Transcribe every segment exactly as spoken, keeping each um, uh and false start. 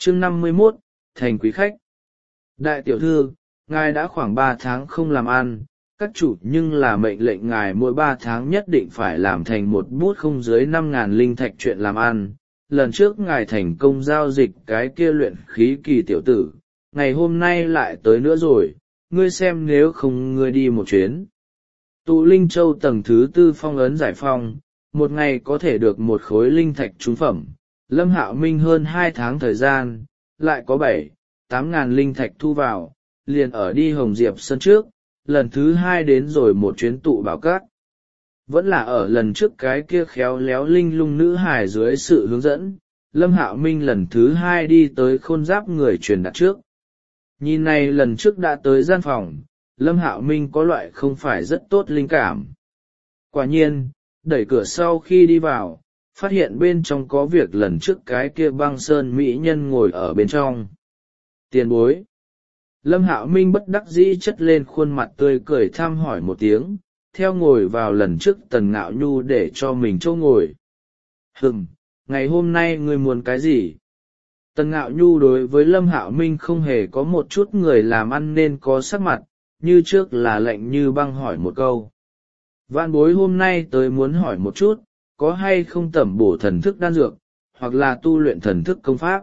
Chương năm mươi mốt, thành quý khách. Đại tiểu thư, ngài đã khoảng ba tháng không làm ăn, các chủ nhưng là mệnh lệnh ngài mỗi ba tháng nhất định phải làm thành một bút không dưới năm ngàn linh thạch chuyện làm ăn. Lần trước ngài thành công giao dịch cái kia luyện khí kỳ tiểu tử, ngày hôm nay lại tới nữa rồi, ngươi xem nếu không ngươi đi một chuyến. Tụ Linh Châu tầng thứ tư phong ấn giải phong, một ngày có thể được một khối linh thạch trúng phẩm. Lâm Hạo Minh hơn hai tháng thời gian, lại có bảy, tám ngàn linh thạch thu vào, liền ở đi Hồng Diệp Sơn trước, lần thứ hai đến rồi một chuyến tụ bảo các. Vẫn là ở lần trước cái kia khéo léo linh lung nữ hài dưới sự hướng dẫn, Lâm Hạo Minh lần thứ hai đi tới khôn giáp người truyền đạt trước. Nhìn này lần trước đã tới gian phòng, Lâm Hạo Minh có loại không phải rất tốt linh cảm. Quả nhiên, đẩy cửa sau khi đi vào, phát hiện bên trong có việc lần trước cái kia băng sơn mỹ nhân ngồi ở bên trong. Tiền bối. Lâm Hạo Minh bất đắc dĩ chất lên khuôn mặt tươi cười thăm hỏi một tiếng, theo ngồi vào lần trước Tần Ngạo Nhu để cho mình chỗ ngồi. Hừm, ngày hôm nay ngươi muốn cái gì? Tần Ngạo Nhu đối với Lâm Hạo Minh không hề có một chút người làm ăn nên có sắc mặt, như trước là lạnh như băng hỏi một câu. Vạn bối hôm nay tới muốn hỏi một chút, có hay không tẩm bổ thần thức đan dược, hoặc là tu luyện thần thức công pháp?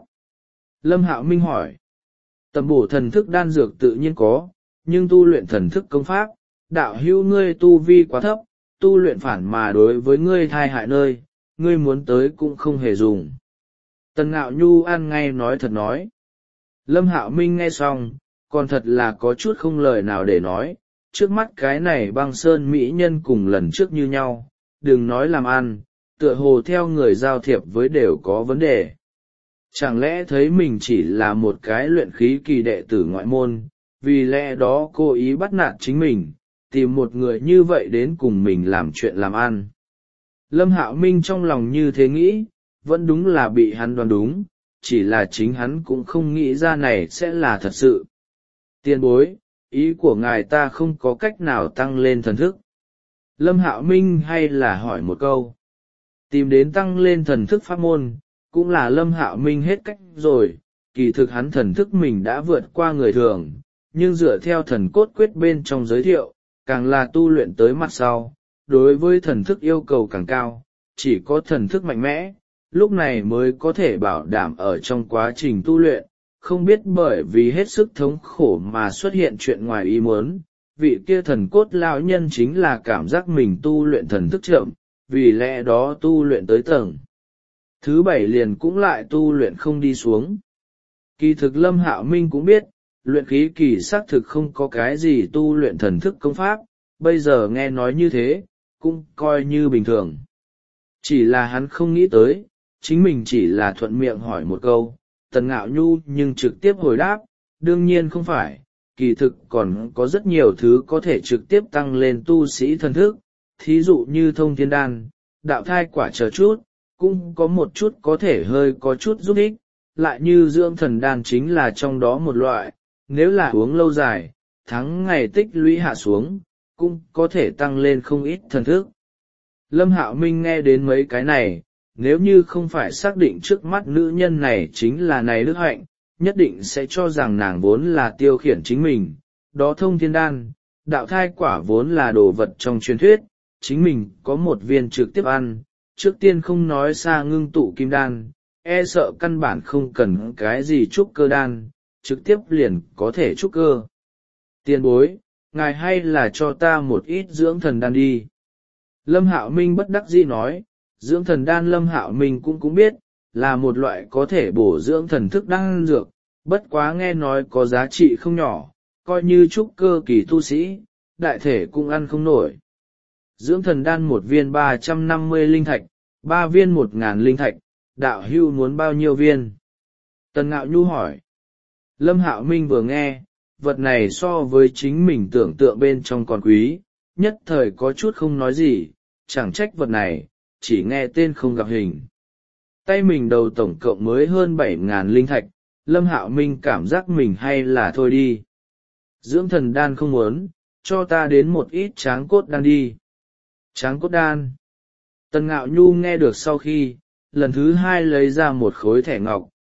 Lâm Hạo Minh hỏi. Tẩm bổ thần thức đan dược tự nhiên có, nhưng tu luyện thần thức công pháp, đạo hữu ngươi tu vi quá thấp, tu luyện phản mà đối với ngươi thai hại nơi, ngươi muốn tới cũng không hề dùng. Tần Ngạo Nhu ăn ngay nói thật nói. Lâm Hạo Minh nghe xong, còn thật là có chút không lời nào để nói, trước mắt cái này băng sơn mỹ nhân cùng lần trước như nhau, đừng nói làm ăn, tựa hồ theo người giao thiệp với đều có vấn đề. Chẳng lẽ thấy mình chỉ là một cái luyện khí kỳ đệ tử ngoại môn, vì lẽ đó cố ý bắt nạt chính mình, tìm một người như vậy đến cùng mình làm chuyện làm ăn. Lâm Hạo Minh trong lòng như thế nghĩ, vẫn đúng là bị hắn đoán đúng, chỉ là chính hắn cũng không nghĩ ra này sẽ là thật sự. Tiền bối, ý của ngài ta không có cách nào tăng lên thần thức. Lâm Hạo Minh hay là hỏi một câu. Tìm đến tăng lên thần thức pháp môn, cũng là Lâm Hạo Minh hết cách rồi, kỳ thực hắn thần thức mình đã vượt qua người thường, nhưng dựa theo thần cốt quyết bên trong giới thiệu, càng là tu luyện tới mặt sau, đối với thần thức yêu cầu càng cao, chỉ có thần thức mạnh mẽ, lúc này mới có thể bảo đảm ở trong quá trình tu luyện, không biết bởi vì hết sức thống khổ mà xuất hiện chuyện ngoài ý muốn. Vị kia thần cốt lão nhân chính là cảm giác mình tu luyện thần thức chậm, vì lẽ đó tu luyện tới tầng thứ bảy liền cũng lại tu luyện không đi xuống. Kỳ thực Lâm Hạo Minh cũng biết, luyện khí kỳ xác thực không có cái gì tu luyện thần thức công pháp, bây giờ nghe nói như thế, cũng coi như bình thường. Chỉ là hắn không nghĩ tới, chính mình chỉ là thuận miệng hỏi một câu, Tần Ngạo Nhu nhưng trực tiếp hồi đáp, đương nhiên không phải, kỳ thực còn có rất nhiều thứ có thể trực tiếp tăng lên tu sĩ thần thức, thí dụ như thông thiên đan, đạo thai quả chờ chút, cũng có một chút có thể hơi có chút giúp ích, lại như dưỡng thần đan chính là trong đó một loại, nếu là uống lâu dài, tháng ngày tích lũy hạ xuống, cũng có thể tăng lên không ít thần thức. Lâm Hạo Minh nghe đến mấy cái này, nếu như không phải xác định trước mắt nữ nhân này chính là này đức hạnh, nhất định sẽ cho rằng nàng vốn là tiêu khiển chính mình, đó thông thiên đan, đạo thai quả vốn là đồ vật trong truyền thuyết, chính mình có một viên trực tiếp ăn, trước tiên không nói xa ngưng tụ kim đan, e sợ căn bản không cần cái gì trúc cơ đan, trực tiếp liền có thể trúc cơ. Tiền bối, ngài hay là cho ta một ít dưỡng thần đan đi. Lâm Hạo Minh bất đắc dĩ nói, dưỡng thần đan Lâm Hạo Minh cũng cũng biết, là một loại có thể bổ dưỡng thần thức đan dược, bất quá nghe nói có giá trị không nhỏ, coi như trúc cơ kỳ tu sĩ, đại thể cũng ăn không nổi. Dưỡng thần đan một viên ba trăm năm mươi linh thạch, ba viên một ngàn linh thạch, đạo hưu muốn bao nhiêu viên? Tần Ngạo Nhu hỏi. Lâm Hạo Minh vừa nghe, vật này so với chính mình tưởng tượng bên trong còn quý, nhất thời có chút không nói gì, chẳng trách vật này, chỉ nghe tên không gặp hình. Tay mình đầu tổng cộng mới hơn bảy ngàn linh thạch, Lâm Hạo Minh cảm giác mình hay là thôi đi. Dưỡng thần đan không muốn, cho ta đến một ít tráng cốt đan đi. Tráng cốt đan. Tần Ngạo Nhu nghe được sau khi, lần thứ hai lấy ra một khối thẻ ngọc,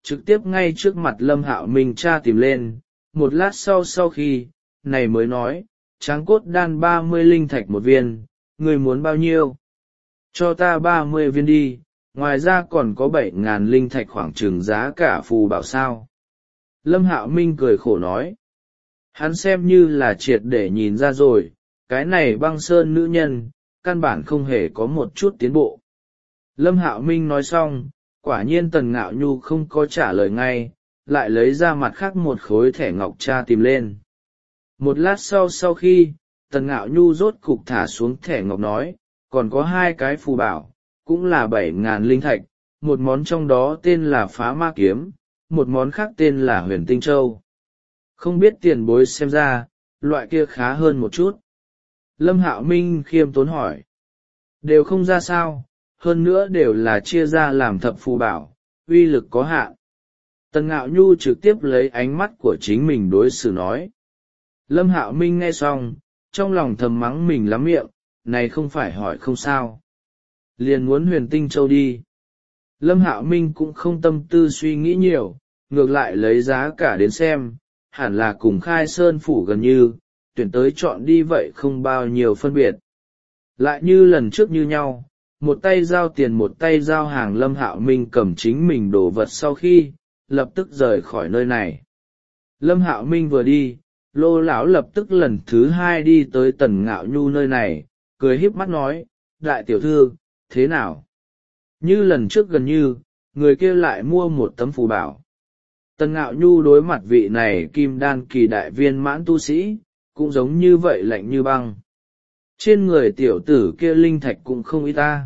trực tiếp ngay trước mặt Lâm Hạo Minh tra tìm lên. Một lát sau sau khi này mới nói, tráng cốt đan ba mươi linh thạch một viên, người muốn bao nhiêu? Cho ta ba mươi viên đi, ngoài ra còn có bảy ngàn linh thạch khoảng chừng giá cả phù bảo sao. Lâm Hạo Minh cười khổ nói. Hắn xem như là triệt để nhìn ra rồi, cái này băng sơn nữ nhân, căn bản không hề có một chút tiến bộ. Lâm Hạo Minh nói xong, quả nhiên Tần Ngạo Nhu không có trả lời ngay, lại lấy ra mặt khác một khối thẻ ngọc tra tìm lên. Một lát sau sau khi, Tần Ngạo Nhu rốt cục thả xuống thẻ ngọc nói, còn có hai cái phù bảo, cũng là bảy ngàn linh thạch, một món trong đó tên là Phá Ma Kiếm, một món khác tên là Huyền Tinh Châu. Không biết tiền bối xem ra, loại kia khá hơn một chút. Lâm Hạo Minh khiêm tốn hỏi. Đều không ra sao, hơn nữa đều là chia ra làm thập phù bảo, uy lực có hạn. Tần Ngạo Nhu trực tiếp lấy ánh mắt của chính mình đối xử nói. Lâm Hạo Minh nghe xong, trong lòng thầm mắng mình lắm miệng, này không phải hỏi không sao. Liền muốn Huyền Tinh Châu đi. Lâm Hạo Minh cũng không tâm tư suy nghĩ nhiều, ngược lại lấy giá cả đến xem, hẳn là cùng Khai Sơn Phủ gần như, tuyển tới chọn đi vậy không bao nhiêu phân biệt. Lại như lần trước như nhau, một tay giao tiền một tay giao hàng. Lâm Hạo Minh cầm chính mình đồ vật sau khi, lập tức rời khỏi nơi này. Lâm Hạo Minh vừa đi, Lô lão lập tức lần thứ hai đi tới Tần Ngạo Nhu nơi này, cười híp mắt nói, đại tiểu thư, thế nào? Như lần trước gần như, người kia lại mua một tấm phù bảo. Tần Ngạo Nhu đối mặt vị này kim đan kỳ đại viên mãn tu sĩ, cũng giống như vậy lạnh như băng. Trên người tiểu tử kia linh thạch cũng không ít ta.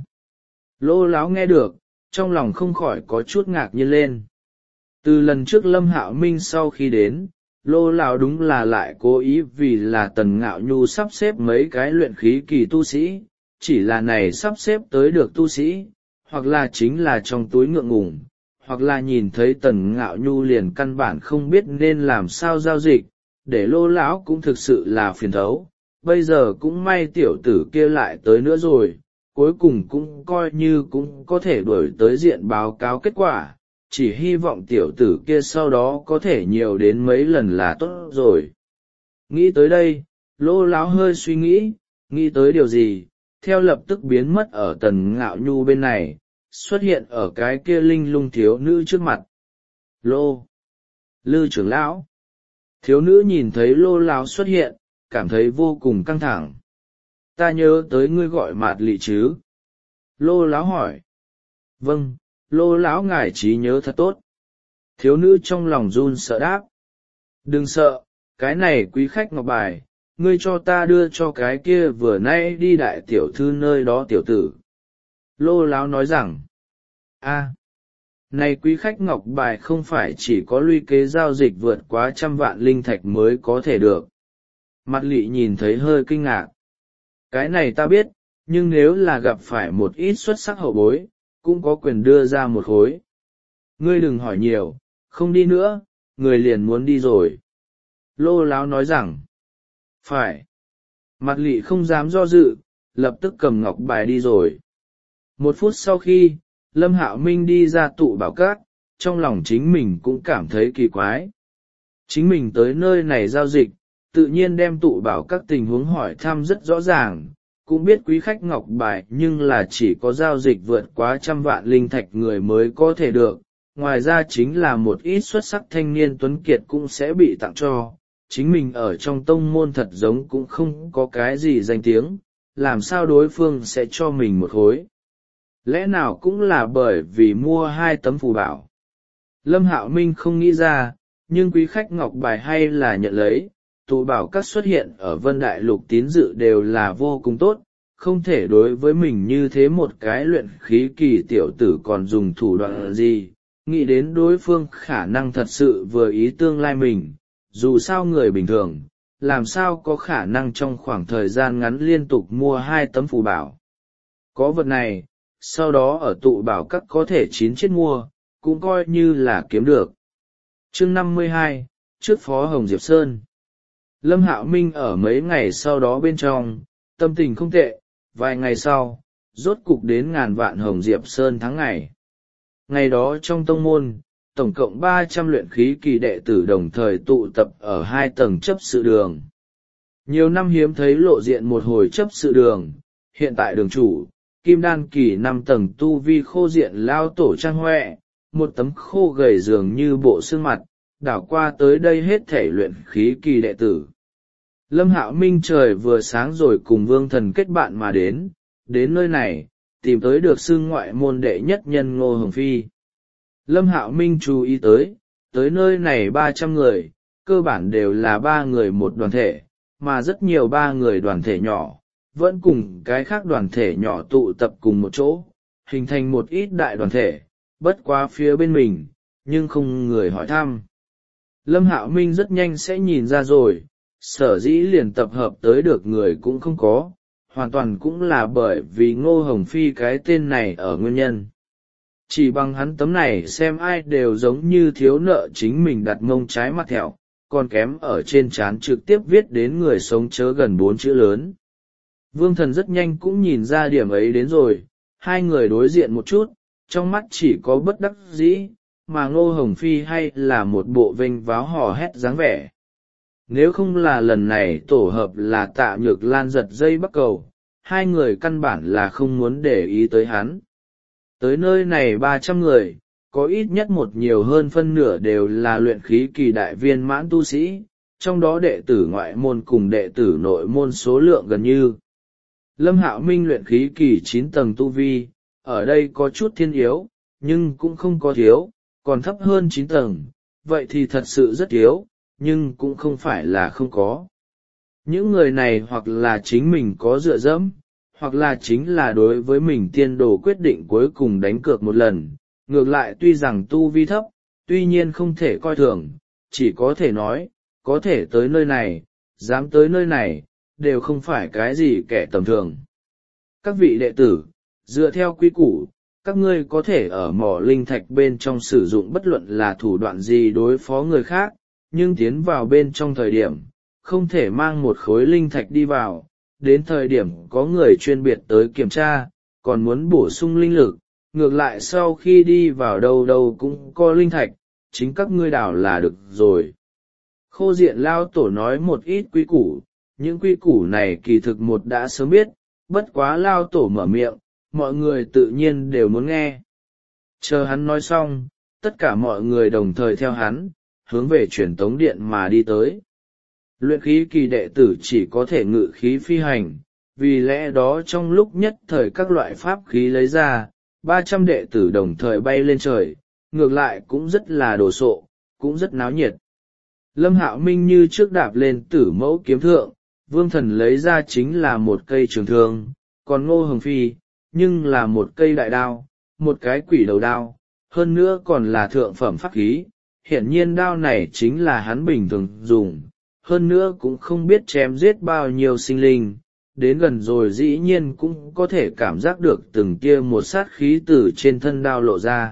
Lô lão nghe được, trong lòng không khỏi có chút ngạc nhiên lên. Từ lần trước Lâm Hạo Minh sau khi đến, Lô lão đúng là lại cố ý vì là Tần Ngạo Nhu sắp xếp mấy cái luyện khí kỳ tu sĩ, chỉ là này sắp xếp tới được tu sĩ, hoặc là chính là trong túi ngượng ngùng, hoặc là nhìn thấy Tần Ngạo Nhu liền căn bản không biết nên làm sao giao dịch, để Lô lão cũng thực sự là phiền thấu. Bây giờ cũng may tiểu tử kia lại tới nữa rồi, cuối cùng cũng coi như cũng có thể đuổi tới diện báo cáo kết quả, chỉ hy vọng tiểu tử kia sau đó có thể nhiều đến mấy lần là tốt rồi. Nghĩ tới đây, Lô lão hơi suy nghĩ, nghĩ tới điều gì, theo lập tức biến mất ở Tần Ngạo Nhu bên này, xuất hiện ở cái kia linh lung thiếu nữ trước mặt. Lô! Lư trưởng lão! Thiếu nữ nhìn thấy Lô lão xuất hiện, cảm thấy vô cùng căng thẳng. Ta nhớ tới ngươi gọi Mạt Lị chứ? Lô lão hỏi. Vâng, Lô lão ngài trí nhớ thật tốt. Thiếu nữ trong lòng run sợ đáp. Đừng sợ, cái này quý khách ngọc bài, ngươi cho ta đưa cho cái kia vừa nay đi đại tiểu thư nơi đó tiểu tử. Lô lão nói rằng, a, này quý khách ngọc bài không phải chỉ có luy kế giao dịch vượt quá trăm vạn linh thạch mới có thể được. Mặt Lị nhìn thấy hơi kinh ngạc. Cái này ta biết, nhưng nếu là gặp phải một ít xuất sắc hậu bối, cũng có quyền đưa ra một khối. Ngươi đừng hỏi nhiều, không đi nữa, người liền muốn đi rồi. Lô lão nói rằng, phải. Mặt Lị không dám do dự, lập tức cầm ngọc bài đi rồi. Một phút sau khi, Lâm Hạo Minh đi ra tụ bảo các, trong lòng chính mình cũng cảm thấy kỳ quái. Chính mình tới nơi này giao dịch, tự nhiên đem tụ bảo các tình huống hỏi thăm rất rõ ràng, cũng biết quý khách ngọc bài nhưng là chỉ có giao dịch vượt quá trăm vạn linh thạch người mới có thể được, ngoài ra chính là một ít xuất sắc thanh niên tuấn kiệt cũng sẽ bị tặng cho, chính mình ở trong tông môn thật giống cũng không có cái gì danh tiếng, làm sao đối phương sẽ cho mình một khối. Lẽ nào cũng là bởi vì mua hai tấm phù bảo. Lâm Hạo Minh không nghĩ ra, nhưng quý khách ngọc bài hay là nhận lấy. Tụ bảo các xuất hiện ở Vân Đại Lục tín dự đều là vô cùng tốt, không thể đối với mình như thế một cái luyện khí kỳ tiểu tử còn dùng thủ đoạn gì, nghĩ đến đối phương khả năng thật sự vừa ý tương lai mình, dù sao người bình thường, làm sao có khả năng trong khoảng thời gian ngắn liên tục mua hai tấm phù bảo. Có vật này, sau đó ở tụ bảo các có thể chín chết mua, cũng coi như là kiếm được. Chương năm mươi hai, trước Phó Hồng Diệp Sơn. Lâm Hạo Minh ở mấy ngày sau đó bên trong, tâm tình không tệ, vài ngày sau, rốt cục đến ngàn vạn Hồng Diệp Sơn tháng ngày. Ngày đó trong tông môn, tổng cộng ba trăm luyện khí kỳ đệ tử đồng thời tụ tập ở hai tầng chấp sự đường. Nhiều năm hiếm thấy lộ diện một hồi chấp sự đường, hiện tại đường chủ, kim đan kỳ năm tầng tu vi khô diện lao tổ trang huệ, một tấm khô gầy dường như bộ xương mặt, đảo qua tới đây hết thể luyện khí kỳ đệ tử. Lâm Hạo Minh trời vừa sáng rồi cùng Vương Thần kết bạn mà đến, đến nơi này, tìm tới được xưng ngoại môn đệ nhất nhân Ngô Hồng Phi. Lâm Hạo Minh chú ý tới, tới nơi này ba trăm người, cơ bản đều là ba người một đoàn thể, mà rất nhiều ba người đoàn thể nhỏ, vẫn cùng cái khác đoàn thể nhỏ tụ tập cùng một chỗ, hình thành một ít đại đoàn thể, bất quá phía bên mình, nhưng không người hỏi thăm. Lâm Hạo Minh rất nhanh sẽ nhìn ra rồi, sở dĩ liền tập hợp tới được người cũng không có, hoàn toàn cũng là bởi vì Ngô Hồng Phi cái tên này ở nguyên nhân. Chỉ bằng hắn tấm này xem ai đều giống như thiếu nợ chính mình đặt mông trái mặt thẹo, còn kém ở trên trán trực tiếp viết đến người sống chớ gần bốn chữ lớn. Vương Thần rất nhanh cũng nhìn ra điểm ấy đến rồi, hai người đối diện một chút, trong mắt chỉ có bất đắc dĩ, mà Ngô Hồng Phi hay là một bộ vênh váo hò hét dáng vẻ. Nếu không là lần này tổ hợp là Tạ Nhược Lan giật dây bắt cầu, hai người căn bản là không muốn để ý tới hắn. Tới nơi này ba trăm người, có ít nhất một nhiều hơn phân nửa đều là luyện khí kỳ đại viên mãn tu sĩ, trong đó đệ tử ngoại môn cùng đệ tử nội môn số lượng gần như. Lâm Hạo Minh luyện khí kỳ chín tầng tu vi, ở đây có chút thiên yếu, nhưng cũng không có thiếu, còn thấp hơn chín tầng, vậy thì thật sự rất thiếu, nhưng cũng không phải là không có. Những người này hoặc là chính mình có dựa dẫm, hoặc là chính là đối với mình tiên đồ quyết định cuối cùng đánh cược một lần, ngược lại tuy rằng tu vi thấp, tuy nhiên không thể coi thường, chỉ có thể nói, có thể tới nơi này, dám tới nơi này, đều không phải cái gì kẻ tầm thường. Các vị đệ tử, dựa theo quy củ, các ngươi có thể ở mỏ linh thạch bên trong sử dụng bất luận là thủ đoạn gì đối phó người khác, nhưng tiến vào bên trong thời điểm, không thể mang một khối linh thạch đi vào, đến thời điểm có người chuyên biệt tới kiểm tra, còn muốn bổ sung linh lực, ngược lại sau khi đi vào đâu đâu cũng có linh thạch, chính các ngươi đào là được rồi. Khô diện lao tổ nói một ít quy củ, những quy củ này kỳ thực một đã sớm biết, bất quá lao tổ mở miệng, mọi người tự nhiên đều muốn nghe. Chờ hắn nói xong, tất cả mọi người đồng thời theo hắn, hướng về truyền tống điện mà đi tới. Luyện khí kỳ đệ tử chỉ có thể ngự khí phi hành, vì lẽ đó trong lúc nhất thời các loại pháp khí lấy ra, ba trăm đệ tử đồng thời bay lên trời, ngược lại cũng rất là đồ sộ, cũng rất náo nhiệt. Lâm Hạo Minh như trước đạp lên tử mẫu kiếm thượng, Vương Thần lấy ra chính là một cây trường thương, còn Ngô Hồng Phi, nhưng là một cây đại đao, một cái quỷ đầu đao, hơn nữa còn là thượng phẩm pháp khí, hiển nhiên đao này chính là hắn bình thường dùng, hơn nữa cũng không biết chém giết bao nhiêu sinh linh, đến gần rồi dĩ nhiên cũng có thể cảm giác được từng kia một sát khí từ trên thân đao lộ ra.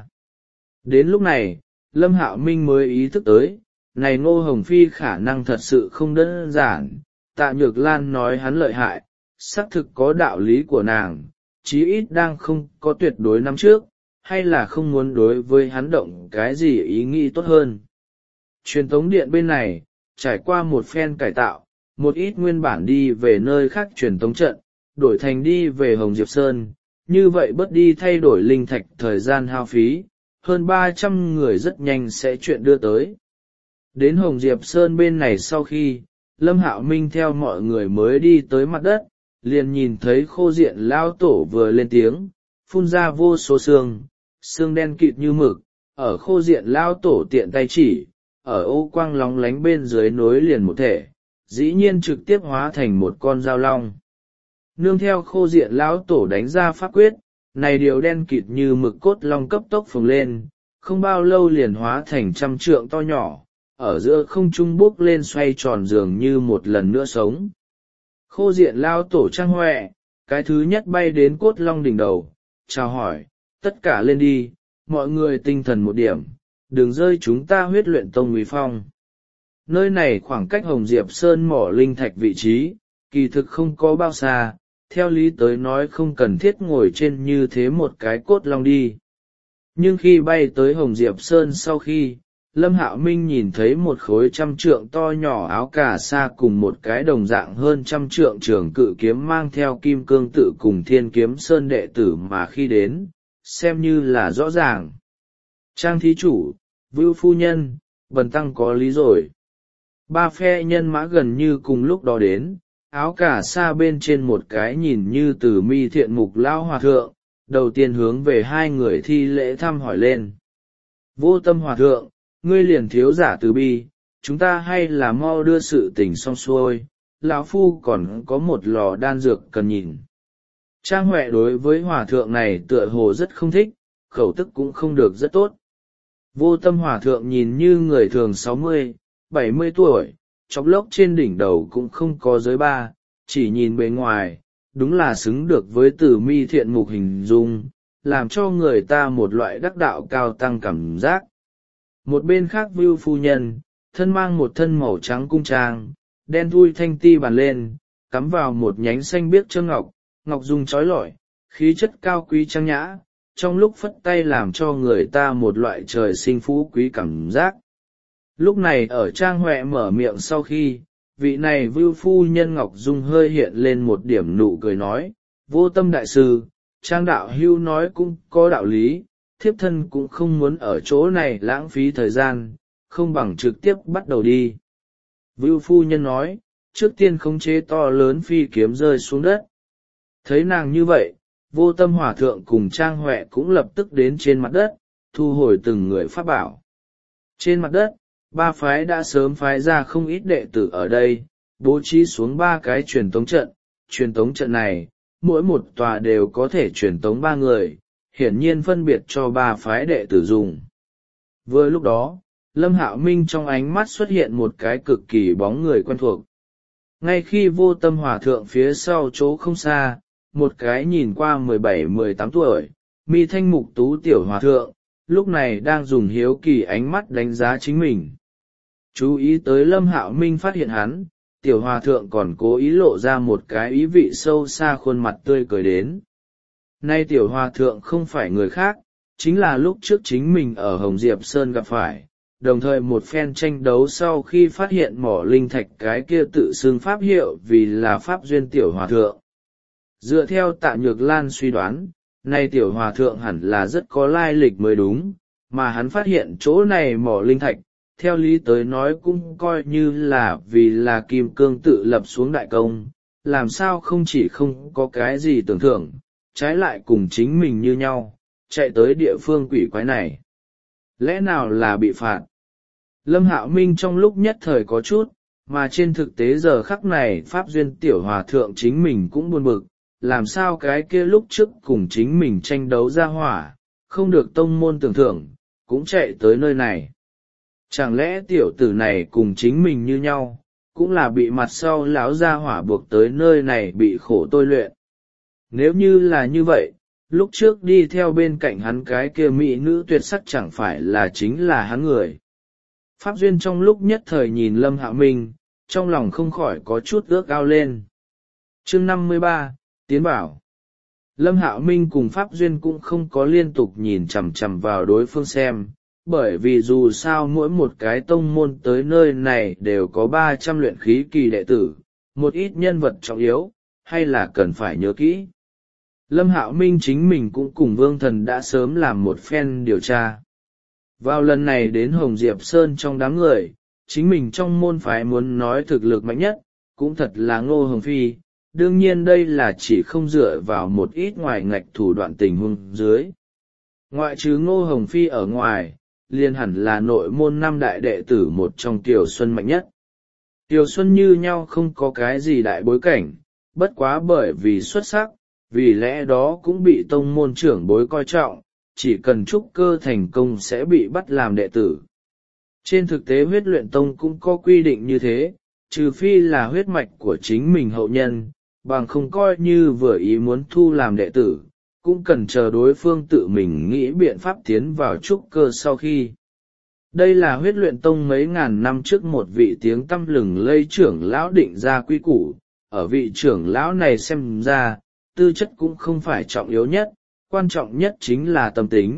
Đến lúc này, Lâm Hạo Minh mới ý thức tới, này Ngô Hồng Phi khả năng thật sự không đơn giản, Tạ Nhược Lan nói hắn lợi hại, xác thực có đạo lý của nàng, chí ít đang không có tuyệt đối năm trước, hay là không muốn đối với hắn động cái gì ý nghĩ tốt hơn. Truyền tống điện bên này, trải qua một phen cải tạo, một ít nguyên bản đi về nơi khác truyền tống trận, đổi thành đi về Hồng Diệp Sơn, như vậy bớt đi thay đổi linh thạch thời gian hao phí, hơn ba trăm người rất nhanh sẽ chuyện đưa tới. Đến Hồng Diệp Sơn bên này sau khi, Lâm Hạo Minh theo mọi người mới đi tới mặt đất, liền nhìn thấy khô diện lao tổ vừa lên tiếng, phun ra vô số xương, xương đen kịt như mực, ở khô diện lao tổ tiện tay chỉ, ở ô quang lóng lánh bên dưới nối liền một thể, dĩ nhiên trực tiếp hóa thành một con dao long. Nương theo khô diện lão tổ đánh ra pháp quyết, này điều đen kịt như mực cốt long cấp tốc phồng lên, không bao lâu liền hóa thành trăm trượng to nhỏ, ở giữa không trung bốc lên xoay tròn dường như một lần nữa sống. Khô diện lao tổ trang huệ, cái thứ nhất bay đến cốt long đỉnh đầu, chào hỏi, tất cả lên đi, mọi người tinh thần một điểm, đừng rơi chúng ta huyết luyện tông uy phong. Nơi này khoảng cách Hồng Diệp Sơn mỏ linh thạch vị trí, kỳ thực không có bao xa, theo lý tới nói không cần thiết ngồi trên như thế một cái cốt long đi. Nhưng khi bay tới Hồng Diệp Sơn sau khi, Lâm Hạo Minh nhìn thấy một khối trăm trượng to nhỏ áo cà sa cùng một cái đồng dạng hơn trăm trượng trường cự kiếm mang theo kim cương tự cùng Thiên Kiếm Sơn đệ tử mà khi đến, xem như là rõ ràng. Trang thí chủ, Vưu phu nhân, bần tăng có lý rồi. Ba phe nhân mã gần như cùng lúc đó đến, áo cà sa bên trên một cái nhìn như từ mi thiện mục lão hòa thượng, đầu tiên hướng về hai người thi lễ thăm hỏi lên. Vô Tâm hòa thượng, ngươi liền thiếu giả từ bi, chúng ta hay là mau đưa sự tình xong xuôi, lão phu còn có một lò đan dược cần nhìn. Trang Huệ đối với hòa thượng này tựa hồ rất không thích, khẩu tức cũng không được rất tốt. Vô Tâm hòa thượng nhìn như người thường sáu mươi, bảy mươi tuổi, chóp lốc trên đỉnh đầu cũng không có giới ba, chỉ nhìn bề ngoài, đúng là xứng được với từ mi thiện mục hình dung, làm cho người ta một loại đắc đạo cao tăng cảm giác. Một bên khác Vưu phu nhân, thân mang một thân màu trắng cung trang, đen thui thanh ti bàn lên, cắm vào một nhánh xanh biếc châm ngọc, ngọc dung trói lọi, khí chất cao quý trang nhã, trong lúc phất tay làm cho người ta một loại trời sinh phú quý cảm giác. Lúc này ở Trang Huệ mở miệng sau khi, vị này Vưu phu nhân ngọc dung hơi hiện lên một điểm nụ cười nói, Vô Tâm đại sư, Trang đạo hưu nói cũng có đạo lý, thiếp thân cũng không muốn ở chỗ này lãng phí thời gian, không bằng trực tiếp bắt đầu đi. Vưu phu nhân nói, trước tiên khống chế to lớn phi kiếm rơi xuống đất. Thấy nàng như vậy, Vô Tâm hòa thượng cùng Trang Huệ cũng lập tức đến trên mặt đất, thu hồi từng người pháp bảo. Trên mặt đất, ba phái đã sớm phái ra không ít đệ tử ở đây, bố trí xuống ba cái truyền tống trận. Truyền tống trận này, mỗi một tòa đều có thể truyền tống ba người, hiển nhiên phân biệt cho ba phái đệ tử dùng. Vừa lúc đó, Lâm Hạo Minh trong ánh mắt xuất hiện một cái cực kỳ bóng người quen thuộc. Ngay khi Vô Tâm hòa thượng phía sau chỗ không xa, một cái nhìn qua mười bảy mười tám tuổi, mi thanh mục tú tiểu hòa thượng, lúc này đang dùng hiếu kỳ ánh mắt đánh giá chính mình. Chú ý tới Lâm Hạo Minh phát hiện hắn, tiểu hòa thượng còn cố ý lộ ra một cái ý vị sâu xa khuôn mặt tươi cười đến. Nay tiểu hòa thượng không phải người khác, chính là lúc trước chính mình ở Hồng Diệp Sơn gặp phải, đồng thời một phen tranh đấu sau khi phát hiện mỏ linh thạch cái kia tự xưng pháp hiệu vì là pháp duyên tiểu hòa thượng. Dựa theo Tạ Nhược Lan suy đoán, nay tiểu hòa thượng hẳn là rất có lai lịch mới đúng, mà hắn phát hiện chỗ này mỏ linh thạch, theo lý tới nói cũng coi như là vì là kim cương tự lập xuống đại công, làm sao không chỉ không có cái gì tưởng thưởng, trái lại cùng chính mình như nhau, chạy tới địa phương quỷ quái này. Lẽ nào là bị phạt? Lâm Hạo Minh trong lúc nhất thời có chút, mà trên thực tế giờ khắc này pháp duyên tiểu hòa thượng chính mình cũng buồn bực, làm sao cái kia lúc trước cùng chính mình tranh đấu ra hỏa, không được tông môn tưởng thưởng, cũng chạy tới nơi này. Chẳng lẽ tiểu tử này cùng chính mình như nhau, cũng là bị mặt sau láo ra hỏa buộc tới nơi này bị khổ tôi luyện. Nếu như là như vậy, lúc trước đi theo bên cạnh hắn cái kia mỹ nữ tuyệt sắc chẳng phải là chính là hắn người. Pháp Duyên trong lúc nhất thời nhìn Lâm Hạo Minh, trong lòng không khỏi có chút ước ao lên. Chương năm mươi ba, Tiến bảo. Lâm Hạo Minh cùng Pháp Duyên cũng không có liên tục nhìn chằm chằm vào đối phương xem, bởi vì dù sao mỗi một cái tông môn tới nơi này đều có ba trăm luyện khí kỳ đệ tử, một ít nhân vật trọng yếu, hay là cần phải nhớ kỹ. Lâm Hạo Minh chính mình cũng cùng Vương Thần đã sớm làm một phen điều tra. Vào lần này đến Hồng Diệp Sơn trong đám người, chính mình trong môn phái muốn nói thực lực mạnh nhất, cũng thật là Ngô Hồng Phi. Đương nhiên đây là chỉ không dựa vào một ít ngoài ngạch thủ đoạn tình huống dưới. Ngoại trừ Ngô Hồng Phi ở ngoài, liền hẳn là nội môn năm đại đệ tử một trong Tiểu Xuân mạnh nhất. Tiểu Xuân như nhau không có cái gì đại bối cảnh, bất quá bởi vì xuất sắc, vì lẽ đó cũng bị tông môn trưởng bối coi trọng, chỉ cần trúc cơ thành công sẽ bị bắt làm đệ tử. Trên thực tế huyết luyện tông cũng có quy định như thế, trừ phi là huyết mạch của chính mình hậu nhân, bằng không coi như vừa ý muốn thu làm đệ tử, cũng cần chờ đối phương tự mình nghĩ biện pháp tiến vào trúc cơ sau khi. Đây là huyết luyện tông mấy ngàn năm trước một vị tiếng tăm lừng lây trưởng lão định ra quy củ, ở vị trưởng lão này xem ra, tư chất cũng không phải trọng yếu nhất, quan trọng nhất chính là tâm tính,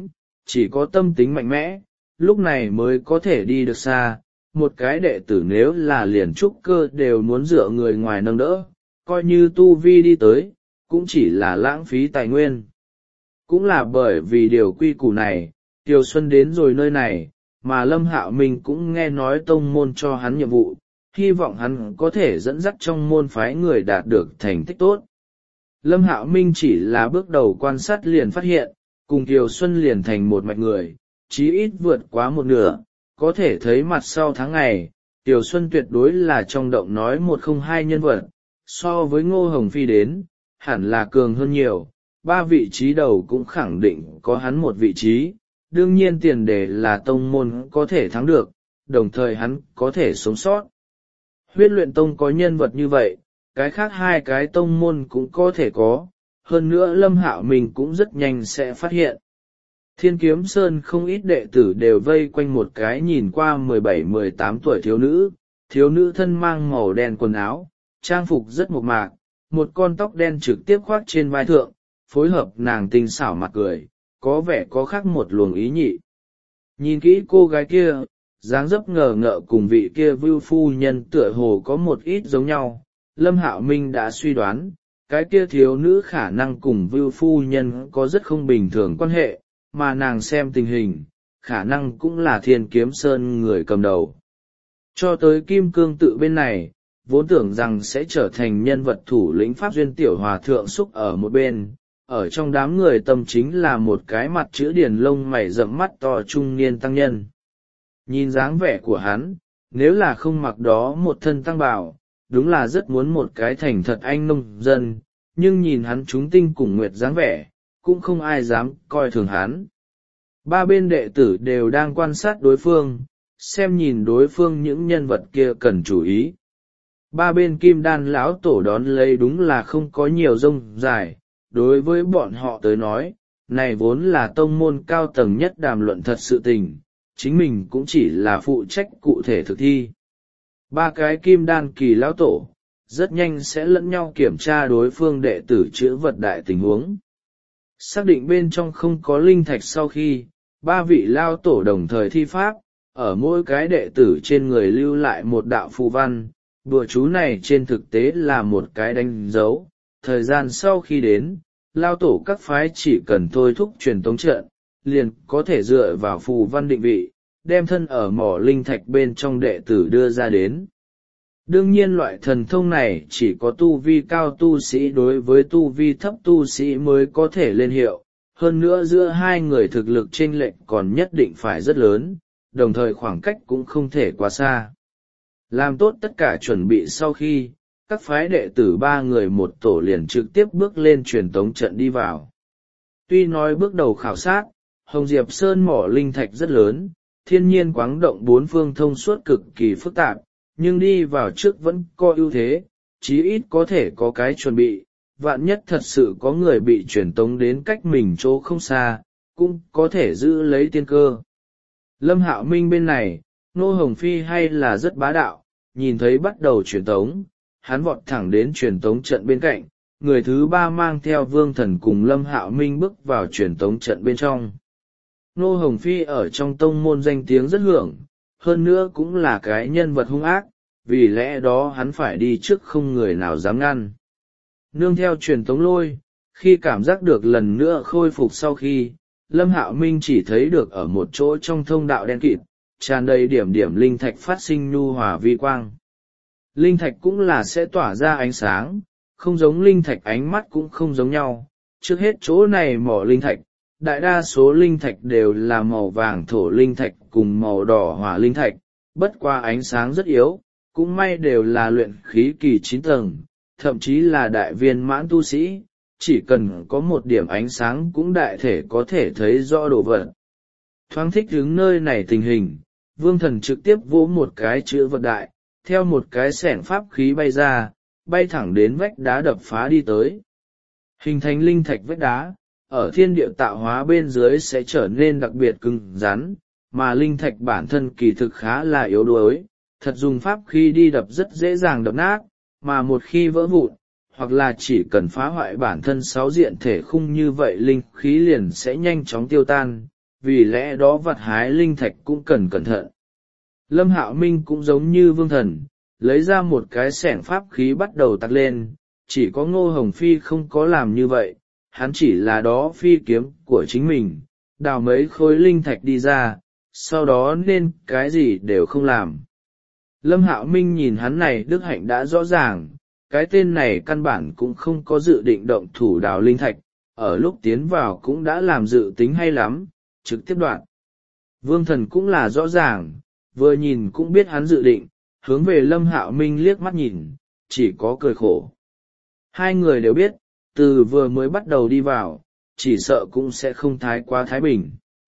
chỉ có tâm tính mạnh mẽ, lúc này mới có thể đi được xa. Một cái đệ tử nếu là liền trúc cơ đều muốn dựa người ngoài nâng đỡ, coi như tu vi đi tới, cũng chỉ là lãng phí tài nguyên. Cũng là bởi vì điều quy củ này, Kiều Xuân đến rồi nơi này, mà Lâm Hạo Minh cũng nghe nói tông môn cho hắn nhiệm vụ, hy vọng hắn có thể dẫn dắt trong môn phái người đạt được thành tích tốt. Lâm Hạo Minh chỉ là bước đầu quan sát liền phát hiện, cùng Kiều Xuân liền thành một mạch người, chí ít vượt quá một nửa, có thể thấy mặt sau tháng ngày, Kiều Xuân tuyệt đối là trong động nói một không hai nhân vật, so với Ngô Hồng Phi đến, hẳn là cường hơn nhiều, ba vị trí đầu cũng khẳng định có hắn một vị trí, đương nhiên tiền đề là tông môn có thể thắng được, đồng thời hắn có thể sống sót. Huyết luyện tông có nhân vật như vậy, cái khác hai cái tông môn cũng có thể có, hơn nữa Lâm Hạo mình cũng rất nhanh sẽ phát hiện. Thiên Kiếm Sơn không ít đệ tử đều vây quanh một cái nhìn qua mười bảy mười tám tuổi thiếu nữ, thiếu nữ thân mang màu đen quần áo, trang phục rất mộc mạc, một con tóc đen trực tiếp khoác trên vai thượng, phối hợp nàng tinh xảo mặt cười, có vẻ có khác một luồng ý nhị. Nhìn kỹ cô gái kia, dáng dấp ngờ ngợ cùng vị kia Vưu phu nhân tựa hồ có một ít giống nhau, Lâm Hạo Minh đã suy đoán, cái kia thiếu nữ khả năng cùng Vưu phu nhân có rất không bình thường quan hệ, mà nàng xem tình hình, khả năng cũng là Thiên Kiếm Sơn người cầm đầu. Cho tới Kim Cương Tự bên này, vốn tưởng rằng sẽ trở thành nhân vật thủ lĩnh Pháp Duyên Tiểu Hòa Thượng xúc ở một bên, ở trong đám người tâm chính là một cái mặt chữ điển lông mày rậm mắt to trung niên tăng nhân. Nhìn dáng vẻ của hắn, nếu là không mặc đó một thân tăng bào, đúng là rất muốn một cái thành thật anh nông dân, nhưng nhìn hắn chúng tinh cùng nguyệt dáng vẻ, cũng không ai dám coi thường hắn. Ba bên đệ tử đều đang quan sát đối phương, xem nhìn đối phương những nhân vật kia cần chú ý. Ba bên Kim Đan lão tổ đón lấy đúng là không có nhiều rông dài, đối với bọn họ tới nói, này vốn là tông môn cao tầng nhất đàm luận thật sự tình, chính mình cũng chỉ là phụ trách cụ thể thực thi. Ba cái Kim Đan kỳ lão tổ, rất nhanh sẽ lẫn nhau kiểm tra đối phương đệ tử chữa vật đại tình huống. Xác định bên trong không có linh thạch sau khi, ba vị lao tổ đồng thời thi pháp, ở mỗi cái đệ tử trên người lưu lại một đạo phù văn, đùa chú này trên thực tế là một cái đánh dấu. Thời gian sau khi đến, lao tổ các phái chỉ cần thôi thúc truyền tống trận, liền có thể dựa vào phù văn định vị, đem thân ở mỏ linh thạch bên trong đệ tử đưa ra đến. Đương nhiên loại thần thông này chỉ có tu vi cao tu sĩ đối với tu vi thấp tu sĩ mới có thể lên hiệu, hơn nữa giữa hai người thực lực chênh lệch còn nhất định phải rất lớn, đồng thời khoảng cách cũng không thể quá xa. Làm tốt tất cả chuẩn bị sau khi, các phái đệ tử ba người một tổ liền trực tiếp bước lên truyền tống trận đi vào. Tuy nói bước đầu khảo sát, Hồng Diệp Sơn mỏ linh thạch rất lớn, thiên nhiên quáng động bốn phương thông suốt cực kỳ phức tạp, nhưng đi vào trước vẫn có ưu thế, chí ít có thể có cái chuẩn bị, vạn nhất thật sự có người bị truyền tống đến cách mình chỗ không xa, cũng có thể giữ lấy tiên cơ. Lâm Hạo Minh bên này, Ngô Hồng Phi hay là rất bá đạo, nhìn thấy bắt đầu truyền tống, hắn vọt thẳng đến truyền tống trận bên cạnh, người thứ ba mang theo Vương Thần cùng Lâm Hạo Minh bước vào truyền tống trận bên trong. Ngô Hồng Phi ở trong tông môn danh tiếng rất hưởng, hơn nữa cũng là cái nhân vật hung ác, vì lẽ đó hắn phải đi trước không người nào dám ngăn. Nương theo truyền tống lôi, khi cảm giác được lần nữa khôi phục sau khi, Lâm Hạo Minh chỉ thấy được ở một chỗ trong thông đạo đen kịt, tràn đầy điểm điểm linh thạch phát sinh nhu hòa vi quang. Linh thạch cũng là sẽ tỏa ra ánh sáng, không giống linh thạch ánh mắt cũng không giống nhau. Trước hết chỗ này mỏ linh thạch, đại đa số linh thạch đều là màu vàng thổ linh thạch cùng màu đỏ hỏa linh thạch, bất qua ánh sáng rất yếu, cũng may đều là luyện khí kỳ chín tầng, thậm chí là đại viên mãn tu sĩ, chỉ cần có một điểm ánh sáng cũng đại thể có thể thấy rõ đồ vật. Thoáng thích đứng nơi này tình hình, Vương Thần trực tiếp vỗ một cái chữ vật đại, theo một cái xẻng pháp khí bay ra, bay thẳng đến vách đá đập phá đi tới. Hình thành linh thạch vách đá, ở thiên địa tạo hóa bên dưới sẽ trở nên đặc biệt cứng rắn, mà linh thạch bản thân kỳ thực khá là yếu đuối, thật dùng pháp khí đi đập rất dễ dàng đập nát, mà một khi vỡ vụn, hoặc là chỉ cần phá hoại bản thân sáu diện thể khung như vậy linh khí liền sẽ nhanh chóng tiêu tan, vì lẽ đó vặt hái linh thạch cũng cần cẩn thận. Lâm Hạo Minh cũng giống như Vương Thần, lấy ra một cái xẻng pháp khí bắt đầu tặc lên, chỉ có Ngô Hồng Phi không có làm như vậy, hắn chỉ là đó phi kiếm của chính mình, đào mấy khối linh thạch đi ra, sau đó nên cái gì đều không làm. Lâm Hạo Minh nhìn hắn này đức hạnh đã rõ ràng, cái tên này căn bản cũng không có dự định động thủ đào linh thạch, ở lúc tiến vào cũng đã làm dự tính hay lắm, trực tiếp đoạn. Vương Thần cũng là rõ ràng, vừa nhìn cũng biết hắn dự định, hướng về Lâm Hạo Minh liếc mắt nhìn, chỉ có cười khổ. Hai người đều biết, từ vừa mới bắt đầu đi vào, chỉ sợ cũng sẽ không thái quá thái bình.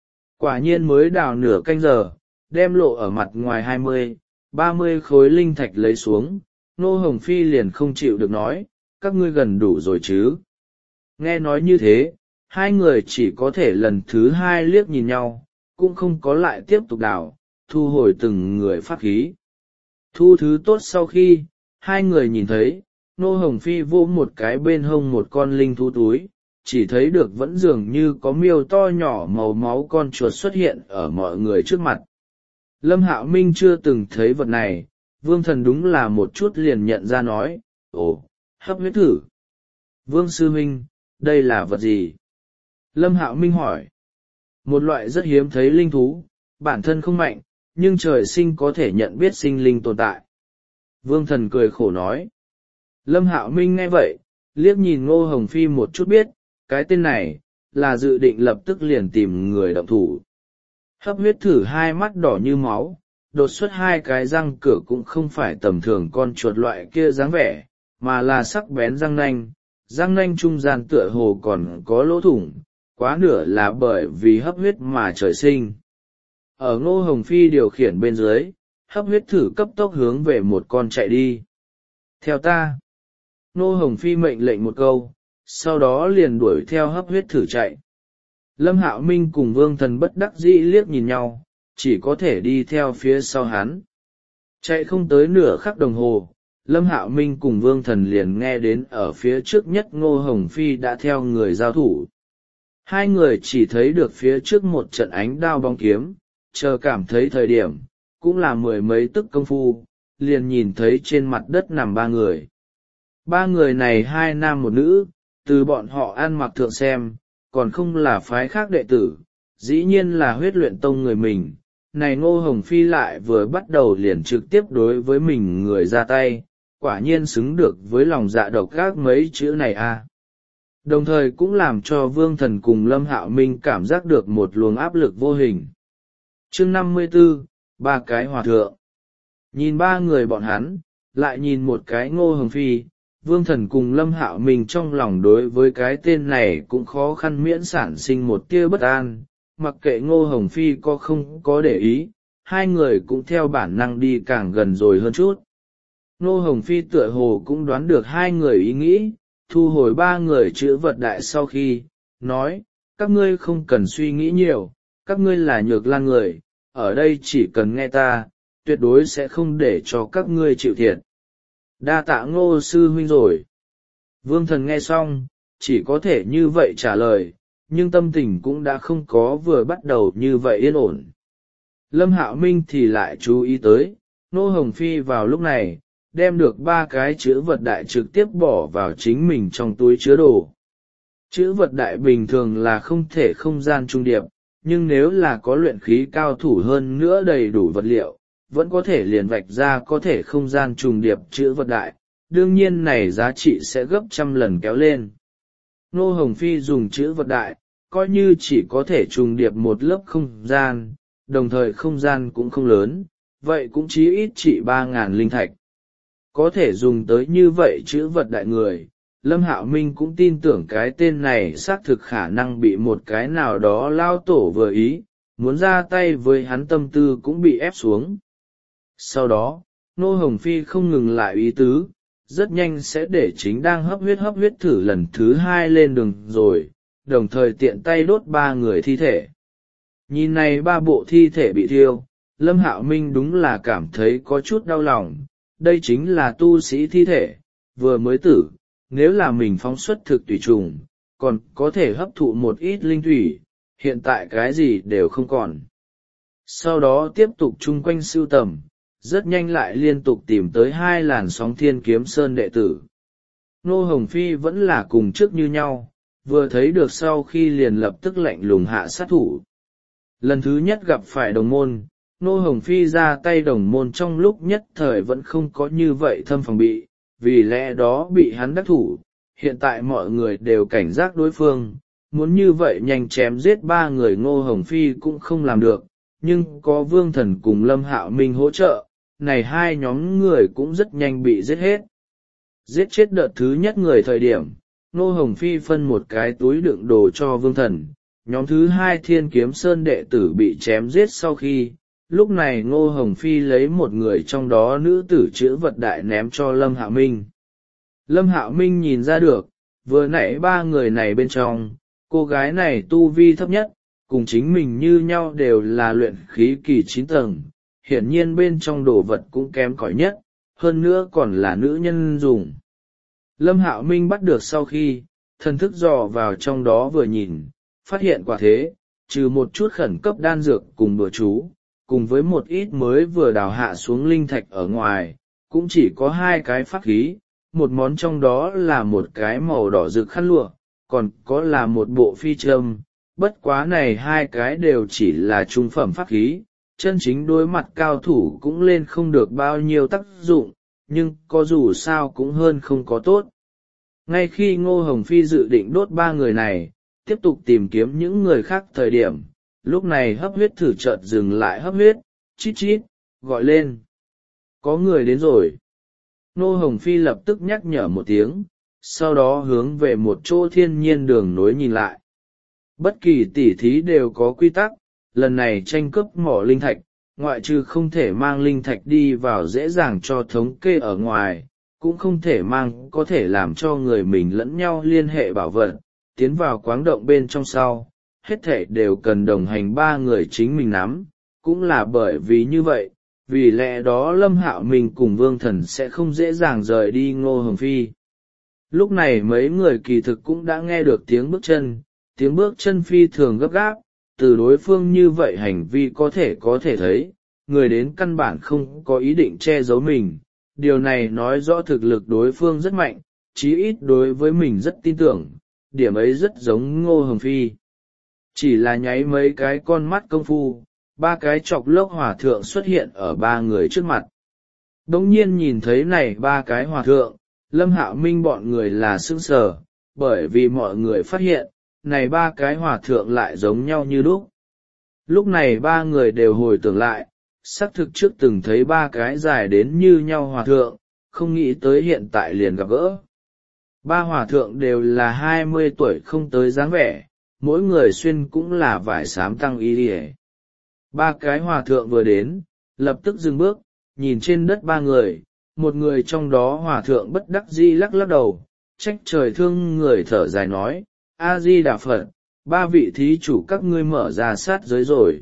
Quả nhiên mới đào nửa canh giờ, đem lộ ở mặt ngoài hai mươi, ba mươi khối linh thạch lấy xuống, Ngô Hồng Phi liền không chịu được nói, các ngươi gần đủ rồi chứ. Nghe nói như thế, hai người chỉ có thể lần thứ hai liếc nhìn nhau, cũng không có lại tiếp tục đào, thu hồi từng người pháp khí. Thu thứ tốt sau khi, hai người nhìn thấy, Ngô Hồng Phi vỗ một cái bên hông một con linh thú túi, chỉ thấy được vẫn dường như có miêu to nhỏ màu máu con chuột xuất hiện ở mọi người trước mặt. Lâm Hạo Minh chưa từng thấy vật này, Vương Thần đúng là một chút liền nhận ra nói, ồ, hấp huyết thử. Vương Sư Minh, đây là vật gì? Lâm Hạo Minh hỏi. Một loại rất hiếm thấy linh thú, bản thân không mạnh, nhưng trời sinh có thể nhận biết sinh linh tồn tại. Vương Thần cười khổ nói. Lâm Hạo Minh nghe vậy, liếc nhìn Ngô Hồng Phi một chút biết, cái tên này, là dự định lập tức liền tìm người động thủ. Hấp huyết thử hai mắt đỏ như máu, đột xuất hai cái răng cửa cũng không phải tầm thường con chuột loại kia dáng vẻ, mà là sắc bén răng nanh, răng nanh trung gian tựa hồ còn có lỗ thủng, quá nửa là bởi vì hấp huyết mà trời sinh. Ở Ngô Hồng Phi điều khiển bên dưới, hấp huyết thử cấp tốc hướng về một con chạy đi. Theo ta. Ngô Hồng Phi mệnh lệnh một câu, sau đó liền đuổi theo hấp huyết thử chạy. Lâm Hạo Minh cùng Vương Thần bất đắc dĩ liếc nhìn nhau, chỉ có thể đi theo phía sau hắn. Chạy không tới nửa khắc đồng hồ, Lâm Hạo Minh cùng Vương Thần liền nghe đến ở phía trước nhất Ngô Hồng Phi đã theo người giao thủ. Hai người chỉ thấy được phía trước một trận ánh đao bóng kiếm, chờ cảm thấy thời điểm, cũng là mười mấy tức công phu, liền nhìn thấy trên mặt đất nằm ba người. Ba người này hai nam một nữ, từ bọn họ ăn mặc thượng xem, còn không là phái khác đệ tử, dĩ nhiên là huyết luyện tông người mình. Này Ngô Hồng Phi lại vừa bắt đầu liền trực tiếp đối với mình người ra tay, quả nhiên xứng được với lòng dạ độc ác mấy chữ này a. Đồng thời cũng làm cho Vương Thần cùng Lâm Hạo Minh cảm giác được một luồng áp lực vô hình. Chương năm mươi tư, ba cái hòa thượng. Nhìn ba người bọn hắn, lại nhìn một cái Ngô Hồng Phi, Vương Thần cùng Lâm Hạo Minh trong lòng đối với cái tên này cũng khó khăn miễn sản sinh một tia bất an, mặc kệ Ngô Hồng Phi có không có để ý, hai người cũng theo bản năng đi càng gần rồi hơn chút. Ngô Hồng Phi tựa hồ cũng đoán được hai người ý nghĩ, thu hồi ba người chữ vật đại sau khi, nói, các ngươi không cần suy nghĩ nhiều, các ngươi là Nhược Lan người, ở đây chỉ cần nghe ta, tuyệt đối sẽ không để cho các ngươi chịu thiệt. Đa tạ Ngô sư huynh rồi. Vương Thần nghe xong, chỉ có thể như vậy trả lời, nhưng tâm tình cũng đã không có vừa bắt đầu như vậy yên ổn. Lâm Hạo Minh thì lại chú ý tới, Ngô Hồng Phi vào lúc này, đem được ba cái chữ vật đại trực tiếp bỏ vào chính mình trong túi chứa đồ. Chữ vật đại bình thường là không thể không gian trung điệp, nhưng nếu là có luyện khí cao thủ hơn nữa đầy đủ vật liệu, vẫn có thể liền vạch ra có thể không gian trùng điệp chữ vật đại, đương nhiên này giá trị sẽ gấp trăm lần kéo lên. Ngô Hồng Phi dùng chữ vật đại, coi như chỉ có thể trùng điệp một lớp không gian, đồng thời không gian cũng không lớn, vậy cũng chí ít trị ba ngàn linh thạch. Có thể dùng tới như vậy chữ vật đại người, Lâm Hạo Minh cũng tin tưởng cái tên này xác thực khả năng bị một cái nào đó lao tổ vừa ý, muốn ra tay với hắn tâm tư cũng bị ép xuống. Sau đó, Ngô Hồng Phi không ngừng lại ý tứ, rất nhanh sẽ để chính đang hấp huyết hấp huyết thử lần thứ hai lên đường rồi, đồng thời tiện tay đốt ba người thi thể. Nhìn này ba bộ thi thể bị thiêu, Lâm Hạo Minh đúng là cảm thấy có chút đau lòng, đây chính là tu sĩ thi thể, vừa mới tử, nếu là mình phóng xuất thực tùy trùng, còn có thể hấp thụ một ít linh thủy, hiện tại cái gì đều không còn. Sau đó tiếp tục chung quanh sưu tầm, rất nhanh lại liên tục tìm tới hai làn sóng Thiên Kiếm Sơn đệ tử. Ngô Hồng Phi vẫn là cùng trước như nhau, vừa thấy được sau khi liền lập tức lạnh lùng hạ sát thủ. Lần thứ nhất gặp phải đồng môn, Ngô Hồng Phi ra tay đồng môn trong lúc nhất thời vẫn không có như vậy thâm phòng bị, vì lẽ đó bị hắn đắc thủ. Hiện tại mọi người đều cảnh giác đối phương, muốn như vậy nhanh chém giết ba người Ngô Hồng Phi cũng không làm được, nhưng có Vương Thần cùng Lâm Hạo Minh hỗ trợ, này hai nhóm người cũng rất nhanh bị giết hết. Giết chết đợt thứ nhất người thời điểm, Ngô Hồng Phi phân một cái túi đựng đồ cho Vương Thần, nhóm thứ hai Thiên Kiếm Sơn đệ tử bị chém giết sau khi, lúc này Ngô Hồng Phi lấy một người trong đó nữ tử chữ vật đại ném cho Lâm Hạo Minh. Lâm Hạo Minh nhìn ra được, vừa nãy ba người này bên trong, cô gái này tu vi thấp nhất, cùng chính mình như nhau đều là luyện khí kỳ chín tầng, hiển nhiên bên trong đồ vật cũng kém cỏi nhất, hơn nữa còn là nữ nhân dùng. Lâm Hạo Minh bắt được sau khi, thần thức dò vào trong đó vừa nhìn, phát hiện quả thế, trừ một chút khẩn cấp đan dược cùng bừa chú, cùng với một ít mới vừa đào hạ xuống linh thạch ở ngoài, cũng chỉ có hai cái pháp khí, một món trong đó là một cái màu đỏ rực khăn lụa, còn có là một bộ phi châm, bất quá này hai cái đều chỉ là trung phẩm pháp khí, chân chính đối mặt cao thủ cũng lên không được bao nhiêu tác dụng, nhưng có dù sao cũng hơn không có tốt. Ngay khi Ngô Hồng Phi dự định đốt ba người này, tiếp tục tìm kiếm những người khác thời điểm, lúc này hấp huyết thử chợt dừng lại hấp huyết, chít chít, gọi lên. Có người đến rồi. Ngô Hồng Phi lập tức nhắc nhở một tiếng, sau đó hướng về một chỗ thiên nhiên đường nối nhìn lại. Bất kỳ tỉ thí đều có quy tắc, lần này tranh cướp mỏ linh thạch, ngoại trừ không thể mang linh thạch đi vào dễ dàng cho thống kê ở ngoài, cũng không thể mang có thể làm cho người mình lẫn nhau liên hệ bảo vật, tiến vào quáng động bên trong sau, hết thể đều cần đồng hành ba người chính mình nắm, cũng là bởi vì như vậy, vì lẽ đó Lâm Hạo Minh cùng Vương Thần sẽ không dễ dàng rời đi Ngô Hồng Phi. Lúc này mấy người kỳ thực cũng đã nghe được tiếng bước chân, tiếng bước chân phi thường gấp gáp, từ đối phương như vậy hành vi có thể có thể thấy, người đến căn bản không có ý định che giấu mình, điều này nói rõ thực lực đối phương rất mạnh, chí ít đối với mình rất tin tưởng, điểm ấy rất giống Ngô Hồng Phi. Chỉ là nháy mấy cái con mắt công phu, ba cái chọc lốc hòa thượng xuất hiện ở ba người trước mặt. Đống nhiên nhìn thấy này ba cái hòa thượng, Lâm Hạo Minh bọn người là sững sờ, bởi vì mọi người phát hiện, này ba cái hòa thượng lại giống nhau như đúc. Lúc này ba người đều hồi tưởng lại, xác thực trước từng thấy ba cái dài đến như nhau hòa thượng, không nghĩ tới hiện tại liền gặp gỡ. Ba hòa thượng đều là hai mươi tuổi không tới dáng vẻ, mỗi người xuyên cũng là vải xám tăng y đi. Ba cái hòa thượng vừa đến, lập tức dừng bước, nhìn trên đất ba người, một người trong đó hòa thượng bất đắc dĩ lắc lắc đầu, trách trời thương người thở dài nói, A-di Đà Phật, ba vị thí chủ các ngươi mở ra sát giới rồi.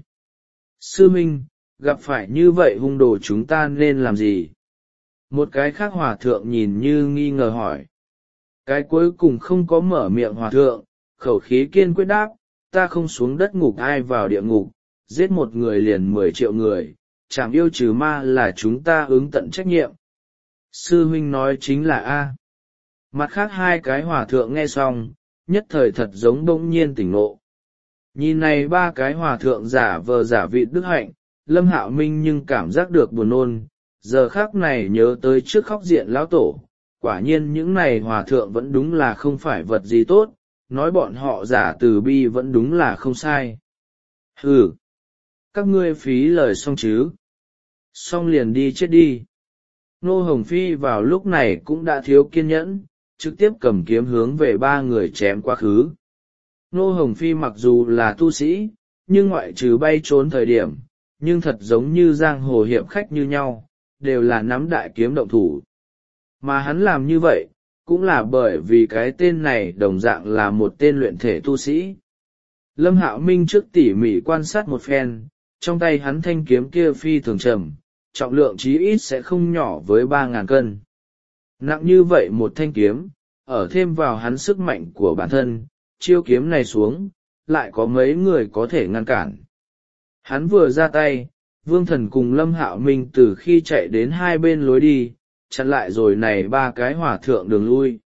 Sư Minh, gặp phải như vậy hung đồ chúng ta nên làm gì? Một cái khác hòa thượng nhìn như nghi ngờ hỏi. Cái cuối cùng không có mở miệng hòa thượng, khẩu khí kiên quyết đáp, ta không xuống đất ngục ai vào địa ngục, giết một người liền mười triệu người, chảm yêu trừ ma là chúng ta ứng tận trách nhiệm. Sư huynh nói chính là A. Mặt khác hai cái hòa thượng nghe xong, nhất thời thật giống bỗng nhiên tỉnh ngộ. Nhìn này ba cái hòa thượng giả vờ giả vị đức hạnh, Lâm Hạo Minh nhưng cảm giác được buồn nôn, giờ khác này nhớ tới trước khóc diện lão tổ, quả nhiên những này hòa thượng vẫn đúng là không phải vật gì tốt, nói bọn họ giả từ bi vẫn đúng là không sai. Hừ, các ngươi phí lời xong chứ, xong liền đi chết đi. Nô Hồng Phi vào lúc này cũng đã thiếu kiên nhẫn, trực tiếp cầm kiếm hướng về ba người chém quá khứ. Nô Hồng Phi mặc dù là tu sĩ, nhưng ngoại trừ bay trốn thời điểm, nhưng thật giống như giang hồ hiệp khách như nhau, đều là nắm đại kiếm động thủ. Mà hắn làm như vậy, cũng là bởi vì cái tên này đồng dạng là một tên luyện thể tu sĩ. Lâm Hạo Minh trước tỉ mỉ quan sát một phen, trong tay hắn thanh kiếm kia phi thường trầm, trọng lượng chí ít sẽ không nhỏ với ba ngàn cân. Nặng như vậy một thanh kiếm, ở thêm vào hắn sức mạnh của bản thân, chiêu kiếm này xuống, lại có mấy người có thể ngăn cản. Hắn vừa ra tay, Vương Thần cùng Lâm Hạo Minh từ khi chạy đến hai bên lối đi, chặn lại rồi này ba cái hỏa thượng đường lui.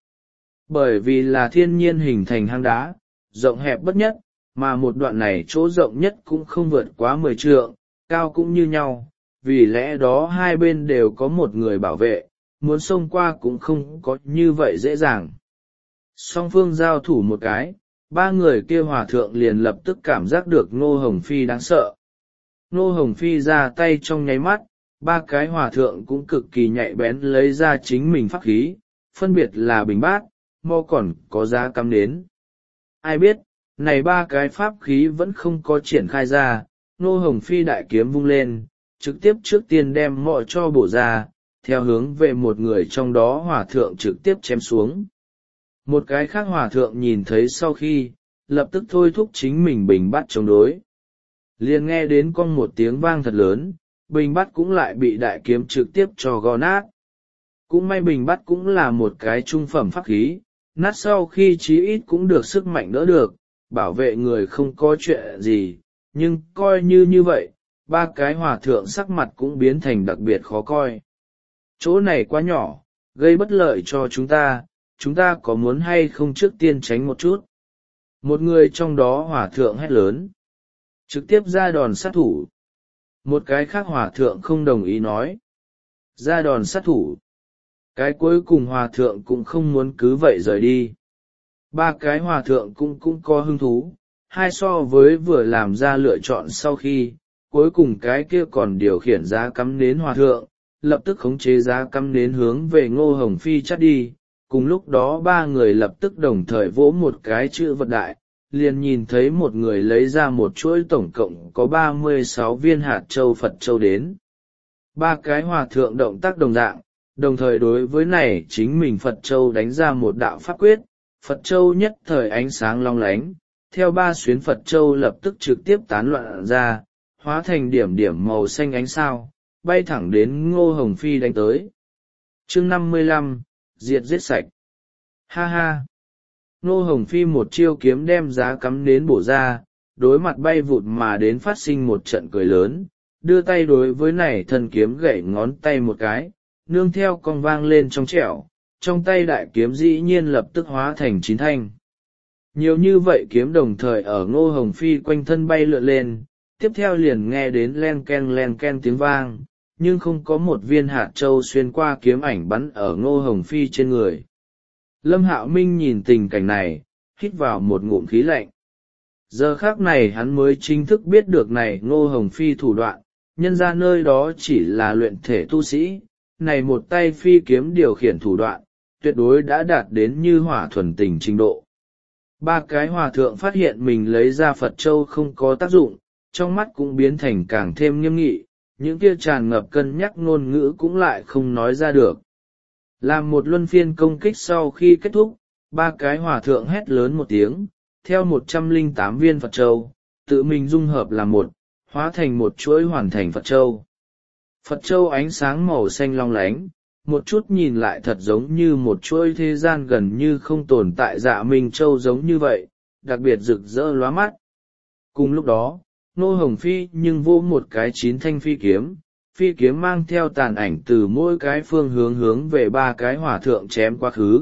Bởi vì là thiên nhiên hình thành hang đá, rộng hẹp bất nhất, mà một đoạn này chỗ rộng nhất cũng không vượt quá mười trượng, cao cũng như nhau, vì lẽ đó hai bên đều có một người bảo vệ, muốn xông qua cũng không có như vậy dễ dàng. Song phương giao thủ một cái, ba người kia hòa thượng liền lập tức cảm giác được Ngô Hồng Phi đáng sợ. Ngô Hồng Phi ra tay trong nháy mắt, ba cái hòa thượng cũng cực kỳ nhạy bén lấy ra chính mình pháp khí, phân biệt là bình bát, mo còn có giá cắm đến. Ai biết, này ba cái pháp khí vẫn không có triển khai ra, Ngô Hồng Phi đại kiếm vung lên, trực tiếp trước tiên đem mọ cho bổ ra, theo hướng về một người trong đó hòa thượng trực tiếp chém xuống. Một cái khác hòa thượng nhìn thấy sau khi, lập tức thôi thúc chính mình bình bát chống đối. Liền nghe đến con một tiếng vang thật lớn, bình bát cũng lại bị đại kiếm trực tiếp cho gõ nát. Cũng may bình bát cũng là một cái trung phẩm pháp khí, nát sau khi chí ít cũng được sức mạnh đỡ được, bảo vệ người không có chuyện gì, nhưng coi như như vậy, ba cái hòa thượng sắc mặt cũng biến thành đặc biệt khó coi. Chỗ này quá nhỏ, gây bất lợi cho chúng ta, chúng ta có muốn hay không trước tiên tránh một chút? Một người trong đó hòa thượng hét lớn, trực tiếp ra đòn sát thủ. Một cái khác hòa thượng không đồng ý nói, ra đòn sát thủ. Cái cuối cùng hòa thượng cũng không muốn cứ vậy rời đi. Ba cái hòa thượng cũng cũng có hứng thú, hai so với vừa làm ra lựa chọn sau khi, cuối cùng cái kia còn điều khiển giá cắm nến hòa thượng, lập tức khống chế giá cắm nến hướng về Ngô Hồng Phi chắt đi. Cùng lúc đó ba người lập tức đồng thời vỗ một cái chữ vật đại, liền nhìn thấy một người lấy ra một chuỗi tổng cộng có ba mươi sáu viên hạt châu Phật châu đến. Ba cái hòa thượng động tác đồng dạng, đồng thời đối với này chính mình Phật châu đánh ra một đạo pháp quyết, Phật châu nhất thời ánh sáng long lánh, theo ba xuyến Phật châu lập tức trực tiếp tán loạn ra, hóa thành điểm điểm màu xanh ánh sao, bay thẳng đến Ngô Hồng Phi đánh tới. Chương năm mươi lăm, diệt giết sạch. Ha ha! Ngô Hồng Phi một chiêu kiếm đem giá cắm nến bổ ra, đối mặt bay vụt mà đến phát sinh một trận cười lớn, đưa tay đối với này thân kiếm gậy ngón tay một cái, nương theo con vang lên trong trẻo, trong tay đại kiếm dĩ nhiên lập tức hóa thành chín thanh. Nhiều như vậy kiếm đồng thời ở Ngô Hồng Phi quanh thân bay lượn lên, tiếp theo liền nghe đến len ken len ken tiếng vang, nhưng không có một viên hạt châu xuyên qua kiếm ảnh bắn ở Ngô Hồng Phi trên người. Lâm Hạo Minh nhìn tình cảnh này, hít vào một ngụm khí lạnh. Giờ khác này hắn mới chính thức biết được này Ngô Hồng Phi thủ đoạn, nhân ra nơi đó chỉ là luyện thể tu sĩ, này một tay phi kiếm điều khiển thủ đoạn, tuyệt đối đã đạt đến như hỏa thuần tình trình độ. Ba cái hòa thượng phát hiện mình lấy ra Phật Châu không có tác dụng, trong mắt cũng biến thành càng thêm nghiêm nghị, những kia tràn ngập cân nhắc ngôn ngữ cũng lại không nói ra được. Làm một luân phiên công kích sau khi kết thúc, ba cái hòa thượng hét lớn một tiếng, theo một trăm lẻ tám viên Phật Châu, tự mình dung hợp làm một, hóa thành một chuỗi hoàn thành Phật Châu. Phật Châu ánh sáng màu xanh long lánh, một chút nhìn lại thật giống như một chuỗi thế gian gần như không tồn tại Dạ Minh Châu giống như vậy, đặc biệt rực rỡ lóa mắt. Cùng lúc đó, Ngô Hồng Phi nhưng vô một cái chín thanh phi kiếm, phi kiếm mang theo tàn ảnh từ mỗi cái phương hướng hướng về ba cái hòa thượng chém quá khứ.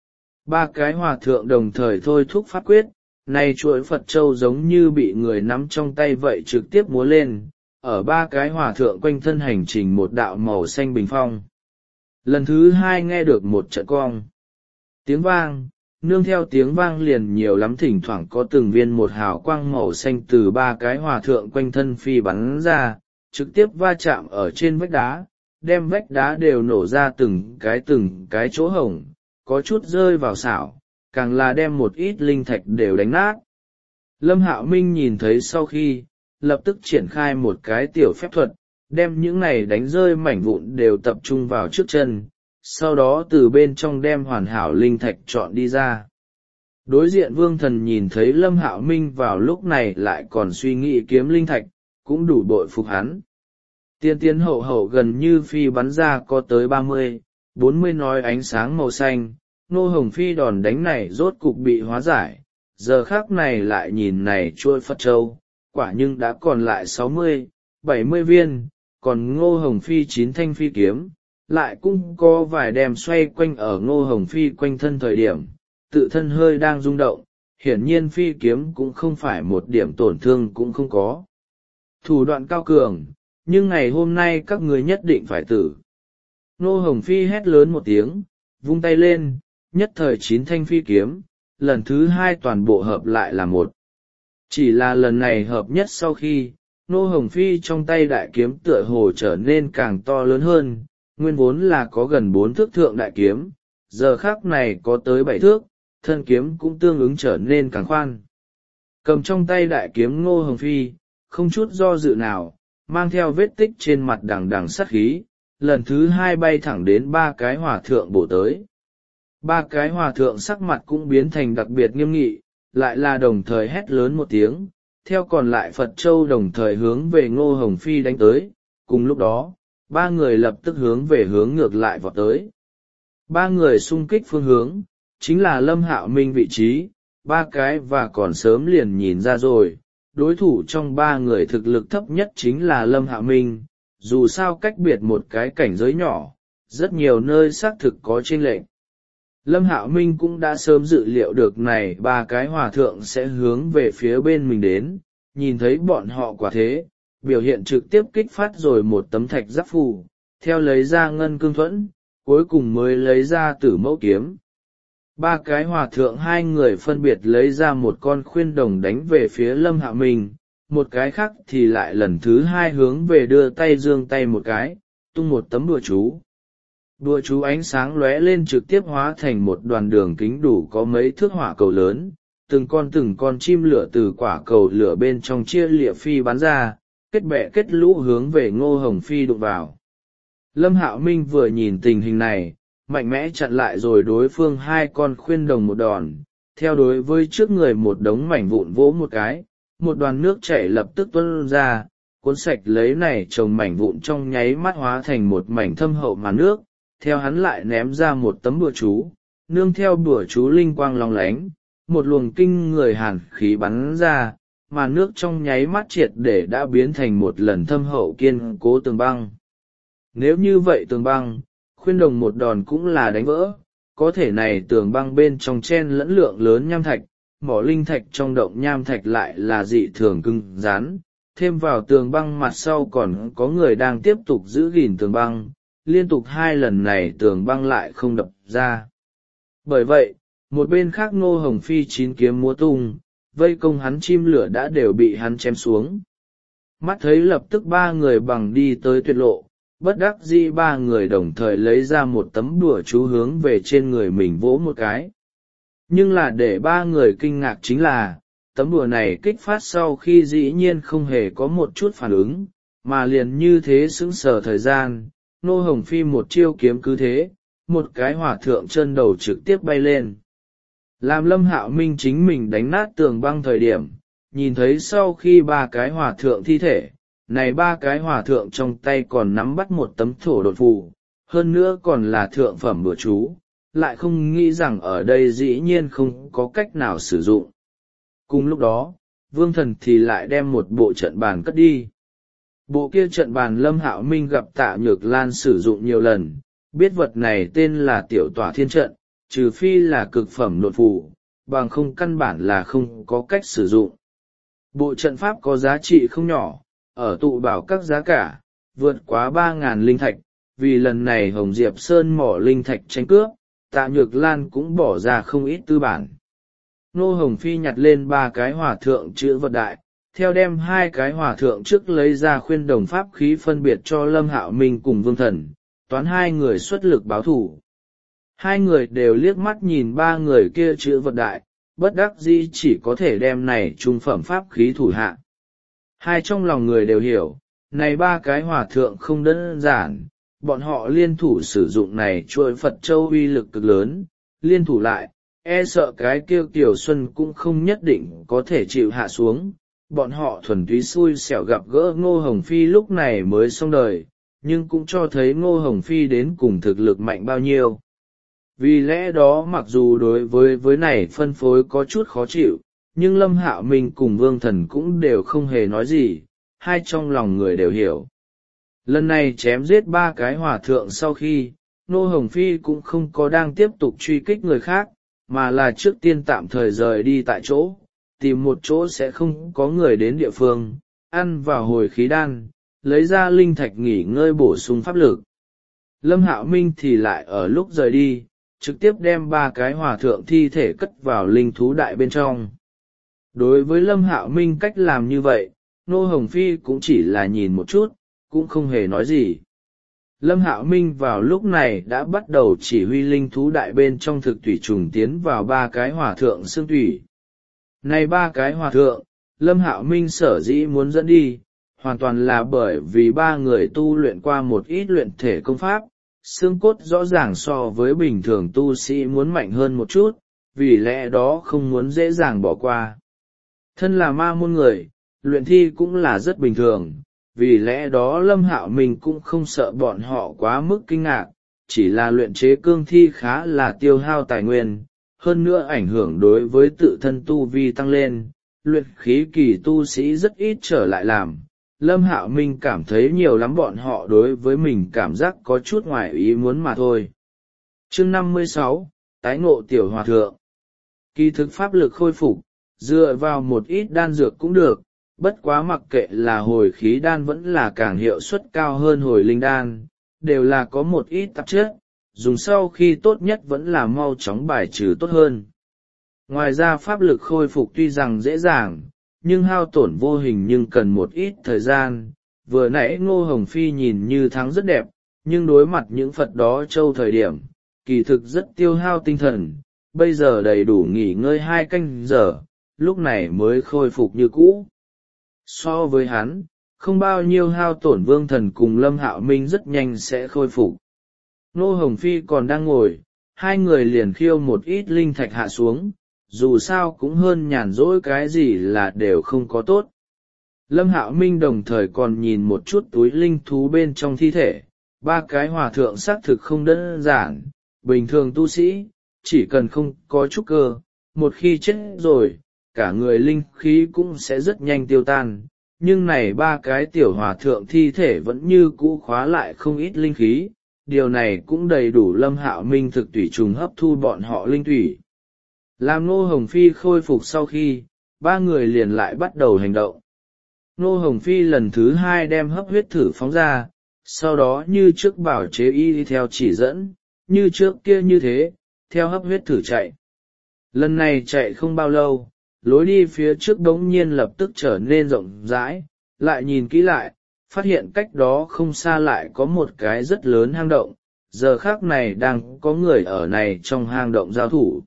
Ba cái hòa thượng đồng thời thôi thúc pháp quyết, này chuỗi Phật Châu giống như bị người nắm trong tay vậy trực tiếp múa lên, ở ba cái hòa thượng quanh thân hành trình một đạo màu xanh bình phong. Lần thứ hai nghe được một trận cong. Tiếng vang, nương theo tiếng vang liền nhiều lắm thỉnh thoảng có từng viên một hào quang màu xanh từ ba cái hòa thượng quanh thân phi bắn ra, trực tiếp va chạm ở trên vách đá, đem vách đá đều nổ ra từng cái từng cái chỗ hổng, có chút rơi vào xảo, càng là đem một ít linh thạch đều đánh nát. Lâm Hạo Minh nhìn thấy sau khi, lập tức triển khai một cái tiểu phép thuật, đem những này đánh rơi mảnh vụn đều tập trung vào trước chân, sau đó từ bên trong đem hoàn hảo linh thạch chọn đi ra. Đối diện Vương Thần nhìn thấy Lâm Hạo Minh vào lúc này lại còn suy nghĩ kiếm linh thạch, cũng đủ bội phục hắn. Tiên tiến hậu hậu gần như phi bắn ra có tới ba mươi, bốn mươi nói ánh sáng màu xanh, Ngô Hồng Phi đòn đánh này rốt cục bị hóa giải, giờ khác này lại nhìn này chuôi Phật Châu, quả nhưng đã còn lại sáu mươi, bảy mươi viên, còn Ngô Hồng Phi chín thanh phi kiếm, lại cũng có vài đem xoay quanh ở Ngô Hồng Phi quanh thân thời điểm, tự thân hơi đang rung động, hiển nhiên phi kiếm cũng không phải một điểm tổn thương cũng không có. Thủ đoạn cao cường, nhưng ngày hôm nay các người nhất định phải tử. Ngô Hồng Phi hét lớn một tiếng, vung tay lên, nhất thời chín thanh phi kiếm, lần thứ hai toàn bộ hợp lại là một. Chỉ là lần này hợp nhất sau khi, Ngô Hồng Phi trong tay đại kiếm tựa hồ trở nên càng to lớn hơn, nguyên vốn là có gần bốn thước thượng đại kiếm, giờ khác này có tới bảy thước, thân kiếm cũng tương ứng trở nên càng khoan. Cầm trong tay đại kiếm Ngô Hồng Phi, không chút do dự nào, mang theo vết tích trên mặt đằng đằng sát khí, lần thứ hai bay thẳng đến ba cái hòa thượng bổ tới. Ba cái hòa thượng sắc mặt cũng biến thành đặc biệt nghiêm nghị, lại là đồng thời hét lớn một tiếng, theo còn lại Phật Châu đồng thời hướng về Ngô Hồng Phi đánh tới, cùng lúc đó, ba người lập tức hướng về hướng ngược lại vọt tới. Ba người xung kích phương hướng, chính là Lâm Hạo Minh vị trí, ba cái và còn sớm liền nhìn ra rồi, đối thủ trong ba người thực lực thấp nhất chính là Lâm Hạo Minh, dù sao cách biệt một cái cảnh giới nhỏ, rất nhiều nơi xác thực có chênh lệch. Lâm Hạo Minh cũng đã sớm dự liệu được này ba cái hòa thượng sẽ hướng về phía bên mình đến, nhìn thấy bọn họ quả thế, biểu hiện trực tiếp kích phát rồi một tấm thạch giáp phù, theo lấy ra ngân cương thuẫn, cuối cùng mới lấy ra tử mẫu kiếm. Ba cái hòa thượng hai người phân biệt lấy ra một con khuyên đồng đánh về phía Lâm Hạo Minh, một cái khác thì lại lần thứ hai hướng về đưa tay giương tay một cái, tung một tấm đùa chú. Đùa chú ánh sáng lóe lên trực tiếp hóa thành một đoàn đường kính đủ có mấy thước hỏa cầu lớn, từng con từng con chim lửa từ quả cầu lửa bên trong chia lịa phi bắn ra, kết bè kết lũ hướng về Ngô Hồng Phi đụng vào. Lâm Hạo Minh vừa nhìn tình hình này, mạnh mẽ chặn lại rồi đối phương hai con khuyên đồng một đòn, theo đối với trước người một đống mảnh vụn vỗ một cái, một đoàn nước chảy lập tức tuôn ra, cuốn sạch lấy này trồng mảnh vụn trong nháy mắt hóa thành một mảnh thâm hậu màn nước, theo hắn lại ném ra một tấm bùa chú, nương theo bùa chú linh quang long lánh, một luồng kinh người hàn khí bắn ra, màn nước trong nháy mắt triệt để đã biến thành một lần thâm hậu kiên cố tường băng. Nếu như vậy tường băng, khuyên đồng một đòn cũng là đánh vỡ, có thể này tường băng bên trong chen lẫn lượng lớn nham thạch, mỏ linh thạch trong động nham thạch lại là dị thường cứng rắn, thêm vào tường băng mặt sau còn có người đang tiếp tục giữ gìn tường băng, liên tục hai lần này tường băng lại không đập ra. Bởi vậy, một bên khác Ngô Hồng Phi chín kiếm múa tung, vây công hắn chim lửa đã đều bị hắn chém xuống. Mắt thấy lập tức ba người bằng đi tới tuyệt lộ, bất đắc dĩ ba người đồng thời lấy ra một tấm đùa chú hướng về trên người mình vỗ một cái. Nhưng là để ba người kinh ngạc chính là, tấm đùa này kích phát sau khi dĩ nhiên không hề có một chút phản ứng, mà liền như thế sững sờ thời gian, Ngô Hồng Phi một chiêu kiếm cứ thế, một cái hỏa thượng chân đầu trực tiếp bay lên. Làm Lâm Hạo Minh chính mình đánh nát tường băng thời điểm, nhìn thấy sau khi ba cái hỏa thượng thi thể, này ba cái hỏa thượng trong tay còn nắm bắt một tấm thổ đột phù, hơn nữa còn là thượng phẩm bùa chú, lại không nghĩ rằng ở đây dĩ nhiên không có cách nào sử dụng. Cùng lúc đó, Vương Thần thì lại đem một bộ trận bàn cất đi. Bộ kia trận bàn Lâm Hạo Minh gặp Tạ Nhược Lan sử dụng nhiều lần, biết vật này tên là Tiểu Tỏa Thiên Trận, trừ phi là cực phẩm đột phù, bằng không căn bản là không có cách sử dụng. Bộ trận pháp có giá trị không nhỏ, ở tụ bảo các giá cả, vượt quá ba ngàn linh thạch, vì lần này Hồng Diệp Sơn mỏ linh thạch tranh cướp, Tạ Nhược Lan cũng bỏ ra không ít tư bản. Ngô Hồng Phi nhặt lên ba cái hỏa thượng chữ vật đại, theo đem hai cái hỏa thượng trước lấy ra khuyên đồng pháp khí phân biệt cho Lâm Hạo Minh cùng Vương Thần, toán hai người xuất lực báo thủ. Hai người đều liếc mắt nhìn ba người kia chữ vật đại, bất đắc dĩ chỉ có thể đem này trung phẩm pháp khí thủ hạ. Hai trong lòng người đều hiểu, này ba cái hỏa thượng không đơn giản, bọn họ liên thủ sử dụng này chuôi Phật Châu uy lực cực lớn, liên thủ lại, e sợ cái kêu Tiểu Xuân cũng không nhất định có thể chịu hạ xuống. Bọn họ thuần túy xui xẻo gặp gỡ Ngô Hồng Phi lúc này mới xong đời, nhưng cũng cho thấy Ngô Hồng Phi đến cùng thực lực mạnh bao nhiêu. Vì lẽ đó mặc dù đối với với này phân phối có chút khó chịu, nhưng Lâm Hạo Minh cùng Vương Thần cũng đều không hề nói gì, hai trong lòng người đều hiểu. Lần này chém giết ba cái hòa thượng sau khi, Nô Hồng Phi cũng không có đang tiếp tục truy kích người khác, mà là trước tiên tạm thời rời đi tại chỗ, tìm một chỗ sẽ không có người đến địa phương, ăn vào hồi khí đan, lấy ra linh thạch nghỉ ngơi bổ sung pháp lực. Lâm Hạo Minh thì lại ở lúc rời đi, trực tiếp đem ba cái hòa thượng thi thể cất vào linh thú đại bên trong. Đối với Lâm Hạo Minh cách làm như vậy, Nô Hồng Phi cũng chỉ là nhìn một chút, cũng không hề nói gì. Lâm Hạo Minh vào lúc này đã bắt đầu chỉ huy linh thú đại bên trong thực thủy trùng tiến vào ba cái hòa thượng xương thủy. Này ba cái hòa thượng, Lâm Hạo Minh sở dĩ muốn dẫn đi, hoàn toàn là bởi vì ba người tu luyện qua một ít luyện thể công pháp, xương cốt rõ ràng so với bình thường tu sĩ muốn mạnh hơn một chút, vì lẽ đó không muốn dễ dàng bỏ qua. Thân là ma môn người, luyện thi cũng là rất bình thường, vì lẽ đó Lâm Hạo Minh cũng không sợ bọn họ quá mức kinh ngạc, chỉ là luyện chế cương thi khá là tiêu hao tài nguyên, hơn nữa ảnh hưởng đối với tự thân tu vi tăng lên, luyện khí kỳ tu sĩ rất ít trở lại làm. Lâm Hạo Minh cảm thấy nhiều lắm bọn họ đối với mình cảm giác có chút ngoài ý muốn mà thôi. Chương năm mươi sáu, Tái ngộ tiểu hòa thượng. Kỳ thực pháp lực khôi phục, dựa vào một ít đan dược cũng được, bất quá mặc kệ là hồi khí đan vẫn là càng hiệu suất cao hơn hồi linh đan, đều là có một ít tạp chất, dùng sau khi tốt nhất vẫn là mau chóng bài trừ tốt hơn. Ngoài ra pháp lực khôi phục tuy rằng dễ dàng, nhưng hao tổn vô hình nhưng cần một ít thời gian. Vừa nãy Ngô Hồng Phi nhìn như thắng rất đẹp, nhưng đối mặt những Phật đó châu thời điểm, kỳ thực rất tiêu hao tinh thần, bây giờ đầy đủ nghỉ ngơi hai canh giờ, lúc này mới khôi phục như cũ. So với hắn, không bao nhiêu hao tổn Vương Thần cùng Lâm Hạo Minh rất nhanh sẽ khôi phục. Ngô Hồng Phi còn đang ngồi, hai người liền khiêu một ít linh thạch hạ xuống, dù sao cũng hơn nhàn rỗi cái gì là đều không có tốt. Lâm Hạo Minh đồng thời còn nhìn một chút túi linh thú bên trong thi thể, ba cái hòa thượng xác thực không đơn giản, bình thường tu sĩ, chỉ cần không có chút cơ, một khi chết rồi, cả người linh khí cũng sẽ rất nhanh tiêu tan, nhưng này ba cái tiểu hòa thượng thi thể vẫn như cũ khóa lại không ít linh khí, điều này cũng đầy đủ Lâm Hạo Minh thực tùy trùng hấp thu bọn họ linh thủy. Làm Ngô Hồng Phi khôi phục sau khi, ba người liền lại bắt đầu hành động. Ngô Hồng Phi lần thứ hai đem hấp huyết thử phóng ra, sau đó như trước bảo chế y đi theo chỉ dẫn, như trước kia như thế, theo hấp huyết thử chạy. Lần này chạy không bao lâu, lối đi phía trước đống nhiên lập tức trở nên rộng rãi, lại nhìn kỹ lại, phát hiện cách đó không xa lại có một cái rất lớn hang động, giờ khác này đang có người ở này trong hang động giao thủ.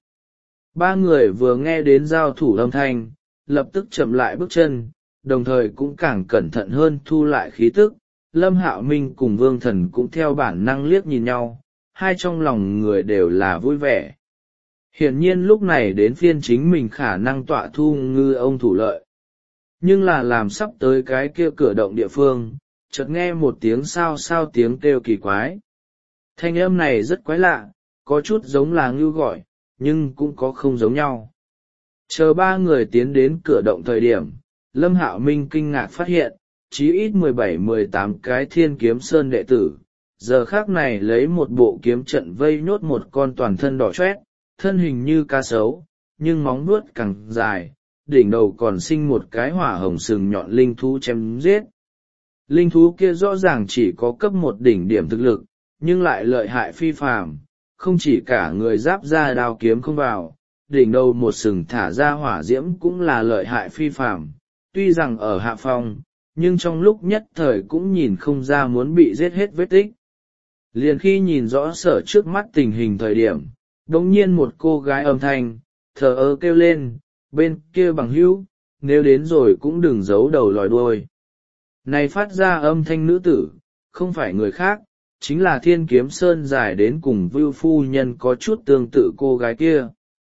Ba người vừa nghe đến giao thủ âm thanh, lập tức chậm lại bước chân, đồng thời cũng càng cẩn thận hơn thu lại khí tức. Lâm Hạo Minh cùng Vương Thần cũng theo bản năng liếc nhìn nhau, hai trong lòng người đều là vui vẻ. Hiển nhiên lúc này đến phiên chính mình khả năng tọa thu ngư ông thủ lợi. Nhưng là làm sắp tới cái kia cửa động địa phương, chợt nghe một tiếng sao sao tiếng kêu kỳ quái. Thanh âm này rất quái lạ, có chút giống là ngưu gọi, nhưng cũng có không giống nhau. Chờ ba người tiến đến cửa động thời điểm, Lâm Hạo Minh kinh ngạc phát hiện, chí ít mười bảy mười tám cái Thiên Kiếm Sơn đệ tử, giờ khác này lấy một bộ kiếm trận vây nhốt một con toàn thân đỏ chót, thân hình như cá sấu, nhưng móng vuốt càng dài, đỉnh đầu còn sinh một cái hỏa hồng sừng nhọn linh thú chém giết. Linh thú kia rõ ràng chỉ có cấp một đỉnh điểm thực lực, nhưng lại lợi hại phi phàm, không chỉ cả người giáp ra đao kiếm không vào, đỉnh đầu một sừng thả ra hỏa diễm cũng là lợi hại phi phàm, tuy rằng ở hạ phong, nhưng trong lúc nhất thời cũng nhìn không ra muốn bị giết hết vết tích. Liền khi nhìn rõ sở trước mắt tình hình thời điểm, đống nhiên một cô gái âm thanh, thờ ơ kêu lên, bên kia bằng hữu, nếu đến rồi cũng đừng giấu đầu lòi đuôi. Này phát ra âm thanh nữ tử, không phải người khác, chính là Thiên Kiếm Sơn giải đến cùng Vưu Phu Nhân có chút tương tự cô gái kia.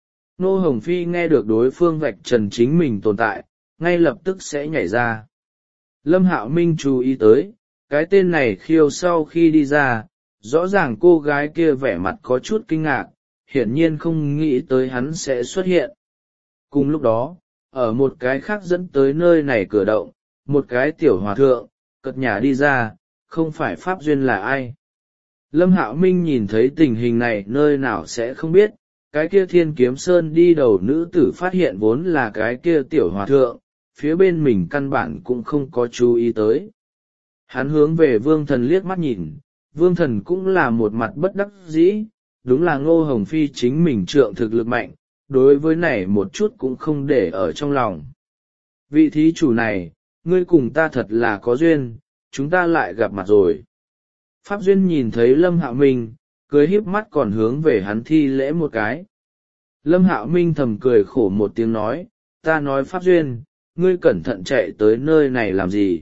Nô Hồng Phi nghe được đối phương vạch trần chính mình tồn tại, ngay lập tức sẽ nhảy ra. Lâm Hạo Minh chú ý tới, cái tên này khiêu sau khi đi ra, rõ ràng cô gái kia vẻ mặt có chút kinh ngạc, hiển nhiên không nghĩ tới hắn sẽ xuất hiện. Cùng lúc đó, ở một cái khác dẫn tới nơi này cửa động, một cái tiểu hòa thượng, cất nhà đi ra, không phải Pháp Duyên là ai. Lâm Hạo Minh nhìn thấy tình hình này nơi nào sẽ không biết, cái kia Thiên Kiếm Sơn đi đầu nữ tử phát hiện vốn là cái kia tiểu hòa thượng, phía bên mình căn bản cũng không có chú ý tới. Hắn hướng về Vương Thần liếc mắt nhìn, Vương Thần cũng là một mặt bất đắc dĩ, đúng là Ngô Hồng Phi chính mình trượng thực lực mạnh, đối với này một chút cũng không để ở trong lòng. Vị thí chủ này, ngươi cùng ta thật là có duyên, chúng ta lại gặp mặt rồi. Pháp Duyên nhìn thấy Lâm Hạo Minh, cười híp mắt còn hướng về hắn thi lễ một cái. Lâm Hạo Minh thầm cười khổ một tiếng nói, ta nói Pháp Duyên, ngươi cẩn thận chạy tới nơi này làm gì?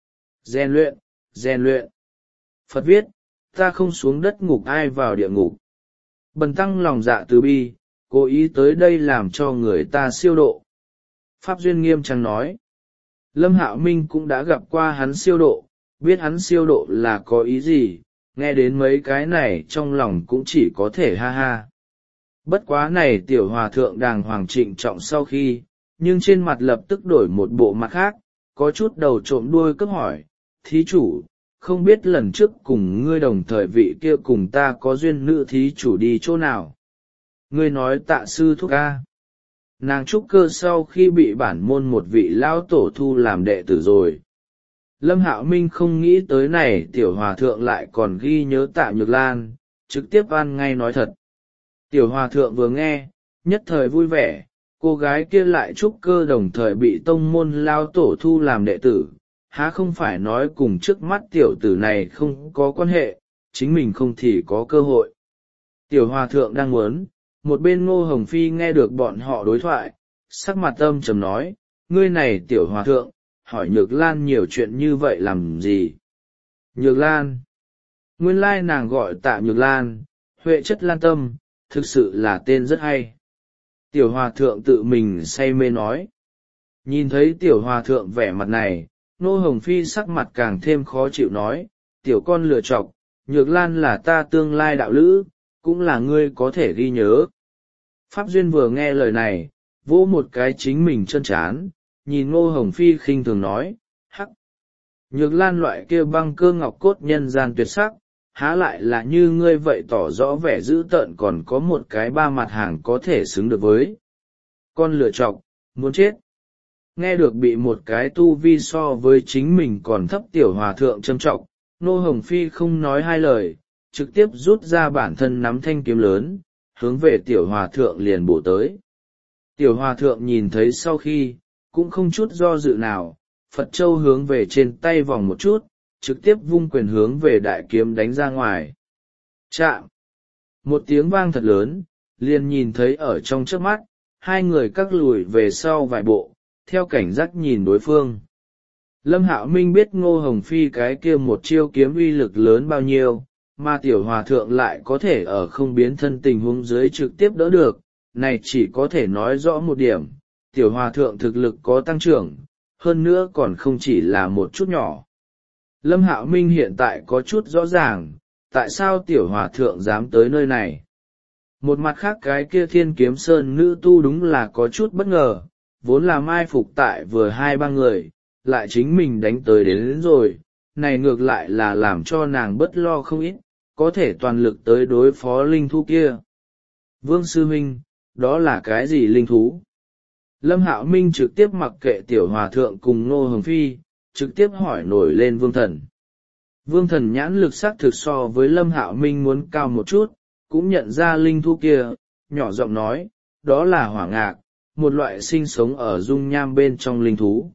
Rèn luyện, rèn luyện. Phật viết, ta không xuống đất ngục ai vào địa ngục. Bần tăng lòng dạ từ bi, cố ý tới đây làm cho người ta siêu độ. Pháp Duyên nghiêm trang nói. Lâm Hạo Minh cũng đã gặp qua hắn siêu độ, biết hắn siêu độ là có ý gì, nghe đến mấy cái này trong lòng cũng chỉ có thể ha ha. Bất quá này tiểu hòa thượng đàng hoàng trịnh trọng sau khi, nhưng trên mặt lập tức đổi một bộ mặt khác, có chút đầu trộm đuôi cấp hỏi, thí chủ, không biết lần trước cùng ngươi đồng thời vị kia cùng ta có duyên nữ thí chủ đi chỗ nào? Ngươi nói Tạ sư thúc ca. Nàng trúc cơ sau khi bị bản môn một vị lão tổ thu làm đệ tử rồi. Lâm Hạo Minh không nghĩ tới này tiểu hòa thượng lại còn ghi nhớ Tạ Nhược Lan, trực tiếp ăn ngay nói thật. Tiểu hòa thượng vừa nghe, nhất thời vui vẻ, cô gái kia lại trúc cơ đồng thời bị tông môn lao tổ thu làm đệ tử, há không phải nói cùng trước mắt tiểu tử này không có quan hệ, chính mình không thì có cơ hội. Tiểu hòa thượng đang muốn, một bên Ngô Hồng Phi nghe được bọn họ đối thoại, sắc mặt âm trầm nói, ngươi này tiểu hòa thượng, hỏi Nhược Lan nhiều chuyện như vậy làm gì? Nhược Lan, nguyên lai nàng gọi Tạ Nhược Lan, huệ chất lan tâm, thực sự là tên rất hay. Tiểu hòa thượng tự mình say mê nói. Nhìn thấy tiểu hòa thượng vẻ mặt này, Ngô Hồng Phi sắc mặt càng thêm khó chịu nói, tiểu con lừa chọc, Nhược Lan là ta tương lai đạo lữ, cũng là ngươi có thể ghi nhớ. Pháp Duyên vừa nghe lời này, vỗ một cái chính mình chân chán, nhìn Ngô Hồng Phi khinh thường nói, hắc. Nhược Lan loại kia băng cơ ngọc cốt nhân gian tuyệt sắc, há lại là như ngươi vậy tỏ rõ vẻ dữ tợn còn có một cái ba mặt hàng có thể xứng được với. Con lựa chọc, muốn chết. Nghe được bị một cái tu vi so với chính mình còn thấp tiểu hòa thượng châm trọng, Ngô Hồng Phi không nói hai lời, trực tiếp rút ra bản thân nắm thanh kiếm lớn, hướng về tiểu hòa thượng liền bổ tới. Tiểu hòa thượng nhìn thấy sau khi, cũng không chút do dự nào, Phật Châu hướng về trên tay vòng một chút, trực tiếp vung quyền hướng về đại kiếm đánh ra ngoài. Chạm! Một tiếng vang thật lớn, liền nhìn thấy ở trong trước mắt, hai người cắt lùi về sau vài bộ, theo cảnh giác nhìn đối phương. Lâm Hạo Minh biết Ngô Hồng Phi cái kia một chiêu kiếm uy lực lớn bao nhiêu, mà tiểu hòa thượng lại có thể ở không biến thân tình huống dưới trực tiếp đỡ được, này chỉ có thể nói rõ một điểm, tiểu hòa thượng thực lực có tăng trưởng, hơn nữa còn không chỉ là một chút nhỏ. Lâm Hạo Minh hiện tại có chút rõ ràng, tại sao tiểu hòa thượng dám tới nơi này. Một mặt khác cái kia Thiên Kiếm Sơn nữ tu đúng là có chút bất ngờ, vốn là mai phục tại vừa hai ba người, lại chính mình đánh tới đến, đến rồi, này ngược lại là làm cho nàng bất lo không ít, có thể toàn lực tới đối phó linh thú kia. Vương Sư Minh, đó là cái gì linh thú? Lâm Hạo Minh trực tiếp mặc kệ tiểu hòa thượng cùng Ngô Hồng Phi, trực tiếp hỏi nổi lên Vương Thần. Vương Thần nhãn lực sắc thực so với Lâm Hạo Minh muốn cao một chút, cũng nhận ra linh thú kia, nhỏ giọng nói, đó là hỏa ngạc, một loại sinh sống ở dung nham bên trong linh thú.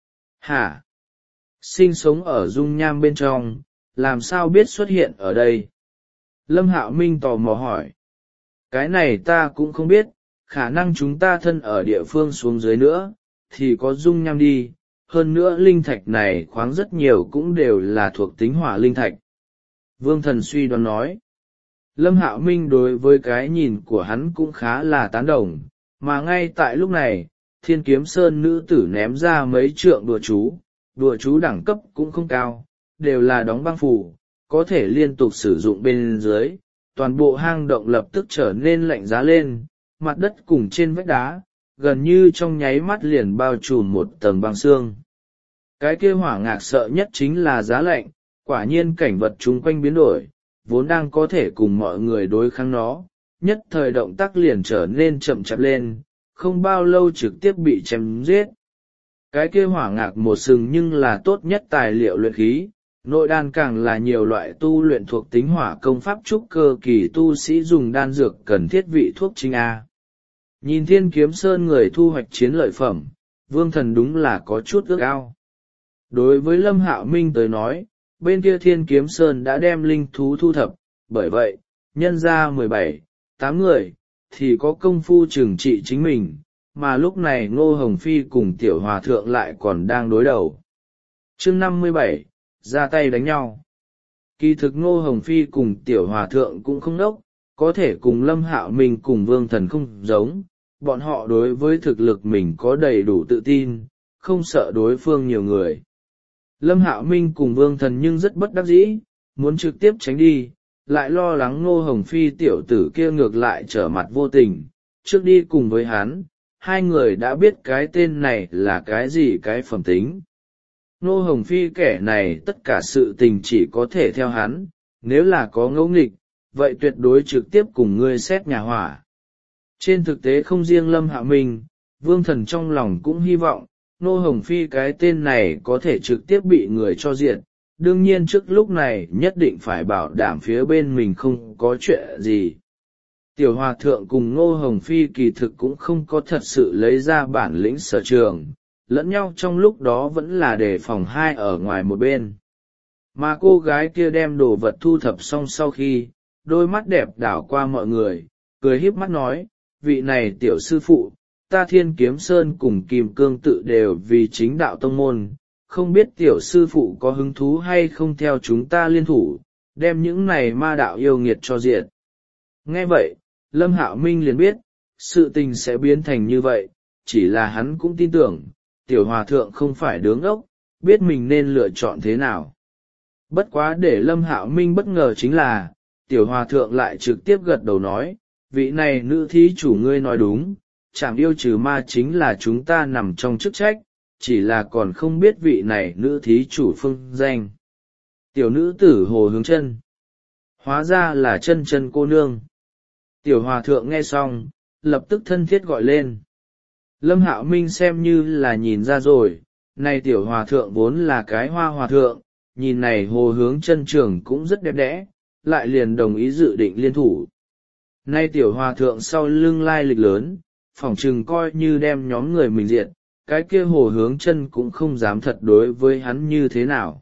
Hả? Sinh sống ở dung nham bên trong, làm sao biết xuất hiện ở đây? Lâm Hạo Minh tò mò hỏi. Cái này ta cũng không biết, khả năng chúng ta thân ở địa phương xuống dưới nữa, thì có dung nham đi, hơn nữa linh thạch này khoáng rất nhiều cũng đều là thuộc tính hỏa linh thạch. Vương Thần suy đoán nói. Lâm Hạo Minh đối với cái nhìn của hắn cũng khá là tán đồng, mà ngay tại lúc này, Thiên Kiếm Sơn nữ tử ném ra mấy trượng đùa chú, đùa chú đẳng cấp cũng không cao, đều là đóng băng phủ, có thể liên tục sử dụng bên dưới, toàn bộ hang động lập tức trở nên lạnh giá lên, mặt đất cùng trên vách đá, gần như trong nháy mắt liền bao trùm một tầng băng xương. Cái kia hỏa ngạc sợ nhất chính là giá lạnh, quả nhiên cảnh vật chung quanh biến đổi, vốn đang có thể cùng mọi người đối kháng nó, nhất thời động tác liền trở nên chậm chạp lên, không bao lâu trực tiếp bị chém giết. Cái kia hỏa ngạc một sừng nhưng là tốt nhất tài liệu luyện khí, nội đan càng là nhiều loại tu luyện thuộc tính hỏa công pháp trúc cơ kỳ tu sĩ dùng đan dược cần thiết vị thuốc chính A. Nhìn Thiên Kiếm Sơn người thu hoạch chiến lợi phẩm, Vương Thần đúng là có chút ước ao. Đối với Lâm Hạo Minh tới nói, bên kia Thiên Kiếm Sơn đã đem linh thú thu thập, bởi vậy, nhân ra mười bảy, tám người, thì có công phu trừng trị chính mình, mà lúc này Ngô Hồng Phi cùng Tiểu Hòa Thượng lại còn đang đối đầu. Chương năm mươi bảy, ra tay đánh nhau. Kỳ thực Ngô Hồng Phi cùng Tiểu Hòa Thượng cũng không đốc, có thể cùng Lâm Hạo Minh cùng Vương Thần không giống, bọn họ đối với thực lực mình có đầy đủ tự tin, không sợ đối phương nhiều người. Lâm Hạo Minh cùng Vương Thần nhưng rất bất đắc dĩ, muốn trực tiếp tránh đi, lại lo lắng Ngô Hồng Phi tiểu tử kia ngược lại trở mặt vô tình, trước đi cùng với hắn, hai người đã biết cái tên này là cái gì cái phẩm tính. Ngô Hồng Phi kẻ này tất cả sự tình chỉ có thể theo hắn, nếu là có ngẫu nghịch, vậy tuyệt đối trực tiếp cùng ngươi xét nhà hỏa. Trên thực tế không riêng Lâm Hạo Minh, Vương Thần trong lòng cũng hy vọng, Ngô Hồng Phi cái tên này có thể trực tiếp bị người cho diệt, đương nhiên trước lúc này nhất định phải bảo đảm phía bên mình không có chuyện gì. Tiểu Hòa Thượng cùng Ngô Hồng Phi kỳ thực cũng không có thật sự lấy ra bản lĩnh sở trường, lẫn nhau trong lúc đó vẫn là đề phòng hai ở ngoài một bên. Mà cô gái kia đem đồ vật thu thập xong sau khi, đôi mắt đẹp đảo qua mọi người, cười híp mắt nói, vị này tiểu sư phụ, ta Thiên Kiếm Sơn cùng Kim Cương tự đều vì chính đạo tông môn, không biết tiểu sư phụ có hứng thú hay không theo chúng ta liên thủ, đem những này ma đạo yêu nghiệt cho diệt. Nghe vậy, Lâm Hạo Minh liền biết, sự tình sẽ biến thành như vậy, chỉ là hắn cũng tin tưởng, tiểu hòa thượng không phải đứng ốc, biết mình nên lựa chọn thế nào. Bất quá để Lâm Hạo Minh bất ngờ chính là, tiểu hòa thượng lại trực tiếp gật đầu nói, vị này nữ thí chủ ngươi nói đúng, chảm yêu trừ ma chính là chúng ta nằm trong chức trách, chỉ là còn không biết vị này nữ thí chủ phương danh. Tiểu nữ tử Hồ Hướng Chân, hóa ra là Chân Chân cô nương. Tiểu hòa thượng nghe xong, lập tức thân thiết gọi lên. Lâm Hạo Minh xem như là nhìn ra rồi, này tiểu hòa thượng vốn là cái hoa hòa thượng, nhìn này Hồ Hướng Chân trưởng cũng rất đẹp đẽ, lại liền đồng ý dự định liên thủ. Nay tiểu hòa thượng sau lưng lai lịch lớn, phỏng chừng coi như đem nhóm người mình diệt, cái kia Hồ Hướng Chân cũng không dám thật đối với hắn như thế nào.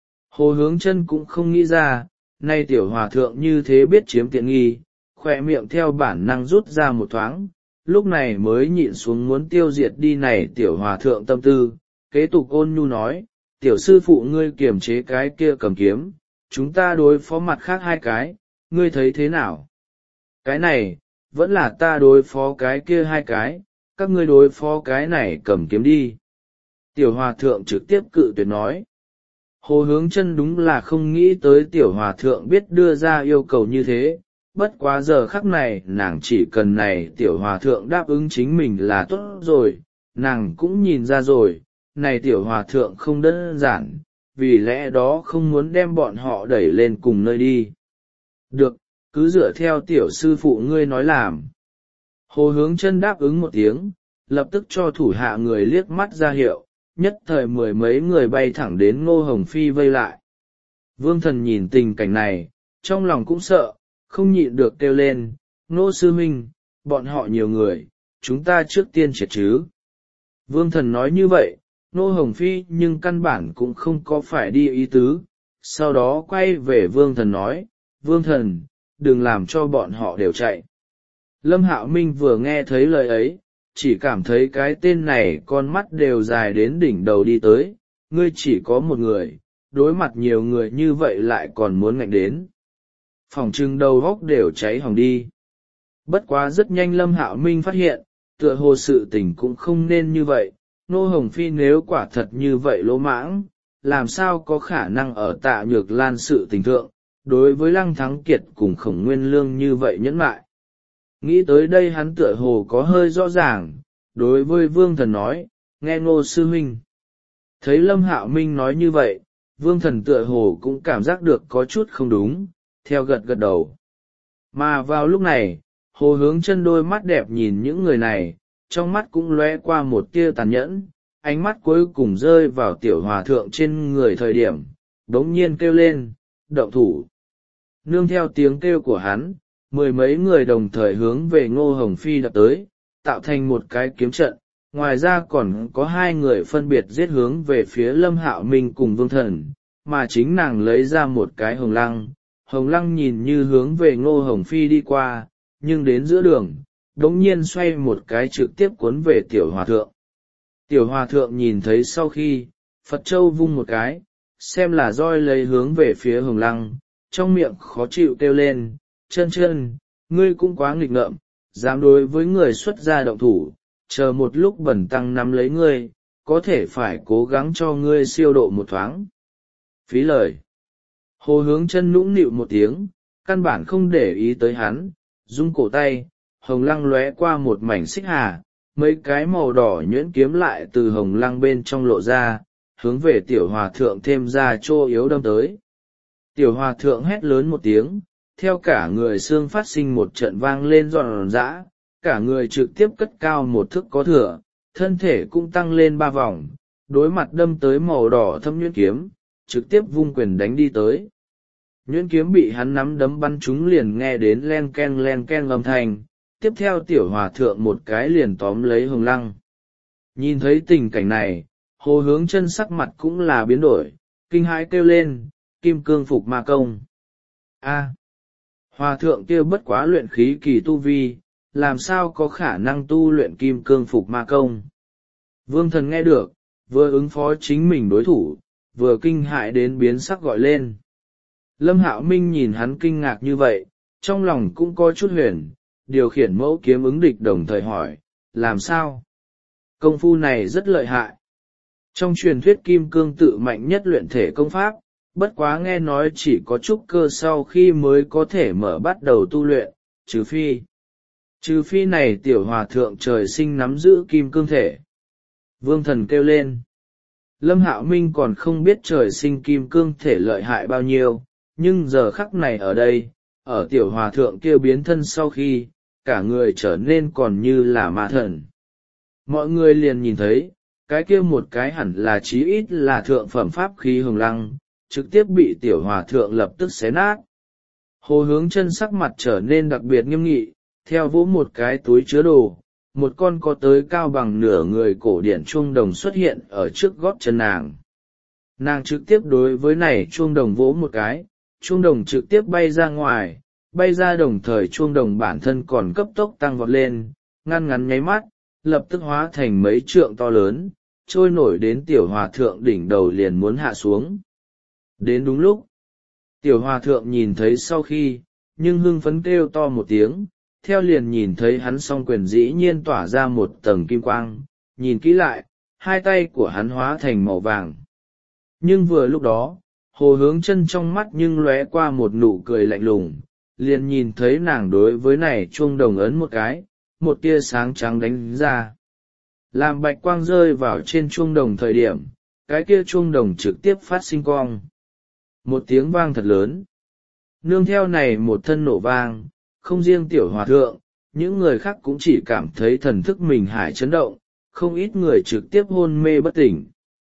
Hồ Hướng Chân cũng không nghĩ ra, nay tiểu hòa thượng như thế biết chiếm tiện nghi, khỏe miệng theo bản năng rút ra một thoáng, lúc này mới nhịn xuống muốn tiêu diệt đi này tiểu hòa thượng tâm tư, kế tục ôn nhu nói, tiểu sư phụ ngươi kiềm chế cái kia cầm kiếm, chúng ta đối phó mặt khác hai cái, ngươi thấy thế nào? Cái này, vẫn là ta đối phó cái kia hai cái, các ngươi đối phó cái này cầm kiếm đi. Tiểu hòa thượng trực tiếp cự tuyệt nói. Hồ Hướng Chân đúng là không nghĩ tới tiểu hòa thượng biết đưa ra yêu cầu như thế, bất quá giờ khắc này nàng chỉ cần này tiểu hòa thượng đáp ứng chính mình là tốt rồi, nàng cũng nhìn ra rồi, này tiểu hòa thượng không đơn giản, vì lẽ đó không muốn đem bọn họ đẩy lên cùng nơi đi. Được, cứ dựa theo tiểu sư phụ ngươi nói làm. Hồ Hướng Chân đáp ứng một tiếng, lập tức cho thủ hạ người liếc mắt ra hiệu, nhất thời mười mấy người bay thẳng đến Ngô Hồng Phi vây lại. Vương Thần nhìn tình cảnh này, trong lòng cũng sợ, không nhịn được kêu lên, Ngô sư huynh, bọn họ nhiều người, chúng ta trước tiên triệt chứ. Vương Thần nói như vậy, Ngô Hồng Phi nhưng căn bản cũng không có phải đi ý tứ, sau đó quay về Vương Thần nói, Vương Thần, đừng làm cho bọn họ đều chạy. Lâm Hạo Minh vừa nghe thấy lời ấy, chỉ cảm thấy cái tên này con mắt đều dài đến đỉnh đầu đi tới, ngươi chỉ có một người, đối mặt nhiều người như vậy lại còn muốn ngạnh đến. Phòng trưng đầu góc đều cháy hỏng đi. Bất quá rất nhanh Lâm Hạo Minh phát hiện, tựa hồ sự tình cũng không nên như vậy, Ngô Hồng Phi nếu quả thật như vậy lỗ mãng, làm sao có khả năng ở Tạ Nhược Lan sự tình thượng, đối với Lăng Thắng Kiệt cùng Khổng Nguyên Lương như vậy nhẫn mại. Nghĩ tới đây hắn tựa hồ có hơi rõ ràng, đối với Vương Thần nói, nghe Ngô sư huynh. Thấy Lâm Hạo Minh nói như vậy, Vương Thần tựa hồ cũng cảm giác được có chút không đúng, theo gật gật đầu. Mà vào lúc này, Hồ Hướng Chân đôi mắt đẹp nhìn những người này, trong mắt cũng lóe qua một tia tàn nhẫn, ánh mắt cuối cùng rơi vào tiểu hòa thượng trên người thời điểm, đống nhiên kêu lên, động thủ. Nương theo tiếng kêu của hắn, mười mấy người đồng thời hướng về Ngô Hồng Phi đập tới, tạo thành một cái kiếm trận, ngoài ra còn có hai người phân biệt giết hướng về phía Lâm Hạo Minh cùng Vương Thần, mà chính nàng lấy ra một cái hồng lăng. Hồng lăng nhìn như hướng về Ngô Hồng Phi đi qua, nhưng đến giữa đường, đống nhiên xoay một cái trực tiếp cuốn về tiểu hòa thượng. Tiểu hòa thượng nhìn thấy sau khi, Phật Châu vung một cái, xem là roi lấy hướng về phía hồng lăng, trong miệng khó chịu kêu lên, chân chân, ngươi cũng quá nghịch ngợm, dám đối với người xuất gia động thủ, chờ một lúc bẩn tăng nắm lấy ngươi, có thể phải cố gắng cho ngươi siêu độ một thoáng. Phí lời. Hồ Hướng Chân nũng nịu một tiếng, căn bản không để ý tới hắn, rung cổ tay, hồng lăng lóe qua một mảnh xích hà, mấy cái màu đỏ nhuyễn kiếm lại từ hồng lăng bên trong lộ ra, hướng về tiểu hòa thượng thêm ra chỗ yếu đâm tới. Tiểu hòa thượng hét lớn một tiếng, theo cả người xương phát sinh một trận vang lên giòn giã, cả người trực tiếp cất cao một thước có thừa, thân thể cũng tăng lên ba vòng, đối mặt đâm tới màu đỏ thâm nhuyễn kiếm, trực tiếp vung quyền đánh đi tới. Nhuyễn kiếm bị hắn nắm đấm bắn chúng liền nghe đến len ken len ken âm thanh, tiếp theo tiểu hòa thượng một cái liền tóm lấy hồng lăng. Nhìn thấy tình cảnh này, Hồ Hướng Chân sắc mặt cũng là biến đổi, kinh hãi kêu lên, kim cương phục ma công. A, hòa thượng kia bất quá luyện khí kỳ tu vi, làm sao có khả năng tu luyện kim cương phục ma công. Vương Thần nghe được, vừa ứng phó chính mình đối thủ, vừa kinh hãi đến biến sắc gọi lên. Lâm Hạo Minh nhìn hắn kinh ngạc như vậy, trong lòng cũng có chút huyền, điều khiển mẫu kiếm ứng địch đồng thời hỏi, làm sao? Công phu này rất lợi hại. Trong truyền thuyết kim cương tự mạnh nhất luyện thể công pháp, bất quá nghe nói chỉ có trúc cơ sau khi mới có thể mở bắt đầu tu luyện, trừ phi. Trừ phi này tiểu hòa thượng trời sinh nắm giữ kim cương thể. Vương Thần kêu lên. Lâm Hạo Minh còn không biết trời sinh kim cương thể lợi hại bao nhiêu, nhưng giờ khắc này ở đây, ở tiểu hòa thượng kia biến thân sau khi, cả người trở nên còn như là ma thần. Mọi người liền nhìn thấy, cái kia một cái hẳn là chí ít là thượng phẩm pháp khí hồng lăng, trực tiếp bị tiểu hòa thượng lập tức xé nát. Hồ Hướng Chân sắc mặt trở nên đặc biệt nghiêm nghị, theo vỗ một cái túi chứa đồ, một con có tới cao bằng nửa người cổ điển chuông đồng xuất hiện ở trước gót chân nàng. Nàng trực tiếp đối với này chuông đồng vỗ một cái, chuông đồng trực tiếp bay ra ngoài, bay ra đồng thời chuông đồng bản thân còn cấp tốc tăng vọt lên, ngăn ngắn nháy mắt, lập tức hóa thành mấy trượng to lớn, trôi nổi đến tiểu hòa thượng đỉnh đầu liền muốn hạ xuống. Đến đúng lúc, tiểu hòa thượng nhìn thấy sau khi, nhưng hưng phấn kêu to một tiếng, theo liền nhìn thấy hắn song quyền dĩ nhiên tỏa ra một tầng kim quang, nhìn kỹ lại, hai tay của hắn hóa thành màu vàng. Nhưng vừa lúc đó, Hồ Hướng Chân trong mắt nhưng lóe qua một nụ cười lạnh lùng, liền nhìn thấy nàng đối với này chuông đồng ấn một cái, một tia sáng trắng đánh ra. Làm bạch quang rơi vào trên chuông đồng thời điểm, cái kia chuông đồng trực tiếp phát sinh quang. Một tiếng vang thật lớn. Nương theo này một thân nổ vang, không riêng tiểu hòa thượng, những người khác cũng chỉ cảm thấy thần thức mình hải chấn động, không ít người trực tiếp hôn mê bất tỉnh.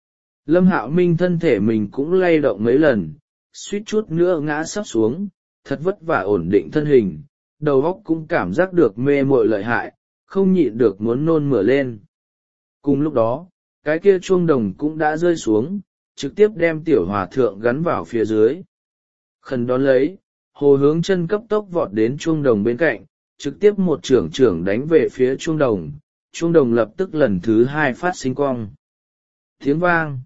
Lâm Hạo Minh thân thể mình cũng lay động mấy lần, suýt chút nữa ngã sắp xuống, thật vất vả ổn định thân hình, đầu óc cũng cảm giác được mê muội lợi hại, không nhịn được muốn nôn mửa lên. Cùng lúc đó, cái kia chuông đồng cũng đã rơi xuống, trực tiếp đem tiểu hòa thượng gắn vào phía dưới. Khẩn đón lấy, Hồ Hướng Chân cấp tốc vọt đến chuông đồng bên cạnh, trực tiếp một chưởng chưởng đánh về phía chuông đồng, chuông đồng lập tức lần thứ hai phát sinh quang. Tiếng vang.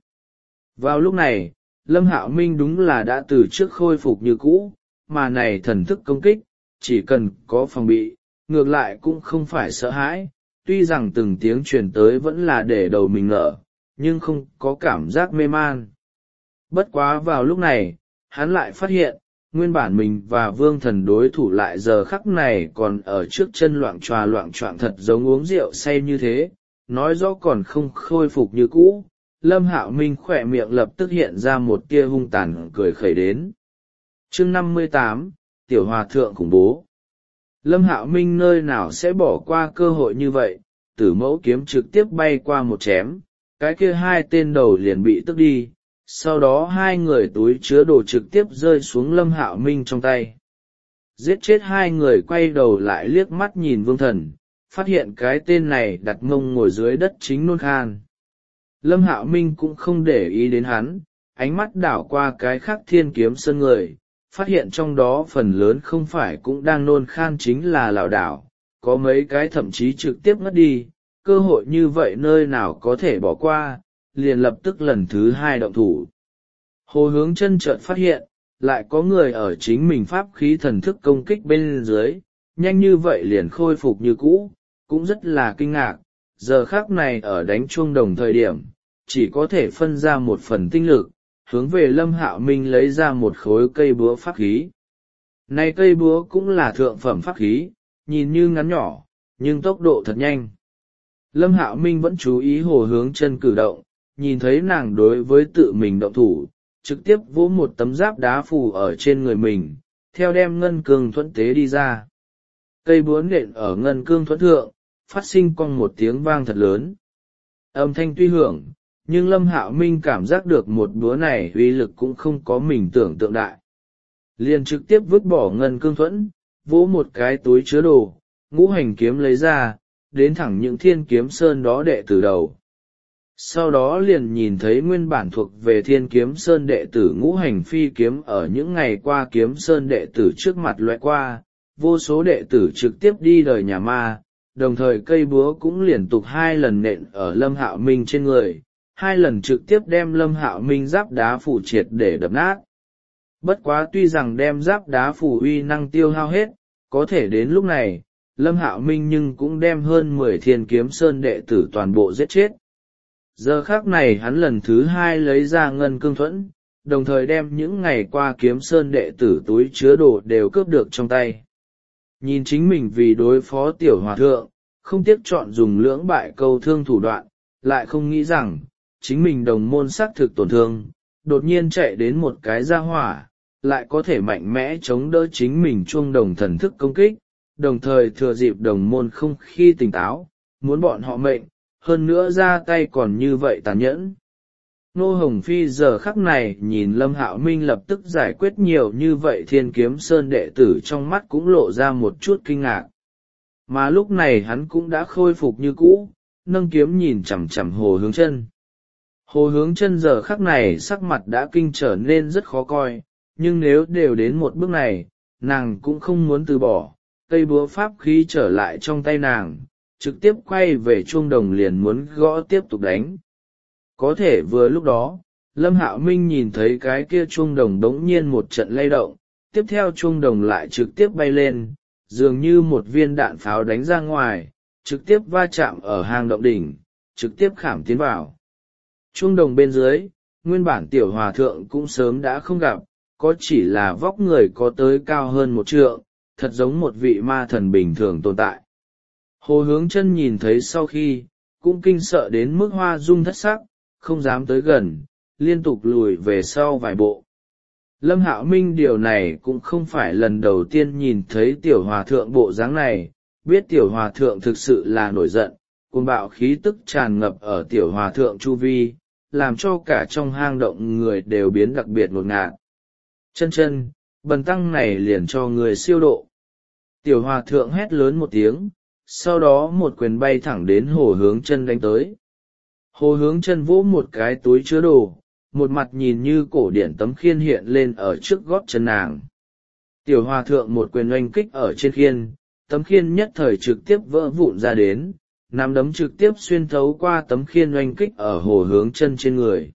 Vào lúc này, Lâm Hạo Minh đúng là đã từ trước khôi phục như cũ, mà này thần thức công kích, chỉ cần có phòng bị, ngược lại cũng không phải sợ hãi, tuy rằng từng tiếng truyền tới vẫn là để đầu mình ngỡ, nhưng không có cảm giác mê man. Bất quá vào lúc này, hắn lại phát hiện, nguyên bản mình và Vương Thần đối thủ lại giờ khắc này còn ở trước chân loạng tròa loạng choạng thật giống uống rượu say như thế, nói rõ còn không khôi phục như cũ. Lâm Hạo Minh khỏe miệng lập tức hiện ra một tia hung tàn cười khẩy đến. Chương năm mươi tám, Tiểu Hòa Thượng khủng bố. Lâm Hạo Minh nơi nào sẽ bỏ qua cơ hội như vậy, Tử Mẫu kiếm trực tiếp bay qua một chém, cái kia hai tên đầu liền bị tức đi, sau đó hai người túi chứa đồ trực tiếp rơi xuống Lâm Hạo Minh trong tay. Giết chết hai người quay đầu lại liếc mắt nhìn Vương Thần, phát hiện cái tên này đặt mông ngồi dưới đất chính nôn khan. Lâm Hạo Minh cũng không để ý đến hắn, ánh mắt đảo qua cái khác Thiên Kiếm Sơn người, phát hiện trong đó phần lớn không phải cũng đang nôn khan chính là lảo đảo, có mấy cái thậm chí trực tiếp ngất đi, cơ hội như vậy nơi nào có thể bỏ qua, liền lập tức lần thứ hai động thủ. Hồ Hướng Chân chợt phát hiện, lại có người ở chính mình pháp khí thần thức công kích bên dưới, nhanh như vậy liền khôi phục như cũ, cũng rất là kinh ngạc, giờ khắc này ở đánh chuông đồng thời điểm, chỉ có thể phân ra một phần tinh lực, hướng về Lâm Hạo Minh lấy ra một khối cây búa pháp khí. Này cây búa cũng là thượng phẩm pháp khí, nhìn như ngắn nhỏ, nhưng tốc độ thật nhanh. Lâm Hạo Minh vẫn chú ý Hồ Hướng Chân cử động, nhìn thấy nàng đối với tự mình động thủ, trực tiếp vỗ một tấm giáp đá phù ở trên người mình, theo đem ngân cương thuẫn tế đi ra. Cây búa nện ở ngân cương thuẫn thượng, phát sinh con một tiếng vang thật lớn. Âm thanh tuy hưởng, nhưng Lâm Hạo Minh cảm giác được một búa này uy lực cũng không có mình tưởng tượng đại. Liền trực tiếp vứt bỏ ngân cương thuẫn, vỗ một cái túi chứa đồ, ngũ hành kiếm lấy ra, đến thẳng những Thiên Kiếm Sơn đó đệ tử đầu. Sau đó liền nhìn thấy nguyên bản thuộc về Thiên Kiếm Sơn đệ tử ngũ hành phi kiếm ở những ngày qua Kiếm Sơn đệ tử trước mặt loại qua, vô số đệ tử trực tiếp đi đời nhà ma, đồng thời cây búa cũng liên tục hai lần nện ở Lâm Hạo Minh trên người, hai lần trực tiếp đem Lâm Hạo Minh giáp đá phủ triệt để đập nát. Bất quá tuy rằng đem giáp đá phủ uy năng tiêu hao hết, có thể đến lúc này, Lâm Hạo Minh nhưng cũng đem hơn mười Thiên Kiếm Sơn đệ tử toàn bộ giết chết. Giờ khắc này hắn lần thứ hai lấy ra ngân cương thuẫn, đồng thời đem những ngày qua Kiếm Sơn đệ tử túi chứa đồ đều cướp được trong tay. Nhìn chính mình vì đối phó Tiểu Hòa Thượng, không tiếc chọn dùng lưỡng bại câu thương thủ đoạn, lại không nghĩ rằng, chính mình đồng môn xác thực tổn thương, đột nhiên chạy đến một cái gia hỏa, lại có thể mạnh mẽ chống đỡ chính mình chuông đồng thần thức công kích, đồng thời thừa dịp đồng môn không khi tỉnh táo, muốn bọn họ mệnh, hơn nữa ra tay còn như vậy tàn nhẫn. Nô Hồng Phi giờ khắc này nhìn Lâm Hạo Minh lập tức giải quyết nhiều như vậy Thiên Kiếm Sơn đệ tử trong mắt cũng lộ ra một chút kinh ngạc. Mà lúc này hắn cũng đã khôi phục như cũ, nâng kiếm nhìn chằm chằm Hồ Hướng Chân. Hồ Hướng Chân giờ khắc này sắc mặt đã kinh trở nên rất khó coi, nhưng nếu đều đến một bước này, nàng cũng không muốn từ bỏ, cây búa pháp khí trở lại trong tay nàng, trực tiếp quay về chuông đồng liền muốn gõ tiếp tục đánh. Có thể vừa lúc đó, Lâm Hạo Minh nhìn thấy cái kia chuông đồng đống nhiên một trận lay động, tiếp theo chuông đồng lại trực tiếp bay lên, dường như một viên đạn pháo đánh ra ngoài, trực tiếp va chạm ở hang động đỉnh, trực tiếp khảm tiến vào. Chuông đồng bên dưới, nguyên bản Tiểu Hòa Thượng cũng sớm đã không gặp, có chỉ là vóc người có tới cao hơn một trượng, thật giống một vị ma thần bình thường tồn tại. Hồ Hướng Chân nhìn thấy sau khi, cũng kinh sợ đến mức hoa dung thất sắc, không dám tới gần, liên tục lùi về sau vài bộ. Lâm Hạo Minh điều này cũng không phải lần đầu tiên nhìn thấy Tiểu Hòa Thượng bộ dáng này, biết Tiểu Hòa Thượng thực sự là nổi giận, cuồng bạo khí tức tràn ngập ở Tiểu Hòa Thượng chu vi, làm cho cả trong hang động người đều biến đặc biệt ngột ngạt. Chân chân, bần tăng này liền cho người siêu độ. Tiểu Hòa Thượng hét lớn một tiếng, sau đó một quyền bay thẳng đến Hồ Hướng Chân đánh tới. Hồ Hướng Chân vỗ một cái túi chứa đồ, một mặt nhìn như cổ điển tấm khiên hiện lên ở trước gót chân nàng. Tiểu Hòa Thượng một quyền oanh kích ở trên khiên, tấm khiên nhất thời trực tiếp vỡ vụn ra đến, nắm đấm trực tiếp xuyên thấu qua tấm khiên oanh kích ở Hồ Hướng Chân trên người.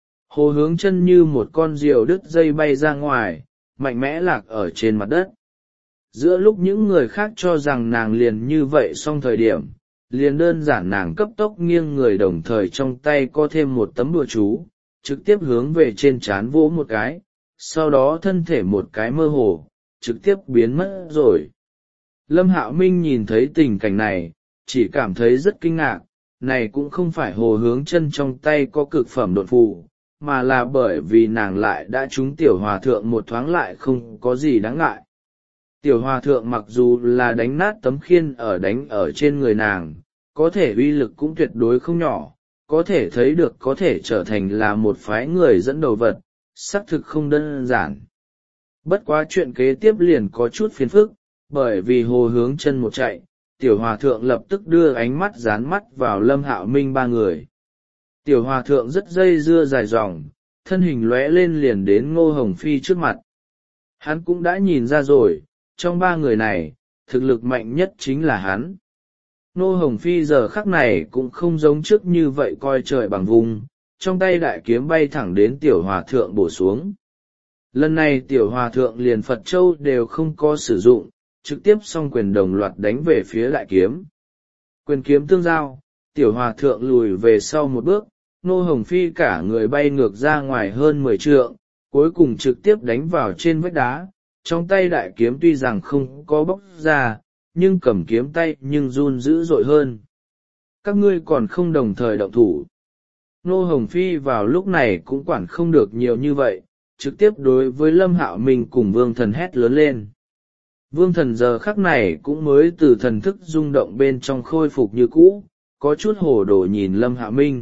Hồ Hướng Chân như một con diều đứt dây bay ra ngoài, mạnh mẽ lạc ở trên mặt đất. Giữa lúc những người khác cho rằng nàng liền như vậy xong thời điểm, liền đơn giản nàng cấp tốc nghiêng người đồng thời trong tay có thêm một tấm bùa chú, trực tiếp hướng về trên trán vỗ một cái, sau đó thân thể một cái mơ hồ, trực tiếp biến mất rồi. Lâm Hạo Minh nhìn thấy tình cảnh này, chỉ cảm thấy rất kinh ngạc, này cũng không phải Hồ Hướng Chân trong tay có cực phẩm độn phù, mà là bởi vì nàng lại đã trúng tiểu hòa thượng một thoáng lại không có gì đáng ngại. Tiểu hòa thượng mặc dù là đánh nát tấm khiên ở đánh ở trên người nàng, có thể uy lực cũng tuyệt đối không nhỏ, có thể thấy được có thể trở thành là một phái người dẫn đầu vật, xác thực không đơn giản. Bất quá chuyện kế tiếp liền có chút phiền phức, bởi vì Hồ Hướng Chân một chạy, tiểu hòa thượng lập tức đưa ánh mắt dán mắt vào Lâm Hạo Minh ba người. Tiểu hòa thượng rất dây dưa dài dòng, thân hình lóe lên liền đến Ngô Hồng Phi trước mặt. Hắn cũng đã nhìn ra rồi, trong ba người này, thực lực mạnh nhất chính là hắn. Ngô Hồng Phi giờ khắc này cũng không giống trước như vậy coi trời bằng vùng, trong tay đại kiếm bay thẳng đến tiểu hòa thượng bổ xuống. Lần này tiểu hòa thượng liền Phật Châu đều không có sử dụng, trực tiếp song quyền đồng loạt đánh về phía đại kiếm. Quyền kiếm tương giao, tiểu hòa thượng lùi về sau một bước, Ngô Hồng Phi cả người bay ngược ra ngoài hơn mười trượng, cuối cùng trực tiếp đánh vào trên vách đá. Trong tay đại kiếm tuy rằng không có bóc ra, nhưng cầm kiếm tay nhưng run dữ dội hơn. Các ngươi còn không đồng thời động thủ. Ngô Hồng Phi vào lúc này cũng quản không được nhiều như vậy, trực tiếp đối với Lâm Hạo Minh cùng Vương Thần hét lớn lên. Vương Thần giờ khắc này cũng mới từ thần thức rung động bên trong khôi phục như cũ, có chút hồ đồ nhìn Lâm Hạo Minh.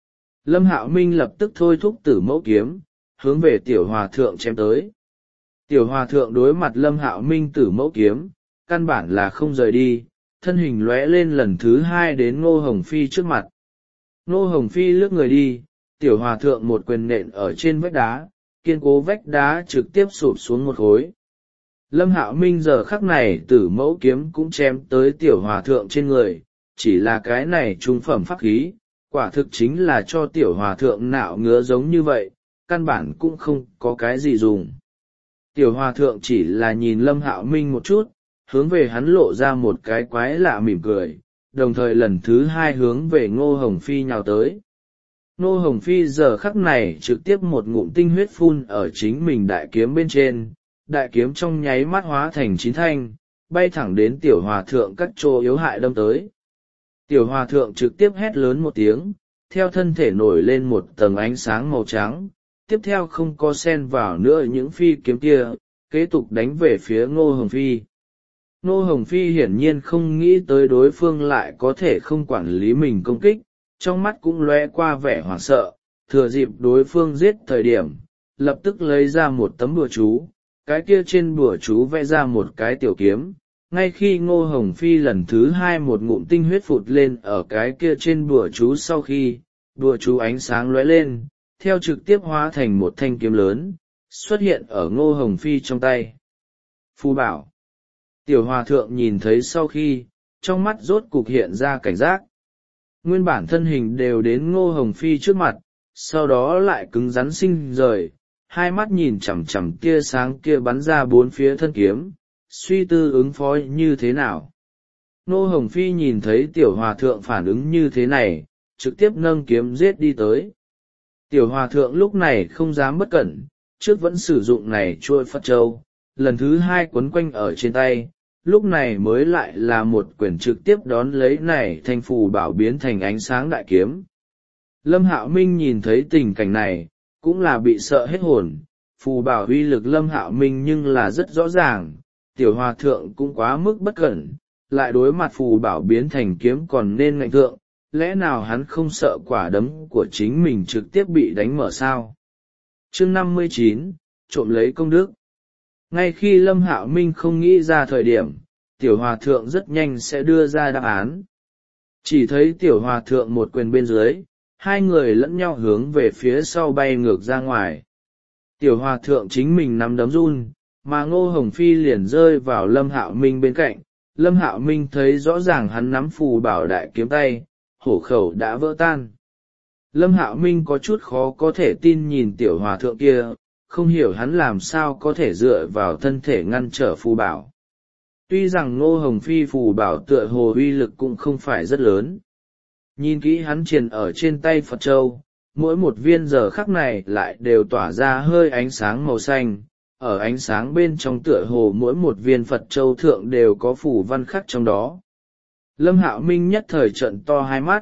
Lâm Hạo Minh lập tức thôi thúc Tử Mẫu kiếm, hướng về tiểu hòa thượng chém tới. Tiểu hòa thượng đối mặt Lâm Hạo Minh Tử Mẫu kiếm, căn bản là không rời đi, thân hình lóe lên lần thứ hai đến Ngô Hồng Phi trước mặt. Ngô Hồng Phi lướt người đi, tiểu hòa thượng một quyền nện ở trên vách đá, kiên cố vách đá trực tiếp sụp xuống một khối. Lâm Hạo Minh giờ khắc này Tử Mẫu kiếm cũng chém tới tiểu hòa thượng trên người, chỉ là cái này trung phẩm pháp khí, quả thực chính là cho tiểu hòa thượng nạo ngứa giống như vậy, căn bản cũng không có cái gì dùng. Tiểu hòa thượng chỉ là nhìn Lâm Hạo Minh một chút, hướng về hắn lộ ra một cái quái lạ mỉm cười, đồng thời lần thứ hai hướng về Ngô Hồng Phi nhào tới. Ngô Hồng Phi giờ khắc này trực tiếp một ngụm tinh huyết phun ở chính mình đại kiếm bên trên, đại kiếm trong nháy mắt hóa thành chín thanh, bay thẳng đến tiểu hòa thượng các chỗ yếu hại đâm tới. Tiểu hòa thượng trực tiếp hét lớn một tiếng, theo thân thể nổi lên một tầng ánh sáng màu trắng, tiếp theo không có xen vào nữa những phi kiếm kia, kế tục đánh về phía Ngô Hồng Phi. Ngô Hồng Phi hiển nhiên không nghĩ tới đối phương lại có thể không quản lý mình công kích, trong mắt cũng lóe qua vẻ hoảng sợ, thừa dịp đối phương giết thời điểm, lập tức lấy ra một tấm bùa chú, cái kia trên bùa chú vẽ ra một cái tiểu kiếm. Ngay khi Ngô Hồng Phi lần thứ hai một ngụm tinh huyết phụt lên ở cái kia trên bùa chú sau khi, bùa chú ánh sáng lóe lên, theo trực tiếp hóa thành một thanh kiếm lớn, xuất hiện ở Ngô Hồng Phi trong tay. Phù bảo. Tiểu hòa thượng nhìn thấy sau khi, trong mắt rốt cục hiện ra cảnh giác. Nguyên bản thân hình đều đến Ngô Hồng Phi trước mặt, sau đó lại cứng rắn sinh rời, hai mắt nhìn chằm chằm tia sáng kia bắn ra bốn phía thân kiếm, suy tư ứng phó như thế nào. Ngô Hồng Phi nhìn thấy tiểu hòa thượng phản ứng như thế này, trực tiếp nâng kiếm giết đi tới. Tiểu hòa thượng lúc này không dám bất cẩn, trước vẫn sử dụng này trôi Phật Châu, lần thứ hai quấn quanh ở trên tay, lúc này mới lại là một quyền trực tiếp đón lấy này thanh phù bảo biến thành ánh sáng đại kiếm. Lâm Hạo Minh nhìn thấy tình cảnh này, cũng là bị sợ hết hồn, phù bảo uy lực Lâm Hạo Minh nhưng là rất rõ ràng, tiểu hòa thượng cũng quá mức bất cẩn, lại đối mặt phù bảo biến thành kiếm còn nên ngạnh thượng, lẽ nào hắn không sợ quả đấm của chính mình trực tiếp bị đánh mở sao? Chương năm mươi chín, trộm lấy công đức. Ngay khi Lâm Hạo Minh không nghĩ ra thời điểm, tiểu hòa thượng rất nhanh sẽ đưa ra đáp án. Chỉ thấy tiểu hòa thượng một quyền bên dưới, hai người lẫn nhau hướng về phía sau bay ngược ra ngoài. Tiểu hòa thượng chính mình nắm đấm run, mà Ngô Hồng Phi liền rơi vào Lâm Hạo Minh bên cạnh. Lâm Hạo Minh thấy rõ ràng hắn nắm phù bảo đại kiếm tay, hổ khẩu đã vỡ tan. Lâm Hạo Minh có chút khó có thể tin nhìn tiểu hòa thượng kia, không hiểu hắn làm sao có thể dựa vào thân thể ngăn trở phù bảo. Tuy rằng Ngô Hồng Phi phù bảo tựa hồ uy lực cũng không phải rất lớn. Nhìn kỹ hắn triền ở trên tay Phật Châu, mỗi một viên giờ khắc này lại đều tỏa ra hơi ánh sáng màu xanh, ở ánh sáng bên trong tựa hồ mỗi một viên Phật Châu thượng đều có phù văn khắc trong đó. Lâm Hạo Minh nhất thời trợn to hai mắt,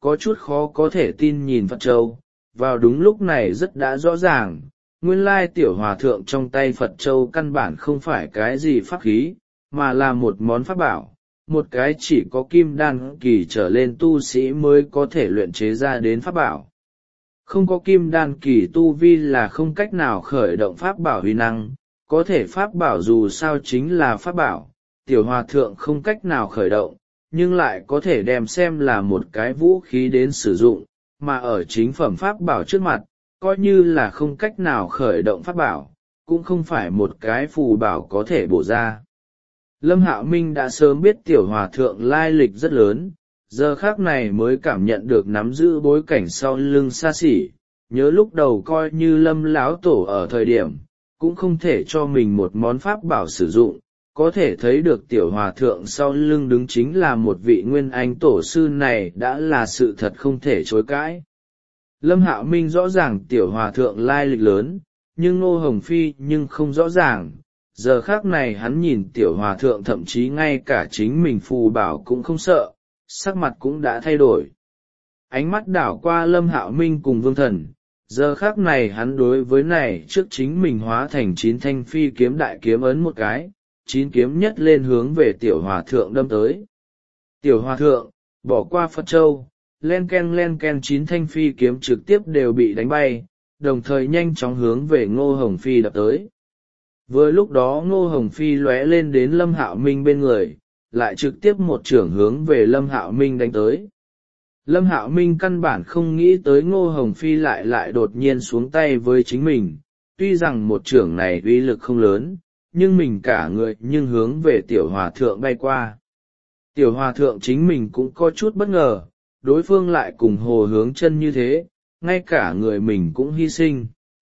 có chút khó có thể tin nhìn Phật Châu. Vào đúng lúc này rất đã rõ ràng, nguyên lai tiểu hòa thượng trong tay Phật Châu căn bản không phải cái gì pháp khí, mà là một món pháp bảo, một cái chỉ có kim đan kỳ trở lên tu sĩ mới có thể luyện chế ra đến pháp bảo. Không có kim đan kỳ tu vi là không cách nào khởi động pháp bảo huy năng, có thể pháp bảo dù sao chính là pháp bảo, tiểu hòa thượng không cách nào khởi động, nhưng lại có thể đem xem là một cái vũ khí đến sử dụng, mà ở chính phẩm pháp bảo trước mặt, coi như là không cách nào khởi động pháp bảo, cũng không phải một cái phù bảo có thể bổ ra. Lâm Hạo Minh đã sớm biết tiểu hòa thượng lai lịch rất lớn, giờ khác này mới cảm nhận được nắm giữ bối cảnh sau lưng xa xỉ, nhớ lúc đầu coi như Lâm lão tổ ở thời điểm, cũng không thể cho mình một món pháp bảo sử dụng, có thể thấy được tiểu hòa thượng sau lưng đứng chính là một vị nguyên anh tổ sư này đã là sự thật không thể chối cãi. Lâm Hạo Minh rõ ràng tiểu hòa thượng lai lịch lớn, nhưng Ngô Hồng Phi nhưng không rõ ràng. Giờ khác này hắn nhìn tiểu hòa thượng thậm chí ngay cả chính mình phù bảo cũng không sợ, sắc mặt cũng đã thay đổi. Ánh mắt đảo qua Lâm Hạo Minh cùng Vương Thần, giờ khác này hắn đối với này trước chính mình hóa thành chín thanh phi kiếm đại kiếm ấn một cái, chín kiếm nhất lên hướng về tiểu hòa thượng đâm tới. Tiểu hòa thượng, bỏ qua Phật Châu, len ken len ken chín thanh phi kiếm trực tiếp đều bị đánh bay, đồng thời nhanh chóng hướng về Ngô Hồng Phi đập tới. Vừa lúc đó Ngô Hồng Phi lóe lên đến Lâm Hạo Minh bên người, lại trực tiếp một chưởng hướng về Lâm Hạo Minh đánh tới. Lâm Hạo Minh căn bản không nghĩ tới Ngô Hồng Phi lại lại đột nhiên xuống tay với chính mình, tuy rằng một chưởng này uy lực không lớn, nhưng mình cả người nhưng hướng về tiểu hòa thượng bay qua. Tiểu hòa thượng chính mình cũng có chút bất ngờ, đối phương lại cùng hồ hướng chân như thế, ngay cả người mình cũng hy sinh.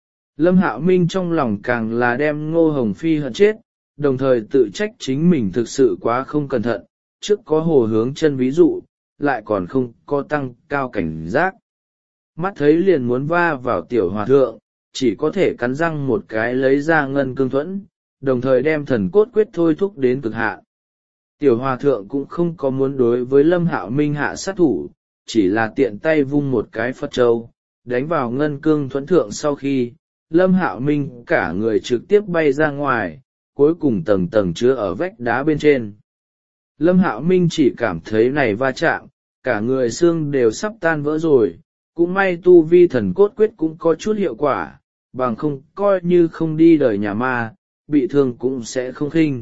Lâm Hạo Minh trong lòng càng là đem Ngô Hồng Phi hận chết, đồng thời tự trách chính mình thực sự quá không cẩn thận, trước có hồ hướng chân ví dụ, lại còn không có tăng cao cảnh giác. Mắt thấy liền muốn va vào tiểu hòa thượng, chỉ có thể cắn răng một cái lấy ra ngân cương thuẫn, đồng thời đem thần cốt quyết thôi thúc đến cực hạn. Tiểu hòa thượng cũng không có muốn đối với Lâm Hạo Minh hạ sát thủ, chỉ là tiện tay vung một cái Phật Châu, đánh vào ngân cương thuẫn thượng sau khi, Lâm Hạo Minh cả người trực tiếp bay ra ngoài, cuối cùng tầng tầng chứa ở vách đá bên trên. Lâm Hạo Minh chỉ cảm thấy này va chạm, cả người xương đều sắp tan vỡ rồi, cũng may tu vi thần cốt quyết cũng có chút hiệu quả, bằng không coi như không đi đời nhà ma, bị thương cũng sẽ không khinh.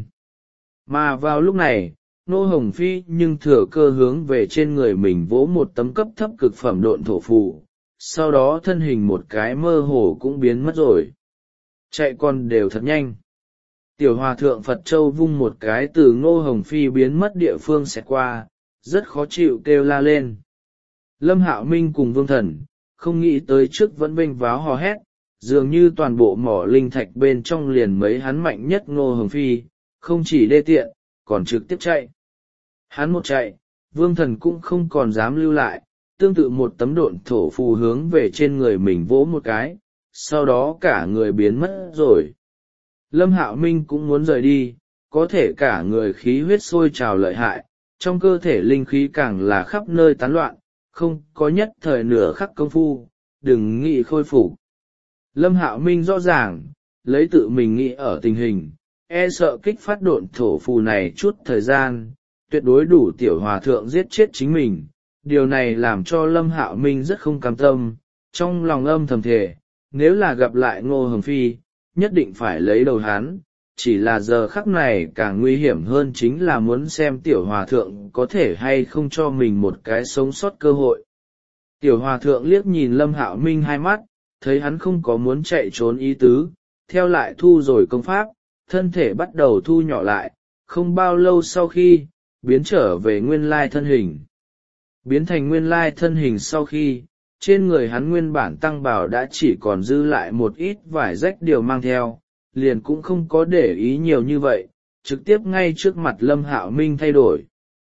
Mà vào lúc này, Ngô Hồng Phi nhưng thừa cơ hướng về trên người mình vỗ một tấm cấp thấp cực phẩm độn thổ phù, sau đó thân hình một cái mơ hồ cũng biến mất rồi. Chạy con đều thật nhanh. Tiểu hòa thượng Phật Châu vung một cái từ Ngô Hồng Phi biến mất địa phương sẽ qua, rất khó chịu kêu la lên. Lâm Hạo Minh cùng Vương Thần, không nghĩ tới trước vẫn vênh váo hò hét, dường như toàn bộ mỏ linh thạch bên trong liền mấy hắn mạnh nhất Ngô Hồng Phi, không chỉ đê tiện, còn trực tiếp chạy. Hắn một chạy, Vương Thần cũng không còn dám lưu lại, tương tự một tấm độn thổ phù hướng về trên người mình vỗ một cái, sau đó cả người biến mất rồi. Lâm Hạo Minh cũng muốn rời đi, có thể cả người khí huyết sôi trào lợi hại, trong cơ thể linh khí càng là khắp nơi tán loạn, không có nhất thời nửa khắc công phu, đừng nghĩ khôi phục. Lâm Hạo Minh rõ ràng, lấy tự mình nghĩ ở tình hình, e sợ kích phát độn thổ phù này chút thời gian, tuyệt đối đủ tiểu hòa thượng giết chết chính mình. Điều này làm cho Lâm Hạo Minh rất không cam tâm, trong lòng âm thầm thề, nếu là gặp lại Ngô Hồng Phi, nhất định phải lấy đầu hắn, chỉ là giờ khắc này càng nguy hiểm hơn chính là muốn xem tiểu hòa thượng có thể hay không cho mình một cái sống sót cơ hội. Tiểu hòa thượng liếc nhìn Lâm Hạo Minh hai mắt, thấy hắn không có muốn chạy trốn ý tứ, theo lại thu rồi công pháp, thân thể bắt đầu thu nhỏ lại, không bao lâu sau khi, biến trở về nguyên lai thân hình. Biến thành nguyên lai thân hình sau khi, trên người hắn nguyên bản tăng bào đã chỉ còn dư lại một ít vải rách điều mang theo, liền cũng không có để ý nhiều như vậy, trực tiếp ngay trước mặt Lâm Hạo Minh thay đổi.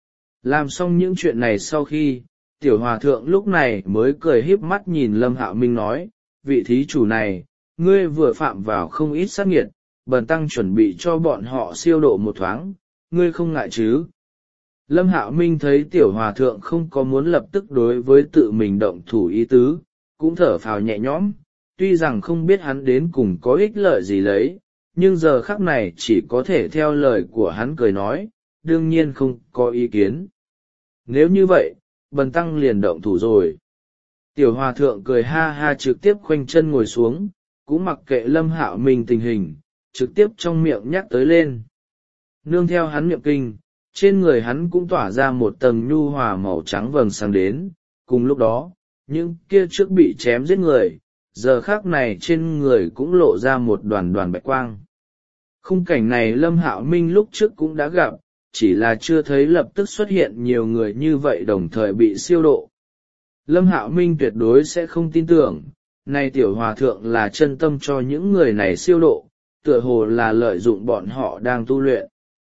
Làm xong những chuyện này sau khi, tiểu hòa thượng lúc này mới cười híp mắt nhìn Lâm Hạo Minh nói, vị thí chủ này, ngươi vừa phạm vào không ít sát nghiệt, bần tăng chuẩn bị cho bọn họ siêu độ một thoáng, ngươi không ngại chứ? Lâm Hạo Minh thấy tiểu hòa thượng không có muốn lập tức đối với tự mình động thủ ý tứ, cũng thở phào nhẹ nhõm, tuy rằng không biết hắn đến cùng có ích lợi gì lấy, nhưng giờ khắc này chỉ có thể theo lời của hắn cười nói, đương nhiên không có ý kiến. Nếu như vậy, bần tăng liền động thủ rồi. Tiểu hòa thượng cười ha ha trực tiếp khoanh chân ngồi xuống, cũng mặc kệ Lâm Hạo Minh tình hình, trực tiếp trong miệng nhắc tới lên. Nương theo hắn niệm kinh, trên người hắn cũng tỏa ra một tầng nhu hòa màu trắng vầng sáng đến, cùng lúc đó, những kia trước bị chém giết người, giờ khác này trên người cũng lộ ra một đoàn đoàn bạch quang. Khung cảnh này Lâm Hạo Minh lúc trước cũng đã gặp, chỉ là chưa thấy lập tức xuất hiện nhiều người như vậy đồng thời bị siêu độ. Lâm Hạo Minh tuyệt đối sẽ không tin tưởng, này tiểu hòa thượng là chân tâm cho những người này siêu độ, tựa hồ là lợi dụng bọn họ đang tu luyện.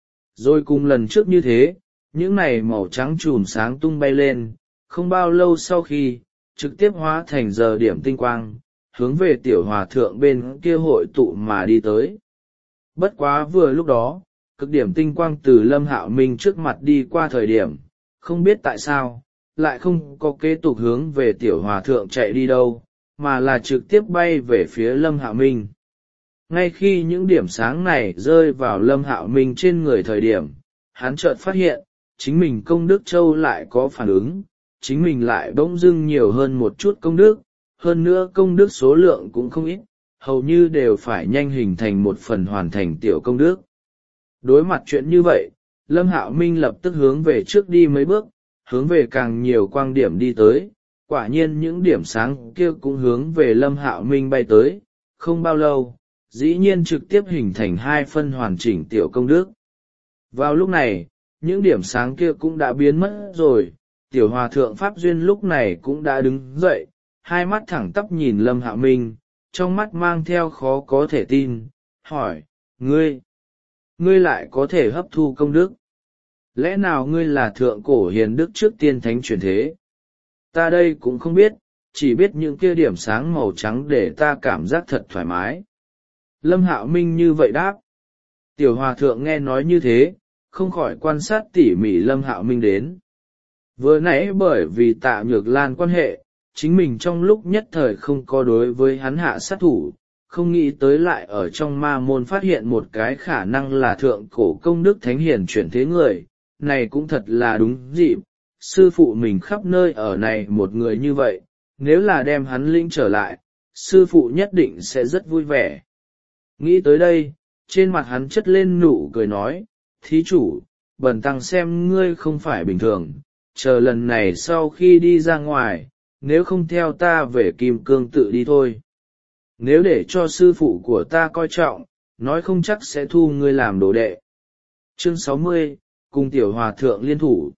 Rồi cùng lần trước như thế, những này màu trắng chùm sáng tung bay lên, không bao lâu sau khi, trực tiếp hóa thành giờ điểm tinh quang, hướng về tiểu hòa thượng bên kia hội tụ mà đi tới. Bất quá vừa lúc đó, cực điểm tinh quang từ Lâm Hạo Minh trước mặt đi qua thời điểm, không biết tại sao, lại không có kế tục hướng về tiểu hòa thượng chạy đi đâu, mà là trực tiếp bay về phía Lâm Hạo Minh. Ngay khi những điểm sáng này rơi vào Lâm Hạo Minh trên người thời điểm, hắn chợt phát hiện, chính mình công đức châu lại có phản ứng, chính mình lại bỗng dưng nhiều hơn một chút công đức, hơn nữa công đức số lượng cũng không ít, hầu như đều phải nhanh hình thành một phần hoàn thành tiểu công đức. Đối mặt chuyện như vậy, Lâm Hạo Minh lập tức hướng về trước đi mấy bước, hướng về càng nhiều quang điểm đi tới, quả nhiên những điểm sáng kia cũng hướng về Lâm Hạo Minh bay tới, không bao lâu, dĩ nhiên trực tiếp hình thành hai phân hoàn chỉnh tiểu công đức. Vào lúc này, những điểm sáng kia cũng đã biến mất rồi, tiểu hòa thượng Pháp Duyên lúc này cũng đã đứng dậy, hai mắt thẳng tắp nhìn Lâm Hạo Minh, trong mắt mang theo khó có thể tin, hỏi, ngươi, ngươi lại có thể hấp thu công đức? Lẽ nào ngươi là thượng cổ hiền đức trước tiên thánh truyền thế? Ta đây cũng không biết, chỉ biết những kia điểm sáng màu trắng để ta cảm giác thật thoải mái. Lâm Hạo Minh như vậy đáp. Tiểu hòa thượng nghe nói như thế, không khỏi quan sát tỉ mỉ Lâm Hạo Minh đến. Vừa nãy bởi vì Tạ Nhược Lan quan hệ, chính mình trong lúc nhất thời không có đối với hắn hạ sát thủ, không nghĩ tới lại ở trong ma môn phát hiện một cái khả năng là thượng cổ công đức thánh hiền chuyển thế người, này cũng thật là đúng dịp, sư phụ mình khắp nơi ở này một người như vậy, nếu là đem hắn linh trở lại, sư phụ nhất định sẽ rất vui vẻ. Nghĩ tới đây, trên mặt hắn chất lên nụ cười nói, thí chủ, bần tăng xem ngươi không phải bình thường, chờ lần này sau khi đi ra ngoài, nếu không theo ta về Kim Cương tự đi thôi. Nếu để cho sư phụ của ta coi trọng, nói không chắc sẽ thu ngươi làm đồ đệ. Chương sáu mươi, cùng tiểu hòa thượng liên thủ.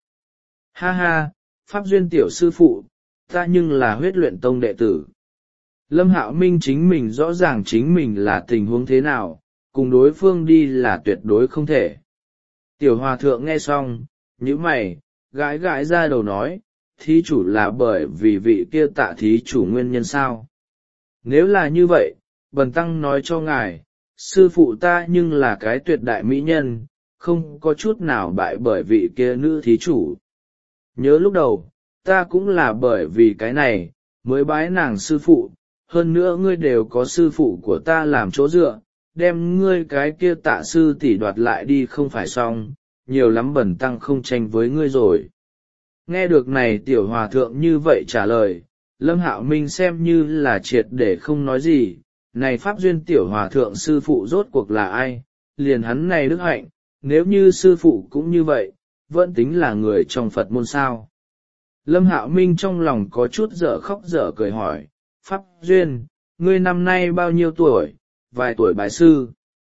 Ha ha, Pháp Duyên tiểu sư phụ, ta nhưng là huyết luyện tông đệ tử. Lâm Hạo Minh chính mình rõ ràng chính mình là tình huống thế nào, cùng đối phương đi là tuyệt đối không thể. Tiểu hòa thượng nghe xong, nhíu mày, gãi gãi ra đầu nói, thí chủ là bởi vì vị kia Tạ thí chủ nguyên nhân sao? Nếu là như vậy, bần tăng nói cho ngài, sư phụ ta nhưng là cái tuyệt đại mỹ nhân, không có chút nào bại bởi vị kia nữ thí chủ. Nhớ lúc đầu, ta cũng là bởi vì cái này, mới bái nàng sư phụ, hơn nữa ngươi đều có sư phụ của ta làm chỗ dựa, đem ngươi cái kia Tạ sư tỷ đoạt lại đi không phải xong, nhiều lắm bần tăng không tranh với ngươi rồi. Nghe được này tiểu hòa thượng như vậy trả lời, Lâm Hạo Minh xem như là triệt để không nói gì, này Pháp Duyên tiểu hòa thượng sư phụ rốt cuộc là ai, liền hắn này đức hạnh, nếu như sư phụ cũng như vậy, vẫn tính là người trong Phật môn sao. Lâm Hạo Minh trong lòng có chút dở khóc dở cười hỏi, Pháp Duyên, ngươi năm nay bao nhiêu tuổi, vài tuổi bái sư?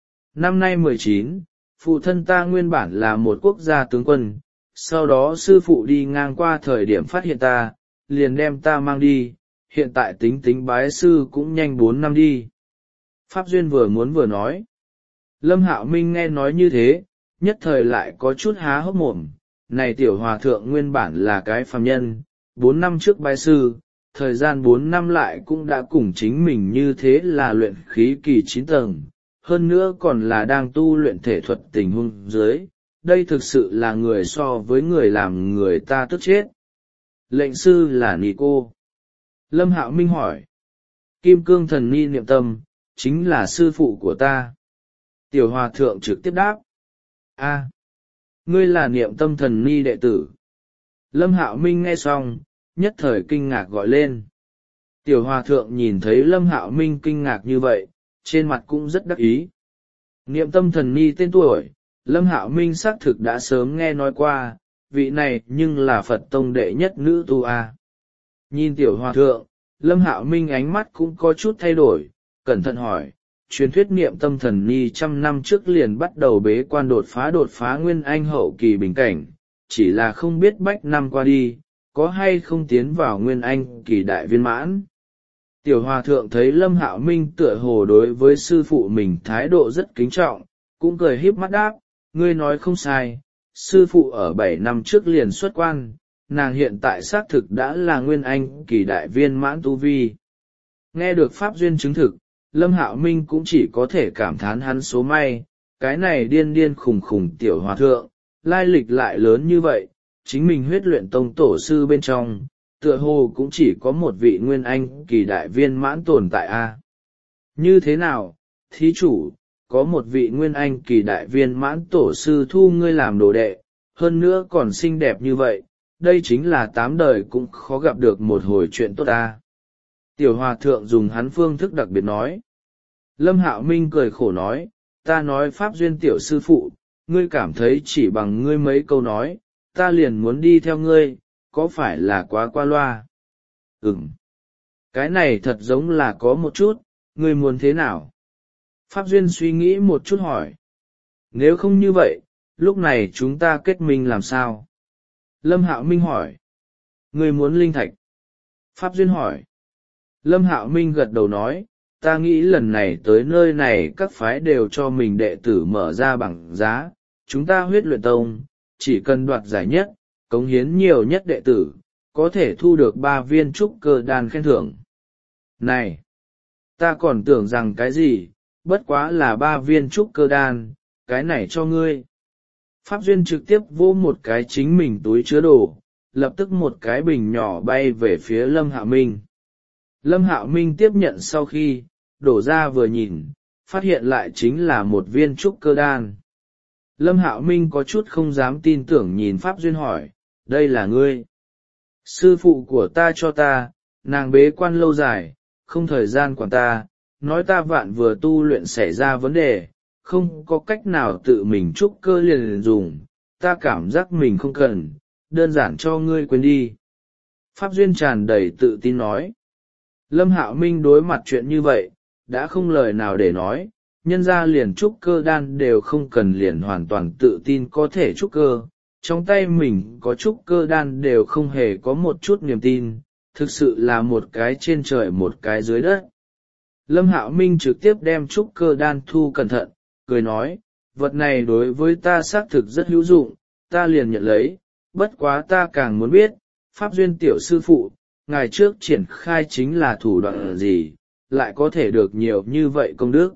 Năm nay mười chín, phụ thân ta nguyên bản là một quốc gia tướng quân, sau đó sư phụ đi ngang qua thời điểm phát hiện ta, liền đem ta mang đi, hiện tại tính tính bái sư cũng nhanh bốn năm đi. Pháp Duyên vừa muốn vừa nói. Lâm Hạo Minh nghe nói như thế, nhất thời lại có chút há hốc mồm, này tiểu hòa thượng nguyên bản là cái phàm nhân, bốn năm trước bái sư, thời gian bốn năm lại cũng đã cùng chính mình như thế là luyện khí kỳ chín tầng, hơn nữa còn là đang tu luyện thể thuật tình huống dưới, đây thực sự là người so với người làm người ta tức chết. Lệnh sư là nị cô. Lâm Hạo Minh hỏi. Kim cương thần ni niệm tâm, chính là sư phụ của ta. Tiểu hòa thượng trực tiếp đáp. A, ngươi là niệm tâm thần ni đệ tử. Lâm Hạo Minh nghe xong, nhất thời kinh ngạc gọi lên. Tiểu hòa thượng nhìn thấy Lâm Hạo Minh kinh ngạc như vậy, trên mặt cũng rất đắc ý. Niệm tâm thần ni tên tuổi, Lâm Hạo Minh xác thực đã sớm nghe nói qua, vị này nhưng là Phật tông đệ nhất nữ tu a. Nhìn tiểu hòa thượng, Lâm Hạo Minh ánh mắt cũng có chút thay đổi, cẩn thận hỏi, truyền thuyết niệm tâm thần ni trăm năm trước liền bắt đầu bế quan đột phá đột phá nguyên anh hậu kỳ bình cảnh, chỉ là không biết bách năm qua đi, có hay không tiến vào nguyên anh kỳ đại viên mãn. Tiểu hòa thượng thấy Lâm Hạo Minh tựa hồ đối với sư phụ mình thái độ rất kính trọng, cũng cười híp mắt đáp, ngươi nói không sai, sư phụ ở bảy năm trước liền xuất quan, nàng hiện tại xác thực đã là nguyên anh kỳ đại viên mãn tu vi. Nghe được pháp duyên chứng thực, Lâm Hạo Minh cũng chỉ có thể cảm thán hắn số may, cái này điên điên khùng khùng tiểu hòa thượng, lai lịch lại lớn như vậy, chính mình huyết luyện tông tổ sư bên trong, tựa hồ cũng chỉ có một vị nguyên anh kỳ đại viên mãn tồn tại a. Như thế nào, thí chủ, có một vị nguyên anh kỳ đại viên mãn tổ sư thu ngươi làm đồ đệ, hơn nữa còn xinh đẹp như vậy, đây chính là tám đời cũng khó gặp được một hồi chuyện tốt ta. Tiểu hòa thượng dùng hắn phương thức đặc biệt nói. Lâm Hạo Minh cười khổ nói, ta nói pháp duyên tiểu sư phụ, ngươi cảm thấy chỉ bằng ngươi mấy câu nói, ta liền muốn đi theo ngươi, có phải là quá qua loa? Ừm. Cái này thật giống là có một chút, ngươi muốn thế nào? Pháp duyên suy nghĩ một chút hỏi. Nếu không như vậy, lúc này chúng ta kết minh làm sao? Lâm Hạo Minh hỏi. Ngươi muốn linh thạch? Pháp duyên hỏi. Lâm Hạo Minh gật đầu nói, ta nghĩ lần này tới nơi này các phái đều cho mình đệ tử mở ra bằng giá, chúng ta huyết luyện tông, chỉ cần đoạt giải nhất, cống hiến nhiều nhất đệ tử, có thể thu được ba viên trúc cơ đan khen thưởng. Này! Ta còn tưởng rằng cái gì, bất quá là ba viên trúc cơ đan, cái này cho ngươi. Pháp duyên trực tiếp vô một cái chính mình túi chứa đồ, lập tức một cái bình nhỏ bay về phía Lâm Hạo Minh. Lâm Hạo Minh tiếp nhận sau khi, đổ ra vừa nhìn, phát hiện lại chính là một viên trúc cơ đan. Lâm Hạo Minh có chút không dám tin tưởng nhìn Pháp duyên hỏi, đây là ngươi. Sư phụ của ta cho ta, nàng bế quan lâu dài, không thời gian quản ta, nói ta vạn vừa tu luyện xảy ra vấn đề, không có cách nào tự mình trúc cơ liền, liền dùng, ta cảm giác mình không cần, đơn giản cho ngươi quên đi. Pháp duyên tràn đầy tự tin nói. Lâm Hạo Minh đối mặt chuyện như vậy, đã không lời nào để nói, nhân ra liền trúc cơ đan đều không cần liền hoàn toàn tự tin có thể trúc cơ, trong tay mình có trúc cơ đan đều không hề có một chút niềm tin, thực sự là một cái trên trời một cái dưới đất. Lâm Hạo Minh trực tiếp đem trúc cơ đan thu cẩn thận, cười nói, vật này đối với ta xác thực rất hữu dụng, ta liền nhận lấy, bất quá ta càng muốn biết, Pháp duyên tiểu sư phụ, ngày trước triển khai chính là thủ đoạn gì, lại có thể được nhiều như vậy công đức.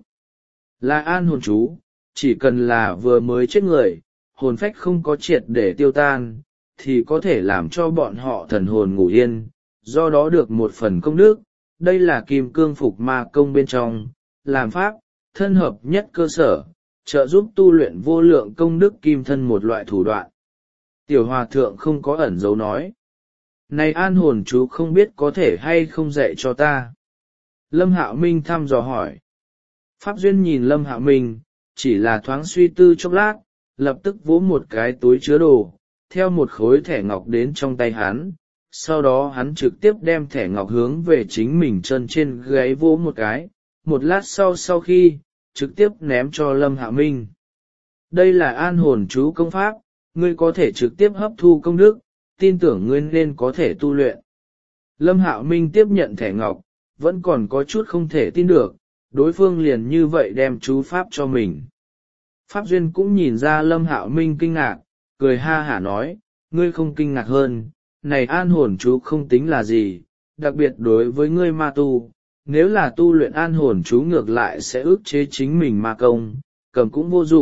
Là an hồn chú, chỉ cần là vừa mới chết người, hồn phách không có triệt để tiêu tan, thì có thể làm cho bọn họ thần hồn ngủ yên, do đó được một phần công đức. Đây là kim cương phục ma công bên trong, làm pháp, thân hợp nhất cơ sở, trợ giúp tu luyện vô lượng công đức kim thân một loại thủ đoạn. Tiểu hòa thượng không có ẩn dấu nói. Này an hồn chú không biết có thể hay không dạy cho ta. Lâm Hạo Minh thăm dò hỏi. Pháp duyên nhìn Lâm Hạo Minh, chỉ là thoáng suy tư chốc lát, lập tức vỗ một cái túi chứa đồ, theo một khối thẻ ngọc đến trong tay hắn, sau đó hắn trực tiếp đem thẻ ngọc hướng về chính mình chân trên gáy vỗ một cái, một lát sau sau khi, trực tiếp ném cho Lâm Hạo Minh. Đây là an hồn chú công pháp, ngươi có thể trực tiếp hấp thu công đức, tin tưởng ngươi nên có thể tu luyện. Lâm Hạo Minh tiếp nhận thẻ ngọc, vẫn còn có chút không thể tin được, đối phương liền như vậy đem chú pháp cho mình. Pháp duyên cũng nhìn ra Lâm Hạo Minh kinh ngạc, cười ha hả nói, ngươi không kinh ngạc hơn, này an hồn chú không tính là gì, đặc biệt đối với ngươi ma tu, nếu là tu luyện an hồn chú ngược lại sẽ ức chế chính mình ma công, cầm cũng vô dụng,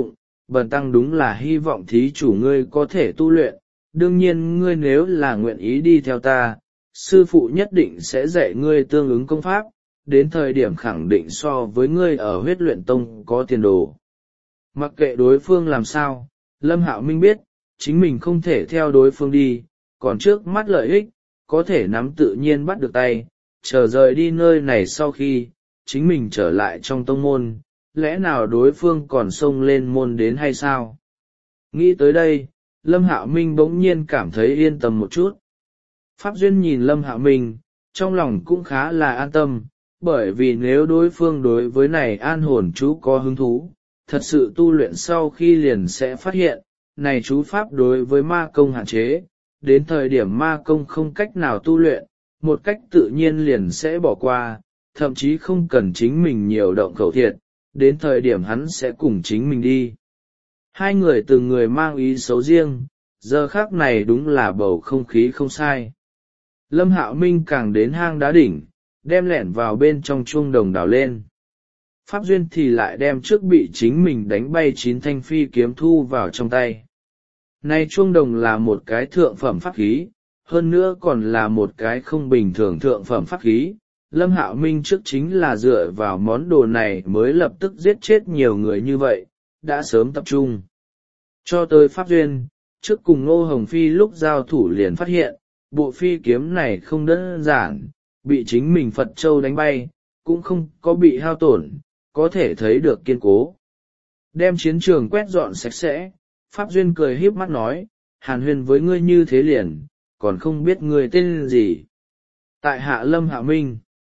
bần tăng đúng là hy vọng thí chủ ngươi có thể tu luyện, đương nhiên ngươi nếu là nguyện ý đi theo ta, sư phụ nhất định sẽ dạy ngươi tương ứng công pháp, đến thời điểm khẳng định so với ngươi ở huyết luyện tông có tiền đồ. Mặc kệ đối phương làm sao, Lâm Hạo Minh biết, chính mình không thể theo đối phương đi, còn trước mắt lợi ích, có thể nắm tự nhiên bắt được tay, chờ rời đi nơi này sau khi, chính mình trở lại trong tông môn, lẽ nào đối phương còn xông lên môn đến hay sao? Nghĩ tới đây, Lâm Hạo Minh bỗng nhiên cảm thấy yên tâm một chút. Pháp Duyên nhìn Lâm Hạo Minh, trong lòng cũng khá là an tâm, bởi vì nếu đối phương đối với này an hồn chú có hứng thú, thật sự tu luyện sau khi liền sẽ phát hiện, này chú pháp đối với ma công hạn chế, đến thời điểm ma công không cách nào tu luyện, một cách tự nhiên liền sẽ bỏ qua, thậm chí không cần chính mình nhiều động khẩu thiệt, đến thời điểm hắn sẽ cùng chính mình đi. Hai người từng người mang ý xấu riêng, giờ khác này đúng là bầu không khí không sai. Lâm Hạo Minh càng đến hang đá đỉnh, đem lẻn vào bên trong chuông đồng đào lên. Pháp Duyên thì lại đem trước bị chính mình đánh bay chín thanh phi kiếm thu vào trong tay. Nay chuông đồng là một cái thượng phẩm pháp khí, hơn nữa còn là một cái không bình thường thượng phẩm pháp khí. Lâm Hạo Minh trước chính là dựa vào món đồ này mới lập tức giết chết nhiều người như vậy, đã sớm tập trung. Cho tới Pháp Duyên, trước cùng Ngô Hồng Phi lúc giao thủ liền phát hiện, bộ phi kiếm này không đơn giản, bị chính mình Phật Châu đánh bay, cũng không có bị hao tổn, có thể thấy được kiên cố. Đem chiến trường quét dọn sạch sẽ, Pháp Duyên cười híp mắt nói, hàn huyên với ngươi như thế liền, còn không biết ngươi tên gì. Tại hạ Lâm Hạo Minh.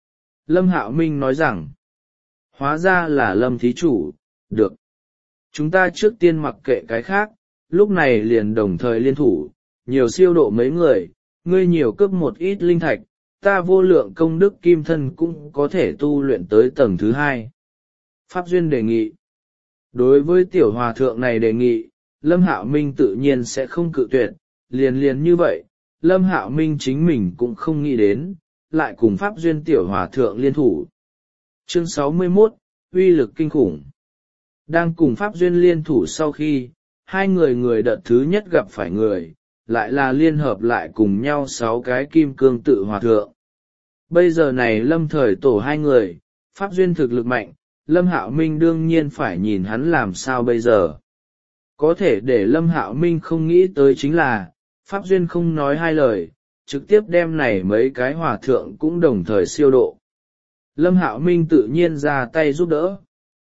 Lâm Hạo Minh nói rằng, hóa ra là Lâm thí chủ, được. Chúng ta trước tiên mặc kệ cái khác, lúc này liền đồng thời liên thủ, nhiều siêu độ mấy người, ngươi nhiều cướp một ít linh thạch, ta vô lượng công đức kim thân cũng có thể tu luyện tới tầng thứ hai. Pháp Duyên đề nghị. Đối với tiểu hòa thượng này đề nghị, Lâm Hạo Minh tự nhiên sẽ không cự tuyệt, liền liền như vậy, Lâm Hạo Minh chính mình cũng không nghĩ đến, lại cùng Pháp Duyên tiểu hòa thượng liên thủ. Chương sáu mươi mốt, uy lực kinh khủng. Đang cùng Pháp Duyên liên thủ sau khi, hai người người đợt thứ nhất gặp phải người, lại là liên hợp lại cùng nhau sáu cái kim cương tự hòa thượng. Bây giờ này Lâm thời tổ hai người, Pháp Duyên thực lực mạnh, Lâm Hạo Minh đương nhiên phải nhìn hắn làm sao bây giờ. Có thể để Lâm Hạo Minh không nghĩ tới chính là, Pháp Duyên không nói hai lời, trực tiếp đem này mấy cái hòa thượng cũng đồng thời siêu độ. Lâm Hạo Minh tự nhiên ra tay giúp đỡ.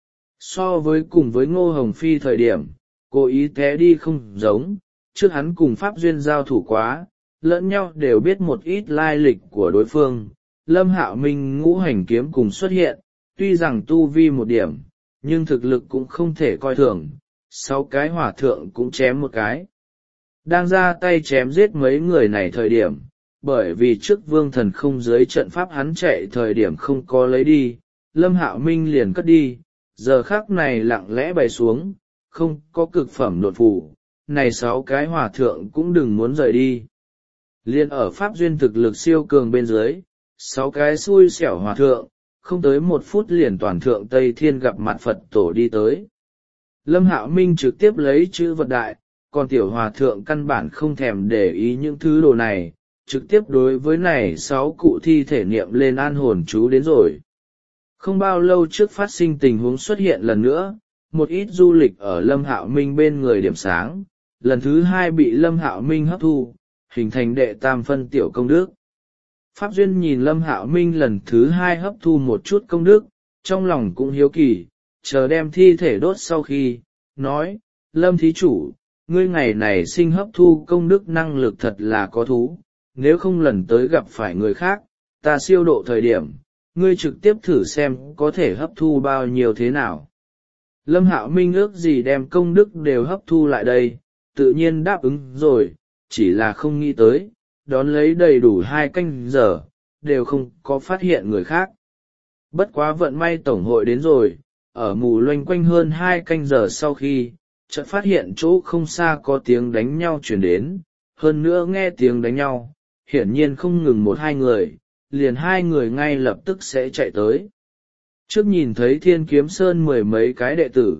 So với cùng với Ngô Hồng Phi thời điểm, cố ý té đi không giống, trước hắn cùng Pháp Duyên giao thủ quá, lẫn nhau đều biết một ít lai lịch của đối phương. Lâm Hạo Minh ngũ hành kiếm cùng xuất hiện, tuy rằng tu vi một điểm, nhưng thực lực cũng không thể coi thường, sáu cái hỏa thượng cũng chém một cái. Đang ra tay chém giết mấy người này thời điểm, bởi vì trước Vương Thần không dưới trận pháp hắn chạy thời điểm không có lấy đi, Lâm Hạo Minh liền cất đi, giờ khắc này lặng lẽ bày xuống, không có cực phẩm đột phù, này sáu cái hỏa thượng cũng đừng muốn rời đi. Liên ở Pháp Duyên thực lực siêu cường bên dưới, sáu cái xui xẻo hòa thượng, không tới một phút liền toàn thượng Tây Thiên gặp mặt Phật tổ đi tới. Lâm Hạo Minh trực tiếp lấy chữ vật đại, còn tiểu hòa thượng căn bản không thèm để ý những thứ đồ này, trực tiếp đối với này sáu cụ thi thể niệm lên an hồn chú đến rồi. Không bao lâu trước phát sinh tình huống xuất hiện lần nữa, một ít du lịch ở Lâm Hạo Minh bên người điểm sáng, lần thứ hai bị Lâm Hạo Minh hấp thu, hình thành đệ tam phân tiểu công đức. Pháp Duyên nhìn Lâm Hạo Minh lần thứ hai hấp thu một chút công đức, trong lòng cũng hiếu kỳ, chờ đem thi thể đốt sau khi, nói, Lâm thí chủ, ngươi ngày này sinh hấp thu công đức năng lực thật là có thú, nếu không lần tới gặp phải người khác, ta siêu độ thời điểm, ngươi trực tiếp thử xem có thể hấp thu bao nhiêu thế nào. Lâm Hạo Minh ước gì đem công đức đều hấp thu lại đây, tự nhiên đáp ứng rồi, chỉ là không nghĩ tới, đón lấy đầy đủ hai canh giờ, đều không có phát hiện người khác. Bất quá vận may tổng hội đến rồi, ở mù loanh quanh hơn hai canh giờ sau khi, chợt phát hiện chỗ không xa có tiếng đánh nhau chuyển đến, hơn nữa nghe tiếng đánh nhau, hiển nhiên không ngừng một hai người, liền hai người ngay lập tức sẽ chạy tới. Trước nhìn thấy Thiên Kiếm Sơn mười mấy cái đệ tử,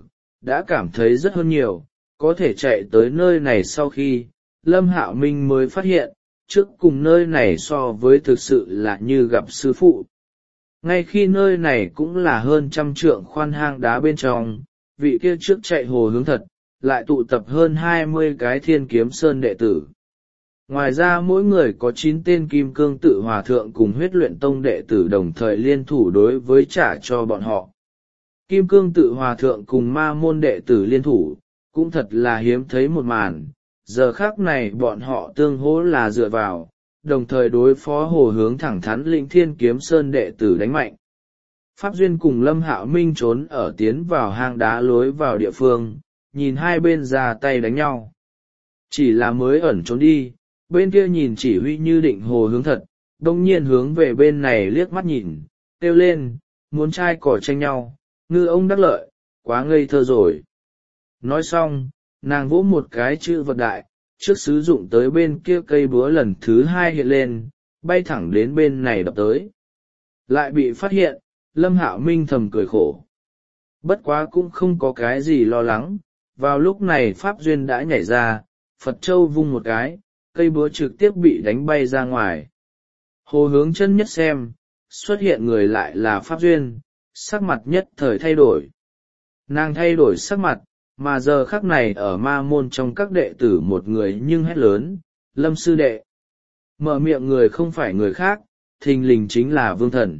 đã cảm thấy rất hơn nhiều, có thể chạy tới nơi này. Sau khi Lâm Hạo Minh mới phát hiện, trước cùng nơi này so với thực sự là như gặp sư phụ. Ngay khi nơi này cũng là hơn trăm trượng khoan hang đá bên trong, vị kia trước chạy Hồ Hướng Thật, lại tụ tập hơn hai mươi cái Thiên Kiếm Sơn đệ tử. Ngoài ra mỗi người có chín tên Kim Cương Tự Hòa Thượng cùng Huyết Luyện Tông đệ tử đồng thời liên thủ đối với trả cho bọn họ. Kim Cương Tự Hòa Thượng cùng Ma Môn đệ tử liên thủ, cũng thật là hiếm thấy một màn. Giờ khác này bọn họ tương hỗ là dựa vào, đồng thời đối phó Hồ Hướng thẳng thắn lĩnh Thiên Kiếm Sơn đệ tử đánh mạnh. Pháp Duyên cùng Lâm Hạo Minh trốn ở tiến vào hang đá lối vào địa phương, nhìn hai bên ra tay đánh nhau. Chỉ là mới ẩn trốn đi, bên kia nhìn chỉ huy như định Hồ Hướng thật, đông nhiên hướng về bên này liếc mắt nhìn, kêu lên, muốn trai cỏ tranh nhau, ngư ông đắc lợi, quá ngây thơ rồi. Nói xong, nàng vỗ một cái chữ vật đại, trước sử dụng tới bên kia cây búa lần thứ hai hiện lên, bay thẳng đến bên này đập tới. Lại bị phát hiện, Lâm Hạo Minh thầm cười khổ. Bất quá cũng không có cái gì lo lắng, vào lúc này Pháp Duyên đã nhảy ra, Phật Châu vung một cái, cây búa trực tiếp bị đánh bay ra ngoài. Hồ Hướng chân nhất xem, xuất hiện người lại là Pháp Duyên, sắc mặt nhất thời thay đổi. Nàng thay đổi sắc mặt, mà giờ khắc này ở Ma Môn trong các đệ tử một người nhưng hét lớn, Lâm sư đệ. Mở miệng người không phải người khác, thình lình chính là Vương Thần.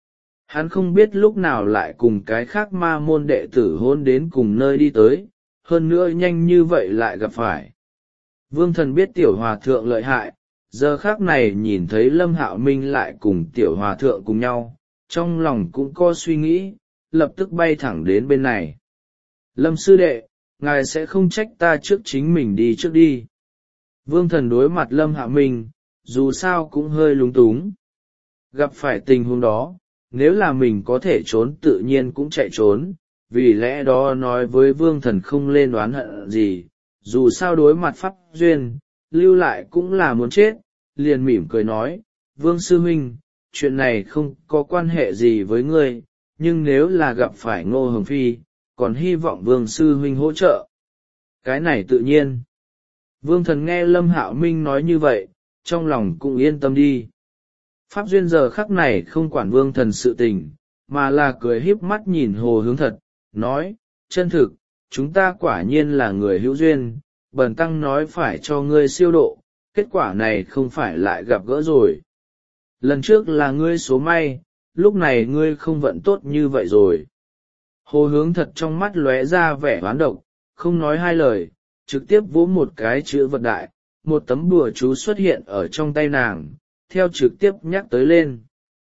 Hắn không biết lúc nào lại cùng cái khác Ma Môn đệ tử hôn đến cùng nơi đi tới, hơn nữa nhanh như vậy lại gặp phải. Vương Thần biết Tiểu Hòa Thượng lợi hại, giờ khác này nhìn thấy Lâm Hạo Minh lại cùng Tiểu Hòa Thượng cùng nhau, trong lòng cũng có suy nghĩ, lập tức bay thẳng đến bên này. Lâm sư đệ, ngài sẽ không trách ta trước chính mình đi trước đi. Vương Thần đối mặt Lâm Hạo Minh, dù sao cũng hơi lúng túng. Gặp phải tình huống đó, nếu là mình có thể trốn tự nhiên cũng chạy trốn, vì lẽ đó nói với Vương Thần không lên oán hận gì, dù sao đối mặt Pháp Duyên, lưu lại cũng là muốn chết, liền mỉm cười nói, Vương Sư Huynh, chuyện này không có quan hệ gì với ngươi, nhưng nếu là gặp phải Ngô Hồng Phi, còn hy vọng Vương Sư Huynh hỗ trợ. Cái này tự nhiên. Vương Thần nghe Lâm Hạo Minh nói như vậy, trong lòng cũng yên tâm đi. Pháp Duyên giờ khắc này không quản Vương Thần sự tình, mà là cười híp mắt nhìn Hồ Hướng thật, nói, chân thực, chúng ta quả nhiên là người hữu duyên, bần tăng nói phải cho ngươi siêu độ, kết quả này không phải lại gặp gỡ rồi. Lần trước là ngươi số may, lúc này ngươi không vận tốt như vậy rồi. Hồ Hướng thật trong mắt lóe ra vẻ oán độc, không nói hai lời, trực tiếp vỗ một cái chữ vật đại, một tấm bùa chú xuất hiện ở trong tay nàng, theo trực tiếp nhắc tới lên.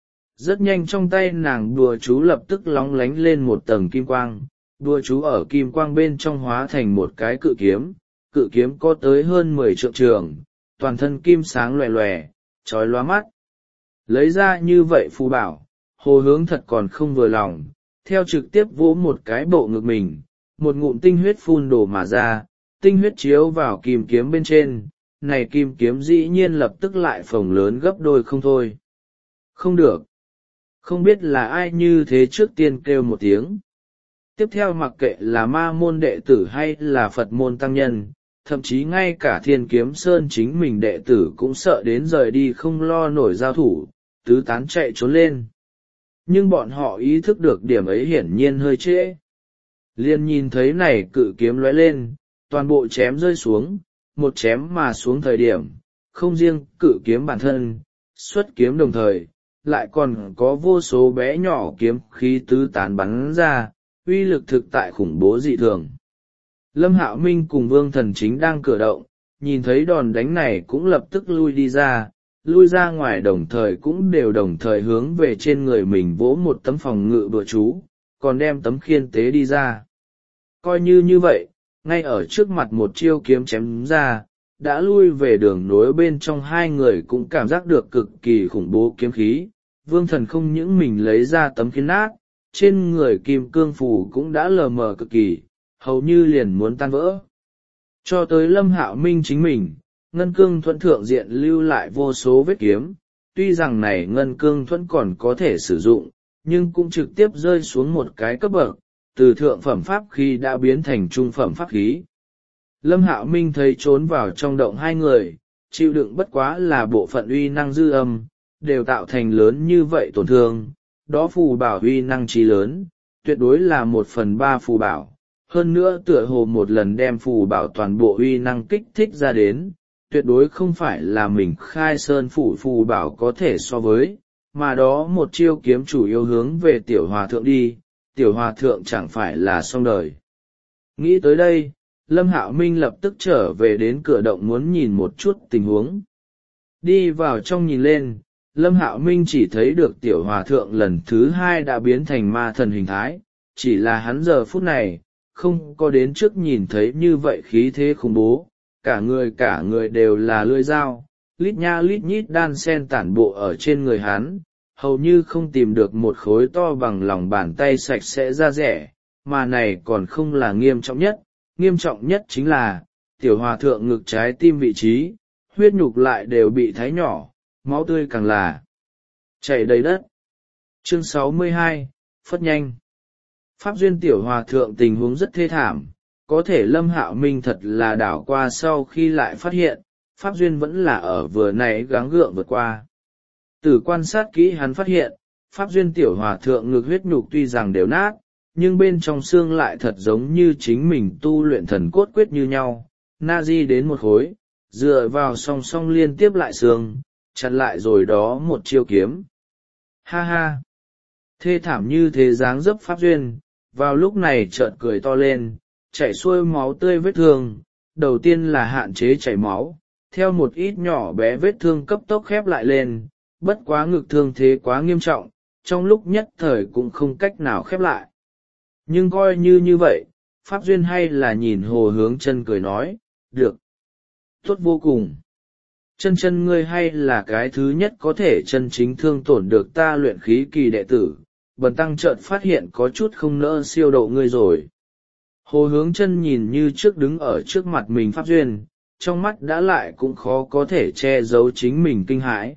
Rất nhanh trong tay nàng bùa chú lập tức lóng lánh lên một tầng kim quang, bùa chú ở kim quang bên trong hóa thành một cái cự kiếm, cự kiếm có tới hơn mười trượng trường, toàn thân kim sáng lòe lòe, chói lóa mắt. Lấy ra như vậy phù bảo, Hồ Hướng thật còn không vừa lòng, theo trực tiếp vỗ một cái bộ ngực mình, một ngụm tinh huyết phun đổ mà ra, tinh huyết chiếu vào kim kiếm bên trên, này kim kiếm dĩ nhiên lập tức lại phồng lớn gấp đôi không thôi. Không được. Không biết là ai như thế trước tiên kêu một tiếng. Tiếp theo mặc kệ là Ma Môn đệ tử hay là Phật môn tăng nhân, thậm chí ngay cả Thiên Kiếm Sơn chính mình đệ tử cũng sợ đến rời đi không lo nổi giao thủ, tứ tán chạy trốn lên. Nhưng bọn họ ý thức được điểm ấy hiển nhiên hơi trễ. Liên nhìn thấy này cự kiếm lóe lên, toàn bộ chém rơi xuống, một chém mà xuống thời điểm, không riêng cự kiếm bản thân, xuất kiếm đồng thời, lại còn có vô số bé nhỏ kiếm khí tứ tán bắn ra, uy lực thực tại khủng bố dị thường. Lâm Hạo Minh cùng Vương Thần chính đang cử động, nhìn thấy đòn đánh này cũng lập tức lui đi ra, lui ra ngoài đồng thời cũng đều đồng thời hướng về trên người mình vỗ một tấm phòng ngự bùa chú, còn đem tấm khiên tế đi ra. Coi như như vậy, ngay ở trước mặt một chiêu kiếm chém ra, đã lui về đường nối bên trong hai người cũng cảm giác được cực kỳ khủng bố kiếm khí. Vương Thần không những mình lấy ra tấm khiên nát, trên người kim cương phù cũng đã lờ mờ cực kỳ, hầu như liền muốn tan vỡ. Cho tới Lâm Hạo Minh chính mình, ngân cương thuẫn thượng diện lưu lại vô số vết kiếm, tuy rằng này ngân cương thuẫn còn có thể sử dụng, nhưng cũng trực tiếp rơi xuống một cái cấp bậc, từ thượng phẩm pháp khí đã biến thành trung phẩm pháp khí. Lâm Hạo Minh thấy trốn vào trong động hai người, chịu đựng bất quá là bộ phận uy năng dư âm, đều tạo thành lớn như vậy tổn thương, đó phù bảo uy năng trí lớn, tuyệt đối là một phần ba phù bảo. Hơn nữa tựa hồ một lần đem phù bảo toàn bộ uy năng kích thích ra đến, tuyệt đối không phải là mình khai sơn phủ phù bảo có thể so với, mà đó một chiêu kiếm chủ yếu hướng về tiểu hòa thượng đi, tiểu hòa thượng chẳng phải là xong đời. Nghĩ tới đây, Lâm Hạo Minh lập tức trở về đến cửa động muốn nhìn một chút tình huống. Đi vào trong nhìn lên, Lâm Hạo Minh chỉ thấy được tiểu hòa thượng lần thứ hai đã biến thành ma thần hình thái, chỉ là hắn giờ phút này, không có đến trước nhìn thấy như vậy khí thế khủng bố, cả người cả người đều là lưỡi dao, lít nha lít nhít đan sen tản bộ ở trên người hắn, hầu như không tìm được một khối to bằng lòng bàn tay sạch sẽ da rẻ, mà này còn không là nghiêm trọng nhất, nghiêm trọng nhất chính là, tiểu hòa thượng ngực trái tim vị trí, huyết nhục lại đều bị thái nhỏ, máu tươi càng là chảy đầy đất. Chương sáu mươi hai, Phất nhanh. Pháp duyên tiểu hòa thượng tình huống rất thê thảm, có thể Lâm Hạo Minh thật là đảo qua sau khi lại phát hiện, Pháp duyên vẫn là ở vừa nãy gắng gượng vượt qua. Từ quan sát kỹ hắn phát hiện, Pháp duyên tiểu hòa thượng ngực huyết nhục tuy rằng đều nát, nhưng bên trong xương lại thật giống như chính mình tu luyện thần cốt quyết như nhau, na di đến một khối, dựa vào song song liên tiếp lại xương, chặn lại rồi đó một chiêu kiếm. Ha ha! Thê thảm như thế dáng dấp Pháp duyên, vào lúc này chợt cười to lên, chảy xuôi máu tươi vết thương, đầu tiên là hạn chế chảy máu, theo một ít nhỏ bé vết thương cấp tốc khép lại lên, bất quá ngực thương thế quá nghiêm trọng, trong lúc nhất thời cũng không cách nào khép lại. Nhưng coi như như vậy, Pháp duyên hay là nhìn Hồ Hướng Chân cười nói, được, tốt vô cùng. Chân chân ngươi hay là cái thứ nhất có thể chân chính thương tổn được ta luyện khí kỳ đệ tử, bần tăng chợt phát hiện có chút không nỡ siêu độ ngươi rồi. Hồ Hướng Chân nhìn như trước đứng ở trước mặt mình Pháp duyên, trong mắt đã lại cũng khó có thể che giấu chính mình kinh hãi.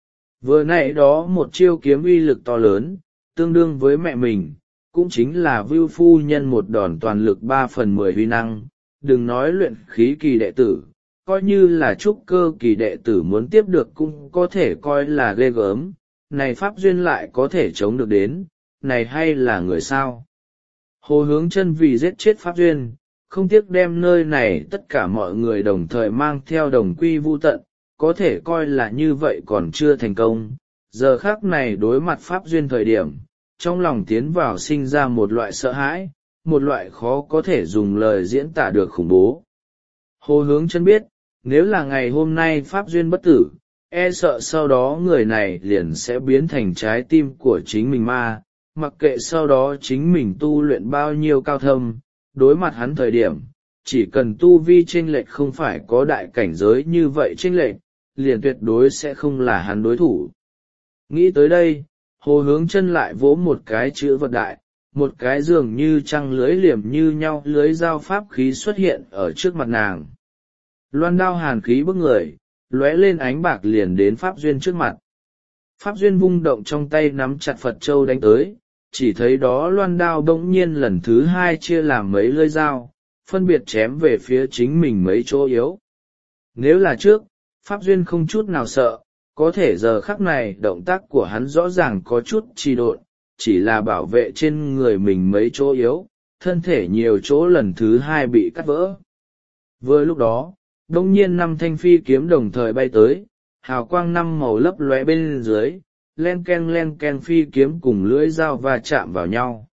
Vừa nãy đó một chiêu kiếm uy lực to lớn, tương đương với mẹ mình, cũng chính là Vưu phu nhân một đòn toàn lực ba phần mười uy năng, đừng nói luyện khí kỳ đệ tử, coi như là trúc cơ kỳ đệ tử muốn tiếp được cũng có thể coi là ghê gớm, này Pháp duyên lại có thể chống được đến, này hay là người sao? Hồ Hướng Chân vì giết chết Pháp duyên, không tiếc đem nơi này tất cả mọi người đồng thời mang theo đồng quy vu tận, có thể coi là như vậy còn chưa thành công. Giờ khắc này đối mặt Pháp duyên thời điểm, trong lòng tiến vào sinh ra một loại sợ hãi, một loại khó có thể dùng lời diễn tả được khủng bố. Hồ Hướng Chân biết, nếu là ngày hôm nay Pháp duyên bất tử, e sợ sau đó người này liền sẽ biến thành trái tim của chính mình ma, mặc kệ sau đó chính mình tu luyện bao nhiêu cao thâm, đối mặt hắn thời điểm, chỉ cần tu vi chênh lệch không phải có đại cảnh giới như vậy chênh lệch, liền tuyệt đối sẽ không là hắn đối thủ. Nghĩ tới đây, Hồ Hướng Chân lại vỗ một cái chữ vật đại, một cái dường như trăng lưới liềm như nhau lưới dao pháp khí xuất hiện ở trước mặt nàng. Loan đao hàn khí bức người, lóe lên ánh bạc liền đến Pháp duyên trước mặt. Pháp duyên vung động trong tay nắm chặt Phật châu đánh tới, chỉ thấy đó loan đao bỗng nhiên lần thứ hai chia làm mấy lưỡi dao, phân biệt chém về phía chính mình mấy chỗ yếu. Nếu là trước, Pháp duyên không chút nào sợ, có thể giờ khắc này động tác của hắn rõ ràng có chút trì độn, chỉ là bảo vệ trên người mình mấy chỗ yếu, thân thể nhiều chỗ lần thứ hai bị cắt vỡ. Vừa lúc đó, đông nhiên năm thanh phi kiếm đồng thời bay tới, hào quang năm màu lấp lóe bên dưới, len ken len ken phi kiếm cùng lưỡi dao va chạm vào nhau.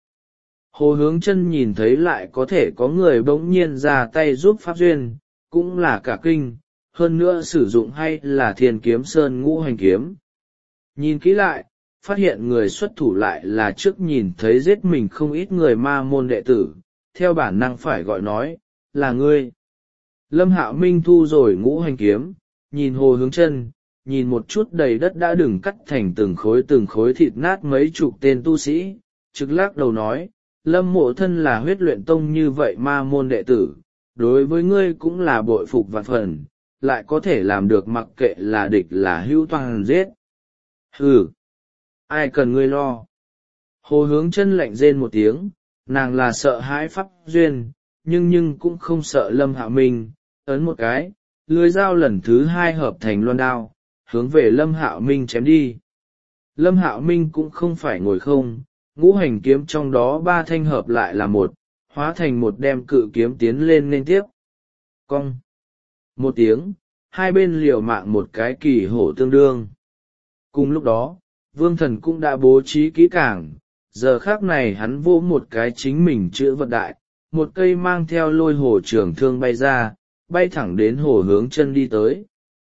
Hồ Hướng Chân nhìn thấy lại có thể có người bỗng nhiên ra tay giúp Pháp duyên, cũng là cả kinh, hơn nữa sử dụng hay là Thiên Kiếm Sơn Ngũ Hành kiếm. Nhìn kỹ lại, phát hiện người xuất thủ lại là trước nhìn thấy giết mình không ít người ma môn đệ tử, theo bản năng phải gọi nói, là ngươi. Lâm Hạo Minh thu rồi Ngũ Hành kiếm, nhìn Hồ Hướng Chân, nhìn một chút đầy đất đã đừng cắt thành từng khối từng khối thịt nát mấy chục tên tu sĩ, trực lắc đầu nói, Lâm mộ thân là huyết luyện tông như vậy ma môn đệ tử, đối với ngươi cũng là bội phục vạn phần, lại có thể làm được mặc kệ là địch là hữu toàn giết. Hừ, ai cần ngươi lo. Hồ Hướng Chân lạnh rên một tiếng, nàng là sợ hãi Pháp Duyên, nhưng nhưng cũng không sợ Lâm Hạo Minh. Ấn một cái, lưới dao lần thứ hai hợp thành loan đao, hướng về Lâm Hạo Minh chém đi. Lâm Hạo Minh cũng không phải ngồi không, ngũ hành kiếm trong đó ba thanh hợp lại là một, hóa thành một đem cự kiếm tiến lên nên tiếp. Cong! Một tiếng, hai bên liều mạng một cái kỳ hổ tương đương. Cùng lúc đó, Vương Thần cũng đã bố trí kỹ càng, giờ khác này hắn vỗ một cái chính mình chữ vật đại, một cây mang theo lôi hồ trường thương bay ra, bay thẳng đến Hồ Hướng Chân đi tới.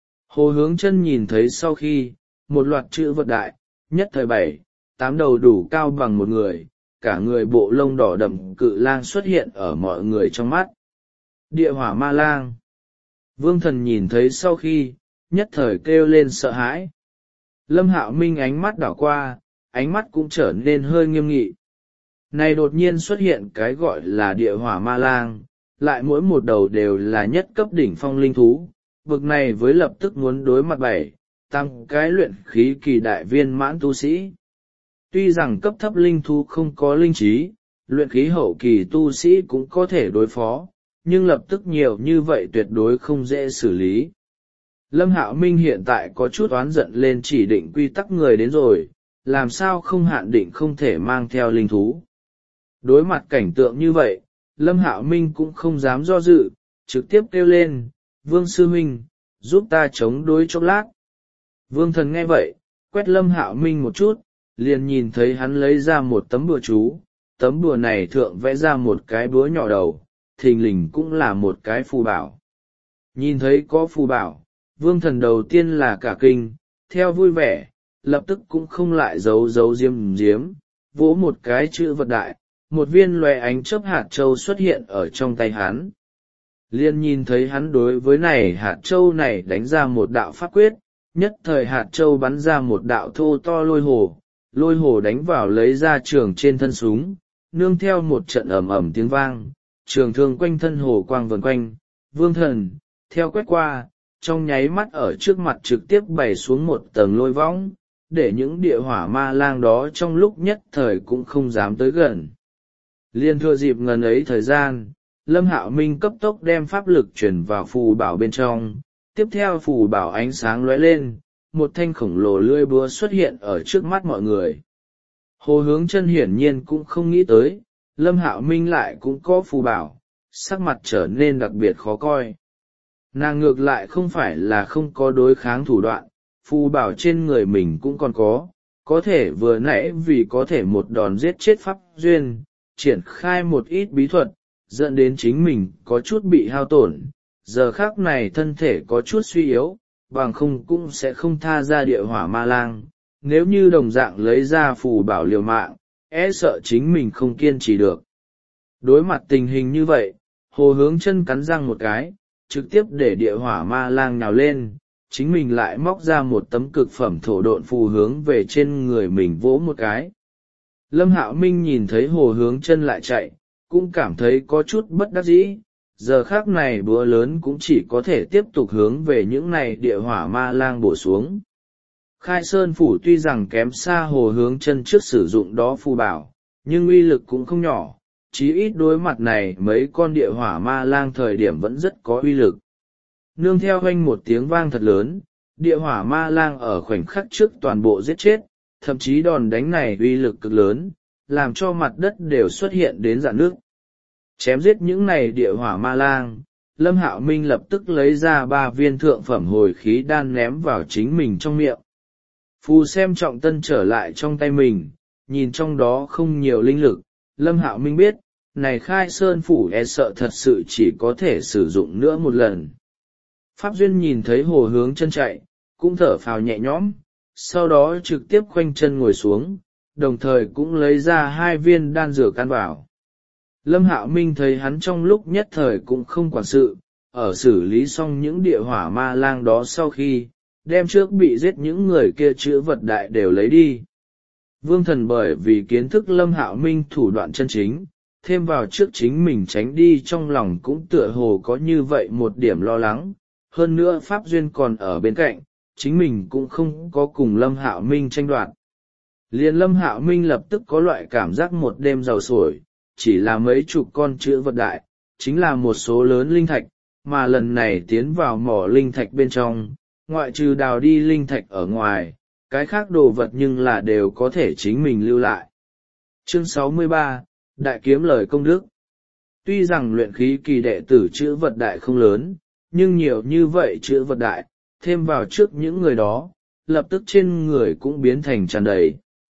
Hồ Hướng Chân nhìn thấy sau khi, một loạt chữ vật đại, nhất thời bảy, tám đầu đủ cao bằng một người, cả người bộ lông đỏ đậm cự lang xuất hiện ở mọi người trong mắt. Địa hỏa ma lang. Vương Thần nhìn thấy sau khi, nhất thời kêu lên sợ hãi. Lâm Hạo Minh ánh mắt đảo qua, ánh mắt cũng trở nên hơi nghiêm nghị. Này đột nhiên xuất hiện cái gọi là địa hỏa ma lang, lại mỗi một đầu đều là nhất cấp đỉnh phong linh thú, bực này với lập tức muốn đối mặt bảy, tăng cái luyện khí kỳ đại viên mãn tu sĩ. Tuy rằng cấp thấp linh thú không có linh trí, luyện khí hậu kỳ tu sĩ cũng có thể đối phó, nhưng lập tức nhiều như vậy tuyệt đối không dễ xử lý. Lâm Hạo Minh hiện tại có chút oán giận lên chỉ định quy tắc người đến rồi, làm sao không hạn định không thể mang theo linh thú. Đối mặt cảnh tượng như vậy, Lâm Hạo Minh cũng không dám do dự, trực tiếp kêu lên, Vương Sư Huynh, giúp ta chống đối chốc lát. Vương Thần nghe vậy, quét Lâm Hạo Minh một chút, liền nhìn thấy hắn lấy ra một tấm bùa chú, tấm bùa này thượng vẽ ra một cái búa nhỏ đầu, thình lình cũng là một cái phù bảo. Nhìn thấy có phù bảo, Vương Thần đầu tiên là cả kinh, theo vui vẻ, lập tức cũng không lại giấu giấu diếm diếm, vỗ một cái chữ vật đại, một viên loè ánh chớp hạt châu xuất hiện ở trong tay hắn. Liên nhìn thấy hắn đối với này hạt châu này đánh ra một đạo pháp quyết, nhất thời hạt châu bắn ra một đạo thô to lôi hồ, lôi hồ đánh vào lấy ra trường trên thân súng, nương theo một trận ầm ầm tiếng vang, trường thương quanh thân hồ quang vần quanh. Vương Thần, theo quét qua, trong nháy mắt ở trước mặt trực tiếp bày xuống một tầng lôi võng, để những địa hỏa ma lang đó trong lúc nhất thời cũng không dám tới gần. Liên thừa dịp ngần ấy thời gian, Lâm Hạo Minh cấp tốc đem pháp lực chuyển vào phù bảo bên trong, tiếp theo phù bảo ánh sáng lóe lên, một thanh khổng lồ lưỡi búa xuất hiện ở trước mắt mọi người. Hồ Hướng Chân hiển nhiên cũng không nghĩ tới, Lâm Hạo Minh lại cũng có phù bảo, sắc mặt trở nên đặc biệt khó coi. Nàng ngược lại không phải là không có đối kháng thủ đoạn, phù bảo trên người mình cũng còn có, có thể vừa nãy vì có thể một đòn giết chết Pháp Duyên, triển khai một ít bí thuật, dẫn đến chính mình có chút bị hao tổn, giờ khác này thân thể có chút suy yếu, bằng không cũng sẽ không tha ra địa hỏa ma lang, nếu như đồng dạng lấy ra phù bảo liều mạng, e sợ chính mình không kiên trì được. Đối mặt tình hình như vậy, Hồ Hướng Chân cắn răng một cái, trực tiếp để địa hỏa ma lang nhào lên, chính mình lại móc ra một tấm cực phẩm thổ độn phù hướng về trên người mình vỗ một cái. Lâm Hạo Minh nhìn thấy Hồ Hướng Chân lại chạy, cũng cảm thấy có chút bất đắc dĩ, giờ khác này búa lớn cũng chỉ có thể tiếp tục hướng về những này địa hỏa ma lang bổ xuống. Khai Sơn Phủ tuy rằng kém xa Hồ Hướng Chân trước sử dụng đó phù bảo, nhưng uy lực cũng không nhỏ, chí ít đối mặt này mấy con địa hỏa ma lang thời điểm vẫn rất có uy lực. Nương theo hoanh một tiếng vang thật lớn, địa hỏa ma lang ở khoảnh khắc trước toàn bộ giết chết, thậm chí đòn đánh này uy lực cực lớn, làm cho mặt đất đều xuất hiện đến rạn nước. Chém giết những này địa hỏa ma lang, Lâm Hạo Minh lập tức lấy ra ba viên thượng phẩm hồi khí đan ném vào chính mình trong miệng. Phù xem trọng tân trở lại trong tay mình, nhìn trong đó không nhiều linh lực, Lâm Hạo Minh biết, này Khai Sơn Phủ e sợ thật sự chỉ có thể sử dụng nữa một lần. Pháp Duyên nhìn thấy Hồ Hướng Chân chạy, cũng thở phào nhẹ nhõm, sau đó trực tiếp khoanh chân ngồi xuống, đồng thời cũng lấy ra hai viên đan dược ăn vào. Lâm Hạo Minh thấy hắn trong lúc nhất thời cũng không quản sự, ở xử lý xong những địa hỏa ma lang đó sau khi, đem trước bị giết những người kia chữ vật đại đều lấy đi. Vương Thần bởi vì kiến thức Lâm Hạo Minh thủ đoạn chân chính, thêm vào trước chính mình tránh đi trong lòng cũng tựa hồ có như vậy một điểm lo lắng, hơn nữa Pháp Duyên còn ở bên cạnh, chính mình cũng không có cùng Lâm Hạo Minh tranh đoạt. Liền Lâm Hạo Minh lập tức có loại cảm giác một đêm giàu sổi, chỉ là mấy chục con chữ vật đại, chính là một số lớn linh thạch, mà lần này tiến vào mỏ linh thạch bên trong, ngoại trừ đào đi linh thạch ở ngoài, cái khác đồ vật nhưng là đều có thể chính mình lưu lại. Chương sáu mươi ba, Đại kiếm lời công đức. Tuy rằng luyện khí kỳ đệ tử chữ vật đại không lớn, nhưng nhiều như vậy chữ vật đại, thêm vào trước những người đó, lập tức trên người cũng biến thành tràn đầy.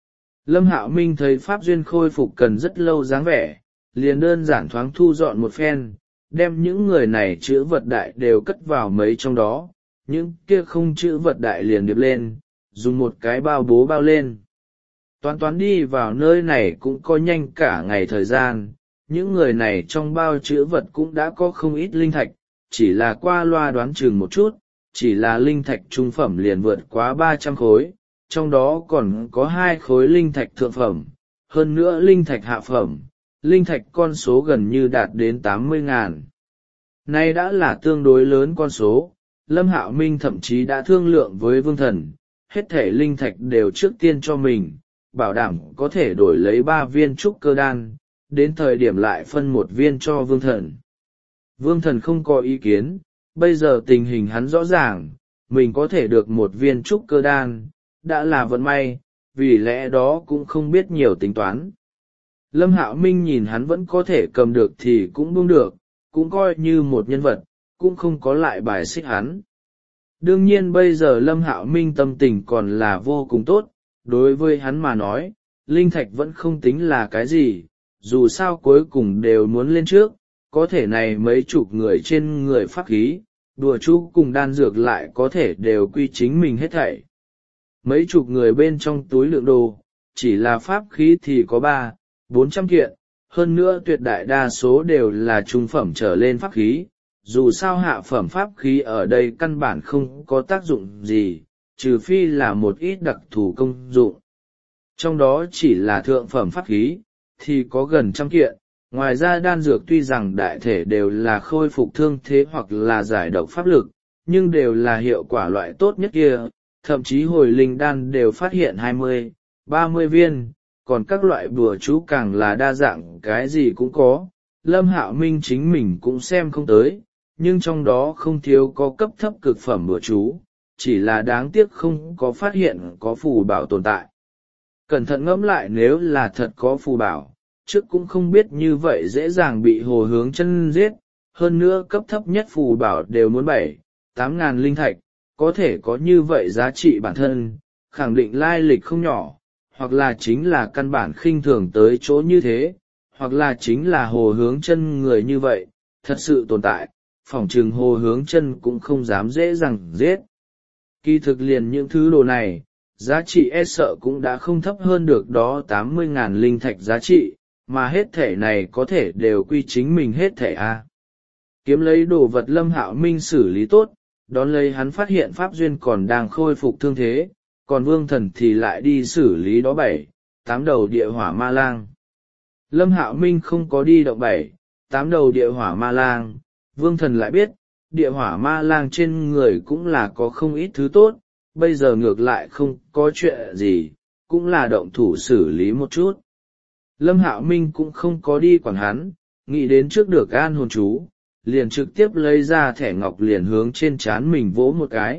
Lâm Hạo Minh thấy Pháp Duyên khôi phục cần rất lâu dáng vẻ, liền đơn giản thoáng thu dọn một phen, đem những người này chữ vật đại đều cất vào mấy trong đó, những kia không chữ vật đại liền điệp lên, dùng một cái bao bố bao lên. Toán toán đi vào nơi này cũng có nhanh cả ngày thời gian, những người này trong bao chữ vật cũng đã có không ít linh thạch, chỉ là qua loa đoán chừng một chút, chỉ là linh thạch trung phẩm liền vượt quá ba trăm khối, trong đó còn có hai khối linh thạch thượng phẩm, hơn nữa linh thạch hạ phẩm, linh thạch con số gần như đạt đến tám mươi ngàn. Nay đã là tương đối lớn con số, Lâm Hạo Minh thậm chí đã thương lượng với Vương Thần, hết thể linh thạch đều trước tiên cho mình, bảo đảm có thể đổi lấy ba viên trúc cơ đan, đến thời điểm lại phân một viên cho Vương Thần. Vương Thần không có ý kiến, bây giờ tình hình hắn rõ ràng, mình có thể được một viên trúc cơ đan, đã là vận may, vì lẽ đó cũng không biết nhiều tính toán. Lâm Hạo Minh nhìn hắn vẫn có thể cầm được thì cũng buông được, cũng coi như một nhân vật, cũng không có lại bài xích hắn. Đương nhiên bây giờ Lâm Hạo Minh tâm tình còn là vô cùng tốt, đối với hắn mà nói, linh thạch vẫn không tính là cái gì, dù sao cuối cùng đều muốn lên trước, có thể này mấy chục người trên người pháp khí, đùa chú cùng đan dược lại có thể đều quy chính mình hết thảy. Mấy chục người bên trong túi lượng đồ, chỉ là pháp khí thì có ba, bốn trăm kiện, hơn nữa tuyệt đại đa số đều là trung phẩm trở lên pháp khí, dù sao hạ phẩm pháp khí ở đây căn bản không có tác dụng gì, trừ phi là một ít đặc thù công dụng. Trong đó chỉ là thượng phẩm pháp khí, thì có gần trăm kiện, ngoài ra đan dược tuy rằng đại thể đều là khôi phục thương thế hoặc là giải độc pháp lực, nhưng đều là hiệu quả loại tốt nhất kia, thậm chí hồi linh đan đều phát hiện hai mươi, ba mươi viên, còn các loại bùa chú càng là đa dạng cái gì cũng có. Lâm Hạo Minh chính mình cũng xem không tới, nhưng trong đó không thiếu có cấp thấp cực phẩm bùa chú, chỉ là đáng tiếc không có phát hiện có phù bảo tồn tại. Cẩn thận ngẫm lại, nếu là thật có phù bảo, trước cũng không biết như vậy dễ dàng bị Hồ Hướng Chân giết, hơn nữa cấp thấp nhất phù bảo đều muốn bảy, tám ngàn linh thạch, có thể có như vậy giá trị bản thân, khẳng định lai lịch không nhỏ, hoặc là chính là căn bản khinh thường tới chỗ như thế, hoặc là chính là Hồ Hướng Chân người như vậy, thật sự tồn tại, phỏng chừng Hồ Hướng Chân cũng không dám dễ dàng giết. Kỳ thực liền những thứ đồ này, giá trị e sợ cũng đã không thấp hơn được đó tám mươi ngàn linh thạch giá trị, mà hết thể này có thể đều quy chính mình hết thể a. Kiếm lấy đồ vật Lâm Hạo Minh xử lý tốt, đón lấy hắn phát hiện Pháp Duyên còn đang khôi phục thương thế, còn Vương Thần thì lại đi xử lý đó bảy, tám đầu địa hỏa ma lang. Lâm Hạo Minh không có đi động bảy, tám đầu địa hỏa ma lang, Vương Thần lại biết, địa hỏa ma lang trên người cũng là có không ít thứ tốt, bây giờ ngược lại không có chuyện gì, cũng là động thủ xử lý một chút. Lâm Hạo Minh cũng không có đi quản hắn, nghĩ đến trước được an hồn chú, liền trực tiếp lấy ra thẻ ngọc liền hướng trên trán mình vỗ một cái.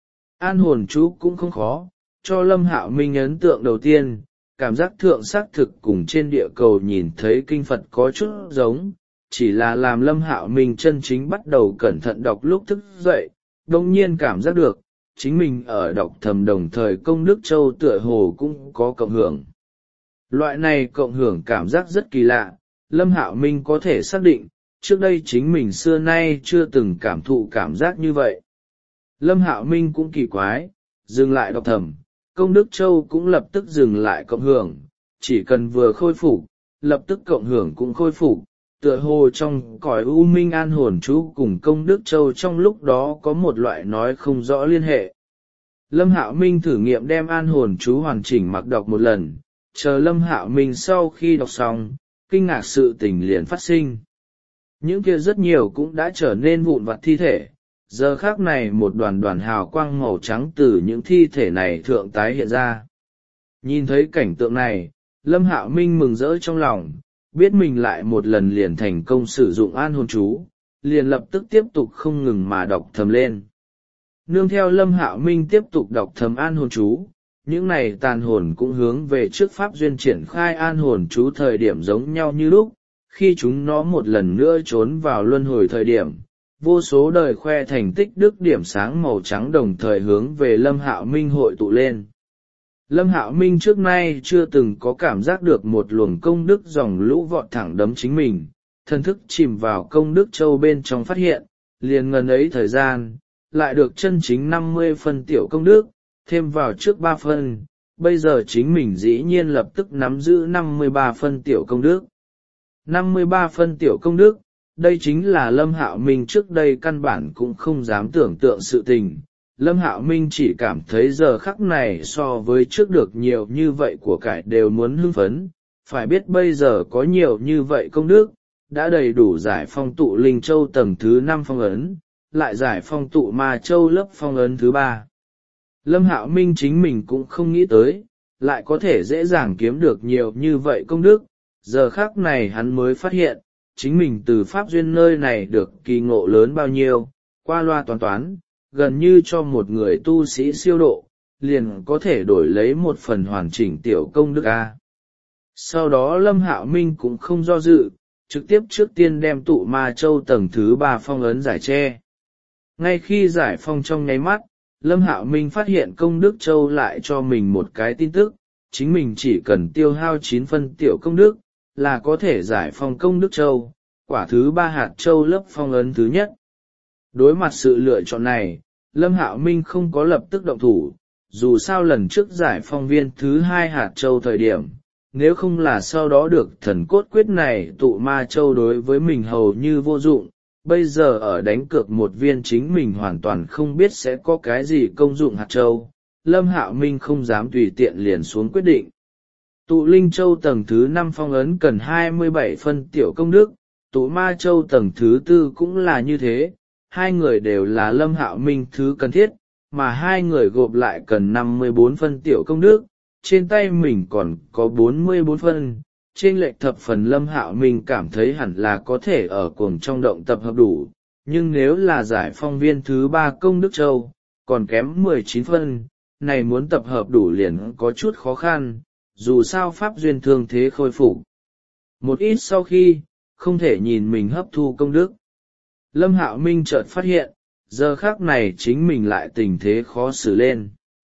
An hồn chú cũng không khó, cho Lâm Hạo Minh ấn tượng đầu tiên, cảm giác thượng xác thực cùng trên địa cầu nhìn thấy kinh Phật có chút giống, chỉ là làm Lâm Hạo Minh chân chính bắt đầu cẩn thận đọc lúc thức dậy, đồng nhiên cảm giác được, chính mình ở đọc thầm đồng thời công đức châu tựa hồ cũng có cộng hưởng. Loại này cộng hưởng cảm giác rất kỳ lạ, Lâm Hạo Minh có thể xác định, trước đây chính mình xưa nay chưa từng cảm thụ cảm giác như vậy. Lâm Hạo Minh cũng kỳ quái, dừng lại đọc thầm, công đức châu cũng lập tức dừng lại cộng hưởng, chỉ cần vừa khôi phục, lập tức cộng hưởng cũng khôi phục, tựa hồ trong cõi u minh an hồn chú cùng công đức châu trong lúc đó có một loại nói không rõ liên hệ. Lâm Hạo Minh thử nghiệm đem an hồn chú hoàn chỉnh mặc đọc một lần, chờ Lâm Hạo Minh sau khi đọc xong, kinh ngạc sự tình liền phát sinh. Những kia rất nhiều cũng đã trở nên vụn vặt thi thể, giờ khác này một đoàn đoàn hào quang màu trắng từ những thi thể này thượng tái hiện ra. Nhìn thấy cảnh tượng này, Lâm Hạo Minh mừng rỡ trong lòng, biết mình lại một lần liền thành công sử dụng an hồn chú, liền lập tức tiếp tục không ngừng mà đọc thầm lên. Nương theo Lâm Hạo Minh tiếp tục đọc thầm an hồn chú, những này tàn hồn cũng hướng về trước pháp duyên triển khai an hồn chú thời điểm giống nhau như lúc, khi chúng nó một lần nữa trốn vào luân hồi thời điểm, vô số đời khoe thành tích đức điểm sáng màu trắng đồng thời hướng về Lâm Hạo Minh hội tụ lên. Lâm Hạo Minh trước nay chưa từng có cảm giác được một luồng công đức dòng lũ vọt thẳng đấm chính mình, thần thức chìm vào công đức châu bên trong phát hiện, liền ngần ấy thời gian, lại được chân chính năm mươi phân tiểu công đức, thêm vào trước ba phân, bây giờ chính mình dĩ nhiên lập tức nắm giữ năm mươi ba phân tiểu công đức. năm mươi ba phân tiểu công đức, đây chính là Lâm Hạo Minh trước đây căn bản cũng không dám tưởng tượng sự tình. Lâm Hạo Minh chỉ cảm thấy giờ khắc này so với trước được nhiều như vậy của cải đều muốn hưng phấn, phải biết bây giờ có nhiều như vậy công đức, đã đầy đủ giải phong tụ linh châu tầng thứ năm phong ấn, lại giải phong tụ ma châu lớp phong ấn thứ ba. Lâm Hạo Minh chính mình cũng không nghĩ tới, lại có thể dễ dàng kiếm được nhiều như vậy công đức, giờ khắc này hắn mới phát hiện, chính mình từ pháp duyên nơi này được kỳ ngộ lớn bao nhiêu, qua loa toán toán, gần như cho một người tu sĩ siêu độ, liền có thể đổi lấy một phần hoàn chỉnh tiểu công đức A. Sau đó Lâm Hạo Minh cũng không do dự, trực tiếp trước tiên đem tụ ma châu tầng thứ ba phong ấn giải che. Ngay khi giải phong trong nháy mắt, Lâm Hạo Minh phát hiện công đức châu lại cho mình một cái tin tức, chính mình chỉ cần tiêu hao chín phân tiểu công đức, là có thể giải phong công đức châu, quả thứ ba hạt châu lớp phong ấn thứ nhất. Đối mặt sự lựa chọn này, Lâm Hạo Minh không có lập tức động thủ, dù sao lần trước giải phong viên thứ hai hạt châu thời điểm, nếu không là sau đó được thần cốt quyết này tụ ma châu đối với mình hầu như vô dụng, bây giờ ở đánh cược một viên chính mình hoàn toàn không biết sẽ có cái gì công dụng hạt châu, Lâm Hạo Minh không dám tùy tiện liền xuống quyết định. Tụ linh châu tầng thứ năm phong ấn cần hai mươi bảy phân tiểu công đức, tụ ma châu tầng thứ tư cũng là như thế, hai người đều là Lâm Hạo Minh thứ cần thiết, mà hai người gộp lại cần năm mươi bốn phân tiểu công đức, trên tay mình còn có bốn mươi bốn phân, trên lệch thập phần Lâm Hạo Minh cảm thấy hẳn là có thể ở cuồng trong động tập hợp đủ, nhưng nếu là giải phong viên thứ ba công đức châu, còn kém mười chín phân, này muốn tập hợp đủ liền có chút khó khăn, dù sao pháp duyên thương thế khôi phục. Một ít sau khi, không thể nhìn mình hấp thu công đức. Lâm Hạo Minh chợt phát hiện, giờ khác này chính mình lại tình thế khó xử lên.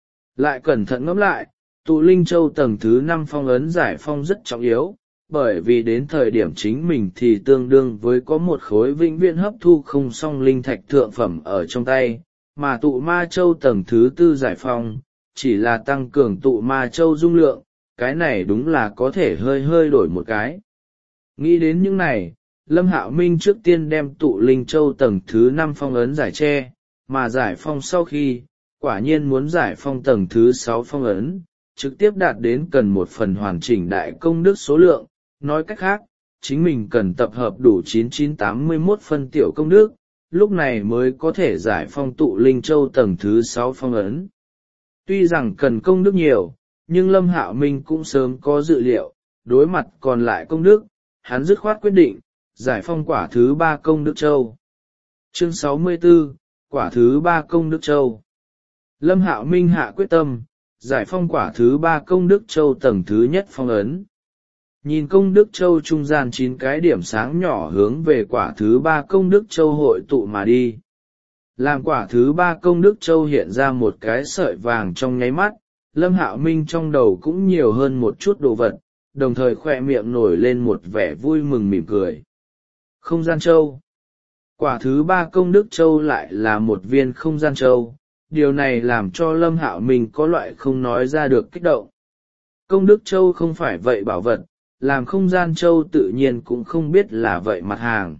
Lại cẩn thận ngẫm lại, tụ linh châu tầng thứ năm phong ấn giải phong rất trọng yếu, bởi vì đến thời điểm chính mình thì tương đương với có một khối vĩnh viễn hấp thu không xong linh thạch thượng phẩm ở trong tay, mà tụ ma châu tầng thứ tư giải phong, chỉ là tăng cường tụ ma châu dung lượng, cái này đúng là có thể hơi hơi đổi một cái. Nghĩ đến những này, Lâm Hạo Minh trước tiên đem tụ linh châu tầng thứ năm phong ấn giải che, mà giải phong sau khi, quả nhiên muốn giải phong tầng thứ sáu phong ấn, trực tiếp đạt đến cần một phần hoàn chỉnh đại công đức số lượng, nói cách khác, chính mình cần tập hợp đủ chín nghìn chín trăm tám mươi mốt phân tiểu công đức, lúc này mới có thể giải phong tụ linh châu tầng thứ sáu phong ấn. Tuy rằng cần công đức nhiều, nhưng Lâm Hạo Minh cũng sớm có dự liệu, đối mặt còn lại công đức, hắn dứt khoát quyết định, giải phong quả thứ ba công đức châu. Chương sáu mươi tư, quả thứ ba công đức châu. Lâm Hạo Minh hạ quyết tâm, giải phong quả thứ ba công đức châu tầng thứ nhất phong ấn. Nhìn công đức châu trung gian chín cái điểm sáng nhỏ hướng về quả thứ ba công đức châu hội tụ mà đi. Làm quả thứ ba công đức châu hiện ra một cái sợi vàng trong nháy mắt, Lâm Hạo Minh trong đầu cũng nhiều hơn một chút đồ vật, đồng thời khoe miệng nổi lên một vẻ vui mừng mỉm cười. Không gian châu. Quả thứ ba công đức châu lại là một viên không gian châu, điều này làm cho Lâm Hạo Minh có loại không nói ra được kích động. Công đức châu không phải vậy bảo vật, làm không gian châu tự nhiên cũng không biết là vậy mặt hàng.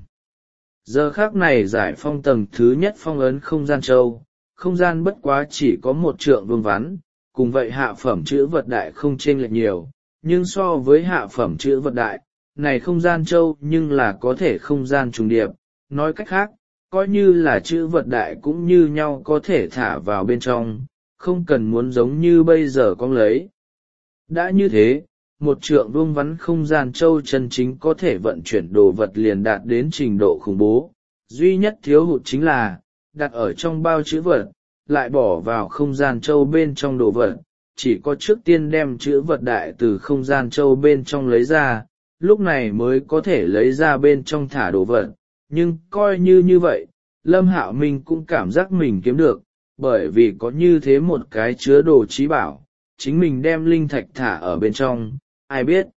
Giờ khác này giải phong tầng thứ nhất phong ấn không gian châu, không gian bất quá chỉ có một trượng vuông vắn, cùng vậy hạ phẩm chữ vật đại không chênh lệch nhiều, nhưng so với hạ phẩm chữ vật đại, này không gian châu nhưng là có thể không gian trùng điệp, nói cách khác, coi như là chữ vật đại cũng như nhau có thể thả vào bên trong, không cần muốn giống như bây giờ con lấy. Đã như thế, một trượng vuông vắn không gian châu chân chính có thể vận chuyển đồ vật liền đạt đến trình độ khủng bố, duy nhất thiếu hụt chính là đặt ở trong bao chữ vật lại bỏ vào không gian châu bên trong đồ vật, chỉ có trước tiên đem chữ vật đại từ không gian châu bên trong lấy ra, lúc này mới có thể lấy ra bên trong thả đồ vật. Nhưng coi như như vậy, Lâm Hạo Minh cũng cảm giác mình kiếm được, bởi vì có như thế một cái chứa đồ trí bảo, chính mình đem linh thạch thả ở bên trong, ai biết.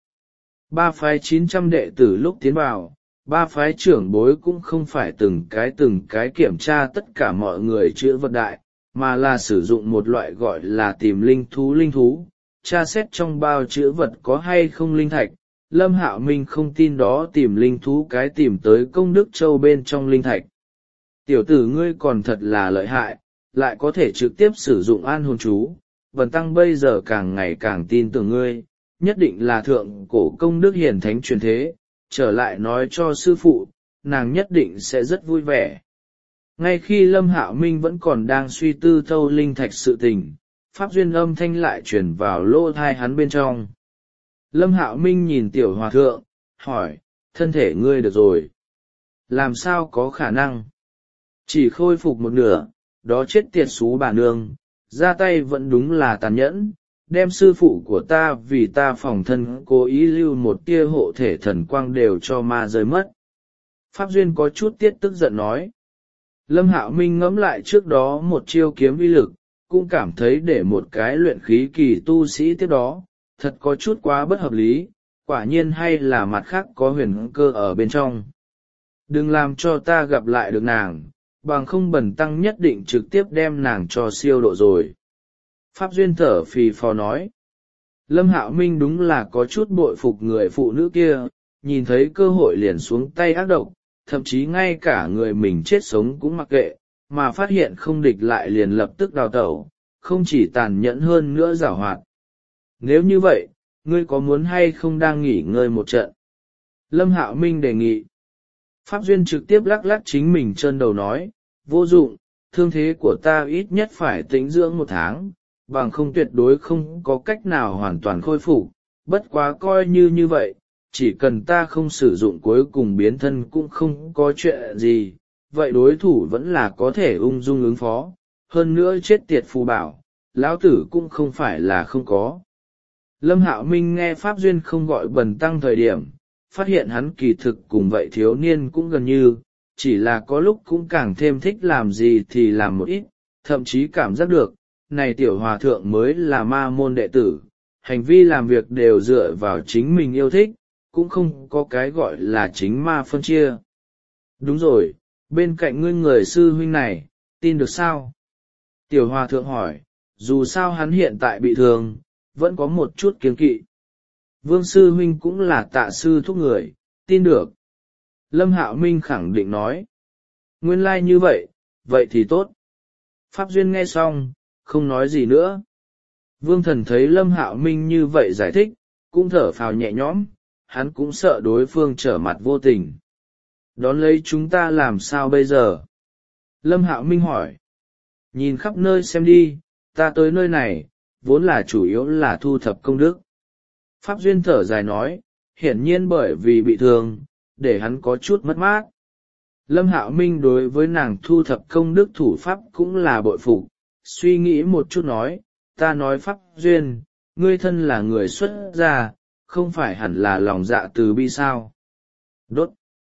Ba phái chín trăm đệ tử lúc tiến vào, ba phái trưởng bối cũng không phải từng cái từng cái kiểm tra tất cả mọi người chữ vật đại, mà là sử dụng một loại gọi là tìm linh thú linh thú, tra xét trong bao chữ vật có hay không linh thạch. Lâm Hạo Minh không tin đó tìm linh thú cái tìm tới công đức châu bên trong linh thạch. Tiểu tử ngươi còn thật là lợi hại, lại có thể trực tiếp sử dụng an hồn chú. Bần tăng bây giờ càng ngày càng tin tưởng ngươi, nhất định là thượng cổ công đức hiển thánh truyền thế, trở lại nói cho sư phụ, nàng nhất định sẽ rất vui vẻ. Ngay khi Lâm Hạo Minh vẫn còn đang suy tư thâu linh thạch sự tình, pháp duyên âm thanh lại truyền vào lỗ thai hắn bên trong. Lâm Hạo Minh nhìn tiểu hòa thượng, hỏi, thân thể ngươi được rồi. Làm sao có khả năng? Chỉ khôi phục một nửa, đó chết tiệt xú bà nương, ra tay vẫn đúng là tàn nhẫn, đem sư phụ của ta vì ta phòng thân cố ý lưu một tia hộ thể thần quang đều cho ma rơi mất. Pháp Duyên có chút tiết tức giận nói. Lâm Hạo Minh ngẫm lại trước đó một chiêu kiếm uy lực, cũng cảm thấy để một cái luyện khí kỳ tu sĩ tiếp đó, thật có chút quá bất hợp lý, quả nhiên hay là mặt khác có huyền cơ ở bên trong. Đừng làm cho ta gặp lại được nàng, bằng không bần tăng nhất định trực tiếp đem nàng cho siêu độ rồi. Pháp Duyên thở phì phò nói. Lâm Hạo Minh đúng là có chút bội phục người phụ nữ kia, nhìn thấy cơ hội liền xuống tay ác độc, thậm chí ngay cả người mình chết sống cũng mặc kệ, mà phát hiện không địch lại liền lập tức đào tẩu, không chỉ tàn nhẫn hơn nữa giảo hoạt. Nếu như vậy, ngươi có muốn hay không đang nghỉ ngơi một trận? Lâm Hạo Minh đề nghị. Pháp Duyên trực tiếp lắc lắc chính mình trơn đầu nói, vô dụng, thương thế của ta ít nhất phải tĩnh dưỡng một tháng, bằng không tuyệt đối không có cách nào hoàn toàn khôi phục, bất quá coi như như vậy, chỉ cần ta không sử dụng cuối cùng biến thân cũng không có chuyện gì, vậy đối thủ vẫn là có thể ung dung ứng phó, hơn nữa chết tiệt phù bảo, lão tử cũng không phải là không có. Lâm Hạo Minh nghe Pháp Duyên không gọi bần tăng thời điểm, phát hiện hắn kỳ thực cùng vậy thiếu niên cũng gần như, chỉ là có lúc cũng càng thêm thích làm gì thì làm một ít, thậm chí cảm giác được, này tiểu hòa thượng mới là ma môn đệ tử, hành vi làm việc đều dựa vào chính mình yêu thích, cũng không có cái gọi là chính ma phân chia. Đúng rồi, bên cạnh ngươi người sư huynh này, tin được sao? Tiểu hòa thượng hỏi, dù sao hắn hiện tại bị thương, vẫn có một chút kiêng kỵ. Vương sư huynh cũng là tạ sư thúc người, tin được. Lâm Hạo Minh khẳng định nói. Nguyên lai like như vậy, vậy thì tốt. Pháp Duyên nghe xong, không nói gì nữa. Vương thần thấy Lâm Hạo Minh như vậy giải thích, cũng thở phào nhẹ nhõm, hắn cũng sợ đối phương trở mặt vô tình. Đón lấy chúng ta làm sao bây giờ? Lâm Hạo Minh hỏi. Nhìn khắp nơi xem đi, ta tới nơi này, vốn là chủ yếu là thu thập công đức. Pháp Duyên thở dài nói, hiển nhiên bởi vì bị thương, để hắn có chút mất mát. Lâm Hạo Minh đối với nàng thu thập công đức thủ pháp cũng là bội phục, suy nghĩ một chút nói, ta nói Pháp Duyên, ngươi thân là người xuất gia, không phải hẳn là lòng dạ từ bi sao? Đốt!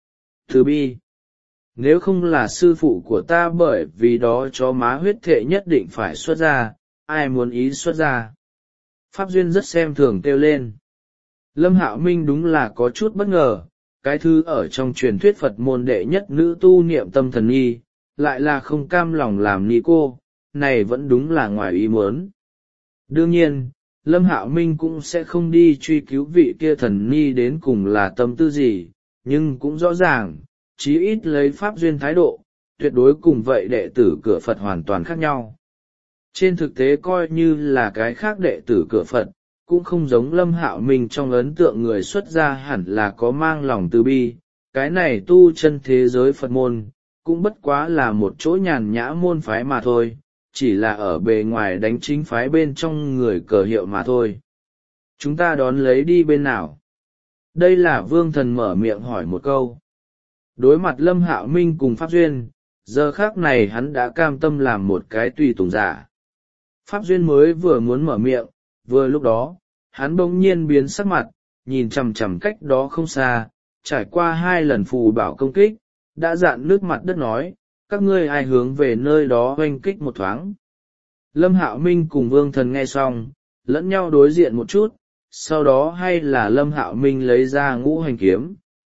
Từ bi! Nếu không là sư phụ của ta bởi vì đó cho má huyết thệ nhất định phải xuất gia, ai muốn ý xuất gia? Pháp Duyên rất xem thường kêu lên. Lâm Hạo Minh đúng là có chút bất ngờ, cái thứ ở trong truyền thuyết Phật môn đệ nhất nữ tu niệm tâm thần nhi, lại là không cam lòng làm ni cô, này vẫn đúng là ngoài ý muốn. Đương nhiên, Lâm Hạo Minh cũng sẽ không đi truy cứu vị kia thần ni đến cùng là tâm tư gì, nhưng cũng rõ ràng, chí ít lấy Pháp Duyên thái độ, tuyệt đối cùng vậy đệ tử cửa Phật hoàn toàn khác nhau. Trên thực tế coi như là cái khác đệ tử cửa Phật, cũng không giống Lâm Hạo Minh trong ấn tượng người xuất gia hẳn là có mang lòng từ bi, cái này tu chân thế giới Phật môn, cũng bất quá là một chỗ nhàn nhã môn phái mà thôi, chỉ là ở bề ngoài đánh chính phái bên trong người cờ hiệu mà thôi. chúng ta đón lấy đi bên nào? Đây là Vương Thần mở miệng hỏi một câu. Đối mặt Lâm Hạo Minh cùng Pháp Duyên, giờ khác này hắn đã cam tâm làm một cái tùy tùng giả. Pháp Duyên mới vừa muốn mở miệng, vừa lúc đó, hắn bỗng nhiên biến sắc mặt, nhìn chằm chằm cách đó không xa, trải qua hai lần phù bảo công kích, đã dạn nước mặt đất nói, các ngươi ai hướng về nơi đó oanh kích một thoáng. Lâm Hạo Minh cùng Vương Thần nghe xong, lẫn nhau đối diện một chút, sau đó hay là Lâm Hạo Minh lấy ra ngũ hành kiếm.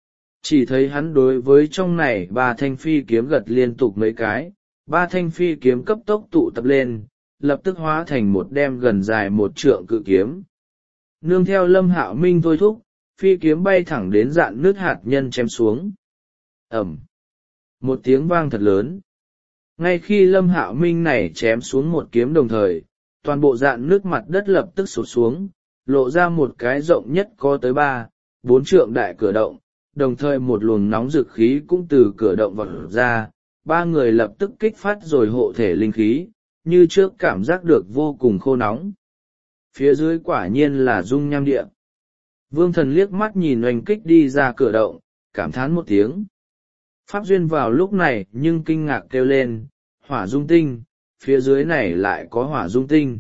Chỉ thấy hắn đối với trong này ba thanh phi kiếm gật liên tục mấy cái, ba thanh phi kiếm cấp tốc tụ tập lên, lập tức hóa thành một đem gần dài một trượng cự kiếm. Nương theo Lâm Hạo Minh thôi thúc, phi kiếm bay thẳng đến dạn nước hạt nhân chém xuống. Ẩm! Một tiếng vang thật lớn. Ngay khi Lâm Hạo Minh này chém xuống một kiếm đồng thời, toàn bộ dạn nước mặt đất lập tức sụt xuống, lộ ra một cái rộng nhất có tới ba, bốn trượng đại cửa động, đồng thời một luồng nóng rực khí cũng từ cửa động vọt ra, ba người lập tức kích phát rồi hộ thể linh khí, như trước cảm giác được vô cùng khô nóng. Phía dưới quả nhiên là dung nham địa. Vương Thần liếc mắt nhìn oanh kích đi ra cửa động, cảm thán một tiếng. Pháp Duyên vào lúc này nhưng kinh ngạc kêu lên, hỏa dung tinh, phía dưới này lại có hỏa dung tinh.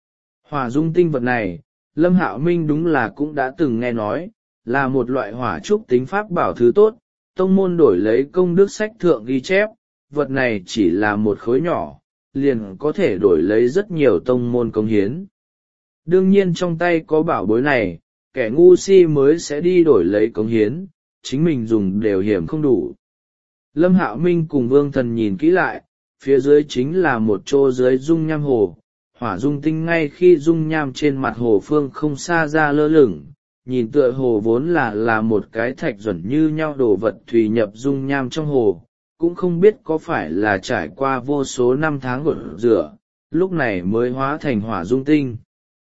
Hỏa dung tinh vật này, Lâm Hạo Minh đúng là cũng đã từng nghe nói, là một loại hỏa trúc tính pháp bảo thứ tốt, tông môn đổi lấy công đức sách thượng ghi chép, vật này chỉ là một khối nhỏ, liền có thể đổi lấy rất nhiều tông môn công hiến. Đương nhiên trong tay có bảo bối này, kẻ ngu si mới sẽ đi đổi lấy công hiến, chính mình dùng đều hiểm không đủ. Lâm Hạo Minh cùng Vương Thần nhìn kỹ lại, phía dưới chính là một chỗ dưới dung nham hồ, hỏa dung tinh ngay khi dung nham trên mặt hồ phương không xa ra lơ lửng, nhìn tựa hồ vốn là là một cái thạch duẩn như nhau đồ vật thủy nhập dung nham trong hồ, cũng không biết có phải là trải qua vô số năm tháng gột rửa, lúc này mới hóa thành hỏa dung tinh.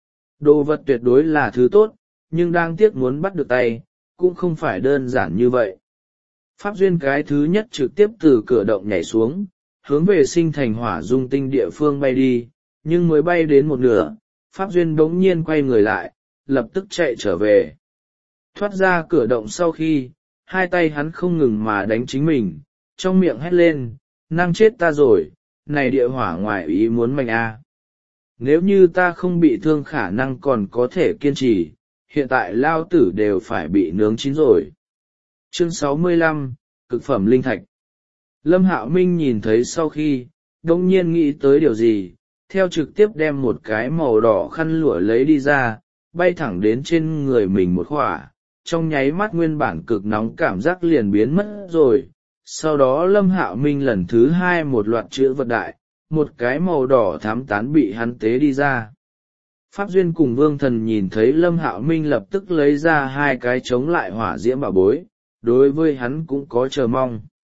Đồ vật tuyệt đối là thứ tốt, nhưng đang tiếc muốn bắt được tay, cũng không phải đơn giản như vậy. Pháp Duyên cái thứ nhất trực tiếp từ cửa động nhảy xuống, hướng về sinh thành hỏa dung tinh địa phương bay đi, nhưng mới bay đến một nửa, Pháp Duyên bỗng nhiên quay người lại, lập tức chạy trở về. Thoát ra cửa động sau khi, hai tay hắn không ngừng mà đánh chính mình, trong miệng hét lên, năng chết ta rồi, này địa hỏa ngoài ý muốn mạnh a. Nếu như ta không bị thương khả năng còn có thể kiên trì, hiện tại lao tử đều phải bị nướng chín rồi. Chương sáu mươi lăm, Cực phẩm linh thạch. Lâm Hạo Minh nhìn thấy sau khi, đông nhiên nghĩ tới điều gì, theo trực tiếp đem một cái màu đỏ khăn lụa lấy đi ra, bay thẳng đến trên người mình một khỏa, trong nháy mắt nguyên bản cực nóng cảm giác liền biến mất rồi. Sau đó Lâm Hạo Minh lần thứ hai một loạt chữ vật đại, một cái màu đỏ thắm tán bị hắn tế đi ra. Pháp Duyên cùng Vương Thần nhìn thấy Lâm Hạo Minh lập tức lấy ra hai cái chống lại hỏa diễm bảo bối, đối với hắn cũng có chờ mong.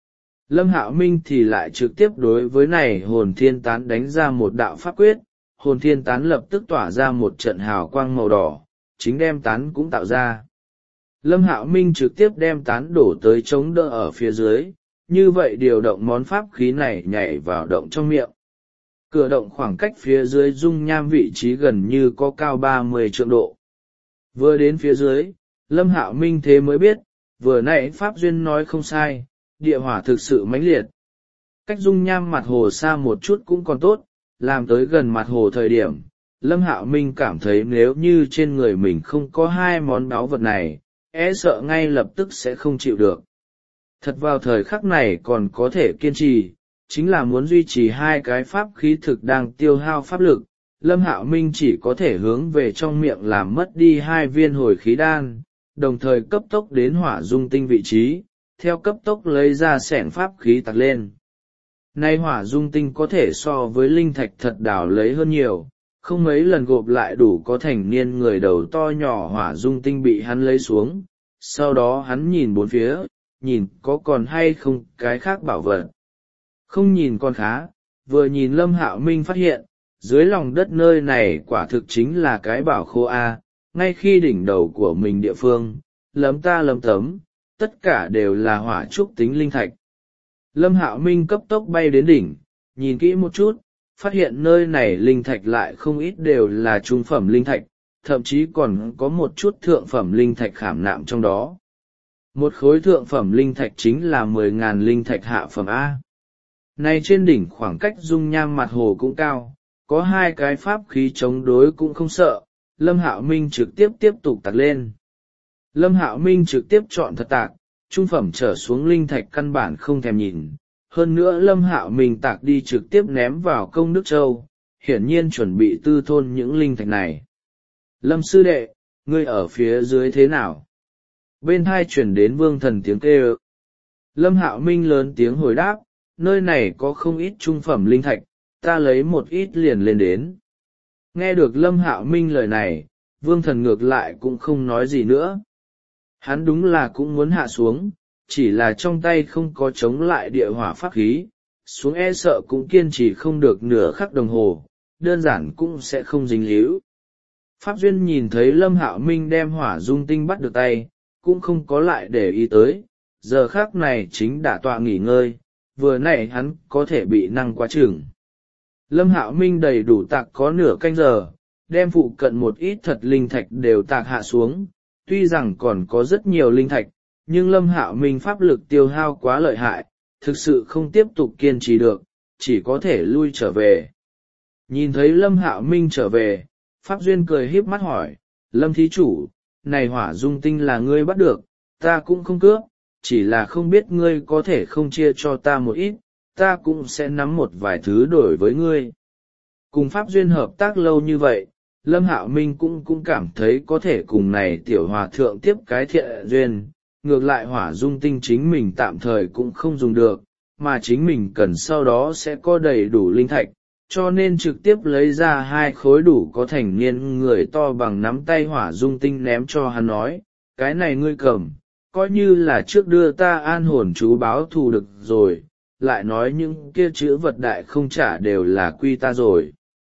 Lâm Hạo Minh thì lại trực tiếp đối với này hồn thiên tán đánh ra một đạo pháp quyết, hồn thiên tán lập tức tỏa ra một trận hào quang màu đỏ, chính đem tán cũng tạo ra. Lâm Hạo Minh trực tiếp đem tán đổ tới chống đỡ ở phía dưới, như vậy điều động món pháp khí này nhảy vào động trong miệng. Cửa động khoảng cách phía dưới dung nham vị trí gần như có cao ba mươi trượng độ. Vừa đến phía dưới, Lâm Hạo Minh thế mới biết, vừa nãy Pháp Duyên nói không sai, địa hỏa thực sự mãnh liệt. Cách dung nham mặt hồ xa một chút cũng còn tốt, làm tới gần mặt hồ thời điểm, Lâm Hạo Minh cảm thấy nếu như trên người mình không có hai món báu vật này, e sợ ngay lập tức sẽ không chịu được. Thật vào thời khắc này còn có thể kiên trì, chính là muốn duy trì hai cái pháp khí thực đang tiêu hao pháp lực, Lâm Hạo Minh chỉ có thể hướng về trong miệng làm mất đi hai viên hồi khí đan, đồng thời cấp tốc đến hỏa dung tinh vị trí, theo cấp tốc lấy ra xẻng pháp khí tạc lên. Nay hỏa dung tinh có thể so với linh thạch thật đào lấy hơn nhiều, không mấy lần gộp lại đủ có thành niên người đầu to nhỏ hỏa dung tinh bị hắn lấy xuống, sau đó hắn nhìn bốn phía, nhìn có còn hay không cái khác bảo vật. Không nhìn còn khá, vừa nhìn Lâm Hạo Minh phát hiện, dưới lòng đất nơi này quả thực chính là cái bảo khô A, ngay khi đỉnh đầu của mình địa phương, lấm ta lấm tấm, tất cả đều là hỏa trúc tính linh thạch. Lâm Hạo Minh cấp tốc bay đến đỉnh, nhìn kỹ một chút, phát hiện nơi này linh thạch lại không ít đều là trung phẩm linh thạch, thậm chí còn có một chút thượng phẩm linh thạch khảm nạm trong đó. Một khối thượng phẩm linh thạch chính là mười ngàn linh thạch hạ phẩm A. Này trên đỉnh khoảng cách dung nham mặt hồ cũng cao, có hai cái pháp khí chống đối cũng không sợ, Lâm Hạo Minh trực tiếp tiếp tục tạc lên. Lâm Hạo Minh trực tiếp chọn thật tạc, trung phẩm trở xuống linh thạch căn bản không thèm nhìn. Hơn nữa Lâm Hạo Minh tạc đi trực tiếp ném vào công đức châu, hiển nhiên chuẩn bị tư thôn những linh thạch này. Lâm sư đệ, ngươi ở phía dưới thế nào? Bên hai chuyển đến Vương Thần tiếng kêu. Lâm Hạo Minh lớn tiếng hồi đáp, nơi này có không ít trung phẩm linh thạch, ta lấy một ít liền lên đến. Nghe được Lâm Hạo Minh lời này, Vương Thần ngược lại cũng không nói gì nữa. Hắn đúng là cũng muốn hạ xuống, chỉ là trong tay không có chống lại địa hỏa pháp khí, xuống e sợ cũng kiên trì không được nửa khắc đồng hồ, đơn giản cũng sẽ không dính líu. Pháp Duyên nhìn thấy Lâm Hạo Minh đem hỏa dung tinh bắt được tay, cũng không có lại để ý tới, giờ khắc này chính đả tọa nghỉ ngơi, vừa nãy hắn có thể bị năng quá chừng. Lâm Hạo Minh đầy đủ tạc có nửa canh giờ, đem phụ cận một ít thật linh thạch đều tạc hạ xuống, tuy rằng còn có rất nhiều linh thạch, nhưng Lâm Hạo Minh pháp lực tiêu hao quá lợi hại, thực sự không tiếp tục kiên trì được, chỉ có thể lui trở về. Nhìn thấy Lâm Hạo Minh trở về, Pháp Duyên cười híp mắt hỏi, Lâm thí chủ, này hỏa dung tinh là ngươi bắt được, ta cũng không cướp, chỉ là không biết ngươi có thể không chia cho ta một ít, ta cũng sẽ nắm một vài thứ đổi với ngươi. Cùng Pháp Duyên hợp tác lâu như vậy, Lâm Hạo Minh cũng cũng cảm thấy có thể cùng này tiểu hòa thượng tiếp cái thiện duyên, ngược lại hỏa dung tinh chính mình tạm thời cũng không dùng được, mà chính mình cần sau đó sẽ có đầy đủ linh thạch, cho nên trực tiếp lấy ra hai khối đủ có thành niên người to bằng nắm tay hỏa dung tinh ném cho hắn nói, cái này ngươi cầm, coi như là trước đưa ta an hồn chú báo thù được rồi, lại nói những kia chữ vật đại không trả đều là quy ta rồi.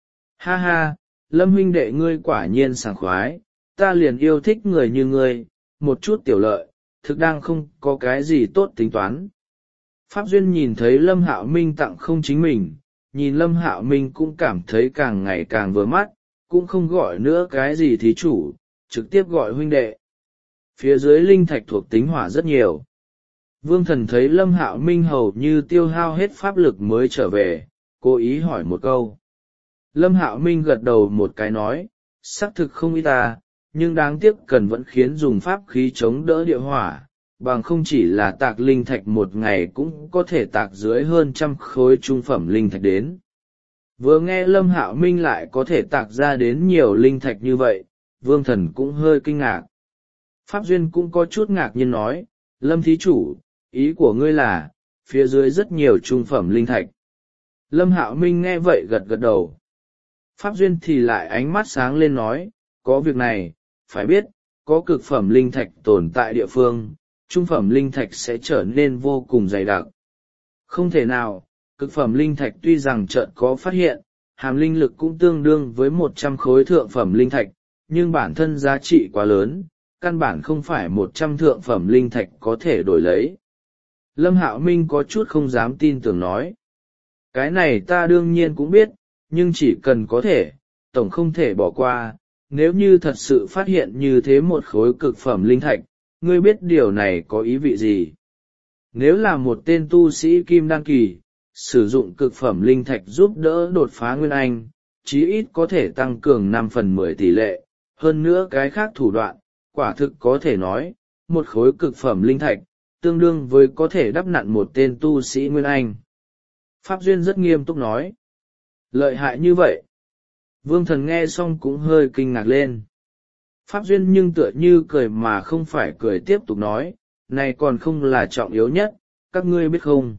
Ha ha, Lâm huynh đệ ngươi quả nhiên sảng khoái, ta liền yêu thích người như ngươi, một chút tiểu lợi, thực đang không có cái gì tốt tính toán. Pháp Duyên nhìn thấy Lâm Hạo Minh tặng không chính mình, nhìn Lâm Hạo Minh cũng cảm thấy càng ngày càng vừa mắt, cũng không gọi nữa cái gì thí chủ, trực tiếp gọi huynh đệ. Phía dưới linh thạch thuộc tính hỏa rất nhiều. Vương Thần thấy Lâm Hạo Minh hầu như tiêu hao hết pháp lực mới trở về, cố ý hỏi một câu. Lâm Hạo Minh gật đầu một cái nói, xác thực không ý ta, nhưng đáng tiếc cần vẫn khiến dùng pháp khí chống đỡ địa hỏa, bằng không chỉ là tạc linh thạch một ngày cũng có thể tạc dưới hơn trăm khối trung phẩm linh thạch đến. Vừa nghe Lâm Hạo Minh lại có thể tạc ra đến nhiều linh thạch như vậy, Vương Thần cũng hơi kinh ngạc. Pháp Duyên cũng có chút ngạc nhiên nói, Lâm thí chủ, ý của ngươi là, phía dưới rất nhiều trung phẩm linh thạch. Lâm Hạo Minh nghe vậy gật gật đầu. Pháp Duyên thì lại ánh mắt sáng lên nói, có việc này, phải biết, có cực phẩm linh thạch tồn tại địa phương, trung phẩm linh thạch sẽ trở nên vô cùng dày đặc. Không thể nào, cực phẩm linh thạch tuy rằng chợt có phát hiện, hàm linh lực cũng tương đương với một trăm khối thượng phẩm linh thạch, nhưng bản thân giá trị quá lớn, căn bản không phải một trăm thượng phẩm linh thạch có thể đổi lấy. Lâm Hạo Minh có chút không dám tin tưởng nói. Cái này ta đương nhiên cũng biết, nhưng chỉ cần có thể, tổng không thể bỏ qua, nếu như thật sự phát hiện như thế một khối cực phẩm linh thạch, ngươi biết điều này có ý vị gì? Nếu là một tên tu sĩ kim đan kỳ, sử dụng cực phẩm linh thạch giúp đỡ đột phá nguyên anh, chí ít có thể tăng cường năm phần mười tỷ lệ, hơn nữa cái khác thủ đoạn, quả thực có thể nói, một khối cực phẩm linh thạch, tương đương với có thể đắp nặn một tên tu sĩ nguyên anh. Pháp Duyên rất nghiêm túc nói. Lợi hại như vậy. Vương Thần nghe xong cũng hơi kinh ngạc lên. Pháp Duyên nhưng tựa như cười mà không phải cười tiếp tục nói, này còn không là trọng yếu nhất, các ngươi biết không?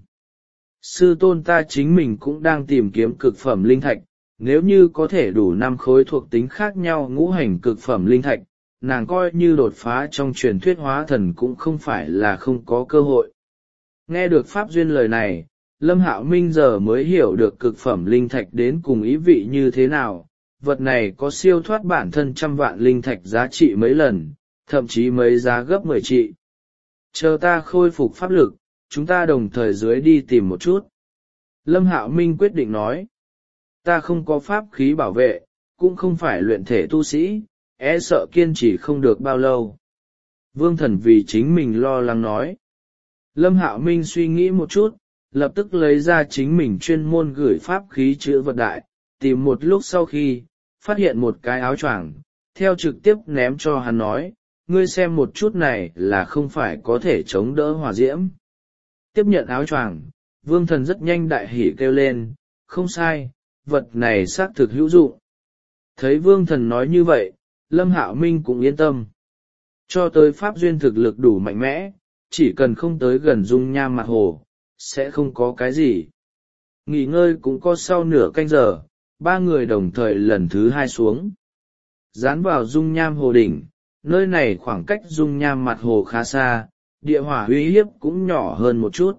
Sư tôn ta chính mình cũng đang tìm kiếm cực phẩm linh thạch, nếu như có thể đủ năm khối thuộc tính khác nhau ngũ hành cực phẩm linh thạch, nàng coi như đột phá trong truyền thuyết hóa thần cũng không phải là không có cơ hội. Nghe được Pháp Duyên lời này, Lâm Hạo Minh giờ mới hiểu được cực phẩm linh thạch đến cùng ý vị như thế nào, vật này có siêu thoát bản thân trăm vạn linh thạch giá trị mấy lần, thậm chí mấy giá gấp mười trị. Chờ ta khôi phục pháp lực, chúng ta đồng thời dưới đi tìm một chút. Lâm Hạo Minh quyết định nói, ta không có pháp khí bảo vệ, cũng không phải luyện thể tu sĩ, e sợ kiên trì không được bao lâu. Vương Thần vì chính mình lo lắng nói. Lâm Hạo Minh suy nghĩ một chút, lập tức lấy ra chính mình chuyên môn gửi pháp khí chữ vật đại, tìm một lúc sau khi, phát hiện một cái áo choàng, theo trực tiếp ném cho hắn nói, ngươi xem một chút này là không phải có thể chống đỡ hỏa diễm. Tiếp nhận áo choàng, Vương Thần rất nhanh đại hỉ kêu lên, không sai, vật này xác thực hữu dụng. Thấy Vương Thần nói như vậy, Lâm Hạo Minh cũng yên tâm. Cho tới pháp duyên thực lực đủ mạnh mẽ, chỉ cần không tới gần dung nham mặt hồ, sẽ không có cái gì. Nghỉ ngơi cũng có sau nửa canh giờ, ba người đồng thời lần thứ hai xuống. Dán vào dung nham hồ đỉnh, nơi này khoảng cách dung nham mặt hồ khá xa, địa hỏa uy hiếp cũng nhỏ hơn một chút.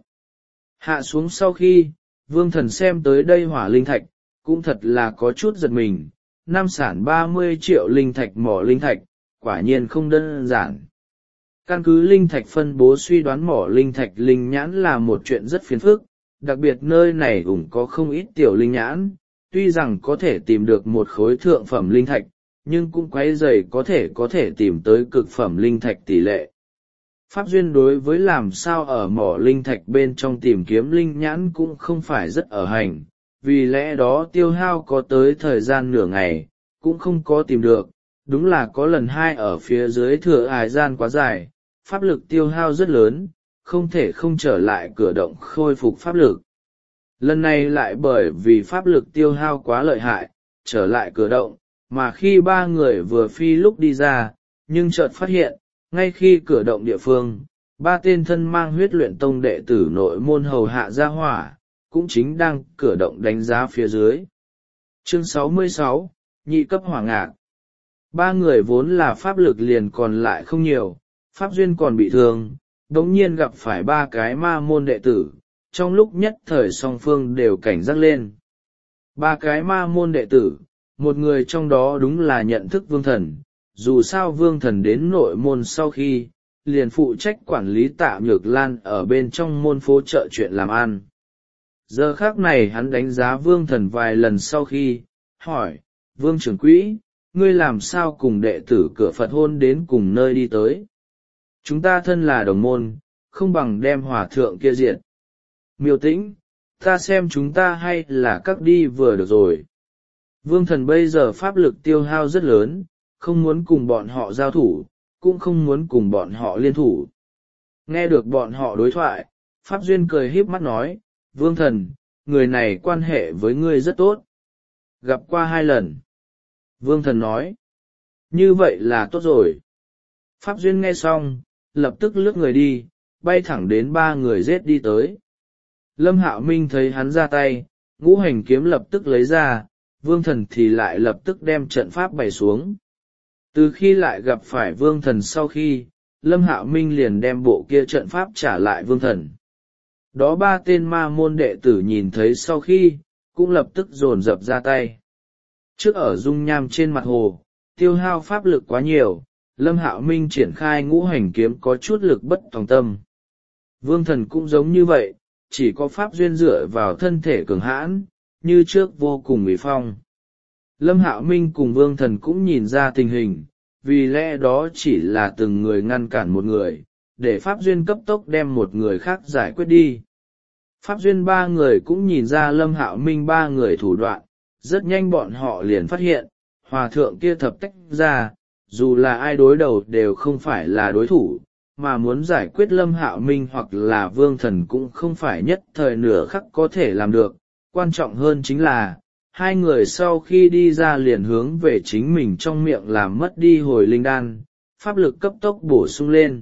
Hạ xuống sau khi, Vương Thần xem tới đây hỏa linh thạch, cũng thật là có chút giật mình, năm sản ba mươi triệu linh thạch mỏ linh thạch, quả nhiên không đơn giản. Căn cứ linh thạch phân bố suy đoán mỏ linh thạch linh nhãn là một chuyện rất phiền phức, đặc biệt nơi này cũng có không ít tiểu linh nhãn, tuy rằng có thể tìm được một khối thượng phẩm linh thạch, nhưng cũng quấy dày có thể có thể tìm tới cực phẩm linh thạch tỷ lệ. Pháp duyên đối với làm sao ở mỏ linh thạch bên trong tìm kiếm linh nhãn cũng không phải rất ở hành, vì lẽ đó tiêu hao có tới thời gian nửa ngày, cũng không có tìm được, đúng là có lần hai ở phía dưới thừa ải gian quá dài, pháp lực tiêu hao rất lớn, không thể không trở lại cửa động khôi phục pháp lực. Lần này lại bởi vì pháp lực tiêu hao quá lợi hại, trở lại cửa động, mà khi ba người vừa phi lúc đi ra, nhưng chợt phát hiện, ngay khi cửa động địa phương, ba tên thân mang huyết luyện tông đệ tử nội môn hầu hạ gia hỏa, cũng chính đang cửa động đánh giá phía dưới. Chương sáu mươi sáu, nhị cấp hỏa ngạc. Ba người vốn là pháp lực liền còn lại không nhiều, pháp duyên còn bị thương, đống nhiên gặp phải ba cái ma môn đệ tử, trong lúc nhất thời song phương đều cảnh giác lên. Ba cái ma môn đệ tử, một người trong đó đúng là nhận thức Vương Thần, dù sao Vương Thần đến nội môn sau khi, liền phụ trách quản lý Tạ Nhược Lan ở bên trong môn phố chợ chuyện làm ăn. Giờ khác này hắn đánh giá Vương Thần vài lần sau khi, hỏi, Vương trưởng quỹ, ngươi làm sao cùng đệ tử cửa Phật hôn đến cùng nơi đi tới? Chúng ta thân là đồng môn, không bằng đem hòa thượng kia diệt. Miêu Tĩnh, ta xem chúng ta hay là các đi vừa được rồi. Vương Thần bây giờ pháp lực tiêu hao rất lớn, không muốn cùng bọn họ giao thủ, cũng không muốn cùng bọn họ liên thủ. Nghe được bọn họ đối thoại, Pháp Duyên cười híp mắt nói, Vương Thần, người này quan hệ với ngươi rất tốt. Gặp qua hai lần. Vương Thần nói, như vậy là tốt rồi. Pháp Duyên nghe xong, lập tức lướt người đi, bay thẳng đến ba người giết đi tới. Lâm Hạo Minh thấy hắn ra tay, ngũ hành kiếm lập tức lấy ra, Vương Thần thì lại lập tức đem trận pháp bày xuống. Từ khi lại gặp phải Vương Thần sau khi, Lâm Hạo Minh liền đem bộ kia trận pháp trả lại Vương Thần. Đó ba tên ma môn đệ tử nhìn thấy sau khi, cũng lập tức dồn dập ra tay. Trước ở dung nham trên mặt hồ, tiêu hao pháp lực quá nhiều, Lâm Hạo Minh triển khai ngũ hành kiếm có chút lực bất tòng tâm. Vương Thần cũng giống như vậy, chỉ có pháp duyên dựa vào thân thể cường hãn, như trước vô cùng uy phong. Lâm Hạo Minh cùng Vương Thần cũng nhìn ra tình hình, vì lẽ đó chỉ là từng người ngăn cản một người, để Pháp Duyên cấp tốc đem một người khác giải quyết đi. Pháp Duyên ba người cũng nhìn ra Lâm Hạo Minh ba người thủ đoạn, rất nhanh bọn họ liền phát hiện, hòa thượng kia thập tách ra, dù là ai đối đầu đều không phải là đối thủ, mà muốn giải quyết Lâm Hạo Minh hoặc là Vương Thần cũng không phải nhất thời nửa khắc có thể làm được, quan trọng hơn chính là, hai người sau khi đi ra liền hướng về chính mình trong miệng làm mất đi hồi linh đan, pháp lực cấp tốc bổ sung lên.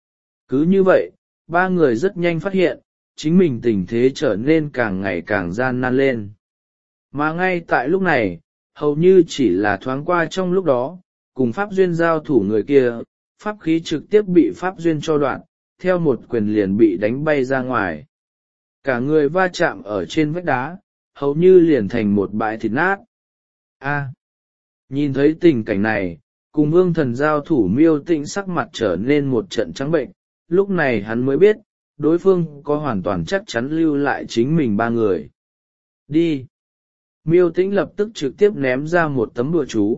Cứ như vậy, ba người rất nhanh phát hiện, chính mình tình thế trở nên càng ngày càng gian nan lên. Mà ngay tại lúc này, hầu như chỉ là thoáng qua trong lúc đó, cùng Pháp Duyên giao thủ người kia, pháp khí trực tiếp bị Pháp Duyên cho đoạn, theo một quyền liền bị đánh bay ra ngoài. Cả người va chạm ở trên vách đá, hầu như liền thành một bãi thịt nát. A, nhìn thấy tình cảnh này, cùng Vương Thần giao thủ Miêu Tĩnh sắc mặt trở nên một trận trắng bệnh, lúc này hắn mới biết, đối phương có hoàn toàn chắc chắn lưu lại chính mình ba người. Đi! Miêu Tĩnh lập tức trực tiếp ném ra một tấm bùa chú,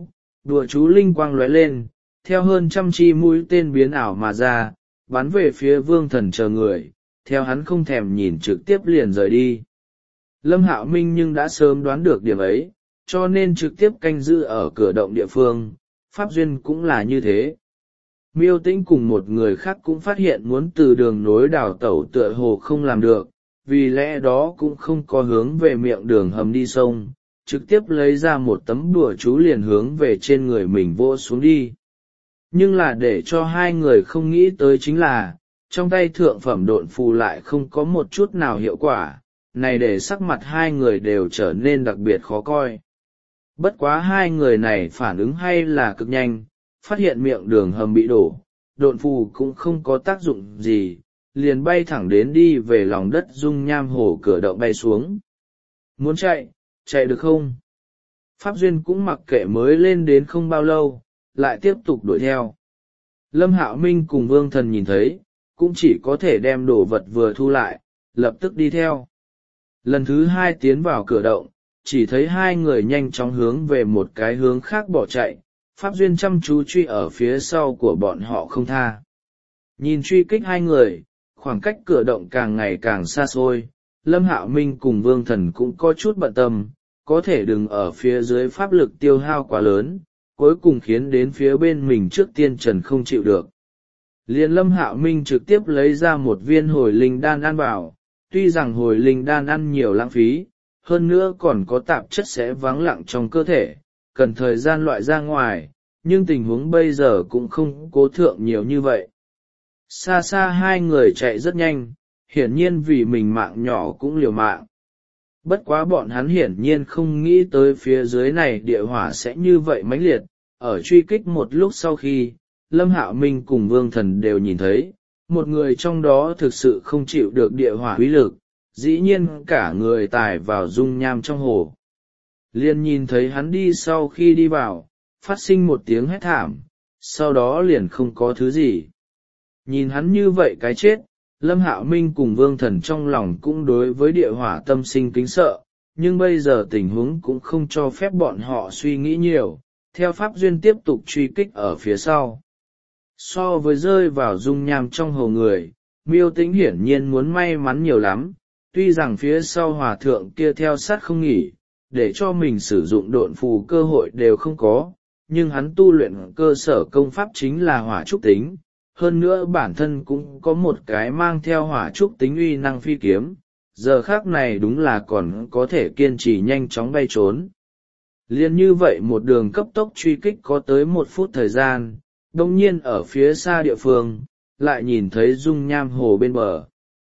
đùa chú linh quang lóe lên, theo hơn trăm chi mũi tên biến ảo mà ra, bắn về phía Vương Thần chờ người, theo hắn không thèm nhìn trực tiếp liền rời đi. Lâm Hạo Minh nhưng đã sớm đoán được điểm ấy, cho nên trực tiếp canh giữ ở cửa động địa phương, Pháp Duyên cũng là như thế. Miêu Tĩnh cùng một người khác cũng phát hiện muốn từ đường nối đào tẩu tựa hồ không làm được, vì lẽ đó cũng không có hướng về miệng đường hầm đi sông, trực tiếp lấy ra một tấm đùa chú liền hướng về trên người mình vỗ xuống đi. Nhưng là để cho hai người không nghĩ tới chính là, trong tay thượng phẩm độn phù lại không có một chút nào hiệu quả, này để sắc mặt hai người đều trở nên đặc biệt khó coi. Bất quá hai người này phản ứng hay là cực nhanh, phát hiện miệng đường hầm bị đổ, độn phù cũng không có tác dụng gì, liền bay thẳng đến đi về lòng đất dung nham hồ cửa động bay xuống. Muốn chạy, chạy được không? Pháp Duyên cũng mặc kệ mới lên đến không bao lâu, lại tiếp tục đuổi theo. Lâm Hạo Minh cùng Vương Thần nhìn thấy, cũng chỉ có thể đem đồ vật vừa thu lại, lập tức đi theo. Lần thứ hai tiến vào cửa động, chỉ thấy hai người nhanh chóng hướng về một cái hướng khác bỏ chạy, Pháp Duyên chăm chú truy ở phía sau của bọn họ không tha. Nhìn truy kích hai người, khoảng cách cửa động càng ngày càng xa xôi, Lâm Hạo Minh cùng Vương Thần cũng có chút bận tâm, có thể đừng ở phía dưới pháp lực tiêu hao quá lớn, cuối cùng khiến đến phía bên mình trước tiên trần không chịu được. Liền Lâm Hạo Minh trực tiếp lấy ra một viên hồi linh đan ăn vào, tuy rằng hồi linh đan ăn nhiều lãng phí, hơn nữa còn có tạp chất sẽ vắng lặng trong cơ thể, cần thời gian loại ra ngoài, nhưng tình huống bây giờ cũng không cố thượng nhiều như vậy. Xa xa hai người chạy rất nhanh, hiển nhiên vì mình mạng nhỏ cũng liều mạng. Bất quá bọn hắn hiển nhiên không nghĩ tới phía dưới này địa hỏa sẽ như vậy mãnh liệt, ở truy kích một lúc sau khi, Lâm Hạo Minh cùng Vương Thần đều nhìn thấy, một người trong đó thực sự không chịu được địa hỏa uy lực, dĩ nhiên cả người tải vào dung nham trong hồ. Liền nhìn thấy hắn đi sau khi đi vào, phát sinh một tiếng hét thảm, sau đó liền không có thứ gì. Nhìn hắn như vậy cái chết, Lâm Hạo Minh cùng Vương Thần trong lòng cũng đối với địa hỏa tâm sinh kính sợ, nhưng bây giờ tình huống cũng không cho phép bọn họ suy nghĩ nhiều, theo Pháp Duyên tiếp tục truy kích ở phía sau. So với rơi vào dung nham trong hồ người, Miêu Tĩnh hiển nhiên muốn may mắn nhiều lắm, tuy rằng phía sau hòa thượng kia theo sát không nghỉ, để cho mình sử dụng độn phù cơ hội đều không có, nhưng hắn tu luyện cơ sở công pháp chính là hỏa trúc tính, hơn nữa bản thân cũng có một cái mang theo hỏa trúc tính uy năng phi kiếm, giờ khác này đúng là còn có thể kiên trì nhanh chóng bay trốn. Liên như vậy một đường cấp tốc truy kích có tới một phút thời gian, đồng nhiên ở phía xa địa phương, lại nhìn thấy dung nham hồ bên bờ.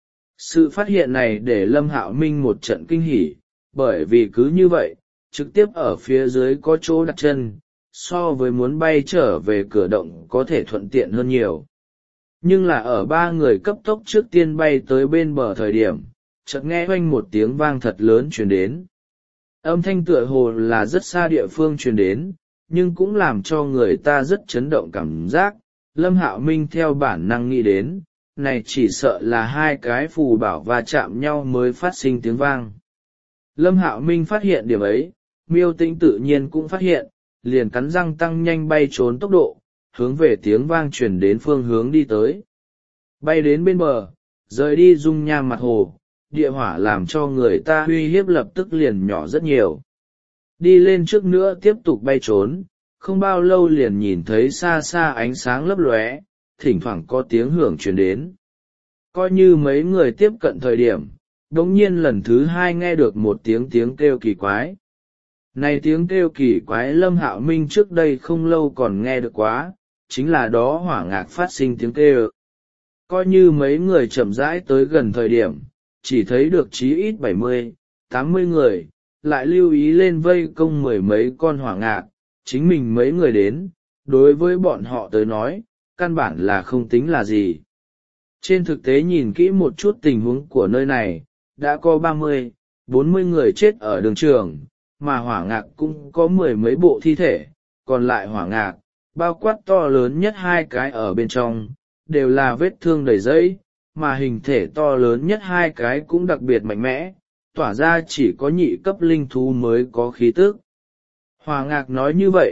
Sự phát hiện này để Lâm Hạo Minh một trận kinh hỉ, bởi vì cứ như vậy, trực tiếp ở phía dưới có chỗ đặt chân, so với muốn bay trở về cửa động có thể thuận tiện hơn nhiều. Nhưng là ở ba người cấp tốc trước tiên bay tới bên bờ thời điểm, chợt nghe oanh một tiếng vang thật lớn truyền đến. Âm thanh tựa hồ là rất xa địa phương truyền đến, nhưng cũng làm cho người ta rất chấn động cảm giác. Lâm Hạo Minh theo bản năng nghĩ đến, này chỉ sợ là hai cái phù bảo va chạm nhau mới phát sinh tiếng vang. Lâm Hạo Minh phát hiện điểm ấy, Miêu Tĩnh tự nhiên cũng phát hiện, liền cắn răng tăng nhanh bay trốn tốc độ, hướng về tiếng vang truyền đến phương hướng đi tới. Bay đến bên bờ, rời đi dung nham mặt hồ, địa hỏa làm cho người ta uy hiếp lập tức liền nhỏ rất nhiều. Đi lên trước nữa tiếp tục bay trốn, không bao lâu liền nhìn thấy xa xa ánh sáng lấp lóe, thỉnh thoảng có tiếng hưởng truyền đến. Coi như mấy người tiếp cận thời điểm, đống nhiên lần thứ hai nghe được một tiếng tiếng kêu kỳ quái. Này tiếng kêu kỳ quái Lâm Hạo Minh trước đây không lâu còn nghe được quá, chính là đó hỏa ngạc phát sinh tiếng kêu. Coi như mấy người chậm rãi tới gần thời điểm, chỉ thấy được chí ít bảy mươi, tám mươi người, lại lưu ý lên vây công mười mấy con hỏa ngạc, chính mình mấy người đến, đối với bọn họ tới nói, căn bản là không tính là gì. Trên thực tế nhìn kỹ một chút tình huống của nơi này, đã có ba mươi, bốn mươi người chết ở đường trường, mà hỏa ngạc cũng có mười mấy bộ thi thể, còn lại hỏa ngạc, bao quát to lớn nhất hai cái ở bên trong, đều là vết thương đầy dẫy, mà hình thể to lớn nhất hai cái cũng đặc biệt mạnh mẽ, tỏa ra chỉ có nhị cấp linh thú mới có khí tức. Hỏa ngạc nói như vậy,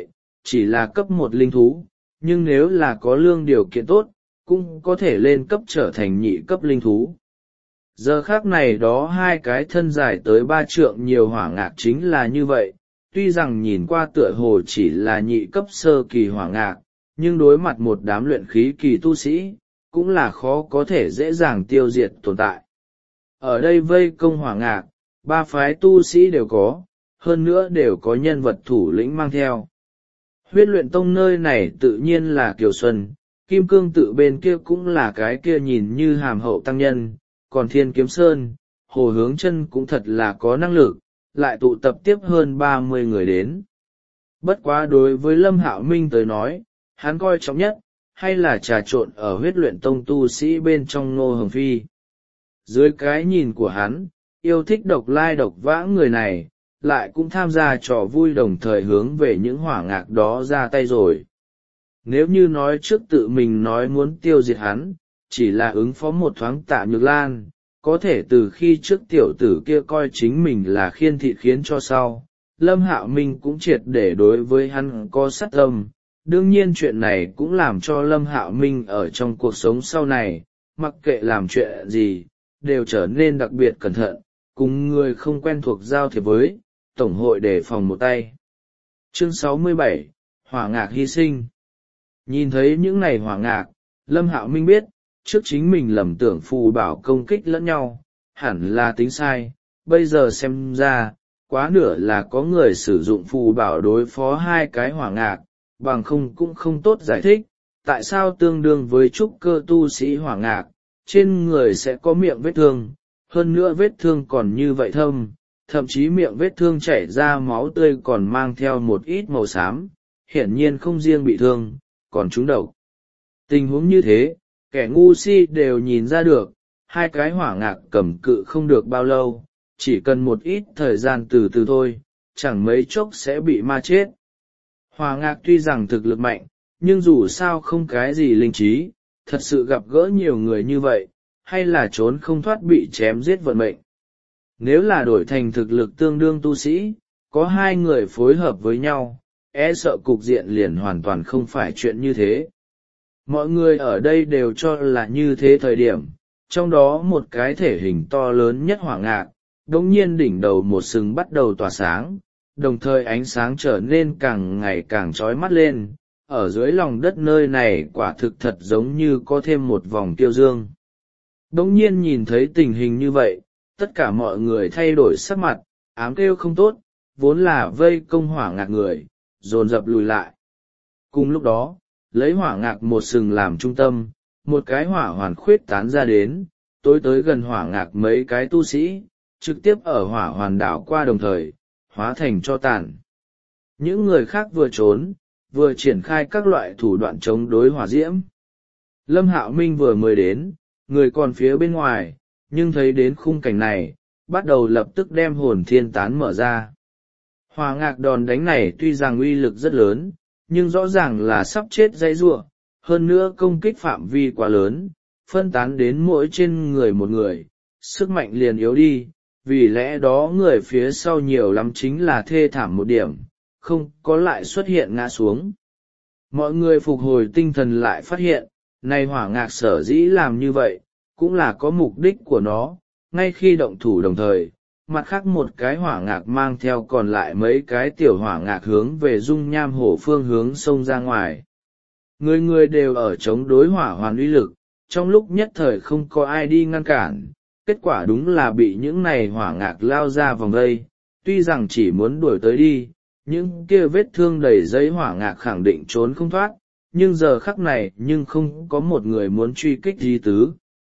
chỉ là cấp một linh thú, nhưng nếu là có lương điều kiện tốt, cũng có thể lên cấp trở thành nhị cấp linh thú. Giờ khác này đó hai cái thân dài tới ba trượng nhiều hỏa ngạc chính là như vậy, tuy rằng nhìn qua tựa hồ chỉ là nhị cấp sơ kỳ hỏa ngạc, nhưng đối mặt một đám luyện khí kỳ tu sĩ, cũng là khó có thể dễ dàng tiêu diệt tồn tại. Ở đây vây công hỏa ngạc, ba phái tu sĩ đều có, hơn nữa đều có nhân vật thủ lĩnh mang theo. Huyết luyện tông nơi này tự nhiên là Kiều Xuân, Kim Cương tự bên kia cũng là cái kia nhìn như hàm hậu tăng nhân, còn Thiên Kiếm Sơn, Hồ Hướng Chân cũng thật là có năng lực, lại tụ tập tiếp hơn ba mươi người đến. Bất quá đối với Lâm Hạo Minh tới nói, hắn coi trọng nhất, hay là trà trộn ở huyết luyện tông tu sĩ bên trong Ngô Hồng Phi. Dưới cái nhìn của hắn, yêu thích độc lai độc vã người này, lại cũng tham gia trò vui đồng thời hướng về những hỏa ngạc đó ra tay rồi. Nếu như nói trước tự mình nói muốn tiêu diệt hắn, chỉ là ứng phó một thoáng Tạ Nhược Lan, có thể từ khi trước tiểu tử kia coi chính mình là khiên thị khiến cho sau, Lâm Hạo Minh cũng triệt để đối với hắn có sát tâm. Đương nhiên chuyện này cũng làm cho Lâm Hạo Minh ở trong cuộc sống sau này, mặc kệ làm chuyện gì, đều trở nên đặc biệt cẩn thận, cùng người không quen thuộc giao thiệp với, tổng hội đề phòng một tay. Chương sáu mươi bảy, Hỏa ngạc hy sinh. Nhìn thấy những này hỏa ngạc, Lâm Hạo Minh biết, trước chính mình lầm tưởng phù bảo công kích lẫn nhau, hẳn là tính sai, bây giờ xem ra, quá nửa là có người sử dụng phù bảo đối phó hai cái hỏa ngạc, bằng không cũng không tốt giải thích, tại sao tương đương với trúc cơ tu sĩ hỏa ngạc, trên người sẽ có miệng vết thương, hơn nữa vết thương còn như vậy thâm, thậm chí miệng vết thương chảy ra máu tươi còn mang theo một ít màu xám, hiển nhiên không riêng bị thương, còn trúng độc. Tình huống như thế, kẻ ngu si đều nhìn ra được, hai cái hỏa ngạc cầm cự không được bao lâu, chỉ cần một ít thời gian từ từ thôi, chẳng mấy chốc sẽ bị ma chết. Hỏa ngạc tuy rằng thực lực mạnh, nhưng dù sao không cái gì linh trí, thật sự gặp gỡ nhiều người như vậy, hay là trốn không thoát bị chém giết vận mệnh. Nếu là đổi thành thực lực tương đương tu sĩ, có hai người phối hợp với nhau, e sợ cục diện liền hoàn toàn không phải chuyện như thế. Mọi người ở đây đều cho là như thế thời điểm, trong đó một cái thể hình to lớn nhất hỏa ngạc, đống nhiên đỉnh đầu một sừng bắt đầu tỏa sáng, đồng thời ánh sáng trở nên càng ngày càng chói mắt lên, ở dưới lòng đất nơi này quả thực thật giống như có thêm một vòng tiêu dương. Đống nhiên nhìn thấy tình hình như vậy, tất cả mọi người thay đổi sắc mặt, ám kêu không tốt, vốn là vây công hỏa ngạc người, dồn dập lùi lại. Cùng lúc đó, lấy hỏa ngạc một sừng làm trung tâm, một cái hỏa hoàn khuyết tán ra đến, tối tới gần hỏa ngạc mấy cái tu sĩ, trực tiếp ở hỏa hoàn đảo qua đồng thời, hóa thành cho tàn. Những người khác vừa trốn, vừa triển khai các loại thủ đoạn chống đối hỏa diễm. Lâm Hạo Minh vừa mới đến, người còn phía bên ngoài, nhưng thấy đến khung cảnh này, bắt đầu lập tức đem hồn thiên tán mở ra. Hỏa ngạc đòn đánh này tuy rằng uy lực rất lớn, nhưng rõ ràng là sắp chết dãy giụa, hơn nữa công kích phạm vi quá lớn, phân tán đến mỗi trên người một người, sức mạnh liền yếu đi, vì lẽ đó người phía sau nhiều lắm chính là thê thảm một điểm, không có lại xuất hiện ngã xuống. Mọi người phục hồi tinh thần lại phát hiện, này hỏa ngạc sở dĩ làm như vậy, cũng là có mục đích của nó, ngay khi động thủ đồng thời, mặt khác một cái hỏa ngạc mang theo còn lại mấy cái tiểu hỏa ngạc hướng về dung nham hổ phương hướng xông ra ngoài. Người người đều ở chống đối hỏa hoàn uy lực, trong lúc nhất thời không có ai đi ngăn cản, kết quả đúng là bị những này hỏa ngạc lao ra vòng vây, tuy rằng chỉ muốn đuổi tới đi, những kia vết thương đầy giấy hỏa ngạc khẳng định trốn không thoát, nhưng giờ khắc này nhưng không có một người muốn truy kích gì tứ.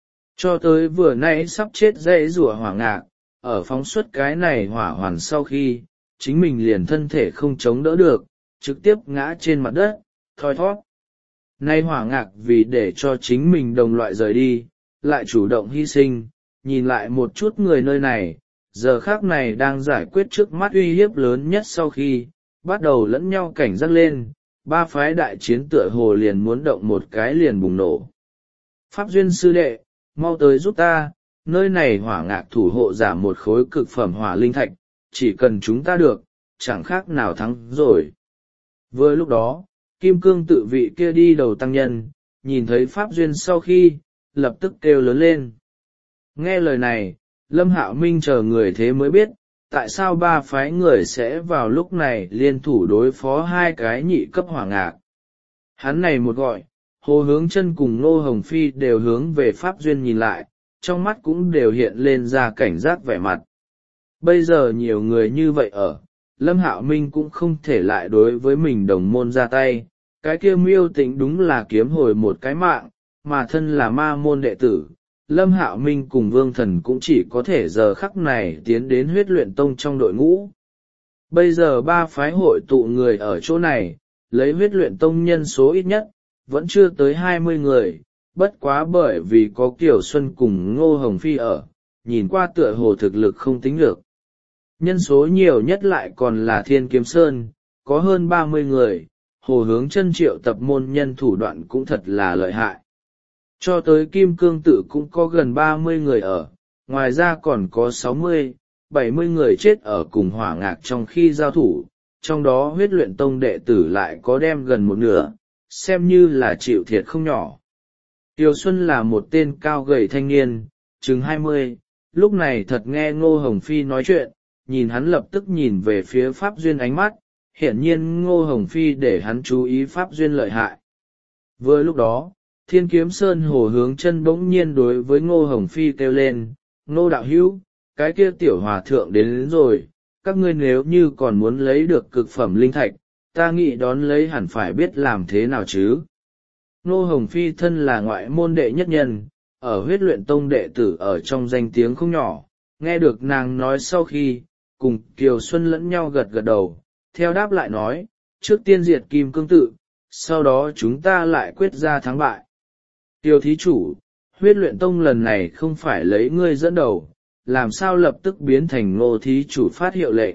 Cho tới vừa nãy sắp chết dãy rủa hỏa ngạc, ở phóng xuất cái này hỏa hoàn sau khi, chính mình liền thân thể không chống đỡ được, trực tiếp ngã trên mặt đất, thoi thóp. Nay hỏa ngạc vì để cho chính mình đồng loại rời đi, lại chủ động hy sinh, nhìn lại một chút người nơi này, giờ khác này đang giải quyết trước mắt uy hiếp lớn nhất sau khi, bắt đầu lẫn nhau cảnh giác lên, ba phái đại chiến tựa hồ liền muốn động một cái liền bùng nổ. Pháp duyên sư đệ, mau tới giúp ta, nơi này hỏa ngạc thủ hộ giả một khối cực phẩm hỏa linh thạch, chỉ cần chúng ta được, chẳng khác nào thắng rồi. Vừa lúc đó, kim cương tự vị kia đi đầu tăng nhân, nhìn thấy Pháp Duyên sau khi, lập tức kêu lớn lên. Nghe lời này, Lâm Hạo Minh chờ người thế mới biết, tại sao ba phái người sẽ vào lúc này liên thủ đối phó hai cái nhị cấp hỏa ngạc. Hắn này một gọi, Hồ Hướng Chân cùng Ngô Hồng Phi đều hướng về Pháp Duyên nhìn lại, trong mắt cũng đều hiện lên ra cảnh giác vẻ mặt. Bây giờ nhiều người như vậy ở, Lâm Hạo Minh cũng không thể lại đối với mình đồng môn ra tay, cái kia Miêu Tĩnh đúng là kiếm hồi một cái mạng, mà thân là ma môn đệ tử. Lâm Hạo Minh cùng Vương Thần cũng chỉ có thể giờ khắc này tiến đến Huyết Luyện Tông trong đội ngũ. Bây giờ ba phái hội tụ người ở chỗ này, lấy Huyết Luyện Tông nhân số ít nhất, vẫn chưa tới hai mươi người, bất quá bởi vì có Kiều Xuân cùng Ngô Hồng Phi ở, nhìn qua tựa hồ thực lực không tính được. Nhân số nhiều nhất lại còn là Thiên Kiếm Sơn, có hơn ba mươi người, Hồ Hướng Chân triệu tập môn nhân thủ đoạn cũng thật là lợi hại. Cho tới Kim Cương Tự cũng có gần ba mươi người ở, ngoài ra còn có sáu mươi, bảy mươi người chết ở cùng hỏa ngạc trong khi giao thủ, trong đó Huyết Luyện Tông đệ tử lại có đem gần một nửa, xem như là chịu thiệt không nhỏ. Tiêu Xuân là một tên cao gầy thanh niên, chừng hai mươi, lúc này thật nghe Ngô Hồng Phi nói chuyện, nhìn hắn lập tức nhìn về phía Pháp Duyên ánh mắt, hiển nhiên Ngô Hồng Phi để hắn chú ý Pháp Duyên lợi hại. Vừa lúc đó, Thiên Kiếm Sơn Hồ Hướng Chân bỗng nhiên đối với Ngô Hồng Phi kêu lên, Ngô đạo hữu, cái kia tiểu hòa thượng đến, đến rồi, các ngươi nếu như còn muốn lấy được cực phẩm linh thạch, ta nghĩ đón lấy hẳn phải biết làm thế nào chứ. Ngô Hồng Phi thân là ngoại môn đệ nhất nhân, ở Huyết Luyện Tông đệ tử ở trong danh tiếng không nhỏ, nghe được nàng nói sau khi, cùng Kiều Xuân lẫn nhau gật gật đầu, theo đáp lại nói, trước tiên diệt Kim Cương Tự, sau đó chúng ta lại quyết ra thắng bại. Tiêu thí chủ, Huyết Luyện Tông lần này không phải lấy ngươi dẫn đầu, làm sao lập tức biến thành Ngô thí chủ phát hiệu lệnh.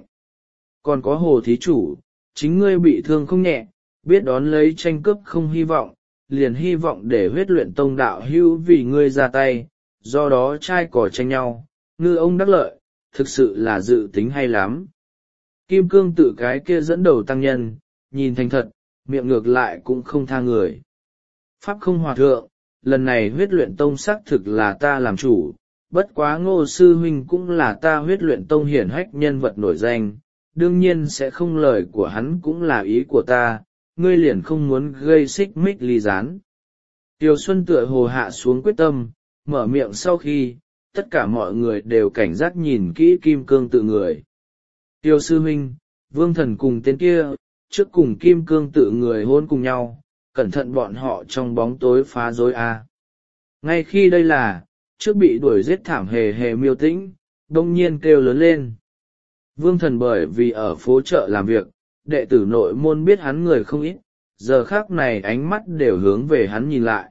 Còn có Hồ thí chủ, chính ngươi bị thương không nhẹ, biết đón lấy tranh cướp không hy vọng, liền hy vọng để Huyết Luyện Tông đạo hữu vì ngươi ra tay, do đó trai cỏ tranh nhau, ngư ông đắc lợi, thực sự là dự tính hay lắm. Kim Cương Tự cái kia dẫn đầu tăng nhân, nhìn thành thật, miệng ngược lại cũng không tha người. Pháp không hòa thượng, lần này Huyết Luyện Tông xác thực là ta làm chủ, bất quá Ngô sư huynh cũng là ta Huyết Luyện Tông hiển hách nhân vật nổi danh, đương nhiên sẽ không lời của hắn cũng là ý của ta, ngươi liền không muốn gây xích mích ly gián. Tiêu Xuân tựa hồ hạ xuống quyết tâm, mở miệng sau khi, tất cả mọi người đều cảnh giác nhìn kỹ Kim Cương Tự người. Tiêu sư huynh, Vương Thần cùng tên kia, trước cùng Kim Cương Tự người hôn cùng nhau, cẩn thận bọn họ trong bóng tối phá rối a. Ngay khi đây là, trước bị đuổi giết thảm hề hề Miêu Tĩnh, đông nhiên kêu lớn lên. Vương Thần bởi vì ở phố chợ làm việc, đệ tử nội môn biết hắn người không ít, giờ khác này ánh mắt đều hướng về hắn nhìn lại.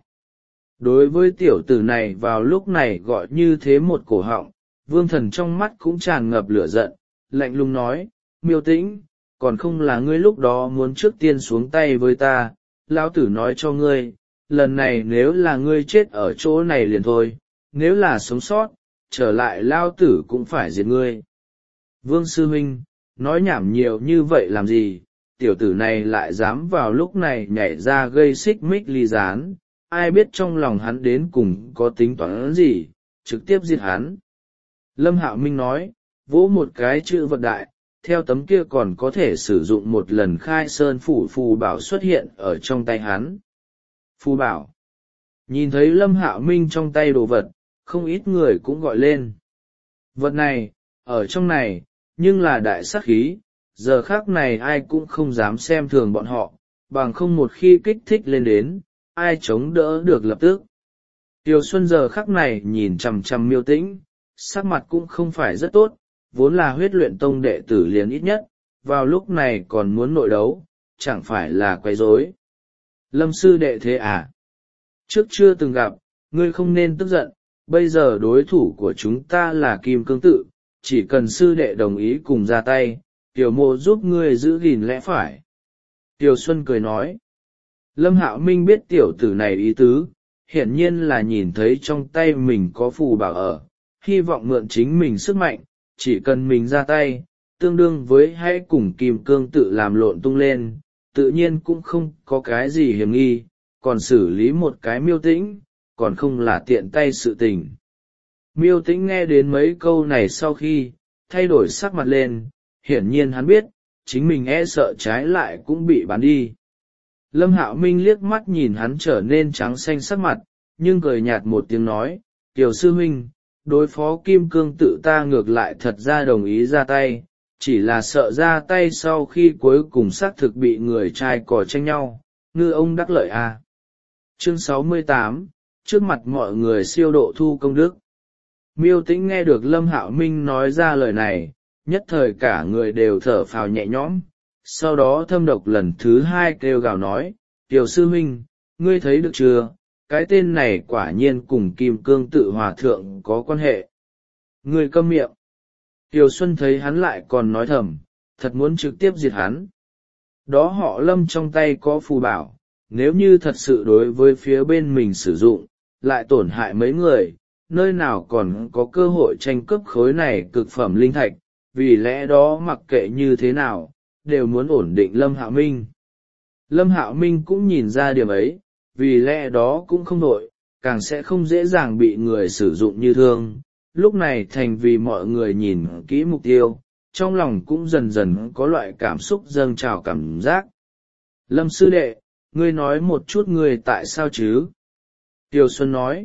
Đối với tiểu tử này vào lúc này gọi như thế một cổ họng, Vương Thần trong mắt cũng tràn ngập lửa giận, lạnh lùng nói, Miêu Tĩnh, còn không là ngươi lúc đó muốn trước tiên xuống tay với ta, lão tử nói cho ngươi, lần này nếu là ngươi chết ở chỗ này liền thôi, nếu là sống sót, trở lại lão tử cũng phải diệt ngươi. Vương sư huynh, nói nhảm nhiều như vậy làm gì, tiểu tử này lại dám vào lúc này nhảy ra gây xích mích ly gián, ai biết trong lòng hắn đến cùng có tính toán gì, trực tiếp giết hắn. Lâm Hạo Minh nói, vỗ một cái chữ vật đại, theo tấm kia còn có thể sử dụng một lần khai sơn phủ phù bảo xuất hiện ở trong tay hắn. Phù bảo. Nhìn thấy Lâm Hạo Minh trong tay đồ vật, không ít người cũng gọi lên. Vật này, ở trong này, nhưng là đại sát khí, giờ khác này ai cũng không dám xem thường bọn họ, bằng không một khi kích thích lên đến, ai chống đỡ được lập tức. Tiêu Xuân giờ khắc này nhìn chằm chằm Miêu Tĩnh, sắc mặt cũng không phải rất tốt, vốn là Huyết Luyện Tông đệ tử liền ít nhất, vào lúc này còn muốn nội đấu, chẳng phải là quấy rối. Lâm sư đệ thế à? Trước chưa từng gặp, ngươi không nên tức giận, bây giờ đối thủ của chúng ta là Kim Cương Tự, chỉ cần sư đệ đồng ý cùng ra tay, Tiểu Mộ giúp ngươi giữ gìn lẽ phải. Tiêu Xuân cười nói. Lâm Hạo Minh biết tiểu tử này ý tứ, hiển nhiên là nhìn thấy trong tay mình có phù bảo ở, hy vọng mượn chính mình sức mạnh, chỉ cần mình ra tay, tương đương với hãy cùng Kim Cương Tự làm lộn tung lên, tự nhiên cũng không có cái gì hiểm nghi, còn xử lý một cái Miêu Tĩnh, còn không là tiện tay sự tình. Miêu Tĩnh nghe đến mấy câu này sau khi, thay đổi sắc mặt lên, hiển nhiên hắn biết, chính mình e sợ trái lại cũng bị bán đi. Lâm Hạo Minh liếc mắt nhìn hắn trở nên trắng xanh sắc mặt, nhưng cười nhạt một tiếng nói, Tiểu sư huynh, đối phó kim cương tự ta ngược lại thật ra đồng ý ra tay, chỉ là sợ ra tay sau khi cuối cùng xác thực bị người trai cò tranh nhau, ngư ông đắc lợi à. Chương sáu mươi tám, trước mặt mọi người siêu độ thu công đức. Miêu Tĩnh nghe được Lâm Hạo Minh nói ra lời này, nhất thời cả người đều thở phào nhẹ nhõm, sau đó thâm độc lần thứ hai kêu gào nói, Tiểu sư huynh, ngươi thấy được chưa, cái tên này quả nhiên cùng Kim Cương Tự Hòa Thượng có quan hệ. Ngươi câm miệng. Tiểu Xuân thấy hắn lại còn nói thầm, thật muốn trực tiếp diệt hắn. Đó họ Lâm trong tay có phù bảo, nếu như thật sự đối với phía bên mình sử dụng, lại tổn hại mấy người, nơi nào còn có cơ hội tranh cướp khối này cực phẩm linh thạch, vì lẽ đó mặc kệ như thế nào, đều muốn ổn định Lâm Hạo Minh. Lâm Hạo Minh cũng nhìn ra điểm ấy, vì lẽ đó cũng không nổi, càng sẽ không dễ dàng bị người sử dụng như thương. Lúc này thành vì mọi người nhìn kỹ mục tiêu, trong lòng cũng dần dần có loại cảm xúc dâng trào cảm giác. Lâm sư đệ, ngươi nói một chút ngươi tại sao chứ? Tiêu Xuân nói,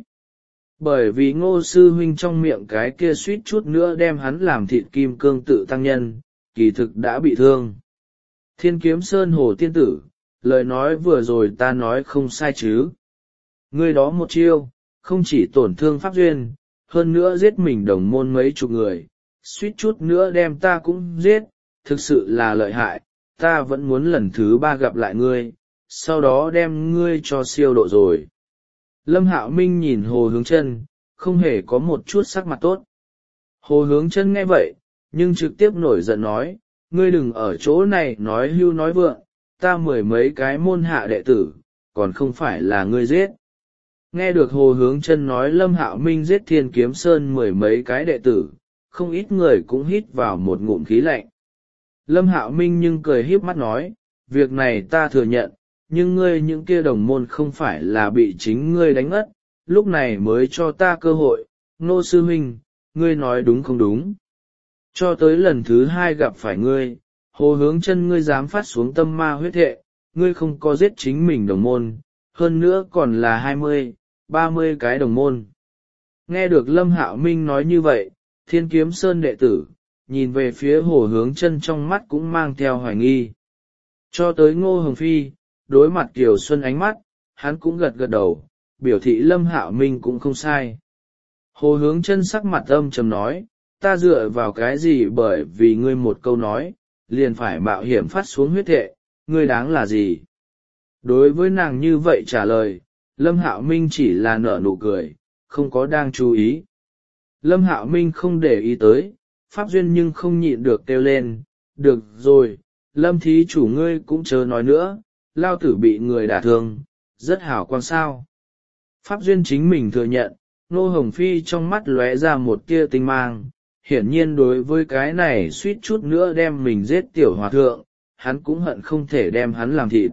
bởi vì Ngô sư huynh trong miệng cái kia suýt chút nữa đem hắn làm thịt kim cương tự tăng nhân, kỳ thực đã bị thương. Thiên Kiếm Sơn Hồ tiên tử, lời nói vừa rồi ta nói không sai chứ? Ngươi đó một chiêu, không chỉ tổn thương pháp duyên, hơn nữa giết mình đồng môn mấy chục người, suýt chút nữa đem ta cũng giết, thực sự là lợi hại, ta vẫn muốn lần thứ ba gặp lại ngươi, sau đó đem ngươi cho siêu độ rồi. Lâm Hạo Minh nhìn Hồ Hướng Chân, không hề có một chút sắc mặt tốt. Hồ Hướng Chân nghe vậy, nhưng trực tiếp nổi giận nói, ngươi đừng ở chỗ này nói hưu nói vượng, ta mười mấy cái môn hạ đệ tử, còn không phải là ngươi giết. Nghe được Hồ Hướng Chân nói Lâm Hạo Minh giết Thiên Kiếm Sơn mười mấy cái đệ tử, không ít người cũng hít vào một ngụm khí lạnh. Lâm Hạo Minh nhưng cười híp mắt nói, việc này ta thừa nhận, nhưng ngươi những kia đồng môn không phải là bị chính ngươi đánh ngất, lúc này mới cho ta cơ hội, Ngô sư huynh, ngươi nói đúng không đúng? Cho tới lần thứ hai gặp phải ngươi, Hồ Hướng Chân ngươi dám phát xuống tâm ma huyết thệ, ngươi không có giết chính mình đồng môn, hơn nữa còn là hai mươi, ba mươi cái đồng môn. Nghe được Lâm Hạo Minh nói như vậy, Thiên Kiếm Sơn đệ tử, nhìn về phía Hồ Hướng Chân trong mắt cũng mang theo hoài nghi. Cho tới Ngô Hồng Phi, đối mặt Kiều Xuân ánh mắt, hắn cũng gật gật đầu, biểu thị Lâm Hạo Minh cũng không sai. Hồ Hướng Chân sắc mặt âm trầm nói, ta dựa vào cái gì bởi vì ngươi một câu nói, liền phải mạo hiểm phát xuống huyết thệ, ngươi đáng là gì? Đối với nàng như vậy trả lời, Lâm Hạo Minh chỉ là nở nụ cười, không có đang chú ý. Lâm Hạo Minh không để ý tới, Pháp Duyên nhưng không nhịn được kêu lên, được rồi, Lâm thí chủ ngươi cũng chớ nói nữa, lao tử bị người đả thương, rất hảo quan sao. Pháp Duyên chính mình thừa nhận, Ngô Hồng Phi trong mắt lóe ra một tia tinh mang, hiển nhiên đối với cái này suýt chút nữa đem mình giết tiểu hòa thượng, hắn cũng hận không thể đem hắn làm thịt.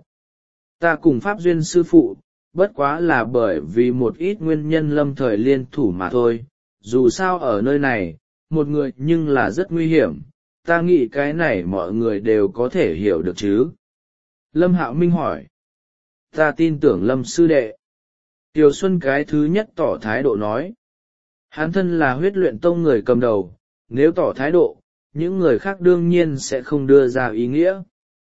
Ta cùng Pháp Duyên sư phụ, bất quá là bởi vì một ít nguyên nhân lâm thời liên thủ mà thôi, dù sao ở nơi này, một người nhưng là rất nguy hiểm, ta nghĩ cái này mọi người đều có thể hiểu được chứ. Lâm Hạo Minh hỏi, ta tin tưởng Lâm sư đệ. Tiểu Xuân cái thứ nhất tỏ thái độ nói, hắn thân là huyết luyện tông người cầm đầu, nếu tỏ thái độ, những người khác đương nhiên sẽ không đưa ra ý nghĩa.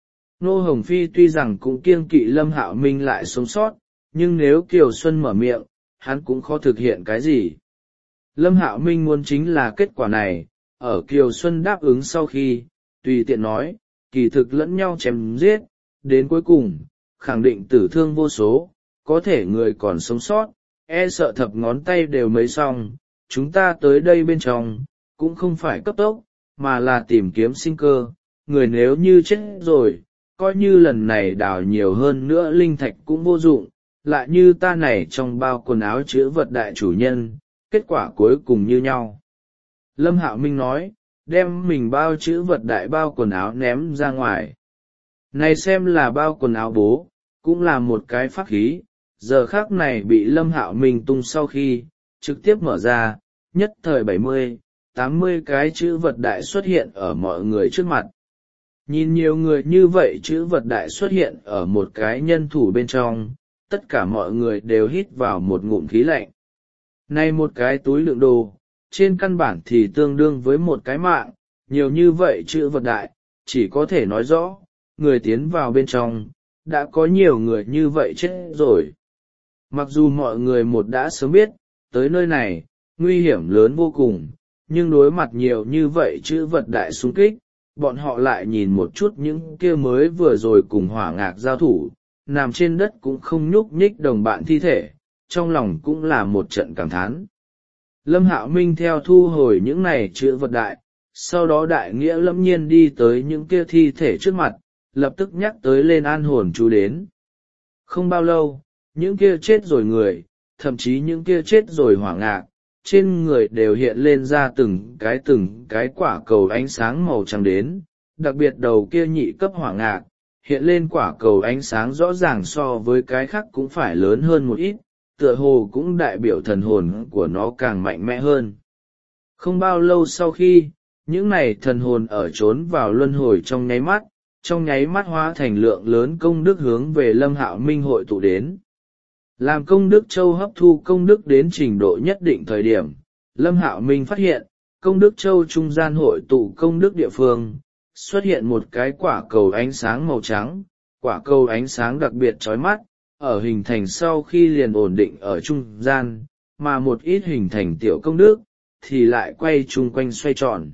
Nô Hồng Phi tuy rằng cũng kiêng kỵ Lâm Hạo Minh lại sống sót, nhưng nếu Kiều Xuân mở miệng, hắn cũng khó thực hiện cái gì. Lâm Hạo Minh muốn chính là kết quả này, ở Kiều Xuân đáp ứng sau khi, tùy tiện nói, kỳ thực lẫn nhau chém giết, đến cuối cùng, khẳng định tử thương vô số, có thể người còn sống sót, e sợ thập ngón tay đều mấy xong, chúng ta tới đây bên trong, cũng không phải cấp tốc, mà là tìm kiếm sinh cơ, người nếu như chết rồi, coi như lần này đào nhiều hơn nữa linh thạch cũng vô dụng, lại như ta này trong bao quần áo chứa vật đại chủ nhân, kết quả cuối cùng như nhau. Lâm Hạo Minh nói, đem mình bao chữ vật đại bao quần áo ném ra ngoài. Này xem là bao quần áo bố, cũng là một cái pháp khí, giờ khác này bị Lâm Hạo Minh tung sau khi, trực tiếp mở ra, nhất thời bảy mươi, tám mươi cái chữ vật đại xuất hiện ở mọi người trước mặt. Nhìn nhiều người như vậy chữ vật đại xuất hiện ở một cái nhân thủ bên trong, tất cả mọi người đều hít vào một ngụm khí lạnh. Này một cái túi đựng đồ, trên căn bản thì tương đương với một cái mạng, nhiều như vậy chữ vật đại, chỉ có thể nói rõ, người tiến vào bên trong, đã có nhiều người như vậy chết rồi. Mặc dù mọi người một đã sớm biết, tới nơi này, nguy hiểm lớn vô cùng, nhưng đối mặt nhiều như vậy chữ vật đại xung kích, bọn họ lại nhìn một chút những kia mới vừa rồi cùng hỏa ngạc giao thủ, nằm trên đất cũng không nhúc nhích đồng bạn thi thể, trong lòng cũng là một trận cảm thán. Lâm Hạo Minh theo thu hồi những này chữ vật đại, sau đó đại nghĩa lâm nhiên đi tới những kia thi thể trước mặt, lập tức nhắc tới lên an hồn chú đến. Không bao lâu, những kia chết rồi người, thậm chí những kia chết rồi hỏa ngạc, trên người đều hiện lên ra từng cái từng cái quả cầu ánh sáng màu trắng đến, đặc biệt đầu kia nhị cấp hỏa ngạc, hiện lên quả cầu ánh sáng rõ ràng so với cái khác cũng phải lớn hơn một ít, tựa hồ cũng đại biểu thần hồn của nó càng mạnh mẽ hơn. Không bao lâu sau khi, những này thần hồn ở trốn vào luân hồi trong nháy mắt, trong nháy mắt hóa thành lượng lớn công đức hướng về Lâm Hạo Minh hội tụ đến. Làm công đức châu hấp thu công đức đến trình độ nhất định thời điểm, Lâm Hạo Minh phát hiện, công đức châu trung gian hội tụ công đức địa phương, xuất hiện một cái quả cầu ánh sáng màu trắng, quả cầu ánh sáng đặc biệt chói mắt, ở hình thành sau khi liền ổn định ở trung gian, mà một ít hình thành tiểu công đức, thì lại quay chung quanh xoay tròn.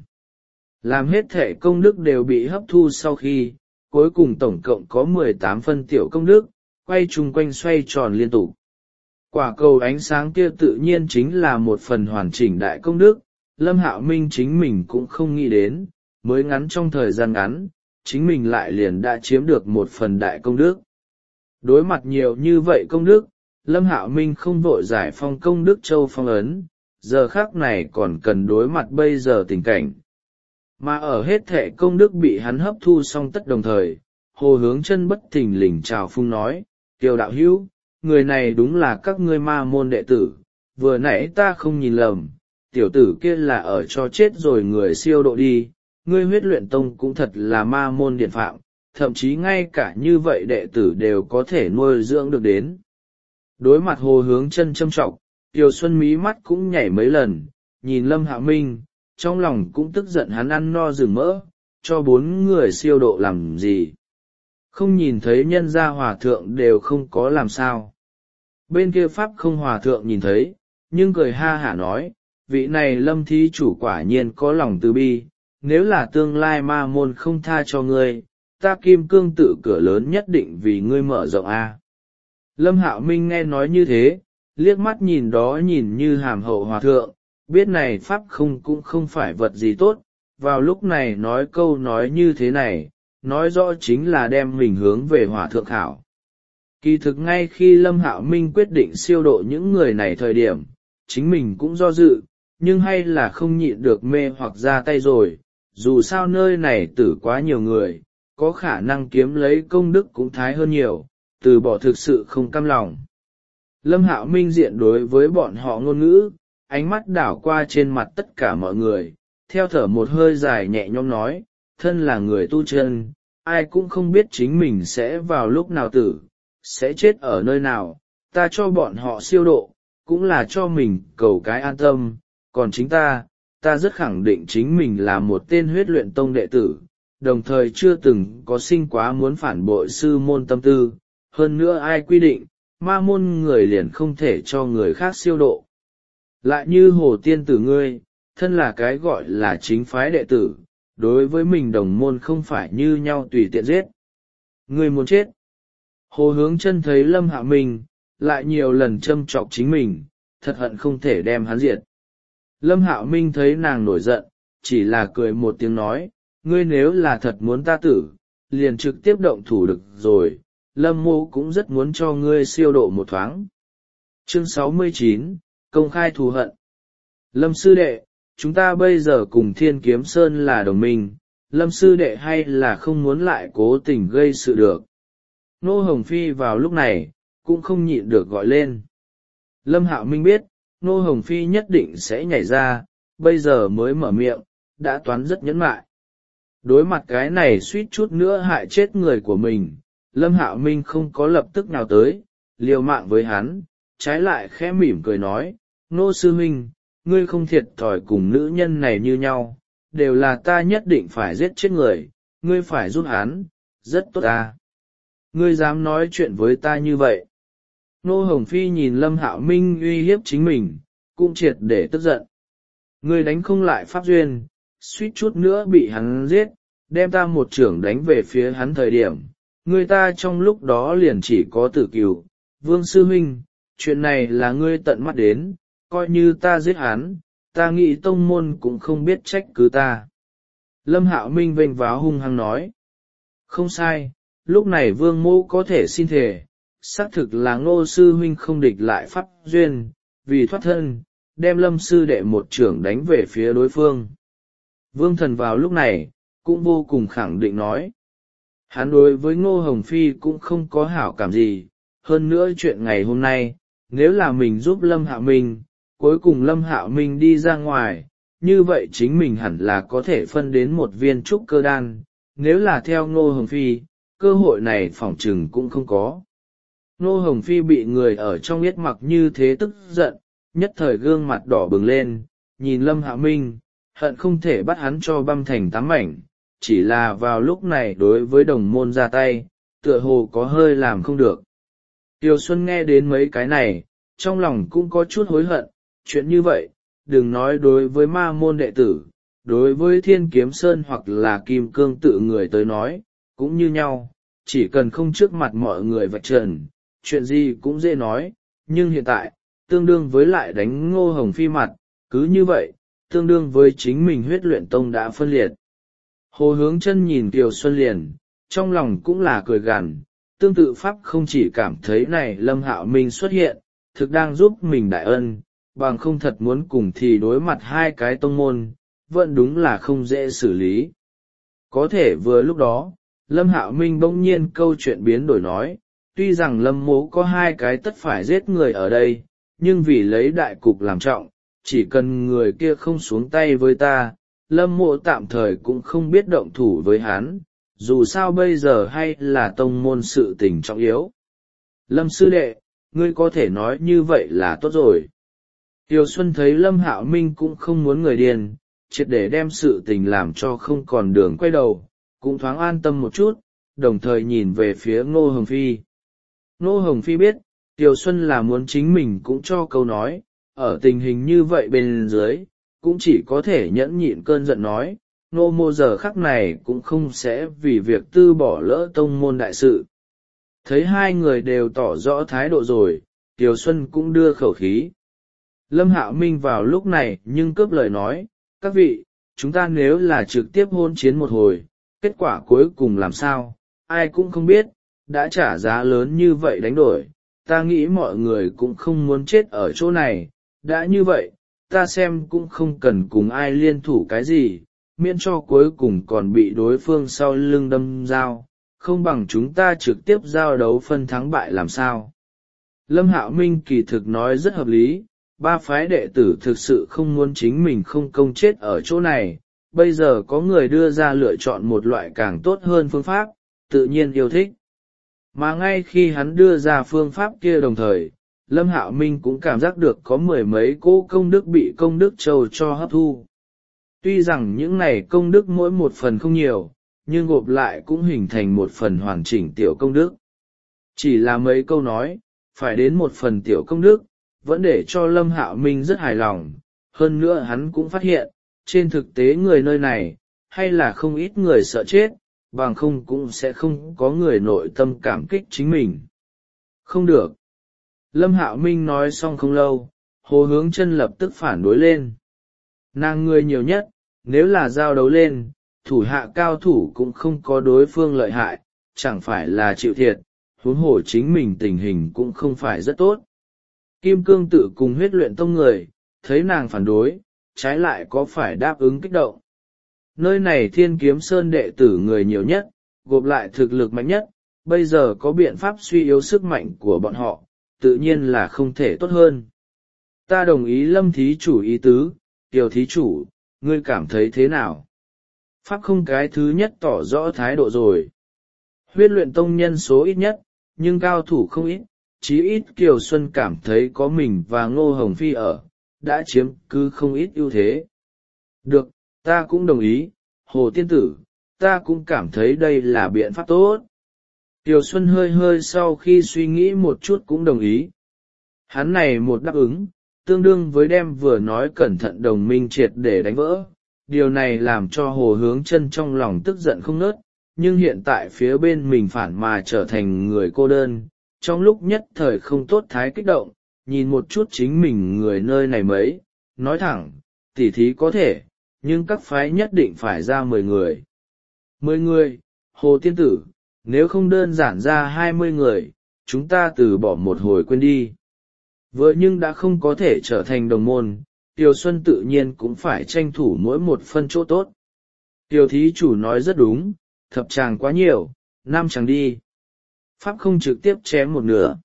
Làm hết thể công đức đều bị hấp thu sau khi, cuối cùng tổng cộng có mười tám phân tiểu công đức, quay chung quanh xoay tròn liên tục. Quả cầu ánh sáng kia tự nhiên chính là một phần hoàn chỉnh đại công đức, Lâm Hạo Minh chính mình cũng không nghĩ đến, mới ngắn trong thời gian ngắn, chính mình lại liền đã chiếm được một phần đại công đức. Đối mặt nhiều như vậy công đức, Lâm Hạo Minh không vội giải phong công đức châu phong ấn, giờ khác này còn cần đối mặt bây giờ tình cảnh. Mà ở hết thệ công đức bị hắn hấp thu xong tất đồng thời, Hồ Hướng Chân bất thình lình chào phung nói, Tiêu đạo hữu, người này đúng là các ngươi ma môn đệ tử, vừa nãy ta không nhìn lầm, tiểu tử kia là ở cho chết rồi người siêu độ đi, ngươi huyết luyện tông cũng thật là ma môn điển phạm, thậm chí ngay cả như vậy đệ tử đều có thể nuôi dưỡng được đến. Đối mặt Hồ Hướng Chân châm trọng, Tiêu Xuân mí mắt cũng nhảy mấy lần, nhìn Lâm Hạo Minh, trong lòng cũng tức giận hắn ăn no rừng mỡ, cho bốn người siêu độ làm gì. Không nhìn thấy nhân gia hòa thượng đều không có làm sao. Bên kia Pháp không hòa thượng nhìn thấy, nhưng cười ha hả nói, vị này Lâm thí chủ quả nhiên có lòng từ bi, nếu là tương lai ma môn không tha cho ngươi, ta Kim Cương tự cửa lớn nhất định vì ngươi mở rộng a. Lâm Hạo Minh nghe nói như thế, liếc mắt nhìn đó nhìn như hàm hậu hòa thượng, biết này Pháp không cũng không phải vật gì tốt, vào lúc này nói câu nói như thế này, nói rõ chính là đem mình hướng về hòa thượng khảo. Kỳ thực ngay khi Lâm Hạo Minh quyết định siêu độ những người này thời điểm, chính mình cũng do dự, nhưng hay là không nhịn được mê hoặc ra tay rồi, dù sao nơi này tử quá nhiều người, có khả năng kiếm lấy công đức cũng thái hơn nhiều, từ bỏ thực sự không cam lòng. Lâm Hạo Minh diện đối với bọn họ ngôn ngữ, ánh mắt đảo qua trên mặt tất cả mọi người, theo thở một hơi dài nhẹ nhõm nói, thân là người tu chân, ai cũng không biết chính mình sẽ vào lúc nào tử, sẽ chết ở nơi nào, ta cho bọn họ siêu độ, cũng là cho mình cầu cái an tâm, còn chính ta, ta rất khẳng định chính mình là một tên huyết luyện tông đệ tử, đồng thời chưa từng có sinh quá muốn phản bội sư môn tâm tư, hơn nữa ai quy định, ma môn người liền không thể cho người khác siêu độ. Lại như Hồ Tiên tử ngươi, thân là cái gọi là chính phái đệ tử, đối với mình đồng môn không phải như nhau tùy tiện giết. Ngươi muốn chết. Hồ Hướng Chân thấy Lâm Hạo Minh, lại nhiều lần châm chọc chính mình, thật hận không thể đem hắn diệt. Lâm Hạo Minh thấy nàng nổi giận, chỉ là cười một tiếng nói, ngươi nếu là thật muốn ta tử, liền trực tiếp động thủ được rồi, Lâm mô cũng rất muốn cho ngươi siêu độ một thoáng. Chương sáu mươi chín, Công khai thù hận. Lâm sư đệ, chúng ta bây giờ cùng Thiên Kiếm Sơn là đồng minh, Lâm sư đệ hay là không muốn lại cố tình gây sự được. Ngô Hồng Phi vào lúc này cũng không nhịn được gọi lên. Lâm Hạo Minh biết Ngô Hồng Phi nhất định sẽ nhảy ra, bây giờ mới mở miệng, đã toán rất nhẫn nại. Đối mặt cái này suýt chút nữa hại chết người của mình, Lâm Hạo Minh không có lập tức nào tới, liều mạng với hắn, trái lại khẽ mỉm cười nói, Ngô sư huynh, ngươi không thiệt thòi cùng nữ nhân này như nhau, đều là ta nhất định phải giết chết người, ngươi phải giúp hắn, rất tốt ta. Ngươi dám nói chuyện với ta như vậy. Ngô Hồng Phi nhìn Lâm Hạo Minh uy hiếp chính mình, cũng triệt để tức giận. Ngươi đánh không lại Pháp Duyên, suýt chút nữa bị hắn giết, đem ta một chưởng đánh về phía hắn thời điểm, người ta trong lúc đó liền chỉ có tử cừu. Vương sư huynh, chuyện này là ngươi tận mắt đến, coi như ta giết hắn, ta nghĩ tông môn cũng không biết trách cứ ta. Lâm Hạo Minh vênh váo hung hăng nói. Không sai, lúc này Vương mô có thể xin thề, xác thực là Ngô sư huynh không địch lại Pháp Duyên, vì thoát thân, đem Lâm sư đệ một chưởng đánh về phía đối phương. Vương Thần vào lúc này cũng vô cùng khẳng định nói. Hắn đối với Ngô Hồng Phi cũng không có hảo cảm gì, hơn nữa chuyện ngày hôm nay, nếu là mình giúp Lâm Hạo Minh, cuối cùng Lâm Hạo Minh đi ra ngoài, như vậy chính mình hẳn là có thể phân đến một viên trúc cơ đan, nếu là theo Ngô Hồng Phi, cơ hội này phỏng chừng cũng không có. Ngô Hồng Phi bị người ở trong yết mặc như thế tức giận, nhất thời gương mặt đỏ bừng lên, nhìn Lâm Hạo Minh, hận không thể bắt hắn cho băm thành tám mảnh, chỉ là vào lúc này đối với đồng môn ra tay, tựa hồ có hơi làm không được. Tiêu Xuân nghe đến mấy cái này, trong lòng cũng có chút hối hận, chuyện như vậy, đừng nói đối với ma môn đệ tử, đối với Thiên Kiếm Sơn hoặc là Kim Cương tự người tới nói, cũng như nhau, chỉ cần không trước mặt mọi người vạch trần, chuyện gì cũng dễ nói, nhưng hiện tại, tương đương với lại đánh Ngô Hồng Phi mặt, cứ như vậy, tương đương với chính mình huyết luyện tông đã phân liệt. Hồ Hướng Chân nhìn Kiều Xuân liền, trong lòng cũng là cười gằn, tương tự pháp không chỉ cảm thấy này Lâm Hạo Minh xuất hiện, thực đang giúp mình đại ân, bằng không thật muốn cùng thì đối mặt hai cái tông môn, vẫn đúng là không dễ xử lý. Có thể vừa lúc đó, Lâm Hạo Minh bỗng nhiên câu chuyện biến đổi nói, tuy rằng Lâm mố có hai cái tất phải giết người ở đây, nhưng vì lấy đại cục làm trọng, chỉ cần người kia không xuống tay với ta, Lâm mộ tạm thời cũng không biết động thủ với hắn, dù sao bây giờ hay là tông môn sự tình trọng yếu. Lâm sư đệ, ngươi có thể nói như vậy là tốt rồi. Tiêu Xuân thấy Lâm Hạo Minh cũng không muốn người điên, triệt để đem sự tình làm cho không còn đường quay đầu, cũng thoáng an tâm một chút, đồng thời nhìn về phía Ngô Hồng Phi. Ngô Hồng Phi biết, Tiêu Xuân là muốn chính mình cũng cho câu nói, ở tình hình như vậy bên dưới, cũng chỉ có thể nhẫn nhịn cơn giận nói, Ngô mô giờ khắc này cũng không sẽ vì việc tư bỏ lỡ tông môn đại sự. Thấy hai người đều tỏ rõ thái độ rồi, Tiêu Xuân cũng đưa khẩu khí. Lâm Hạo Minh vào lúc này nhưng cướp lời nói, các vị, chúng ta nếu là trực tiếp hôn chiến một hồi, kết quả cuối cùng làm sao, ai cũng không biết, đã trả giá lớn như vậy đánh đổi, ta nghĩ mọi người cũng không muốn chết ở chỗ này, đã như vậy, ta xem cũng không cần cùng ai liên thủ cái gì, miễn cho cuối cùng còn bị đối phương sau lưng đâm dao, không bằng chúng ta trực tiếp giao đấu phân thắng bại làm sao. Lâm Hạo Minh kỳ thực nói rất hợp lý, ba phái đệ tử thực sự không muốn chính mình không công chết ở chỗ này, bây giờ có người đưa ra lựa chọn một loại càng tốt hơn phương pháp, tự nhiên yêu thích. Mà ngay khi hắn đưa ra phương pháp kia đồng thời, Lâm Hạo Minh cũng cảm giác được có mười mấy cỗ công đức bị công đức châu cho hấp thu. Tuy rằng những này công đức mỗi một phần không nhiều, nhưng gộp lại cũng hình thành một phần hoàn chỉnh tiểu công đức. Chỉ là mấy câu nói, phải đến một phần tiểu công đức, vẫn để cho Lâm Hạo Minh rất hài lòng, hơn nữa hắn cũng phát hiện, trên thực tế người nơi này, hay là không ít người sợ chết, bằng không cũng sẽ không có người nội tâm cảm kích chính mình. Không được. Lâm Hạo Minh nói xong không lâu, Hồ Hướng Chân lập tức phản đối lên. Nàng người nhiều nhất, nếu là giao đấu lên, thủ hạ cao thủ cũng không có đối phương lợi hại, chẳng phải là chịu thiệt, huống hồ chính mình tình hình cũng không phải rất tốt. Kim Cương tự cùng huyết luyện tông người, thấy nàng phản đối, trái lại có phải đáp ứng kích động. nơi này Thiên Kiếm Sơn đệ tử người nhiều nhất, gộp lại thực lực mạnh nhất, bây giờ có biện pháp suy yếu sức mạnh của bọn họ, tự nhiên là không thể tốt hơn. Ta đồng ý Lâm thí chủ ý tứ, Kiều thí chủ, ngươi cảm thấy thế nào? Pháp không cái thứ nhất tỏ rõ thái độ rồi. Huyết luyện tông nhân số ít nhất, nhưng cao thủ không ít, chí ít Kiều Xuân cảm thấy có mình và Ngô Hồng Phi ở, đã chiếm cứ không ít ưu thế. Được, ta cũng đồng ý, Hồ Tiên Tử, ta cũng cảm thấy đây là biện pháp tốt. Kiều Xuân hơi hơi sau khi suy nghĩ một chút cũng đồng ý. Hắn này một đáp ứng, tương đương với đem vừa nói cẩn thận đồng minh triệt để đánh vỡ. Điều này làm cho Hồ Hướng Chân trong lòng tức giận không nớt, nhưng hiện tại phía bên mình phản mà trở thành người cô đơn, trong lúc nhất thời không tốt thái kích động, nhìn một chút chính mình người nơi này mấy, nói thẳng, tỉ thí có thể, nhưng các phái nhất định phải ra mười người. Mười người, Hồ Tiên Tử, nếu không đơn giản ra hai mươi người, chúng ta từ bỏ một hồi quên đi. Vừa nhưng đã không có thể trở thành đồng môn, Tiêu Xuân tự nhiên cũng phải tranh thủ mỗi một phân chỗ tốt. Tiêu thí chủ nói rất đúng, thập tràng quá nhiều, năm tràng đi. Pháp không trực tiếp chém một nửa.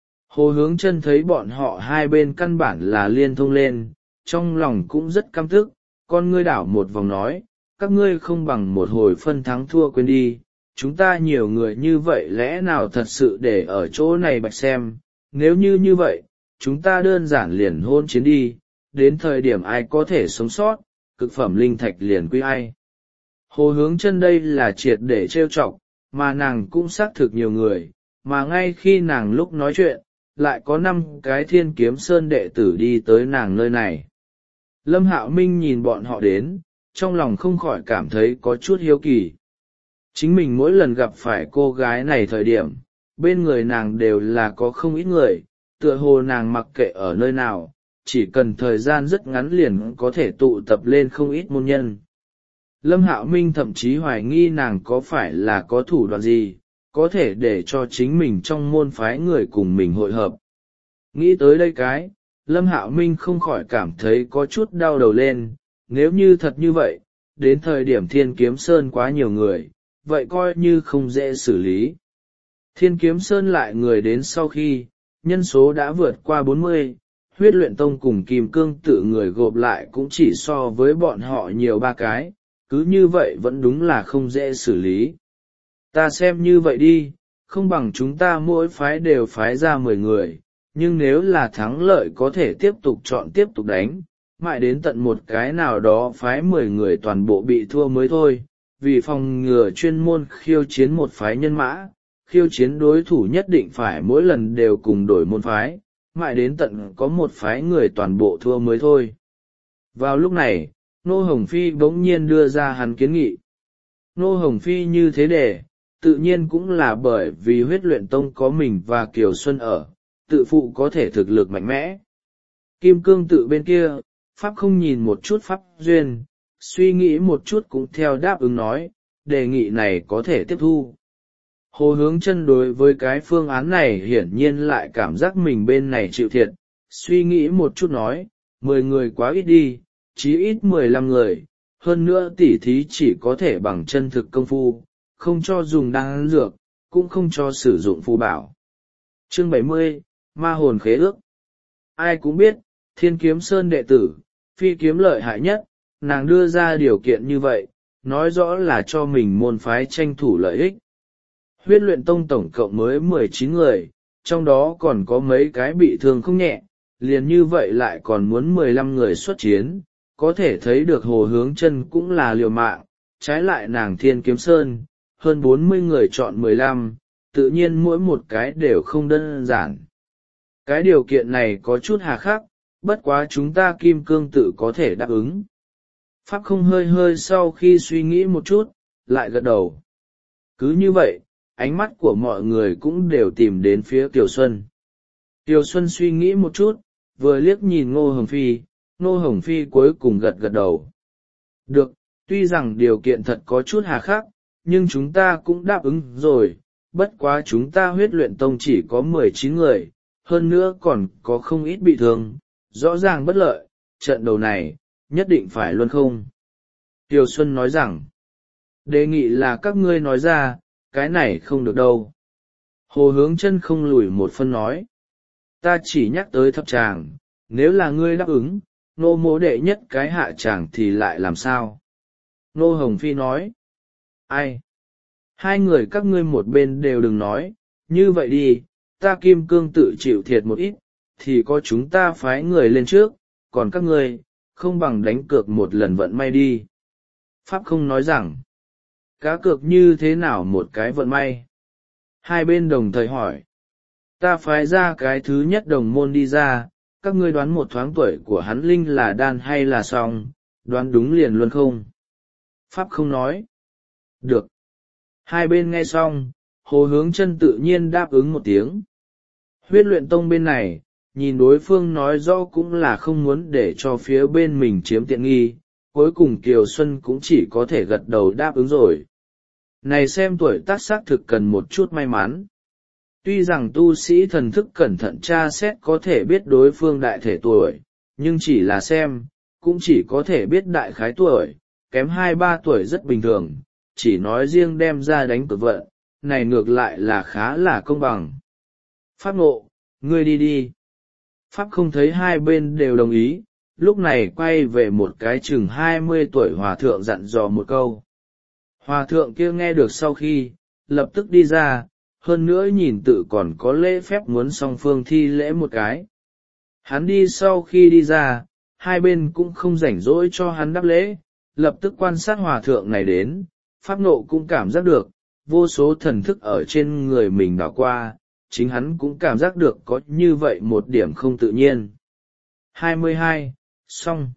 Hồ Hướng Chân thấy bọn họ hai bên căn bản là liên thông lên, trong lòng cũng rất căm tức, con ngươi đảo một vòng nói, các ngươi không bằng một hồi phân thắng thua quên đi, chúng ta nhiều người như vậy lẽ nào thật sự để ở chỗ này bạch xem, nếu như như vậy, chúng ta đơn giản liền hôn chiến đi, đến thời điểm ai có thể sống sót, cực phẩm linh thạch liền quy ai. Hồ Hướng Chân đây là triệt để trêu chọc, mà nàng cũng xác thực nhiều người, mà ngay khi nàng lúc nói chuyện, lại có năm cái Thiên Kiếm Sơn đệ tử đi tới nàng nơi này. Lâm Hạo Minh nhìn bọn họ đến, trong lòng không khỏi cảm thấy có chút hiếu kỳ. Chính mình mỗi lần gặp phải cô gái này thời điểm, bên người nàng đều là có không ít người, tựa hồ nàng mặc kệ ở nơi nào, chỉ cần thời gian rất ngắn liền có thể tụ tập lên không ít môn nhân. Lâm Hạo Minh thậm chí hoài nghi nàng có phải là có thủ đoạn gì, có thể để cho chính mình trong môn phái người cùng mình hội hợp. Nghĩ tới đây cái, Lâm Hạo Minh không khỏi cảm thấy có chút đau đầu lên, nếu như thật như vậy, đến thời điểm Thiên Kiếm Sơn quá nhiều người, vậy coi như không dễ xử lý. Thiên Kiếm Sơn lại người đến sau khi, nhân số đã vượt qua bốn mươi, huyết luyện tông cùng kim cương tự người gộp lại cũng chỉ so với bọn họ nhiều ba cái, cứ như vậy vẫn đúng là không dễ xử lý. Ta xem như vậy đi, không bằng chúng ta mỗi phái đều phái ra mười người, nhưng nếu là thắng lợi có thể tiếp tục chọn tiếp tục đánh, mãi đến tận một cái nào đó phái mười người toàn bộ bị thua mới thôi, vì phòng ngừa chuyên môn khiêu chiến một phái nhân mã, khiêu chiến đối thủ nhất định phải mỗi lần đều cùng đổi môn phái, mãi đến tận có một phái người toàn bộ thua mới thôi. Vào lúc này, Nô Hồng Phi bỗng nhiên đưa ra hắn kiến nghị. Nô Hồng Phi như thế để, tự nhiên cũng là bởi vì huyết luyện tông có mình và Kiều Xuân ở, tự phụ có thể thực lực mạnh mẽ. Kim cương tự bên kia, Pháp không nhìn một chút Pháp duyên, suy nghĩ một chút cũng theo đáp ứng nói, đề nghị này có thể tiếp thu. Hồ Hướng Chân đối với cái phương án này hiển nhiên lại cảm giác mình bên này chịu thiệt, suy nghĩ một chút nói, mười người quá ít đi, chí ít mười lăm người, hơn nữa tỉ thí chỉ có thể bằng chân thực công phu, không cho dùng đan dược, cũng không cho sử dụng phù bảo. Chương bảy mươi, Ma hồn khế ước. Ai cũng biết, Thiên Kiếm Sơn đệ tử, phi kiếm lợi hại nhất, nàng đưa ra điều kiện như vậy, nói rõ là cho mình môn phái tranh thủ lợi ích. Huyết luyện tông tổng cộng mới mười chín người, trong đó còn có mấy cái bị thương không nhẹ, liền như vậy lại còn muốn mười lăm người xuất chiến, có thể thấy được Hồ Hướng Chân cũng là liều mạng, trái lại nàng Thiên Kiếm Sơn, hơn bốn mươi người chọn mười lăm, tự nhiên mỗi một cái đều không đơn giản. Cái điều kiện này có chút hà khắc, bất quá chúng ta kim cương tự có thể đáp ứng. Pháp không hơi hơi sau khi suy nghĩ một chút, lại gật đầu. Cứ như vậy, ánh mắt của mọi người cũng đều tìm đến phía Kiều Xuân. Kiều Xuân suy nghĩ một chút, vừa liếc nhìn Ngô Hồng Phi, Ngô Hồng Phi cuối cùng gật gật đầu. Được, tuy rằng điều kiện thật có chút hà khắc, nhưng chúng ta cũng đáp ứng rồi, bất quá chúng ta huyết luyện tông chỉ có mười chín người, hơn nữa còn có không ít bị thương, rõ ràng bất lợi, trận đầu này, nhất định phải luân không. Tiêu Xuân nói rằng, đề nghị là các ngươi nói ra, cái này không được đâu. Hồ Hướng Chân không lùi một phân nói, ta chỉ nhắc tới thập tràng, nếu là ngươi đáp ứng, nô mỗ đệ nhất cái hạ tràng thì lại làm sao? Nô Hồng Phi nói, ai? Hai người các ngươi một bên đều đừng nói, như vậy đi, ta Kim Cương tự chịu thiệt một ít, thì có chúng ta phái người lên trước, còn các ngươi, không bằng đánh cược một lần vận may đi. Pháp không nói rằng, cá cược như thế nào một cái vận may? Hai bên đồng thời hỏi, ta phái ra cái thứ nhất đồng môn đi ra, các ngươi đoán một thoáng tuổi của hắn linh là đan hay là song, đoán đúng liền luôn không? Pháp không nói. Được. Hai bên nghe xong, Hồ Hướng Chân tự nhiên đáp ứng một tiếng. Huyết Luyện Tông bên này, nhìn đối phương nói rõ cũng là không muốn để cho phía bên mình chiếm tiện nghi, cuối cùng Kiều Xuân cũng chỉ có thể gật đầu đáp ứng rồi. Này xem tuổi tác xác thực cần một chút may mắn. Tuy rằng tu sĩ thần thức cẩn thận tra xét có thể biết đối phương đại thể tuổi, nhưng chỉ là xem, cũng chỉ có thể biết đại khái tuổi, kém hai ba tuổi rất bình thường, chỉ nói riêng đem ra đánh cược vận, này ngược lại là khá là công bằng. Pháp Ngộ, ngươi đi đi. Pháp không thấy hai bên đều đồng ý, lúc này quay về một cái chừng hai mươi tuổi hòa thượng dặn dò một câu. Hòa thượng kia nghe được sau khi, lập tức đi ra, hơn nữa nhìn tự còn có lễ phép muốn song phương thi lễ một cái. Hắn đi sau khi đi ra, hai bên cũng không rảnh rỗi cho hắn đáp lễ, lập tức quan sát hòa thượng này đến, Pháp Nộ cũng cảm giác được, vô số thần thức ở trên người mình đảo qua, chính hắn cũng cảm giác được có như vậy một điểm không tự nhiên. hai mươi hai, xong.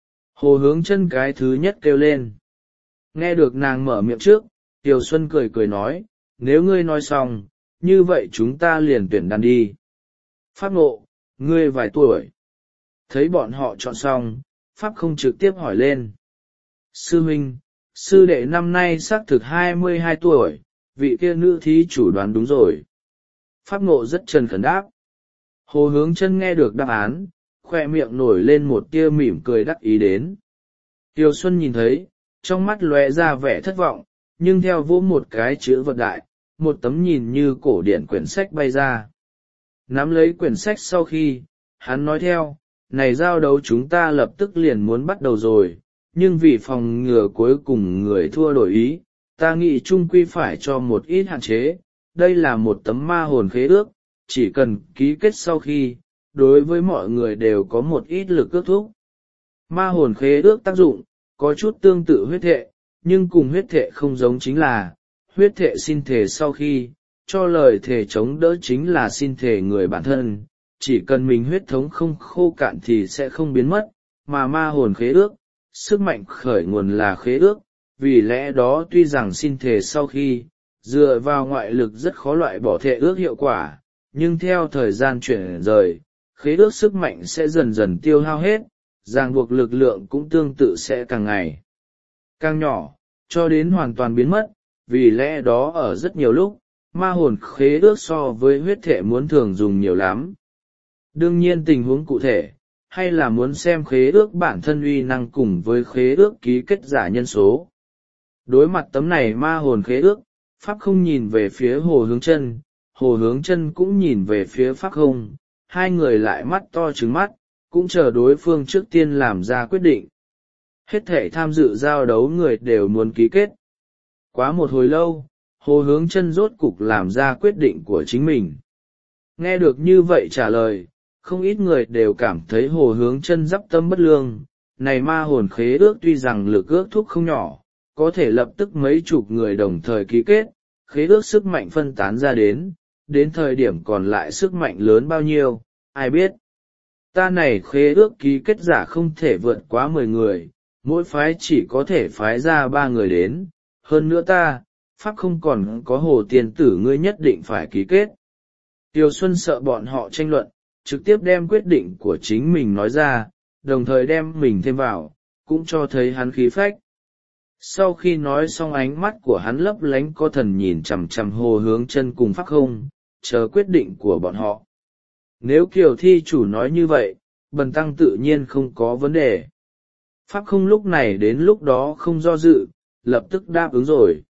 Hồ Hướng Chân cái thứ nhất kêu lên. Nghe được nàng mở miệng trước, Kiều Xuân cười cười nói, nếu ngươi nói xong, như vậy chúng ta liền tuyển đàn đi. Pháp Ngộ, ngươi vài tuổi? Thấy bọn họ chọn xong, Pháp không trực tiếp hỏi lên. Sư huynh, sư đệ năm nay xác thực hai mươi hai tuổi, vị kia nữ thí chủ đoán đúng rồi. Pháp Ngộ rất chân khẩn đáp. Hồ Hướng Chân nghe được đáp án, khoe miệng nổi lên một tia mỉm cười đắc ý đến. Tiêu Xuân nhìn thấy, trong mắt lóe ra vẻ thất vọng, nhưng theo vỗ một cái chữ vật đại, một tấm nhìn như cổ điển quyển sách bay ra. Nắm lấy quyển sách sau khi, hắn nói theo, này giao đấu chúng ta lập tức liền muốn bắt đầu rồi, nhưng vì phòng ngừa cuối cùng người thua đổi ý, ta nghĩ chung quy phải cho một ít hạn chế, đây là một tấm ma hồn khế ước, chỉ cần ký kết sau khi, đối với mọi người đều có một ít lực ước thúc. Ma hồn khế ước tác dụng, có chút tương tự huyết thệ, nhưng cùng huyết thệ không giống chính là, huyết thệ xin thề sau khi, cho lời thề chống đỡ chính là xin thề người bản thân, chỉ cần mình huyết thống không khô cạn thì sẽ không biến mất, mà ma hồn khế ước, sức mạnh khởi nguồn là khế ước, vì lẽ đó tuy rằng xin thề sau khi, dựa vào ngoại lực rất khó loại bỏ thệ ước hiệu quả, nhưng theo thời gian chuyển rời, khế ước sức mạnh sẽ dần dần tiêu hao hết, ràng buộc lực lượng cũng tương tự sẽ càng ngày càng nhỏ, cho đến hoàn toàn biến mất, vì lẽ đó ở rất nhiều lúc, ma hồn khế ước so với huyết thể muốn thường dùng nhiều lắm. Đương nhiên tình huống cụ thể, hay là muốn xem khế ước bản thân uy năng cùng với khế ước ký kết giả nhân số. Đối mặt tấm này ma hồn khế ước, Pháp không nhìn về phía Hồ Hướng Chân, Hồ Hướng Chân cũng nhìn về phía Pháp không, hai người lại mắt to trừng mắt, cũng chờ đối phương trước tiên làm ra quyết định. Hết thể tham dự giao đấu người đều muốn ký kết. Quá một hồi lâu, Hồ Hướng Chân rốt cục làm ra quyết định của chính mình. Nghe được như vậy trả lời, không ít người đều cảm thấy Hồ Hướng Chân dắp tâm bất lương, này ma hồn khế ước tuy rằng lực ước thúc không nhỏ, có thể lập tức mấy chục người đồng thời ký kết, khế ước sức mạnh phân tán ra đến, đến thời điểm còn lại sức mạnh lớn bao nhiêu, ai biết. Ta này khế ước ký kết giả không thể vượt quá mười người, mỗi phái chỉ có thể phái ra ba người đến, hơn nữa ta, Pháp không còn có Hồ tiền tử ngươi nhất định phải ký kết. Tiêu Xuân sợ bọn họ tranh luận, trực tiếp đem quyết định của chính mình nói ra, đồng thời đem mình thêm vào, cũng cho thấy hắn khí phách. Sau khi nói xong ánh mắt của hắn lấp lánh có thần nhìn chằm chằm Hồ Hướng Chân cùng Pháp không, chờ quyết định của bọn họ. Nếu Kiều thi chủ nói như vậy, bần tăng tự nhiên không có vấn đề. Pháp không lúc này đến lúc đó không do dự, lập tức đáp ứng rồi.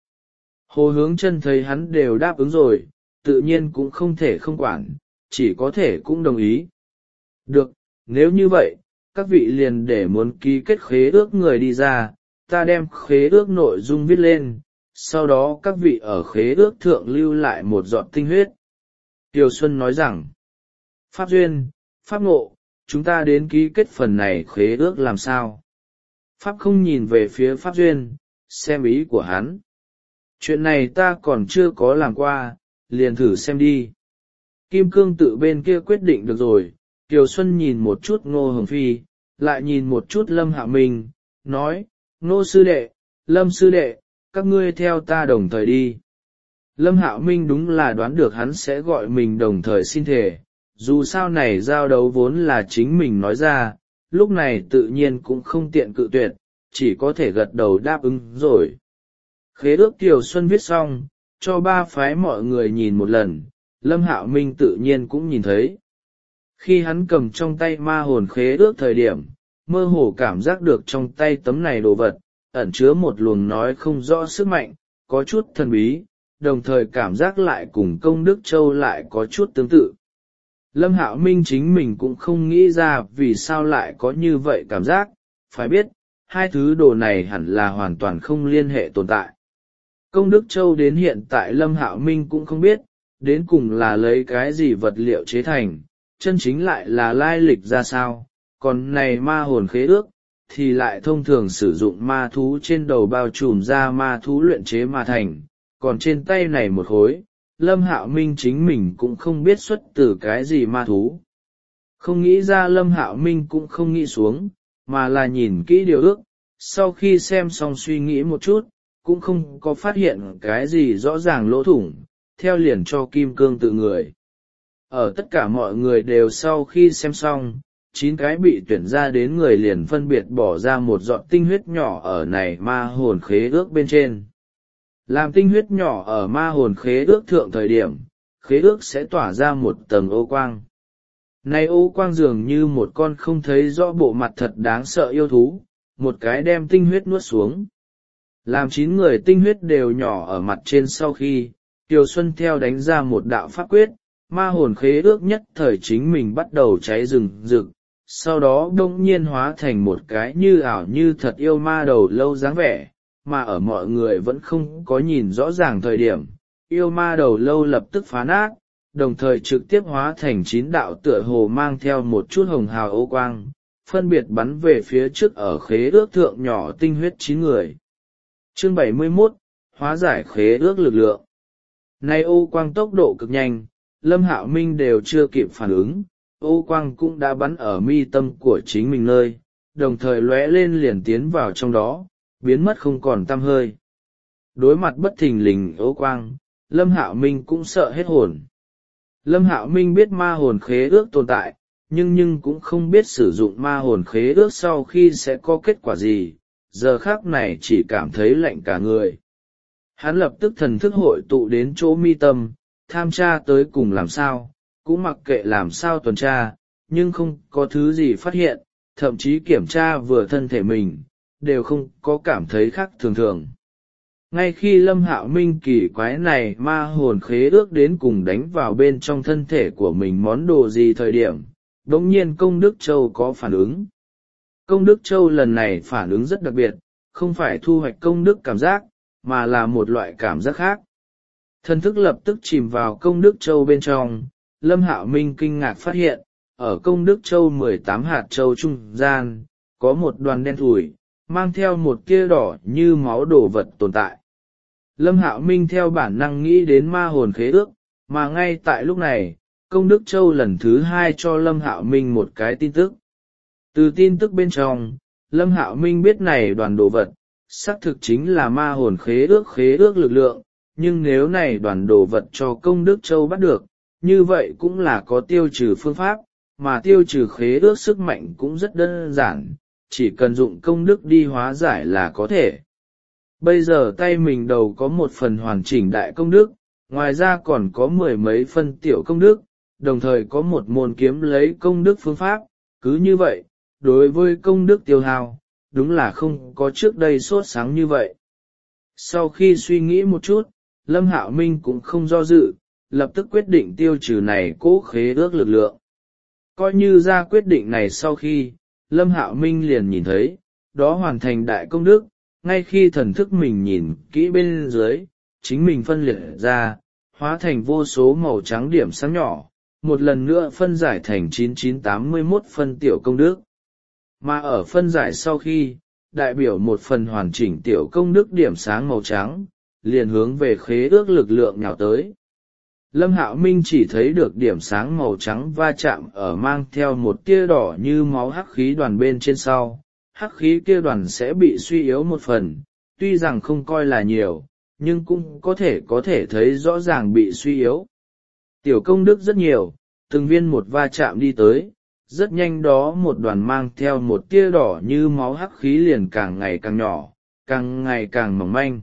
Hồ Hướng Chân thấy hắn đều đáp ứng rồi, tự nhiên cũng không thể không quản, chỉ có thể cũng đồng ý. Được, nếu như vậy, các vị liền để muốn ký kết khế ước người đi ra, ta đem khế ước nội dung viết lên, sau đó các vị ở khế ước thượng lưu lại một giọt tinh huyết. Tiêu Xuân nói rằng, Pháp Duyên, Pháp Ngộ, chúng ta đến ký kết phần này khế ước làm sao? Pháp không nhìn về phía Pháp Duyên, xem ý của hắn. Chuyện này ta còn chưa có làm qua, liền thử xem đi. Kim Cương Tự bên kia quyết định được rồi. Kiều Xuân nhìn một chút Ngô Hồng Phi, lại nhìn một chút Lâm Hạo Minh, nói, Ngô sư đệ, Lâm sư đệ, các ngươi theo ta đồng thời đi. Lâm Hạo Minh đúng là đoán được hắn sẽ gọi mình đồng thời xin thề, dù sao này giao đấu vốn là chính mình nói ra, lúc này tự nhiên cũng không tiện cự tuyệt, chỉ có thể gật đầu đáp ứng rồi. Khế ước Kiều Xuân viết xong, cho ba phái mọi người nhìn một lần, Lâm Hạo Minh tự nhiên cũng nhìn thấy. Khi hắn cầm trong tay ma hồn khế ước thời điểm, mơ hồ cảm giác được trong tay tấm này đồ vật, ẩn chứa một luồng nói không rõ sức mạnh, có chút thần bí, đồng thời cảm giác lại cùng Công Đức Châu lại có chút tương tự. Lâm Hạo Minh chính mình cũng không nghĩ ra vì sao lại có như vậy cảm giác, phải biết, hai thứ đồ này hẳn là hoàn toàn không liên hệ tồn tại. Công Đức Châu đến hiện tại Lâm Hạo Minh cũng không biết, đến cùng là lấy cái gì vật liệu chế thành, chân chính lại là lai lịch ra sao, còn này ma hồn khế ước, thì lại thông thường sử dụng ma thú trên đầu bao trùm ra ma thú luyện chế mà thành, còn trên tay này một khối, Lâm Hạo Minh chính mình cũng không biết xuất từ cái gì ma thú. Không nghĩ ra Lâm Hạo Minh cũng không nghĩ xuống, mà là nhìn kỹ điều ước, sau khi xem xong suy nghĩ một chút, cũng không có phát hiện cái gì rõ ràng lỗ thủng, theo liền cho Kim Cương Tự người. Ở tất cả mọi người đều sau khi xem xong, chín cái bị tuyển ra đến người liền phân biệt bỏ ra một giọt tinh huyết nhỏ ở này ma hồn khế ước bên trên. Làm tinh huyết nhỏ ở ma hồn khế ước thượng thời điểm, khế ước sẽ tỏa ra một tầng ô quang. Này ô quang dường như một con không thấy rõ bộ mặt thật đáng sợ yêu thú, một cái đem tinh huyết nuốt xuống. Làm chín người tinh huyết đều nhỏ ở mặt trên sau khi, Kiều Xuân theo đánh ra một đạo pháp quyết, ma hồn khế ước nhất thời chính mình bắt đầu cháy rừng rực, sau đó đông nhiên hóa thành một cái như ảo như thật yêu ma đầu lâu dáng vẻ, mà ở mọi người vẫn không có nhìn rõ ràng thời điểm, yêu ma đầu lâu lập tức phá nát, đồng thời trực tiếp hóa thành chín đạo tựa hồ mang theo một chút hồng hào ô quang, phân biệt bắn về phía trước ở khế ước thượng nhỏ tinh huyết chín người. Chương bảy mươi mốt, hóa giải khế ước lực lượng. Nay ô quang tốc độ cực nhanh, Lâm Hạo Minh đều chưa kịp phản ứng, ô quang cũng đã bắn ở mi tâm của chính mình nơi, đồng thời lóe lên liền tiến vào trong đó, biến mất không còn tăm hơi. Đối mặt bất thình lình ô quang, Lâm Hạo Minh cũng sợ hết hồn. Lâm Hạo Minh biết ma hồn khế ước tồn tại, nhưng nhưng cũng không biết sử dụng ma hồn khế ước sau khi sẽ có kết quả gì, giờ khác này chỉ cảm thấy lạnh cả người. Hắn lập tức thần thức hội tụ đến chỗ mi tâm, tham tra tới cùng làm sao, cũng mặc kệ làm sao tuần tra, nhưng không có thứ gì phát hiện, thậm chí kiểm tra vừa thân thể mình, đều không có cảm thấy khác thường thường. Ngay khi Lâm Hạo Minh kỳ quái này ma hồn khế ước đến cùng đánh vào bên trong thân thể của mình món đồ gì thời điểm, đống nhiên Công Đức Châu có phản ứng. Công Đức Châu lần này phản ứng rất đặc biệt, không phải thu hoạch công đức cảm giác, mà là một loại cảm giác khác. Thần thức lập tức chìm vào Công Đức Châu bên trong, Lâm Hạo Minh kinh ngạc phát hiện, ở Công Đức Châu mười tám hạt châu trung gian, có một đoàn đen thủi, mang theo một tia đỏ như máu đồ vật tồn tại. Lâm Hạo Minh theo bản năng nghĩ đến ma hồn khế ước, mà ngay tại lúc này, Công Đức Châu lần thứ hai cho Lâm Hạo Minh một cái tin tức. Từ tin tức bên trong, Lâm Hạo Minh biết này đoàn đồ vật, xác thực chính là ma hồn khế ước khế ước lực lượng, nhưng nếu này đoàn đồ vật cho Công Đức Châu bắt được, như vậy cũng là có tiêu trừ phương pháp, mà tiêu trừ khế ước sức mạnh cũng rất đơn giản, chỉ cần dụng công đức đi hóa giải là có thể. Bây giờ tay mình đầu có một phần hoàn chỉnh đại công đức, ngoài ra còn có mười mấy phân tiểu công đức, đồng thời có một môn kiếm lấy công đức phương pháp, cứ như vậy, đối với công đức tiêu hao, đúng là không có trước đây sốt sáng như vậy. Sau khi suy nghĩ một chút, Lâm Hạo Minh cũng không do dự, lập tức quyết định tiêu trừ này cỗ khế ước lực lượng. Coi như ra quyết định này sau khi, Lâm Hạo Minh liền nhìn thấy, đó hoàn thành đại công đức, ngay khi thần thức mình nhìn kỹ bên dưới, chính mình phân liệt ra, hóa thành vô số màu trắng điểm sáng nhỏ, một lần nữa phân giải thành chín chín tám mươi mốt phân tiểu công đức. Mà ở phân giải sau khi, đại biểu một phần hoàn chỉnh tiểu công đức điểm sáng màu trắng, liền hướng về khế ước lực lượng nhào tới. Lâm Hạo Minh chỉ thấy được điểm sáng màu trắng va chạm ở mang theo một tia đỏ như máu hắc khí đoàn bên trên sau, hắc khí kia đoàn sẽ bị suy yếu một phần, tuy rằng không coi là nhiều, nhưng cũng có thể có thể thấy rõ ràng bị suy yếu. Tiểu công đức rất nhiều, từng viên một va chạm đi tới, rất nhanh đó một đoàn mang theo một tia đỏ như máu hắc khí liền càng ngày càng nhỏ, càng ngày càng mỏng manh.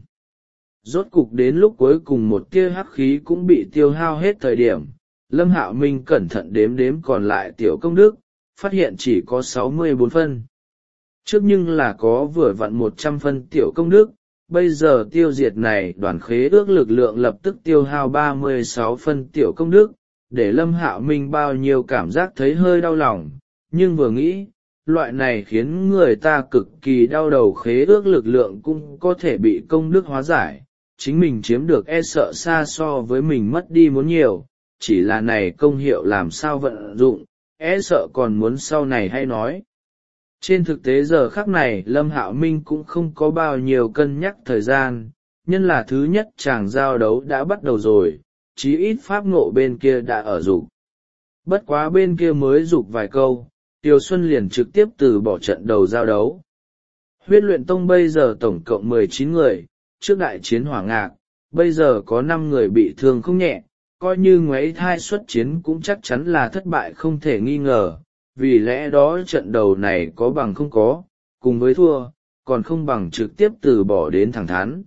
Rốt cục đến lúc cuối cùng một tia hắc khí cũng bị tiêu hao hết thời điểm, Lâm Hạo Minh cẩn thận đếm đếm còn lại tiểu công đức, phát hiện chỉ có sáu mươi bốn phân. Trước nhưng là có vừa vặn một trăm phân tiểu công đức, bây giờ tiêu diệt này đoàn khế ước lực lượng lập tức tiêu hao ba mươi sáu phân tiểu công đức, để Lâm Hạo Minh bao nhiêu cảm giác thấy hơi đau lòng, nhưng vừa nghĩ, loại này khiến người ta cực kỳ đau đầu khế ước lực lượng cũng có thể bị công đức hóa giải, chính mình chiếm được e sợ xa so với mình mất đi muốn nhiều, chỉ là này công hiệu làm sao vận dụng, e sợ còn muốn sau này hay nói. Trên thực tế giờ khắc này Lâm Hạo Minh cũng không có bao nhiêu cân nhắc thời gian, nhân là thứ nhất chàng giao đấu đã bắt đầu rồi, chí ít pháp ngộ bên kia đã ở dục. Bất quá bên kia mới dục vài câu, Tiêu Xuân liền trực tiếp từ bỏ trận đầu giao đấu. Huyết luyện tông bây giờ tổng cộng mười chín người, trước đại chiến hỏa ngạc, bây giờ có năm người bị thương không nhẹ, coi như ngoáy thai xuất chiến cũng chắc chắn là thất bại không thể nghi ngờ, vì lẽ đó trận đầu này có bằng không có, cùng với thua, còn không bằng trực tiếp từ bỏ đến thẳng thắn.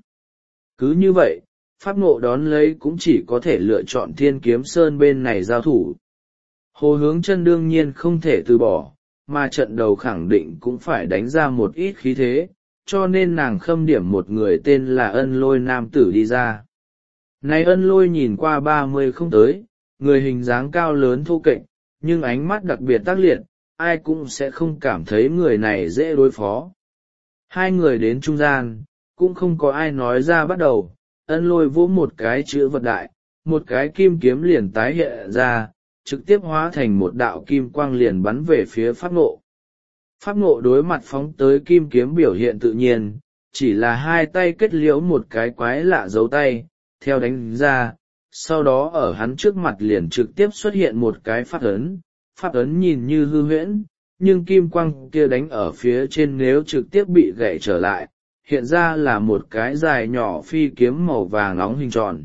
Cứ như vậy, pháp ngộ đón lấy cũng chỉ có thể lựa chọn Thiên Kiếm Sơn bên này giao thủ. Hồ Hướng Chân đương nhiên không thể từ bỏ, mà trận đầu khẳng định cũng phải đánh ra một ít khí thế, cho nên nàng khâm điểm một người tên là Ân Lôi nam tử đi ra. Này Ân Lôi nhìn qua ba mươi không tới, người hình dáng cao lớn thô kệch, nhưng ánh mắt đặc biệt tác liệt, ai cũng sẽ không cảm thấy người này dễ đối phó. Hai người đến trung gian, cũng không có ai nói ra bắt đầu, Ân Lôi vỗ một cái chữ vật đại, một cái kim kiếm liền tái hiện ra, trực tiếp hóa thành một đạo kim quang liền bắn về phía Pháp Ngộ. Pháp Ngộ đối mặt phóng tới kim kiếm biểu hiện tự nhiên, chỉ là hai tay kết liễu một cái quái lạ dấu tay, theo đánh ra, sau đó ở hắn trước mặt liền trực tiếp xuất hiện một cái pháp ấn. Pháp ấn nhìn như hư huyễn, nhưng kim quang kia đánh ở phía trên nếu trực tiếp bị gãy trở lại, hiện ra là một cái dài nhỏ phi kiếm màu vàng nóng hình tròn.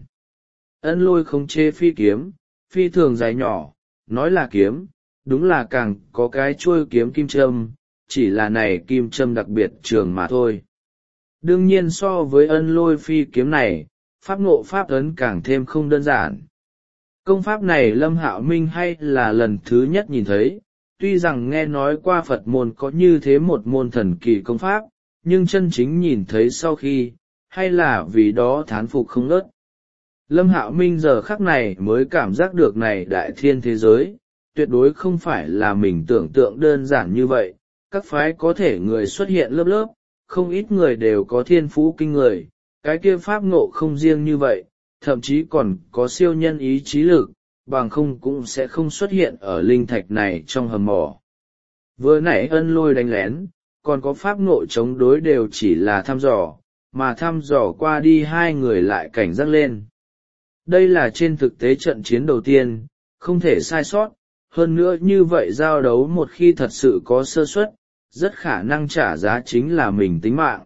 Ân Lôi không chê phi kiếm, phi thường dài nhỏ, nói là kiếm, đúng là càng có cái chuôi kiếm kim châm, chỉ là này kim châm đặc biệt trường mà thôi. Đương nhiên so với Ân Lôi phi kiếm này, pháp ngộ pháp ấn càng thêm không đơn giản. Công pháp này Lâm Hạo Minh hay là lần thứ nhất nhìn thấy, tuy rằng nghe nói qua Phật môn có như thế một môn thần kỳ công pháp, nhưng chân chính nhìn thấy sau khi, hay là vì đó thán phục không ngớt. Lâm Hạo Minh giờ khắc này mới cảm giác được này đại thiên thế giới, tuyệt đối không phải là mình tưởng tượng đơn giản như vậy, các phái có thể người xuất hiện lớp lớp, không ít người đều có thiên phú kinh người, cái kia pháp ngộ không riêng như vậy, thậm chí còn có siêu nhân ý chí lực, bằng không cũng sẽ không xuất hiện ở linh thạch này trong hầm mỏ. Vừa nãy Ân Lôi đánh lén, còn có pháp ngộ chống đối đều chỉ là thăm dò, mà thăm dò qua đi hai người lại cảnh giác lên. Đây là trên thực tế trận chiến đầu tiên, không thể sai sót, hơn nữa như vậy giao đấu một khi thật sự có sơ suất, rất khả năng trả giá chính là mình tính mạng.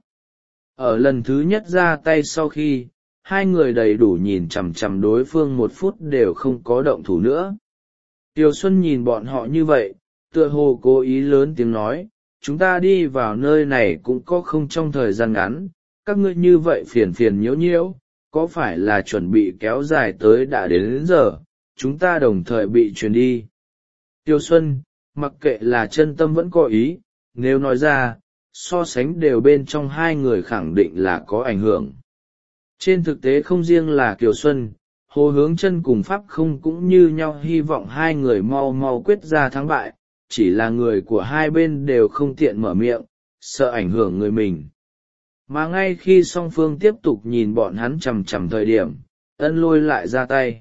Ở lần thứ nhất ra tay sau khi, hai người đầy đủ nhìn chằm chằm đối phương một phút đều không có động thủ nữa. Tiêu Xuân nhìn bọn họ như vậy, tựa hồ cố ý lớn tiếng nói, chúng ta đi vào nơi này cũng có không trong thời gian ngắn, các ngươi như vậy phiền phiền nhiễu nhiễu, có phải là chuẩn bị kéo dài tới đã đến, đến giờ, chúng ta đồng thời bị truyền đi. Tiêu Xuân, mặc kệ là chân tâm vẫn có ý, nếu nói ra, so sánh đều bên trong hai người khẳng định là có ảnh hưởng. Trên thực tế không riêng là Kiều Xuân, Hồ Hướng Chân cùng Pháp Không cũng như nhau hy vọng hai người mau mau quyết ra thắng bại, chỉ là người của hai bên đều không tiện mở miệng, sợ ảnh hưởng người mình. Mà ngay khi song phương tiếp tục nhìn bọn hắn chằm chằm thời điểm, Ân Lôi lại ra tay.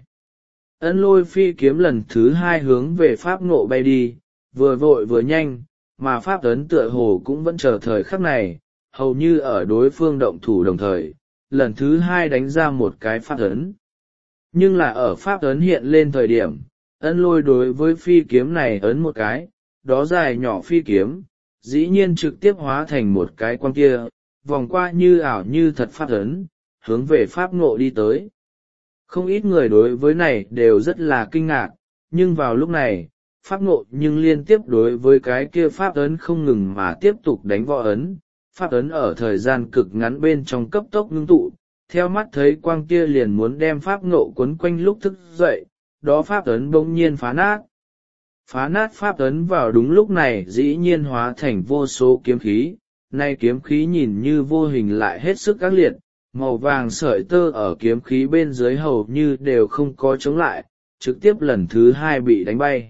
Ân Lôi phi kiếm lần thứ hai hướng về Pháp Ngộ bay đi, vừa vội vừa nhanh, mà Pháp ấn tựa hồ cũng vẫn chờ thời khắc này, hầu như ở đối phương động thủ đồng thời, lần thứ hai đánh ra một cái Pháp ấn. Nhưng là ở Pháp ấn hiện lên thời điểm, Ân Lôi đối với phi kiếm này ấn một cái, đó dài nhỏ phi kiếm, dĩ nhiên trực tiếp hóa thành một cái quang kia, vòng qua như ảo như thật Pháp ấn, hướng về Pháp Ngộ đi tới. Không ít người đối với này đều rất là kinh ngạc, nhưng vào lúc này, Pháp Ngộ nhưng liên tiếp đối với cái kia Pháp ấn không ngừng mà tiếp tục đánh võ ấn, Pháp ấn ở thời gian cực ngắn bên trong cấp tốc ngưng tụ, theo mắt thấy quang kia liền muốn đem Pháp Ngộ quấn quanh lúc thức dậy, đó Pháp ấn bỗng nhiên phá nát. Phá nát Pháp ấn vào đúng lúc này dĩ nhiên hóa thành vô số kiếm khí, nay kiếm khí nhìn như vô hình lại hết sức ác liệt, màu vàng sợi tơ ở kiếm khí bên dưới hầu như đều không có chống lại, trực tiếp lần thứ hai bị đánh bay.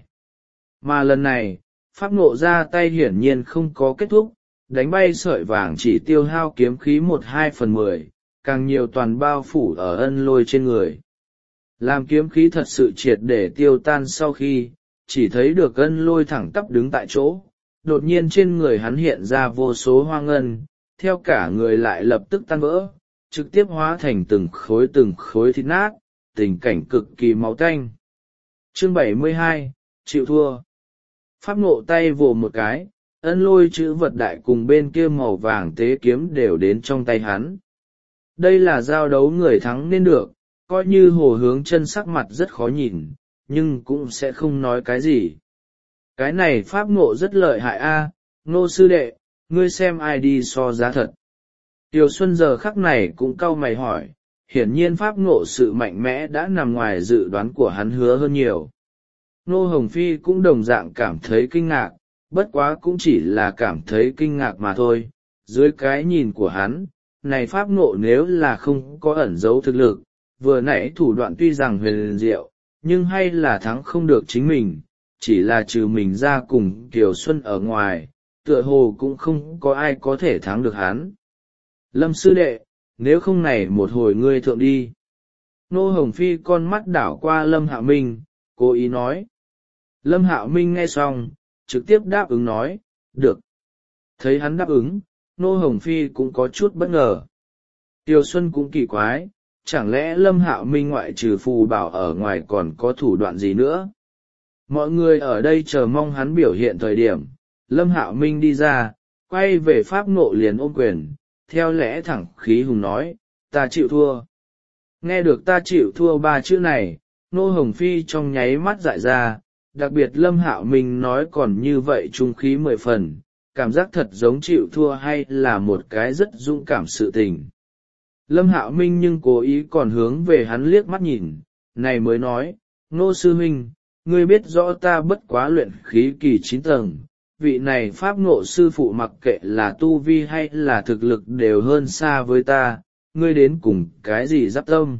Mà lần này, Pháp Ngộ ra tay hiển nhiên không có kết thúc, đánh bay sợi vàng chỉ tiêu hao kiếm khí một hai phần mười, càng nhiều toàn bao phủ ở Ân Lôi trên người. Làm kiếm khí thật sự triệt để tiêu tan sau khi, chỉ thấy được Ân Lôi thẳng tắp đứng tại chỗ, đột nhiên trên người hắn hiện ra vô số hoa ngân, theo cả người lại lập tức tan vỡ, trực tiếp hóa thành từng khối từng khối thịt nát, tình cảnh cực kỳ máu tanh. Chương bảy mươi hai, chịu thua. Pháp Ngộ tay vồ một cái, Ân Lôi chữ vật đại cùng bên kia màu vàng tế kiếm đều đến trong tay hắn. Đây là giao đấu người thắng nên được, coi như Hồ Hướng Chân sắc mặt rất khó nhìn, nhưng cũng sẽ không nói cái gì. Cái này Pháp Ngộ rất lợi hại a, Ngô sư đệ, ngươi xem ai đi so giá thật. Tiêu Xuân giờ khắc này cũng cau mày hỏi, hiển nhiên Pháp Ngộ sự mạnh mẽ đã nằm ngoài dự đoán của hắn hứa hơn nhiều. Nô Hồng Phi cũng đồng dạng cảm thấy kinh ngạc, bất quá cũng chỉ là cảm thấy kinh ngạc mà thôi. Dưới cái nhìn của hắn, này Pháp Ngộ nếu là không có ẩn giấu thực lực, vừa nãy thủ đoạn tuy rằng huyền diệu, nhưng hay là thắng không được chính mình, chỉ là trừ mình ra cùng Kiều Xuân ở ngoài, tựa hồ cũng không có ai có thể thắng được hắn. Lâm sư đệ, nếu không này một hồi ngươi thượng đi. Nô Hồng Phi con mắt đảo qua Lâm Hạo Minh, cố ý nói. Lâm Hạo Minh nghe xong, trực tiếp đáp ứng nói, được. Thấy hắn đáp ứng, Nô Hồng Phi cũng có chút bất ngờ. Tiêu Xuân cũng kỳ quái, chẳng lẽ Lâm Hạo Minh ngoại trừ phù bảo ở ngoài còn có thủ đoạn gì nữa? Mọi người ở đây chờ mong hắn biểu hiện thời điểm, Lâm Hạo Minh đi ra, quay về Pháp Ngộ liền ôm quyền, theo lẽ thẳng khí hùng nói, ta chịu thua. Nghe được ta chịu thua ba chữ này, Nô Hồng Phi trong nháy mắt dại ra, đặc biệt Lâm Hạo Minh nói còn như vậy trung khí mười phần, cảm giác thật giống chịu thua hay là một cái rất dũng cảm sự tình. Lâm Hạo Minh nhưng cố ý còn hướng về hắn liếc mắt nhìn, này mới nói, Nô sư huynh, ngươi biết rõ ta bất quá luyện khí kỳ chín tầng, vị này Pháp Ngộ sư phụ mặc kệ là tu vi hay là thực lực đều hơn xa với ta, ngươi đến cùng cái gì giáp tâm.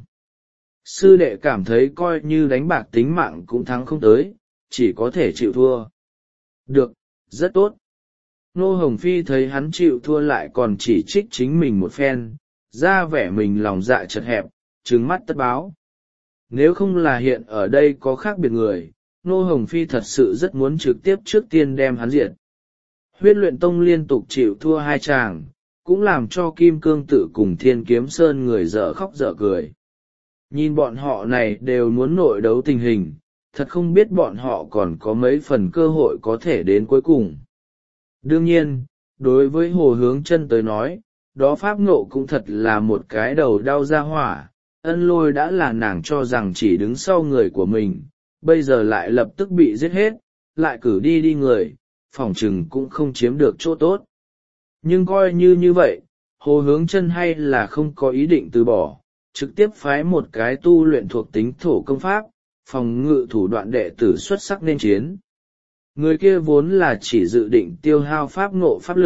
Sư đệ cảm thấy coi như đánh bạc tính mạng cũng thắng không tới, chỉ có thể chịu thua. Được, rất tốt. Nô Hồng Phi thấy hắn chịu thua lại còn chỉ trích chính mình một phen, ra vẻ mình lòng dạ chật hẹp, trừng mắt tất báo. Nếu không là hiện ở đây có khác biệt người, Nô Hồng Phi thật sự rất muốn trực tiếp trước tiên đem hắn diệt. Huyết Luyện Tông liên tục chịu thua hai chàng, cũng làm cho Kim Cương Tự cùng Thiên Kiếm Sơn người dở khóc dở cười. Nhìn bọn họ này đều muốn nội đấu tình hình, thật không biết bọn họ còn có mấy phần cơ hội có thể đến cuối cùng. Đương nhiên, đối với Hồ Hướng Chân tới nói, đó Pháp Ngộ cũng thật là một cái đầu đau ra hỏa, Ân Lôi đã là nàng cho rằng chỉ đứng sau người của mình, bây giờ lại lập tức bị giết hết, lại cử đi đi người, phỏng chừng cũng không chiếm được chỗ tốt. Nhưng coi như như vậy, Hồ Hướng Chân hay là không có ý định từ bỏ, trực tiếp phái một cái tu luyện thuộc tính thổ công pháp, phòng ngự thủ đoạn đệ tử xuất sắc nên chiến. Người kia vốn là chỉ dự định tiêu hao Pháp Ngộ pháp lực,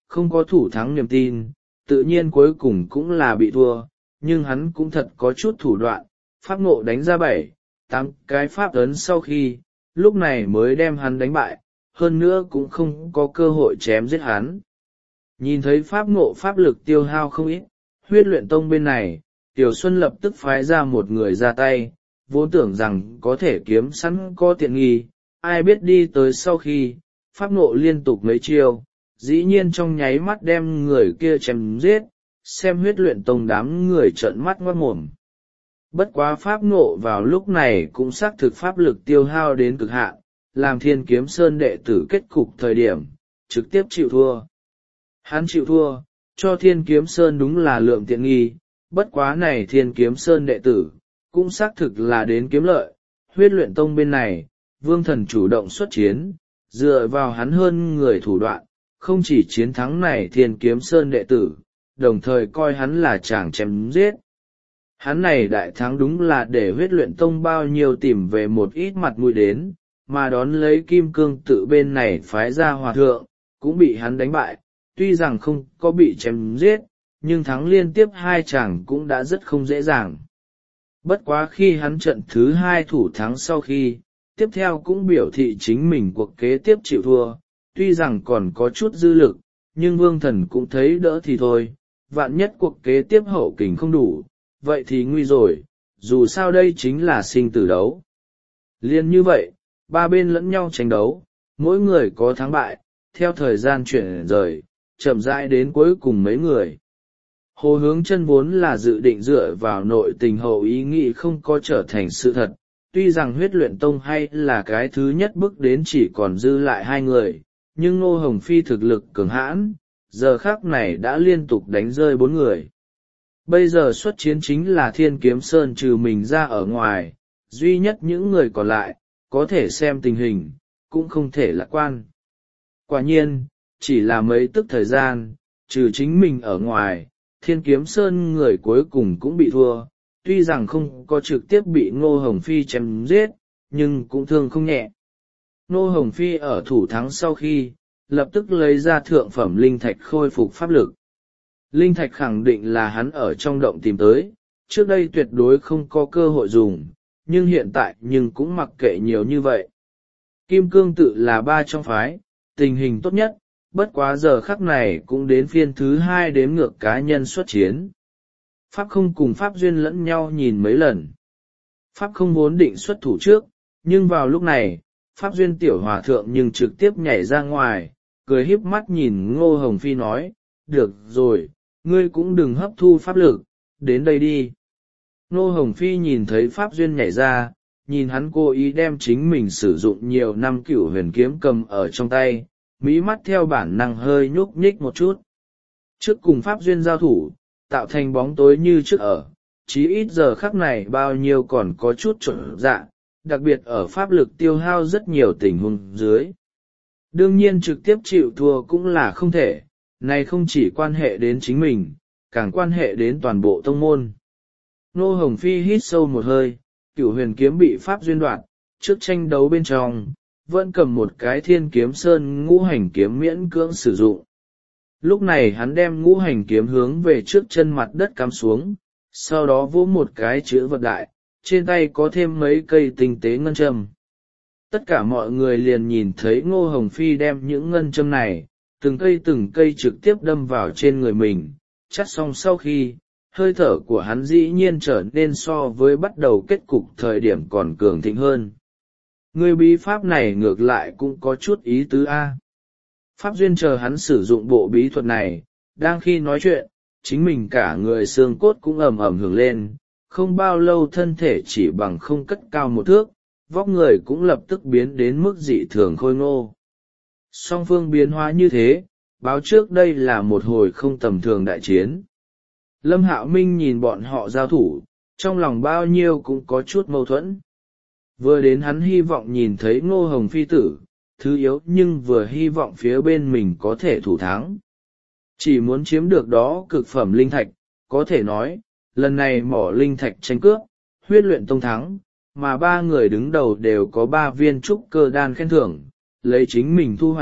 không có thủ thắng niềm tin, tự nhiên cuối cùng cũng là bị thua, nhưng hắn cũng thật có chút thủ đoạn, pháp ngộ đánh ra bảy, tám cái pháp ấn sau khi, lúc này mới đem hắn đánh bại, hơn nữa cũng không có cơ hội chém giết hắn. Nhìn thấy pháp ngộ pháp lực tiêu hao không ít, huyết luyện tông bên này, Tiểu Xuân lập tức phái ra một người ra tay, vốn tưởng rằng có thể kiếm sẵn có tiện nghi, ai biết đi tới sau khi, pháp ngộ liên tục mấy chiêu, dĩ nhiên trong nháy mắt đem người kia chém giết, xem huyết luyện tông đám người trợn mắt ngoác mồm. Bất quá pháp ngộ vào lúc này cũng xác thực pháp lực tiêu hao đến cực hạn, làm Thiên Kiếm Sơn đệ tử kết cục thời điểm, trực tiếp chịu thua. Hắn chịu thua, cho Thiên Kiếm Sơn đúng là lượng tiện nghi, bất quá này Thiên Kiếm Sơn đệ tử, cũng xác thực là đến kiếm lợi. Huyết luyện tông bên này, Vương Thần chủ động xuất chiến, dựa vào hắn hơn người thủ đoạn, không chỉ chiến thắng này Thiên Kiếm Sơn đệ tử, đồng thời coi hắn là chàng chém giết. Hắn này đại thắng đúng là để huyết luyện tông bao nhiêu tìm về một ít mặt mũi đến, mà đón lấy kim cương tự bên này phái ra hòa thượng, cũng bị hắn đánh bại, tuy rằng không có bị chém giết, nhưng thắng liên tiếp hai chàng cũng đã rất không dễ dàng. Bất quá khi hắn trận thứ hai thủ thắng sau khi, tiếp theo cũng biểu thị chính mình cuộc kế tiếp chịu thua, tuy rằng còn có chút dư lực, nhưng Vương Thần cũng thấy đỡ thì thôi, vạn nhất cuộc kế tiếp hậu kình không đủ, vậy thì nguy rồi, dù sao đây chính là sinh tử đấu. Liên như vậy, ba bên lẫn nhau tranh đấu, mỗi người có thắng bại, theo thời gian chuyển rời, chậm rãi đến cuối cùng mấy người. Hồ Hướng Chân vốn là dự định dựa vào nội tình hậu ý nghĩ không có trở thành sự thật, tuy rằng huyết luyện tông hay là cái thứ nhất bước đến chỉ còn dư lại hai người, nhưng Ngô Hồng Phi thực lực cường hãn, giờ khắc này đã liên tục đánh rơi bốn người. Bây giờ xuất chiến chính là Thiên Kiếm Sơn trừ mình ra ở ngoài, duy nhất những người còn lại, có thể xem tình hình, cũng không thể lạc quan. Quả nhiên, chỉ là mấy tức thời gian, trừ chính mình ở ngoài, Thiên Kiếm Sơn người cuối cùng cũng bị thua, tuy rằng không có trực tiếp bị Ngô Hồng Phi chém giết, nhưng cũng thương không nhẹ. Ngô Hồng Phi ở thủ thắng sau khi, lập tức lấy ra thượng phẩm linh thạch khôi phục pháp lực. Linh thạch khẳng định là hắn ở trong động tìm tới, trước đây tuyệt đối không có cơ hội dùng, nhưng hiện tại nhưng cũng mặc kệ nhiều như vậy. Kim cương tự là ba trong phái, tình hình tốt nhất, bất quá giờ khắc này cũng đến phiên thứ hai đếm ngược cá nhân xuất chiến. Pháp không cùng Pháp Duyên lẫn nhau nhìn mấy lần. Pháp không vốn định xuất thủ trước, nhưng vào lúc này, Pháp Duyên tiểu hòa thượng nhưng trực tiếp nhảy ra ngoài, cười híp mắt nhìn Ngô Hồng Phi nói, được rồi, ngươi cũng đừng hấp thu pháp lực, đến đây đi. Ngô Hồng Phi nhìn thấy Pháp Duyên nhảy ra, nhìn hắn cố ý đem chính mình sử dụng nhiều năm cửu huyền kiếm cầm ở trong tay, mí mắt theo bản năng hơi nhúc nhích một chút. Trước cùng Pháp Duyên giao thủ, tạo thành bóng tối như trước ở, chí ít giờ khắc này bao nhiêu còn có chút trộn dạ, đặc biệt ở pháp lực tiêu hao rất nhiều tình huống dưới. Đương nhiên trực tiếp chịu thua cũng là không thể, này không chỉ quan hệ đến chính mình, càng quan hệ đến toàn bộ tông môn. Ngô Hồng Phi hít sâu một hơi, cửu huyền kiếm bị Pháp Duyên đoạt, trước tranh đấu bên trong, vẫn cầm một cái Thiên Kiếm Sơn ngũ hành kiếm miễn cưỡng sử dụng. Lúc này hắn đem ngũ hành kiếm hướng về trước chân mặt đất cắm xuống, sau đó vỗ một cái chữ vật đại, trên tay có thêm mấy cây tinh tế ngân châm. Tất cả mọi người liền nhìn thấy Ngô Hồng Phi đem những ngân châm này, từng cây từng cây trực tiếp đâm vào trên người mình, chắt xong sau khi, hơi thở của hắn dĩ nhiên trở nên so với bắt đầu kết cục thời điểm còn cường thịnh hơn. Người bí pháp này ngược lại cũng có chút ý tứ A. Pháp Duyên chờ hắn sử dụng bộ bí thuật này, đang khi nói chuyện, chính mình cả người xương cốt cũng ầm ầm hưởng lên, không bao lâu thân thể chỉ bằng không cất cao một thước, vóc người cũng lập tức biến đến mức dị thường khôi ngô. Song phương biến hóa như thế, báo trước đây là một hồi không tầm thường đại chiến. Lâm Hạo Minh nhìn bọn họ giao thủ, trong lòng bao nhiêu cũng có chút mâu thuẫn. Vừa đến hắn hy vọng nhìn thấy Ngô Hồng Phi tử, thứ yếu nhưng vừa hy vọng phía bên mình có thể thủ thắng. Chỉ muốn chiếm được đó cực phẩm linh thạch, có thể nói, lần này mỏ linh thạch tranh cướp, huyết luyện tông thắng, mà ba người đứng đầu đều có ba viên trúc cơ đan khen thưởng, lấy chính mình thu hoạch,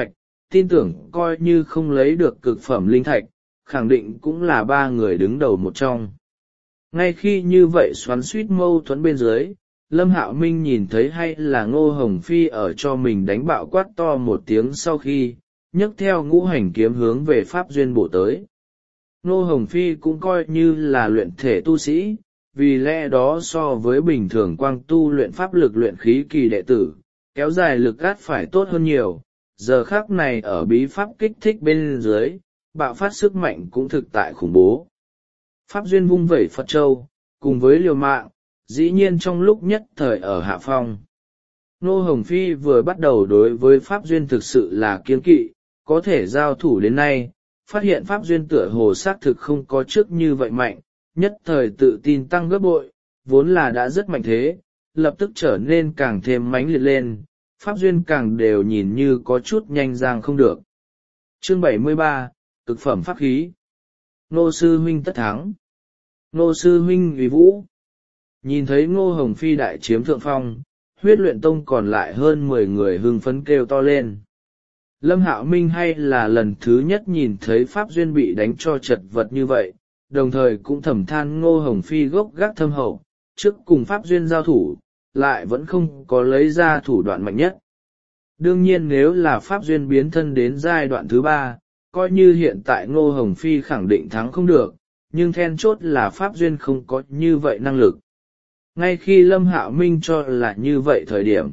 tin tưởng coi như không lấy được cực phẩm linh thạch, khẳng định cũng là ba người đứng đầu một trong. Ngay khi như vậy xoắn suýt mâu thuẫn bên dưới, Lâm Hạo Minh nhìn thấy hay là Ngô Hồng Phi ở cho mình đánh bạo quát to một tiếng sau khi, nhấc theo ngũ hành kiếm hướng về Pháp Duyên bổ tới. Ngô Hồng Phi cũng coi như là luyện thể tu sĩ, vì lẽ đó so với bình thường quang tu luyện pháp lực luyện khí kỳ đệ tử, kéo dài lực át phải tốt hơn nhiều. Giờ khắc này ở bí pháp kích thích bên dưới, bạo phát sức mạnh cũng thực tại khủng bố. Pháp Duyên vung vẩy Phật Châu, cùng với liều mạng, dĩ nhiên trong lúc nhất thời ở hạ phong. Ngô Hồng Phi vừa bắt đầu đối với Pháp Duyên thực sự là kiêng kỵ, có thể giao thủ đến nay, phát hiện Pháp Duyên tựa hồ xác thực không có trước như vậy mạnh, nhất thời tự tin tăng gấp bội, vốn là đã rất mạnh thế, lập tức trở nên càng thêm mãnh liệt lên, Pháp Duyên càng đều nhìn như có chút nhanh giang không được. Chương bảy mươi ba, cực phẩm pháp khí. Ngô sư huynh tất thắng. Ngô sư huynh uy vũ. Nhìn thấy Ngô Hồng Phi đại chiếm thượng phong, Huyết Luyện Tông còn lại hơn mười người hưng phấn kêu to lên. Lâm Hạo Minh hay là lần thứ nhất nhìn thấy Pháp Duyên bị đánh cho chật vật như vậy, đồng thời cũng thầm than Ngô Hồng Phi gốc gác thâm hậu, trước cùng Pháp Duyên giao thủ, lại vẫn không có lấy ra thủ đoạn mạnh nhất. Đương nhiên nếu là Pháp Duyên biến thân đến giai đoạn thứ ba, coi như hiện tại Ngô Hồng Phi khẳng định thắng không được, nhưng then chốt là Pháp Duyên không có như vậy năng lực. Ngay khi Lâm Hạo Minh cho là như vậy thời điểm,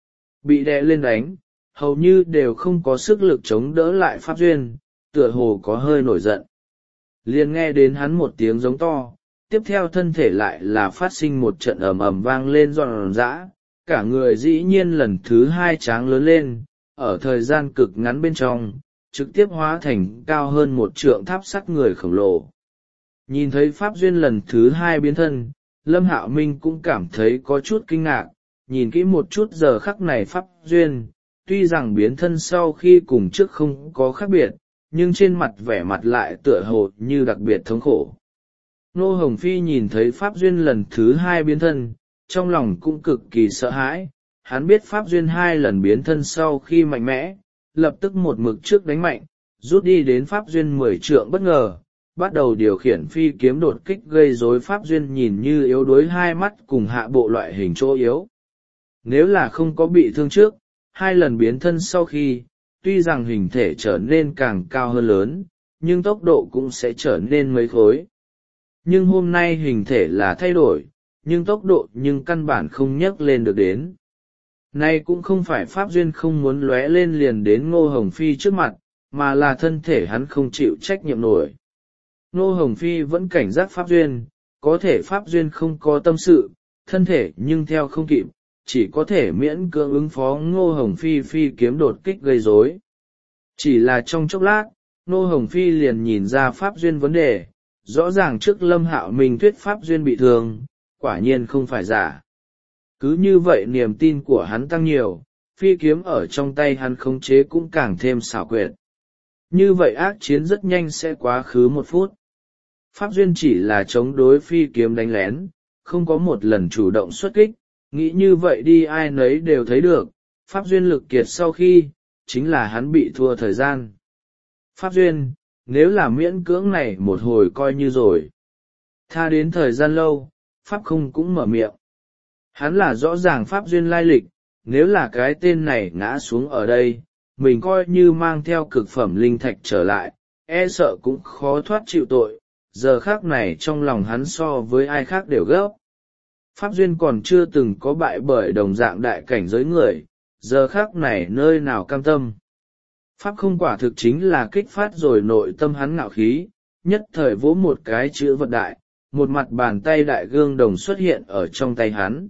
bị đè lên đánh, hầu như đều không có sức lực chống đỡ lại Pháp Duyên, tựa hồ có hơi nổi giận. Liền nghe đến hắn một tiếng giống to, tiếp theo thân thể lại là phát sinh một trận ầm ầm vang lên giòn giã, cả người dĩ nhiên lần thứ hai tráng lớn lên, ở thời gian cực ngắn bên trong, trực tiếp hóa thành cao hơn một trượng tháp sắt người khổng lồ. Nhìn thấy Pháp Duyên lần thứ hai biến thân, Lâm Hạo Minh cũng cảm thấy có chút kinh ngạc, nhìn kỹ một chút giờ khắc này Pháp Duyên, tuy rằng biến thân sau khi cùng trước không có khác biệt, nhưng trên mặt vẻ mặt lại tựa hồ như đặc biệt thống khổ. Ngô Hồng Phi nhìn thấy Pháp Duyên lần thứ hai biến thân, trong lòng cũng cực kỳ sợ hãi, hắn biết Pháp Duyên hai lần biến thân sau khi mạnh mẽ, lập tức một mực trước đánh mạnh, rút đi đến Pháp Duyên mười trượng bất ngờ, bắt đầu điều khiển phi kiếm đột kích gây rối Pháp Duyên nhìn như yếu đuối hai mắt cùng hạ bộ loại hình chỗ yếu. Nếu là không có bị thương trước, hai lần biến thân sau khi, tuy rằng hình thể trở nên càng cao hơn lớn, nhưng tốc độ cũng sẽ trở nên mấy khối. Nhưng hôm nay hình thể là thay đổi, nhưng tốc độ nhưng căn bản không nhấc lên được đến. Nay cũng không phải Pháp Duyên không muốn lóe lên liền đến Ngô Hồng Phi trước mặt, mà là thân thể hắn không chịu trách nhiệm nổi. Ngô Hồng Phi vẫn cảnh giác Pháp Duyên, có thể Pháp Duyên không có tâm sự, thân thể nhưng theo không kịp, chỉ có thể miễn cưỡng ứng phó Ngô Hồng Phi phi kiếm đột kích gây rối. Chỉ là trong chốc lát, Ngô Hồng Phi liền nhìn ra Pháp Duyên vấn đề, rõ ràng trước Lâm Hạo Minh thuyết Pháp Duyên bị thương, quả nhiên không phải giả. Cứ như vậy niềm tin của hắn tăng nhiều, phi kiếm ở trong tay hắn khống chế cũng càng thêm xảo quyệt. Như vậy ác chiến rất nhanh sẽ quá khứ một phút. Pháp Duyên chỉ là chống đối phi kiếm đánh lén, không có một lần chủ động xuất kích, nghĩ như vậy đi ai nấy đều thấy được, Pháp Duyên lực kiệt sau khi, chính là hắn bị thua thời gian. Pháp Duyên, nếu là miễn cưỡng này một hồi coi như rồi. Tha đến thời gian lâu, Pháp không cũng mở miệng. Hắn là rõ ràng Pháp Duyên lai lịch, nếu là cái tên này ngã xuống ở đây, mình coi như mang theo cực phẩm linh thạch trở lại, e sợ cũng khó thoát chịu tội, giờ khác này trong lòng hắn so với ai khác đều gấp. Pháp Duyên còn chưa từng có bại bởi đồng dạng đại cảnh giới người, giờ khác này nơi nào cam tâm. Pháp không quả thực chính là kích phát rồi nội tâm hắn ngạo khí, nhất thời vỗ một cái chữ vật đại, một mặt bàn tay đại gương đồng xuất hiện ở trong tay hắn.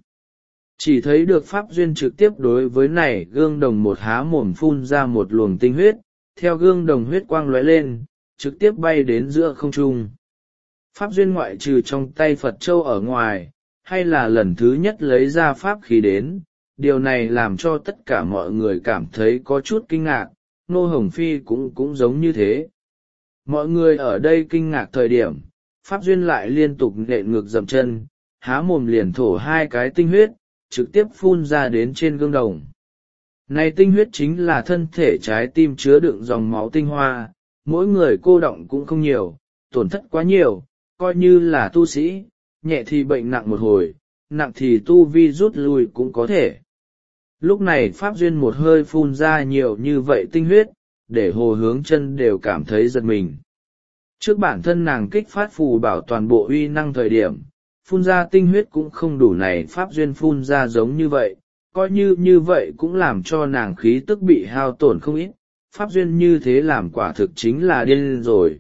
Chỉ thấy được Pháp Duyên trực tiếp đối với này gương đồng một há mồm phun ra một luồng tinh huyết, theo gương đồng huyết quang lóe lên, trực tiếp bay đến giữa không trung. Pháp Duyên ngoại trừ trong tay Phật Châu ở ngoài, hay là lần thứ nhất lấy ra pháp khí đến, điều này làm cho tất cả mọi người cảm thấy có chút kinh ngạc, Ngô Hồng Phi cũng cũng giống như thế. Mọi người ở đây kinh ngạc thời điểm, Pháp Duyên lại liên tục nện ngược dậm chân, há mồm liền thổ hai cái tinh huyết, trực tiếp phun ra đến trên gương đồng. Này tinh huyết chính là thân thể trái tim chứa đựng dòng máu tinh hoa, mỗi người cô đọng cũng không nhiều, tổn thất quá nhiều, coi như là tu sĩ, nhẹ thì bệnh nặng một hồi, nặng thì tu vi rút lui cũng có thể. Lúc này Pháp Duyên một hơi phun ra nhiều như vậy tinh huyết, để Hồ Hướng Chân đều cảm thấy giật mình. Trước bản thân nàng kích phát phù bảo toàn bộ uy năng thời điểm, phun ra tinh huyết cũng không đủ này Pháp Duyên phun ra giống như vậy, coi như như vậy cũng làm cho nàng khí tức bị hao tổn không ít, Pháp Duyên như thế làm quả thực chính là điên rồi.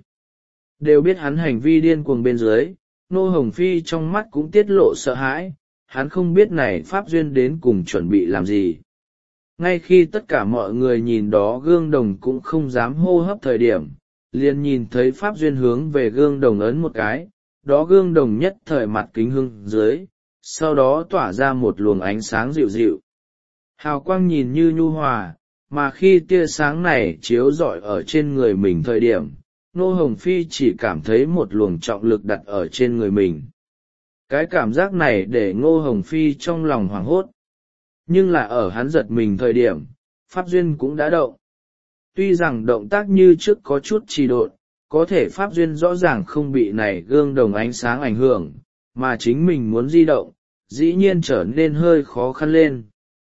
Đều biết hắn hành vi điên cuồng bên dưới, Nô Hồng Phi trong mắt cũng tiết lộ sợ hãi, hắn không biết này Pháp Duyên đến cùng chuẩn bị làm gì. Ngay khi tất cả mọi người nhìn đó gương đồng cũng không dám hô hấp thời điểm, liền nhìn thấy Pháp Duyên hướng về gương đồng ấn một cái, đó gương đồng nhất thời mặt kính hưng dưới, sau đó tỏa ra một luồng ánh sáng dịu dịu. Hào quang nhìn như nhu hòa, mà khi tia sáng này chiếu rọi ở trên người mình thời điểm, Nô Hồng Phi chỉ cảm thấy một luồng trọng lực đặt ở trên người mình. Cái cảm giác này để Ngô Hồng Phi trong lòng hoảng hốt. Nhưng là ở hắn giật mình thời điểm, Pháp Duyên cũng đã động. Tuy rằng động tác như trước có chút trì độn, có thể Pháp Duyên rõ ràng không bị này gương đồng ánh sáng ảnh hưởng, mà chính mình muốn di động, dĩ nhiên trở nên hơi khó khăn lên.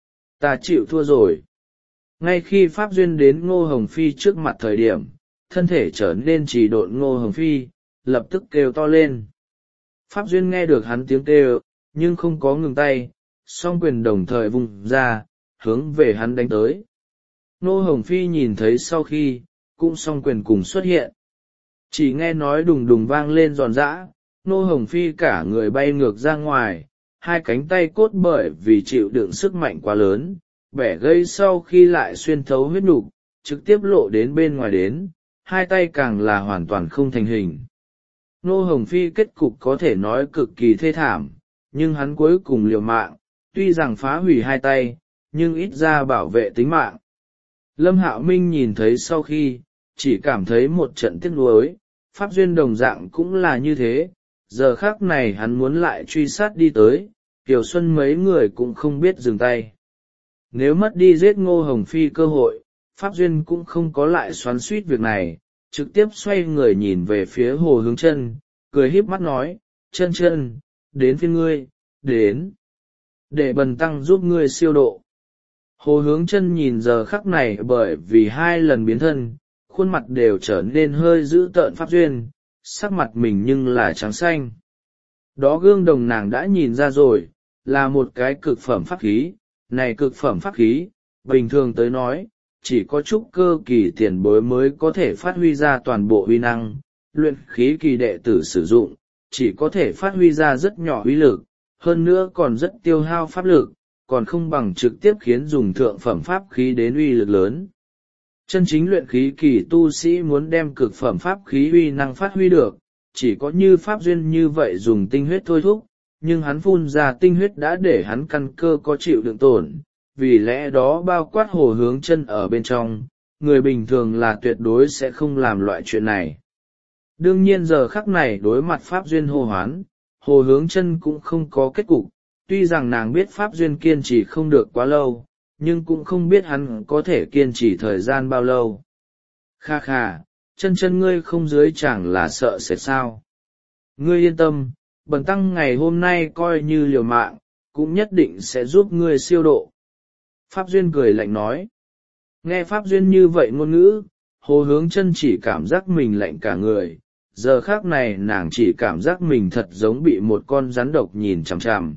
Ta chịu thua rồi. Ngay khi Pháp Duyên đến Ngô Hồng Phi trước mặt thời điểm, thân thể trở nên trì độn Ngô Hồng Phi, lập tức kêu to lên. Pháp Duyên nghe được hắn tiếng kêu, nhưng không có ngừng tay, song quyền đồng thời vùng ra, hướng về hắn đánh tới. Ngô Hồng Phi nhìn thấy sau khi, cũng song quyền cùng xuất hiện. Chỉ nghe nói đùng đùng vang lên giòn giã, Ngô Hồng Phi cả người bay ngược ra ngoài, hai cánh tay cốt bởi vì chịu đựng sức mạnh quá lớn, bẻ gây sau khi lại xuyên thấu huyết nục, trực tiếp lộ đến bên ngoài đến, hai tay càng là hoàn toàn không thành hình. Ngô Hồng Phi kết cục có thể nói cực kỳ thê thảm, nhưng hắn cuối cùng liều mạng, tuy rằng phá hủy hai tay, nhưng ít ra bảo vệ tính mạng. Lâm Hạo Minh nhìn thấy sau khi, chỉ cảm thấy một trận tiếc nuối, Pháp Duyên đồng dạng cũng là như thế, giờ khắc này hắn muốn lại truy sát đi tới, Kiều Xuân mấy người cũng không biết dừng tay. Nếu mất đi giết Ngô Hồng Phi cơ hội, Pháp Duyên cũng không có lại xoắn suýt việc này, trực tiếp xoay người nhìn về phía Hồ Hướng Chân, cười híp mắt nói, Chân Chân, đến phiên ngươi, đến. Để bần tăng giúp ngươi siêu độ. Hồ Hướng Chân nhìn giờ khắc này bởi vì hai lần biến thân, khuôn mặt đều trở nên hơi dữ tợn Pháp Duyên, sắc mặt mình nhưng là trắng xanh. Đó gương đồng nàng đã nhìn ra rồi, là một cái cực phẩm pháp khí, này cực phẩm pháp khí, bình thường tới nói, chỉ có trúc cơ kỳ tiền bối mới có thể phát huy ra toàn bộ uy năng, luyện khí kỳ đệ tử sử dụng, chỉ có thể phát huy ra rất nhỏ uy lực, hơn nữa còn rất tiêu hao pháp lực, còn không bằng trực tiếp khiến dùng thượng phẩm pháp khí đến uy lực lớn. Chân chính luyện khí kỳ tu sĩ muốn đem cực phẩm pháp khí uy năng phát huy được, chỉ có như Pháp Duyên như vậy dùng tinh huyết thôi thúc, nhưng hắn phun ra tinh huyết đã để hắn căn cơ có chịu đựng tổn, vì lẽ đó bao quát Hồ Hướng Chân ở bên trong, người bình thường là tuyệt đối sẽ không làm loại chuyện này. Đương nhiên giờ khắc này đối mặt Pháp Duyên hô hoán, Hồ Hướng Chân cũng không có kết cục, tuy rằng nàng biết Pháp Duyên kiên trì không được quá lâu, nhưng cũng không biết hắn có thể kiên trì thời gian bao lâu. Kha kha, Chân Chân ngươi không dưới chẳng là sợ sệt sao. Ngươi yên tâm, bần tăng ngày hôm nay coi như liều mạng, cũng nhất định sẽ giúp ngươi siêu độ. Pháp Duyên cười lạnh nói. Nghe Pháp Duyên như vậy ngôn ngữ, Hồ Hướng Chân chỉ cảm giác mình lạnh cả người, giờ khác này nàng chỉ cảm giác mình thật giống bị một con rắn độc nhìn chằm chằm.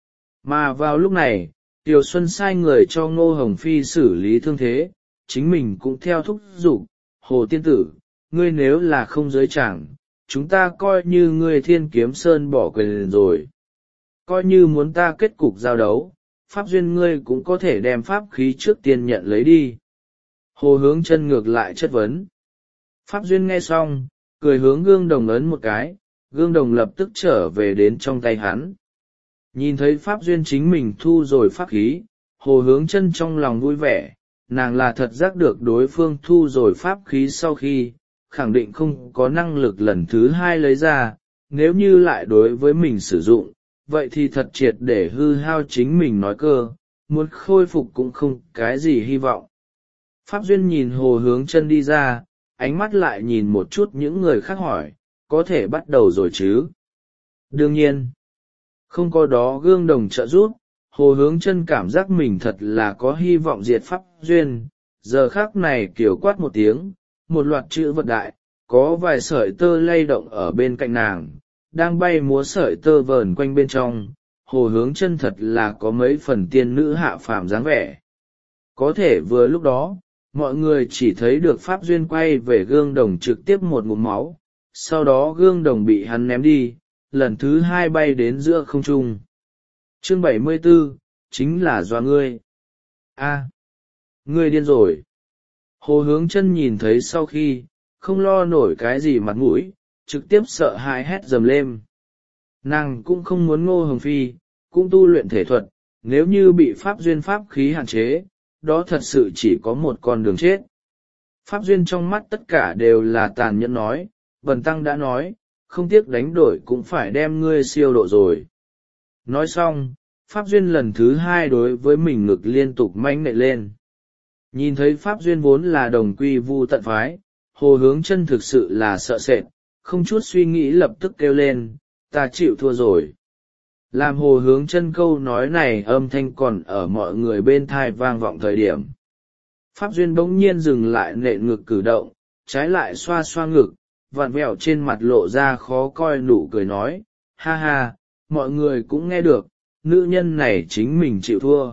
Mà vào lúc này, Tiểu Xuân sai người cho Ngô Hồng Phi xử lý thương thế, chính mình cũng theo thúc giục, Hồ Tiên Tử, ngươi nếu là không giới chẳng, chúng ta coi như ngươi Thiên Kiếm Sơn bỏ quyền rồi. Coi như muốn ta kết cục giao đấu, Pháp Duyên ngươi cũng có thể đem pháp khí trước tiên nhận lấy đi. Hồ Hướng Chân ngược lại chất vấn. Pháp Duyên nghe xong, cười hướng gương đồng ấn một cái, gương đồng lập tức trở về đến trong tay hắn. Nhìn thấy Pháp Duyên chính mình thu rồi pháp khí, Hồ Hướng Chân trong lòng vui vẻ, nàng là thật giác được đối phương thu rồi pháp khí sau khi, khẳng định không có năng lực lần thứ hai lấy ra, nếu như lại đối với mình sử dụng, vậy thì thật triệt để hư hao chính mình nói cơ, muốn khôi phục cũng không cái gì hy vọng. Pháp Duyên nhìn Hồ Hướng Chân đi ra, ánh mắt lại nhìn một chút những người khác hỏi, có thể bắt đầu rồi chứ? Đương nhiên, không có đó gương đồng trợ giúp, Hồ Hướng Chân cảm giác mình thật là có hy vọng diệt Pháp Duyên. Giờ khắc này kiểu quát một tiếng, một loạt chữ vật đại, có vài sợi tơ lay động ở bên cạnh nàng, đang bay múa sợi tơ vờn quanh bên trong. Hồ Hướng Chân thật là có mấy phần tiên nữ hạ phàm dáng vẻ. Có thể vừa lúc đó, mọi người chỉ thấy được Pháp Duyên quay về gương đồng trực tiếp một ngụm máu, sau đó gương đồng bị hắn ném đi, lần thứ hai bay đến giữa không trung. Chương bảy mươi 74, chính là do ngươi. A, ngươi điên rồi. Hồ Hướng Chân nhìn thấy sau khi, không lo nổi cái gì mặt mũi, trực tiếp sợ hãi hét dầm lên. Nàng cũng không muốn Ngô Hồng Phi, cũng tu luyện thể thuật, nếu như bị Pháp Duyên pháp khí hạn chế, đó thật sự chỉ có một con đường chết. Pháp Duyên trong mắt tất cả đều là tàn nhẫn nói, Bần Tăng đã nói, không tiếc đánh đổi cũng phải đem ngươi siêu độ rồi. Nói xong, Pháp Duyên lần thứ hai đối với mình ngực liên tục manh nệ lên. Nhìn thấy Pháp Duyên vốn là đồng quy vu tận phái, Hồ Hướng Chân thực sự là sợ sệt, không chút suy nghĩ lập tức kêu lên, ta chịu thua rồi. Làm Hồ Hướng Chân câu nói này âm thanh còn ở mọi người bên thai vang vọng thời điểm. Pháp Duyên bỗng nhiên dừng lại nện ngực cử động, trái lại xoa xoa ngực, vặn vẹo trên mặt lộ ra khó coi nụ cười nói, ha ha, mọi người cũng nghe được, nữ nhân này chính mình chịu thua.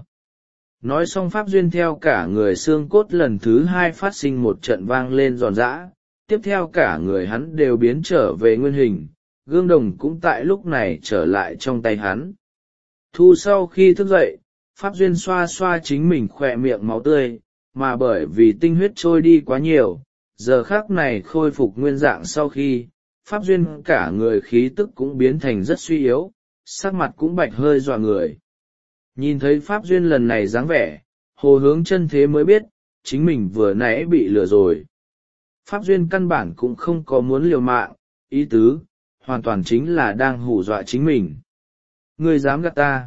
Nói xong Pháp Duyên theo cả người xương cốt lần thứ hai phát sinh một trận vang lên giòn giã, tiếp theo cả người hắn đều biến trở về nguyên hình, gương đồng cũng tại lúc này trở lại trong tay hắn. Thu sau khi thức dậy, Pháp Duyên xoa xoa chính mình khỏe miệng máu tươi, mà bởi vì tinh huyết trôi đi quá nhiều, giờ khắc này khôi phục nguyên dạng sau khi, Pháp Duyên cả người khí tức cũng biến thành rất suy yếu, sắc mặt cũng bạch hơi dọa người. Nhìn thấy Pháp Duyên lần này dáng vẻ, Hồ Hướng Chân thế mới biết, chính mình vừa nãy bị lừa rồi. Pháp Duyên căn bản cũng không có muốn liều mạng, ý tứ, hoàn toàn chính là đang hù dọa chính mình. Ngươi dám gạt ta?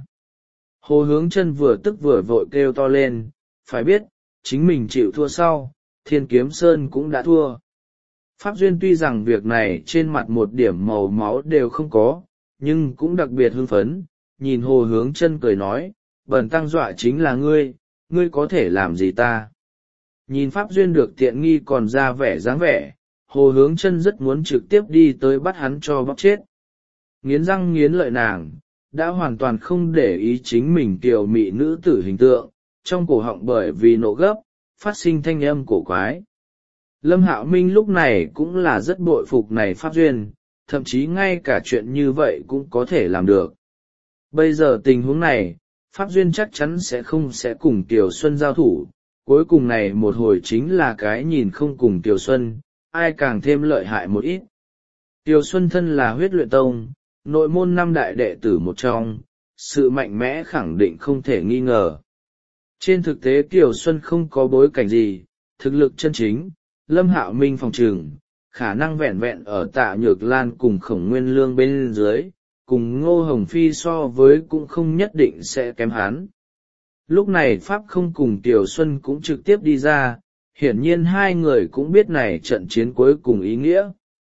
Hồ Hướng Chân vừa tức vừa vội kêu to lên, phải biết, chính mình chịu thua sau, Thiên Kiếm Sơn cũng đã thua. Pháp Duyên tuy rằng việc này trên mặt một điểm màu máu đều không có, nhưng cũng đặc biệt hưng phấn, nhìn Hồ Hướng Chân cười nói, Bần Tăng dọa chính là ngươi, ngươi có thể làm gì ta? Nhìn Pháp Duyên được tiện nghi còn ra vẻ dáng vẻ, Hồ Hướng Chân rất muốn trực tiếp đi tới bắt hắn cho bóc chết. Nghiến răng nghiến lợi nàng, đã hoàn toàn không để ý chính mình kiều mị nữ tử hình tượng, trong cổ họng bởi vì nộ gấp, phát sinh thanh âm cổ quái. Lâm Hạo Minh lúc này cũng là rất bội phục này Pháp Duyên, thậm chí ngay cả chuyện như vậy cũng có thể làm được. Bây giờ tình huống này, Pháp Duyên chắc chắn sẽ không sẽ cùng Kiều Xuân giao thủ, cuối cùng này một hồi chính là cái nhìn không cùng Kiều Xuân, ai càng thêm lợi hại một ít. Kiều Xuân thân là huyết luyện tông, nội môn năm đại đệ tử một trong, sự mạnh mẽ khẳng định không thể nghi ngờ. Trên thực tế Kiều Xuân không có bối cảnh gì, thực lực chân chính, Lâm Hạo Minh phòng trừng, khả năng vẹn vẹn ở Tạ Nhược Lan cùng Khổng Nguyên Lương bên dưới, cùng Ngô Hồng Phi so với cũng không nhất định sẽ kém hắn. Lúc này Pháp không cùng Kiều Xuân cũng trực tiếp đi ra, hiển nhiên hai người cũng biết này trận chiến cuối cùng ý nghĩa.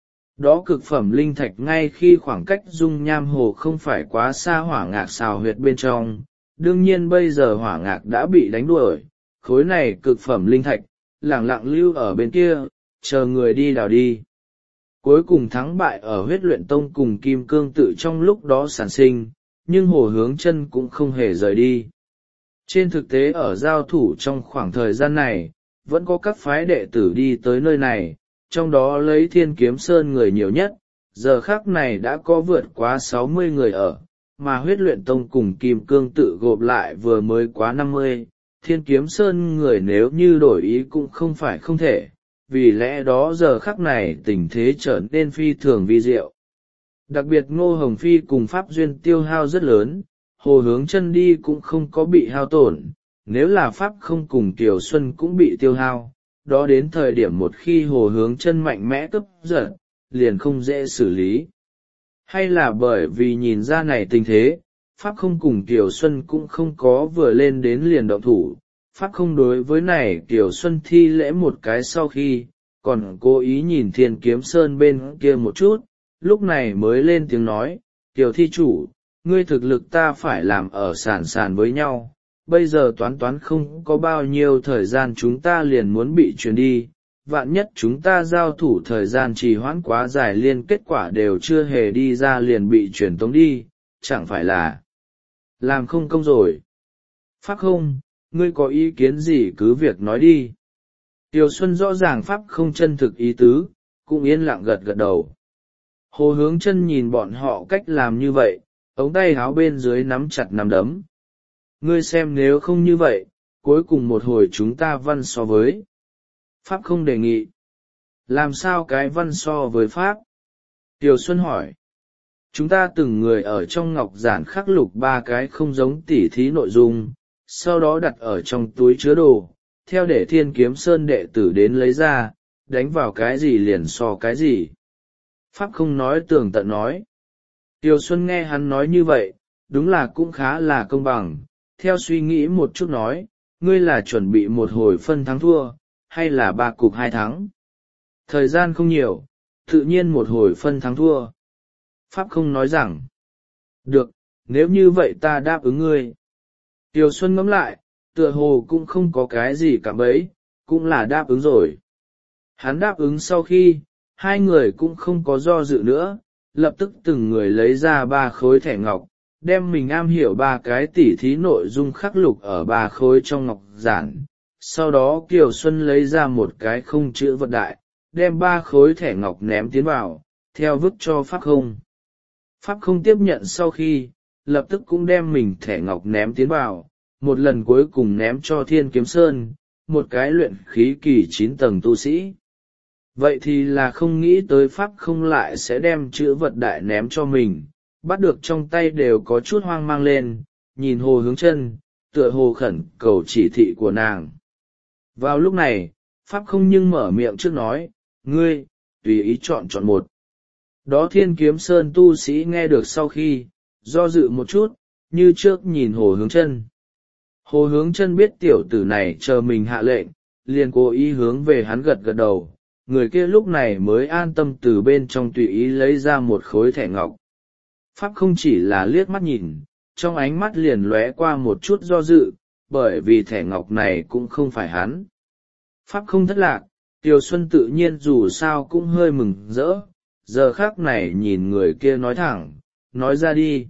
Đó cực phẩm linh thạch ngay khi khoảng cách dung nham hồ không phải quá xa hỏa ngạc xào huyệt bên trong, đương nhiên bây giờ hỏa ngạc đã bị đánh đuổi, khối này cực phẩm linh thạch, lẳng lặng lưu ở bên kia, chờ người đi đào đi. Cuối cùng thắng bại ở huyết luyện tông cùng kim cương tự trong lúc đó sản sinh, nhưng Hồ Hướng Chân cũng không hề rời đi. Trên thực tế ở giao thủ trong khoảng thời gian này, vẫn có các phái đệ tử đi tới nơi này, trong đó lấy Thiên Kiếm Sơn người nhiều nhất, giờ khắc này đã có vượt quá sáu mươi người ở, mà huyết luyện tông cùng kim cương tự gộp lại vừa mới quá năm mươi, Thiên Kiếm Sơn người nếu như đổi ý cũng không phải không thể, vì lẽ đó giờ khắc này tình thế trở nên phi thường vi diệu. Đặc biệt Ngô Hồng Phi cùng Pháp Duyên tiêu hao rất lớn, Hồ Hướng Chân đi cũng không có bị hao tổn, nếu là Pháp không cùng Kiều Xuân cũng bị tiêu hao, đó đến thời điểm một khi Hồ Hướng Chân mạnh mẽ cấp giật, liền không dễ xử lý. Hay là bởi vì nhìn ra này tình thế, Pháp không cùng Kiều Xuân cũng không có vừa lên đến liền động thủ. Pháp không đối với này Kiều Xuân thi lễ một cái sau khi, còn cố ý nhìn Thiên Kiếm Sơn bên kia một chút, lúc này mới lên tiếng nói, Kiều thi chủ, ngươi thực lực ta phải làm ở sàn sàn với nhau, bây giờ toán toán không có bao nhiêu thời gian chúng ta liền muốn bị truyền đi, vạn nhất chúng ta giao thủ thời gian trì hoãn quá dài liên kết quả đều chưa hề đi ra liền bị truyền tống đi, chẳng phải là làm không công rồi. Pháp không, ngươi có ý kiến gì cứ việc nói đi. Tiêu Xuân rõ ràng Pháp không chân thực ý tứ, cũng yên lặng gật gật đầu. Hồ Hướng Chân nhìn bọn họ cách làm như vậy, ống tay áo bên dưới nắm chặt nắm đấm. Ngươi xem nếu không như vậy, cuối cùng một hồi chúng ta văn so với. Pháp không đề nghị. Làm sao cái văn so với Pháp? Tiêu Xuân hỏi. Chúng ta từng người ở trong ngọc giản khắc lục ba cái không giống tỉ thí nội dung, sau đó đặt ở trong túi chứa đồ, theo để Thiên Kiếm Sơn đệ tử đến lấy ra, đánh vào cái gì liền so cái gì. Pháp không nói tường tận nói. Tiêu Xuân nghe hắn nói như vậy, đúng là cũng khá là công bằng, theo suy nghĩ một chút nói, ngươi là chuẩn bị một hồi phân thắng thua, hay là ba cục hai thắng? Thời gian không nhiều, tự nhiên một hồi phân thắng thua. Pháp không nói rằng, được, nếu như vậy ta đáp ứng ngươi. Tiêu Xuân ngẫm lại, tựa hồ cũng không có cái gì cả bấy, cũng là đáp ứng rồi. Hắn đáp ứng sau khi, hai người cũng không có do dự nữa, lập tức từng người lấy ra ba khối thẻ ngọc, đem mình am hiểu ba cái tỉ thí nội dung khắc lục ở ba khối trong ngọc giản. Sau đó Kiều Xuân lấy ra một cái không chữ vật đại, đem ba khối thẻ ngọc ném tiến vào, theo vứt cho Pháp không. Pháp không tiếp nhận sau khi, lập tức cũng đem mình thẻ ngọc ném tiến vào, một lần cuối cùng ném cho Thiên Kiếm Sơn, một cái luyện khí kỳ chín tầng tu sĩ. Vậy thì là không nghĩ tới Pháp không lại sẽ đem chữ vật đại ném cho mình, bắt được trong tay đều có chút hoang mang lên, nhìn Hồ Hướng Chân, tựa hồ khẩn cầu chỉ thị của nàng. Vào lúc này, Pháp không nhưng mở miệng trước nói, ngươi, tùy ý chọn chọn một. Đó Thiên Kiếm Sơn tu sĩ nghe được sau khi, do dự một chút, như trước nhìn Hồ Hướng Chân. Hồ Hướng Chân biết tiểu tử này chờ mình hạ lệnh, liền cố ý hướng về hắn gật gật đầu, người kia lúc này mới an tâm từ bên trong tùy ý lấy ra một khối thẻ ngọc. Pháp không chỉ là liếc mắt nhìn, trong ánh mắt liền lóe qua một chút do dự, bởi vì thẻ ngọc này cũng không phải hắn. Pháp không thất lạc, Tiêu Xuân tự nhiên dù sao cũng hơi mừng rỡ, giờ khác này nhìn người kia nói thẳng, nói ra đi.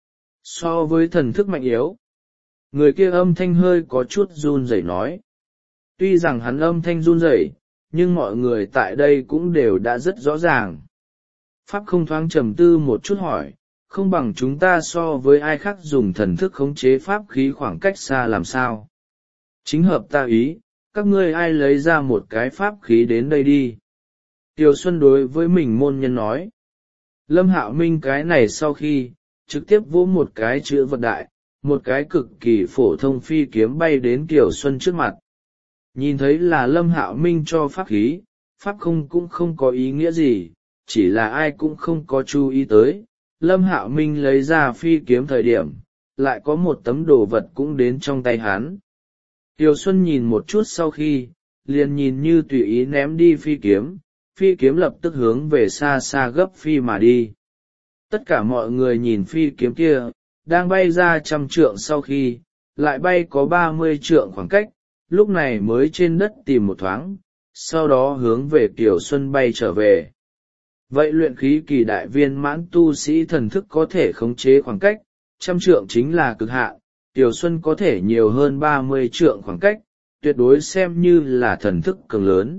So với thần thức mạnh yếu, người kia âm thanh hơi có chút run rẩy nói. Tuy rằng hắn âm thanh run rẩy, nhưng mọi người tại đây cũng đều đã rất rõ ràng. Pháp không thoáng trầm tư một chút hỏi, không bằng chúng ta so với ai khác dùng thần thức khống chế pháp khí khoảng cách xa làm sao? Chính hợp ta ý, các ngươi ai lấy ra một cái pháp khí đến đây đi. Tiêu Xuân đối với mình môn nhân nói. Lâm Hạo Minh cái này sau khi, trực tiếp vỗ một cái chữ vật đại, một cái cực kỳ phổ thông phi kiếm bay đến Kiều Xuân trước mặt. Nhìn thấy là Lâm Hạo Minh cho pháp khí, pháp không cũng không có ý nghĩa gì, chỉ là ai cũng không có chú ý tới. Lâm Hạo Minh lấy ra phi kiếm thời điểm, lại có một tấm đồ vật cũng đến trong tay hắn. Kiều Xuân nhìn một chút sau khi, liền nhìn như tùy ý ném đi phi kiếm, phi kiếm lập tức hướng về xa xa gấp phi mà đi. Tất cả mọi người nhìn phi kiếm kia, đang bay ra trăm trượng sau khi, lại bay có ba mươi trượng khoảng cách, lúc này mới trên đất tìm một thoáng, sau đó hướng về Kiều Xuân bay trở về. Vậy luyện khí kỳ đại viên mãn tu sĩ thần thức có thể khống chế khoảng cách, trăm trượng chính là cực hạn, Kiều Xuân có thể nhiều hơn ba mươi trượng khoảng cách, tuyệt đối xem như là thần thức cường lớn.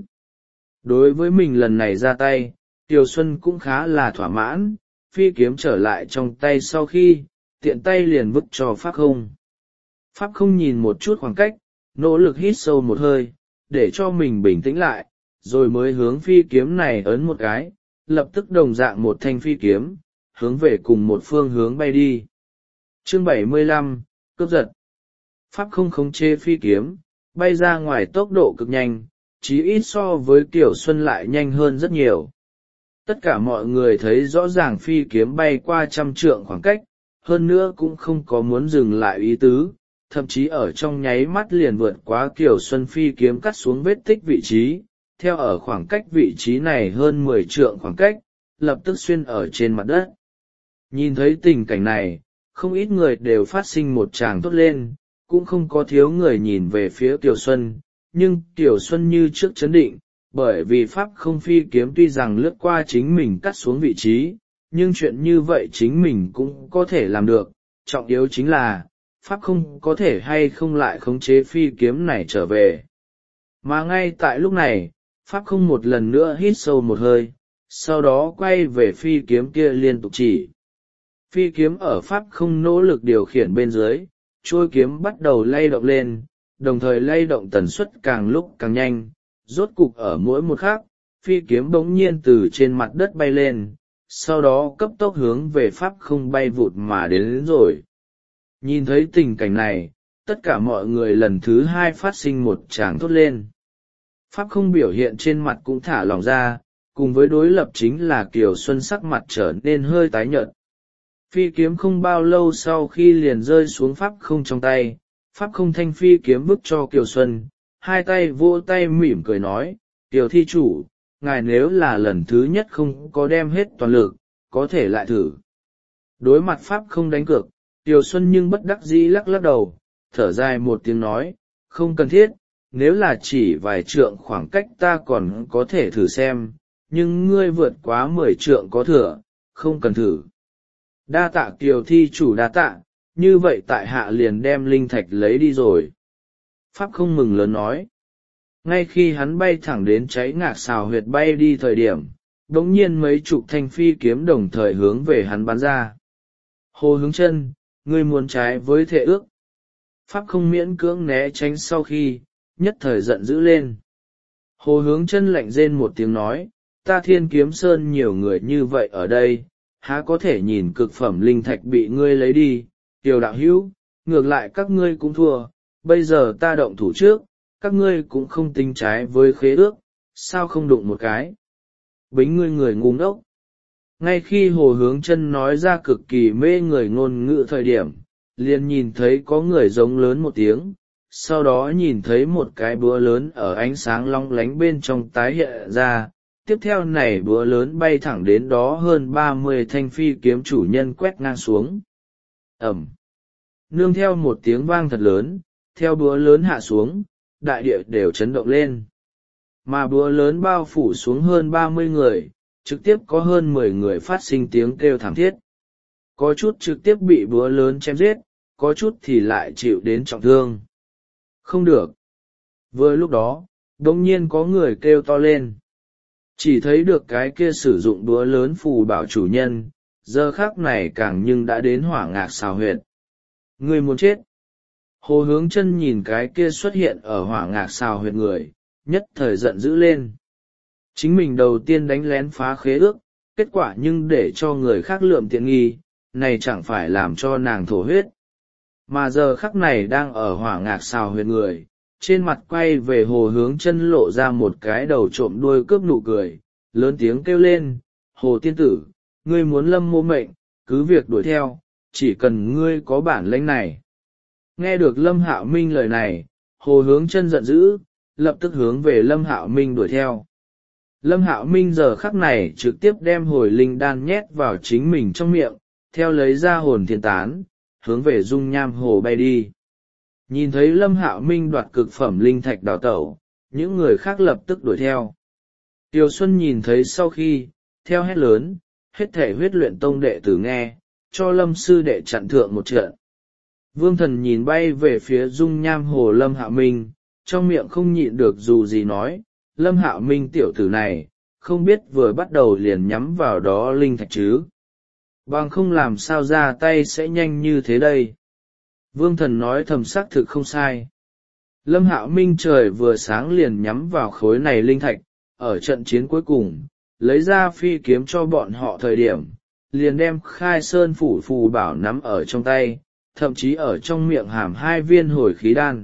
Đối với mình lần này ra tay, Kiều Xuân cũng khá là thỏa mãn, phi kiếm trở lại trong tay sau khi, tiện tay liền vứt cho Pháp không. Pháp không nhìn một chút khoảng cách, nỗ lực hít sâu một hơi, để cho mình bình tĩnh lại, rồi mới hướng phi kiếm này ấn một cái, lập tức đồng dạng một thanh phi kiếm, hướng về cùng một phương hướng bay đi. Chương bảy mươi lăm, cướp giật. Pháp không khống chế phi kiếm, bay ra ngoài tốc độ cực nhanh, chí ít so với Kiều Xuân lại nhanh hơn rất nhiều. Tất cả mọi người thấy rõ ràng phi kiếm bay qua trăm trượng khoảng cách, hơn nữa cũng không có muốn dừng lại ý tứ, thậm chí ở trong nháy mắt liền vượt quá Kiều Xuân phi kiếm cắt xuống vết tích vị trí, theo ở khoảng cách vị trí này hơn mười trượng khoảng cách, lập tức xuyên ở trên mặt đất. Nhìn thấy tình cảnh này, không ít người đều phát sinh một tràng thốt lên, cũng không có thiếu người nhìn về phía Kiều Xuân, nhưng Kiều Xuân như trước chấn định, bởi vì pháp không phi kiếm tuy rằng lướt qua chính mình cắt xuống vị trí, nhưng chuyện như vậy chính mình cũng có thể làm được, trọng yếu chính là, pháp không có thể hay không lại khống chế phi kiếm này trở về. Mà ngay tại lúc này, pháp không một lần nữa hít sâu một hơi, sau đó quay về phi kiếm kia liên tục chỉ. Phi kiếm ở pháp không nỗ lực điều khiển bên dưới, trôi kiếm bắt đầu lay động lên, đồng thời lay động tần suất càng lúc càng nhanh, rốt cục ở mỗi một khắc, phi kiếm bỗng nhiên từ trên mặt đất bay lên, sau đó cấp tốc hướng về pháp không bay vụt mà đến, đến rồi. Nhìn thấy tình cảnh này, tất cả mọi người lần thứ hai phát sinh một tràng thốt lên. Pháp không biểu hiện trên mặt cũng thả lỏng ra, cùng với đối lập chính là Kiều Xuân sắc mặt trở nên hơi tái nhợt. Phi kiếm không bao lâu sau khi liền rơi xuống pháp không trong tay, pháp không thanh phi kiếm vứt cho Kiều Xuân, hai tay vỗ tay mỉm cười nói, Kiều thi chủ, ngài nếu là lần thứ nhất không có đem hết toàn lực, có thể lại thử. Đối mặt pháp không đánh cược, Kiều Xuân nhưng bất đắc dĩ lắc lắc đầu, thở dài một tiếng nói, không cần thiết, nếu là chỉ vài trượng khoảng cách ta còn có thể thử xem, nhưng ngươi vượt quá mười trượng có thừa, không cần thử. Đa tạ Kiều thi chủ đa tạ, như vậy tại hạ liền đem linh thạch lấy đi rồi. Pháp không mừng lớn nói. Ngay khi hắn bay thẳng đến cháy ngạc xào huyệt bay đi thời điểm, đống nhiên mấy chục thanh phi kiếm đồng thời hướng về hắn bắn ra. Hồ Hướng Chân, ngươi muốn trái với thệ ước. Pháp không miễn cưỡng né tránh sau khi, nhất thời giận dữ lên. Hồ Hướng Chân lạnh rên một tiếng nói, ta Thiên Kiếm Sơn nhiều người như vậy ở đây, há có thể nhìn cực phẩm linh thạch bị ngươi lấy đi, Tiểu đạo hữu, ngược lại các ngươi cũng thua, bây giờ ta động thủ trước, các ngươi cũng không tính trái với khế ước, sao không đụng một cái. Bính ngươi người ngu ngốc. Ngay khi Hồ Hướng Chân nói ra cực kỳ mê người ngôn ngữ thời điểm, liền nhìn thấy có người giống lớn một tiếng, sau đó nhìn thấy một cái búa lớn ở ánh sáng long lánh bên trong tái hiện ra, tiếp theo này búa lớn bay thẳng đến đó hơn ba mươi thanh phi kiếm chủ nhân quét ngang xuống. Ẩm. Nương theo một tiếng vang thật lớn, theo búa lớn hạ xuống, đại địa đều chấn động lên. Mà búa lớn bao phủ xuống hơn ba mươi người, trực tiếp có hơn mười người phát sinh tiếng kêu thảm thiết. Có chút trực tiếp bị búa lớn chém giết, có chút thì lại chịu đến trọng thương. Không được. Vừa lúc đó, đột nhiên có người kêu to lên. Chỉ thấy được cái kia sử dụng búa lớn phù bảo chủ nhân, giờ khắc này càng nhưng đã đến hỏa ngạc xào huyệt. Người muốn chết. Hồ Hướng Chân nhìn cái kia xuất hiện ở hỏa ngạc xào huyệt người, nhất thời giận dữ lên. Chính mình đầu tiên đánh lén phá khế ước, kết quả nhưng để cho người khác lượm tiện nghi, này chẳng phải làm cho nàng thổ huyết. Mà giờ khắc này đang ở hỏa ngạc xào huyệt người, trên mặt quay về Hồ Hướng Chân lộ ra một cái đầu trộm đuôi cướp nụ cười, lớn tiếng kêu lên, Hồ tiên tử, ngươi muốn Lâm mô mệnh, cứ việc đuổi theo, chỉ cần ngươi có bản lĩnh này. Nghe được Lâm Hạo Minh lời này, Hồ Hướng Chân giận dữ, lập tức hướng về Lâm Hạo Minh đuổi theo. Lâm Hạo Minh giờ khắc này trực tiếp đem hồi linh đan nhét vào chính mình trong miệng, theo lấy ra hồn thiên tán, hướng về dung nham hồ bay đi. Nhìn thấy Lâm Hạo Minh đoạt cực phẩm linh thạch đào tẩu, những người khác lập tức đuổi theo. Tiêu Xuân nhìn thấy sau khi, theo hét lớn, hết thể huyết luyện tông đệ tử nghe, cho Lâm sư đệ chặn thượng một trận. Vương Thần nhìn bay về phía dung nham hồ Lâm Hạo Minh, trong miệng không nhịn được dù gì nói, Lâm Hạo Minh tiểu tử này, không biết vừa bắt đầu liền nhắm vào đó linh thạch chứ. Bằng không làm sao ra tay sẽ nhanh như thế đây. Vương Thần nói thầm xác thực không sai. Lâm Hạo Minh trời vừa sáng liền nhắm vào khối này linh thạch, ở trận chiến cuối cùng, lấy ra phi kiếm cho bọn họ thời điểm, liền đem khai sơn phủ phù bảo nắm ở trong tay, thậm chí ở trong miệng hàm hai viên hồi khí đan.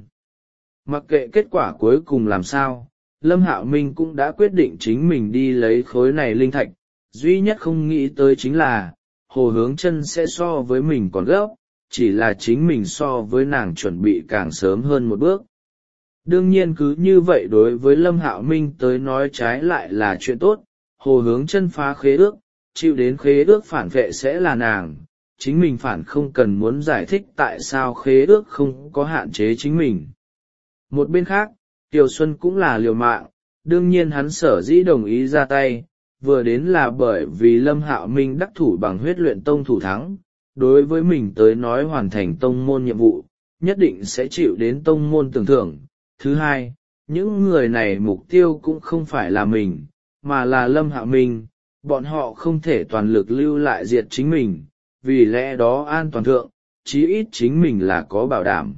Mặc kệ kết quả cuối cùng làm sao, Lâm Hạo Minh cũng đã quyết định chính mình đi lấy khối này linh thạch, duy nhất không nghĩ tới chính là, Hồ Hướng Chân sẽ so với mình còn gấp, chỉ là chính mình so với nàng chuẩn bị càng sớm hơn một bước. Đương nhiên cứ như vậy đối với Lâm Hạo Minh tới nói trái lại là chuyện tốt. Hồ Hướng Chân phá khế ước, chịu đến khế ước phản vệ sẽ là nàng, chính mình phản không cần muốn giải thích tại sao khế ước không có hạn chế chính mình. Một bên khác, Kiều Xuân cũng là liều mạng, đương nhiên hắn sở dĩ đồng ý ra tay, vừa đến là bởi vì Lâm Hạo Minh đắc thủ bằng huyết luyện tông thủ thắng, đối với mình tới nói hoàn thành tông môn nhiệm vụ, nhất định sẽ chịu đến tông môn tưởng thưởng. Thứ hai, những người này mục tiêu cũng không phải là mình, mà là Lâm Hạo Minh, bọn họ không thể toàn lực lưu lại diệt chính mình, vì lẽ đó an toàn thượng, chí ít chính mình là có bảo đảm.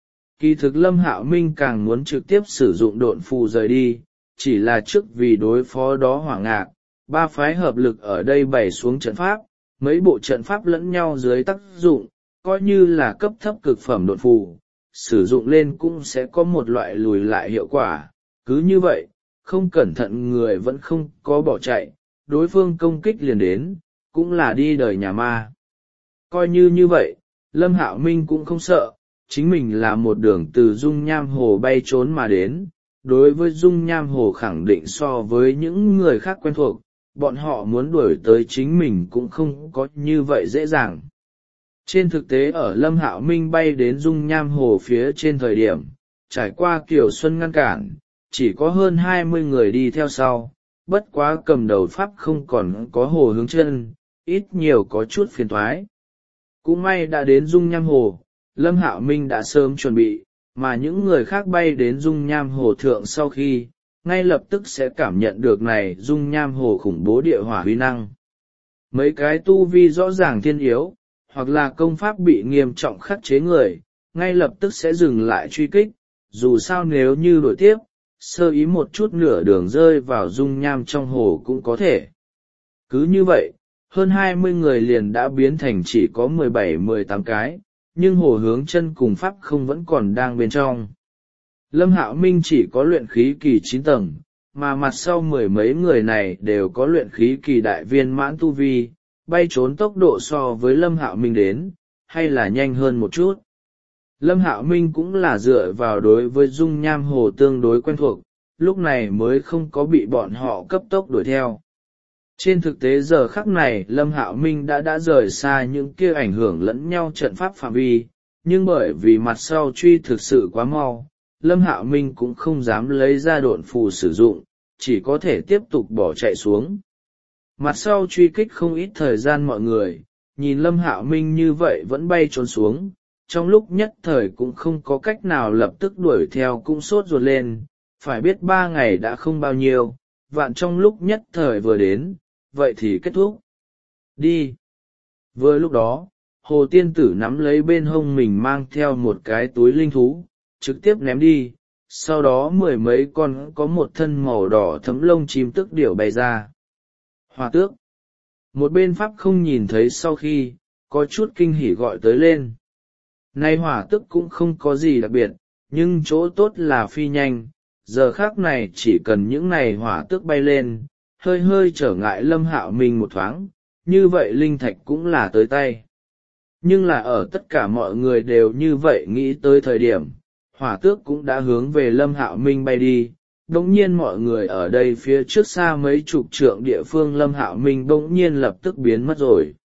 Kỳ thực Lâm Hạo Minh càng muốn trực tiếp sử dụng độn phù rời đi, chỉ là trước vì đối phó đó hỏa ngạc, ba phái hợp lực ở đây bày xuống trận pháp, mấy bộ trận pháp lẫn nhau dưới tác dụng, coi như là cấp thấp cực phẩm độn phù, sử dụng lên cũng sẽ có một loại lùi lại hiệu quả. Cứ như vậy, không cẩn thận người vẫn không có bỏ chạy, đối phương công kích liền đến, cũng là đi đời nhà ma. Coi như như vậy, Lâm Hạo Minh cũng không sợ, chính mình là một đường từ Dung Nham Hồ bay trốn mà đến, đối với Dung Nham Hồ khẳng định so với những người khác quen thuộc, bọn họ muốn đuổi tới chính mình cũng không có như vậy dễ dàng. Trên thực tế ở Lâm Hạo Minh bay đến Dung Nham Hồ phía trên thời điểm, trải qua Kiều Xuân ngăn cản, chỉ có hơn hai mươi người đi theo sau, bất quá cầm đầu pháp không còn có Hồ Hướng Chân, ít nhiều có chút phiền toái. Cũng may đã đến Dung Nham Hồ, Lâm Hạo Minh đã sớm chuẩn bị, mà những người khác bay đến Dung Nham Hồ thượng sau khi, ngay lập tức sẽ cảm nhận được này Dung Nham Hồ khủng bố địa hỏa uy năng. Mấy cái tu vi rõ ràng thiên yếu, hoặc là công pháp bị nghiêm trọng khắc chế người, ngay lập tức sẽ dừng lại truy kích, dù sao nếu như đuổi tiếp, sơ ý một chút nửa đường rơi vào dung nham trong hồ cũng có thể. Cứ như vậy, hơn hai mươi người liền đã biến thành chỉ có mười bảy mười tám cái, nhưng Hồ Hướng Chân cùng pháp không vẫn còn đang bên trong. Lâm Hạo Minh chỉ có luyện khí kỳ chín tầng, mà mặt sau mười mấy người này đều có luyện khí kỳ đại viên mãn tu vi, bay trốn tốc độ so với Lâm Hạo Minh đến, hay là nhanh hơn một chút. Lâm Hạo Minh cũng là dựa vào đối với Dung Nham Hồ tương đối quen thuộc, lúc này mới không có bị bọn họ cấp tốc đuổi theo. Trên thực tế giờ khắc này Lâm Hạo Minh đã đã rời xa những kia ảnh hưởng lẫn nhau trận pháp phạm vi, nhưng bởi vì mặt sau truy thực sự quá mau, Lâm Hạo Minh cũng không dám lấy ra độn phù sử dụng, chỉ có thể tiếp tục bỏ chạy xuống. Mặt sau truy kích không ít thời gian mọi người, nhìn Lâm Hạo Minh như vậy vẫn bay trốn xuống, trong lúc nhất thời cũng không có cách nào lập tức đuổi theo cũng sốt ruột lên, phải biết ba ngày đã không bao nhiêu, vạn trong lúc nhất thời vừa đến, vậy thì kết thúc. Đi! Vừa lúc đó, Hồ Tiên Tử nắm lấy bên hông mình mang theo một cái túi linh thú, trực tiếp ném đi, sau đó mười mấy con có một thân màu đỏ thấm lông chim tức điểu bay ra. Hỏa tước! Một bên pháp không nhìn thấy sau khi, có chút kinh hỉ gọi tới lên. Nay hỏa tước cũng không có gì đặc biệt, nhưng chỗ tốt là phi nhanh, giờ khác này chỉ cần những này hỏa tước bay lên, hơi hơi trở ngại Lâm Hạo Minh một thoáng, như vậy linh thạch cũng là tới tay. Nhưng là ở tất cả mọi người đều như vậy nghĩ tới thời điểm, hỏa tước cũng đã hướng về Lâm Hạo Minh bay đi. Bỗng nhiên mọi người ở đây phía trước xa mấy chục trượng địa phương Lâm Hạo Minh bỗng nhiên lập tức biến mất rồi.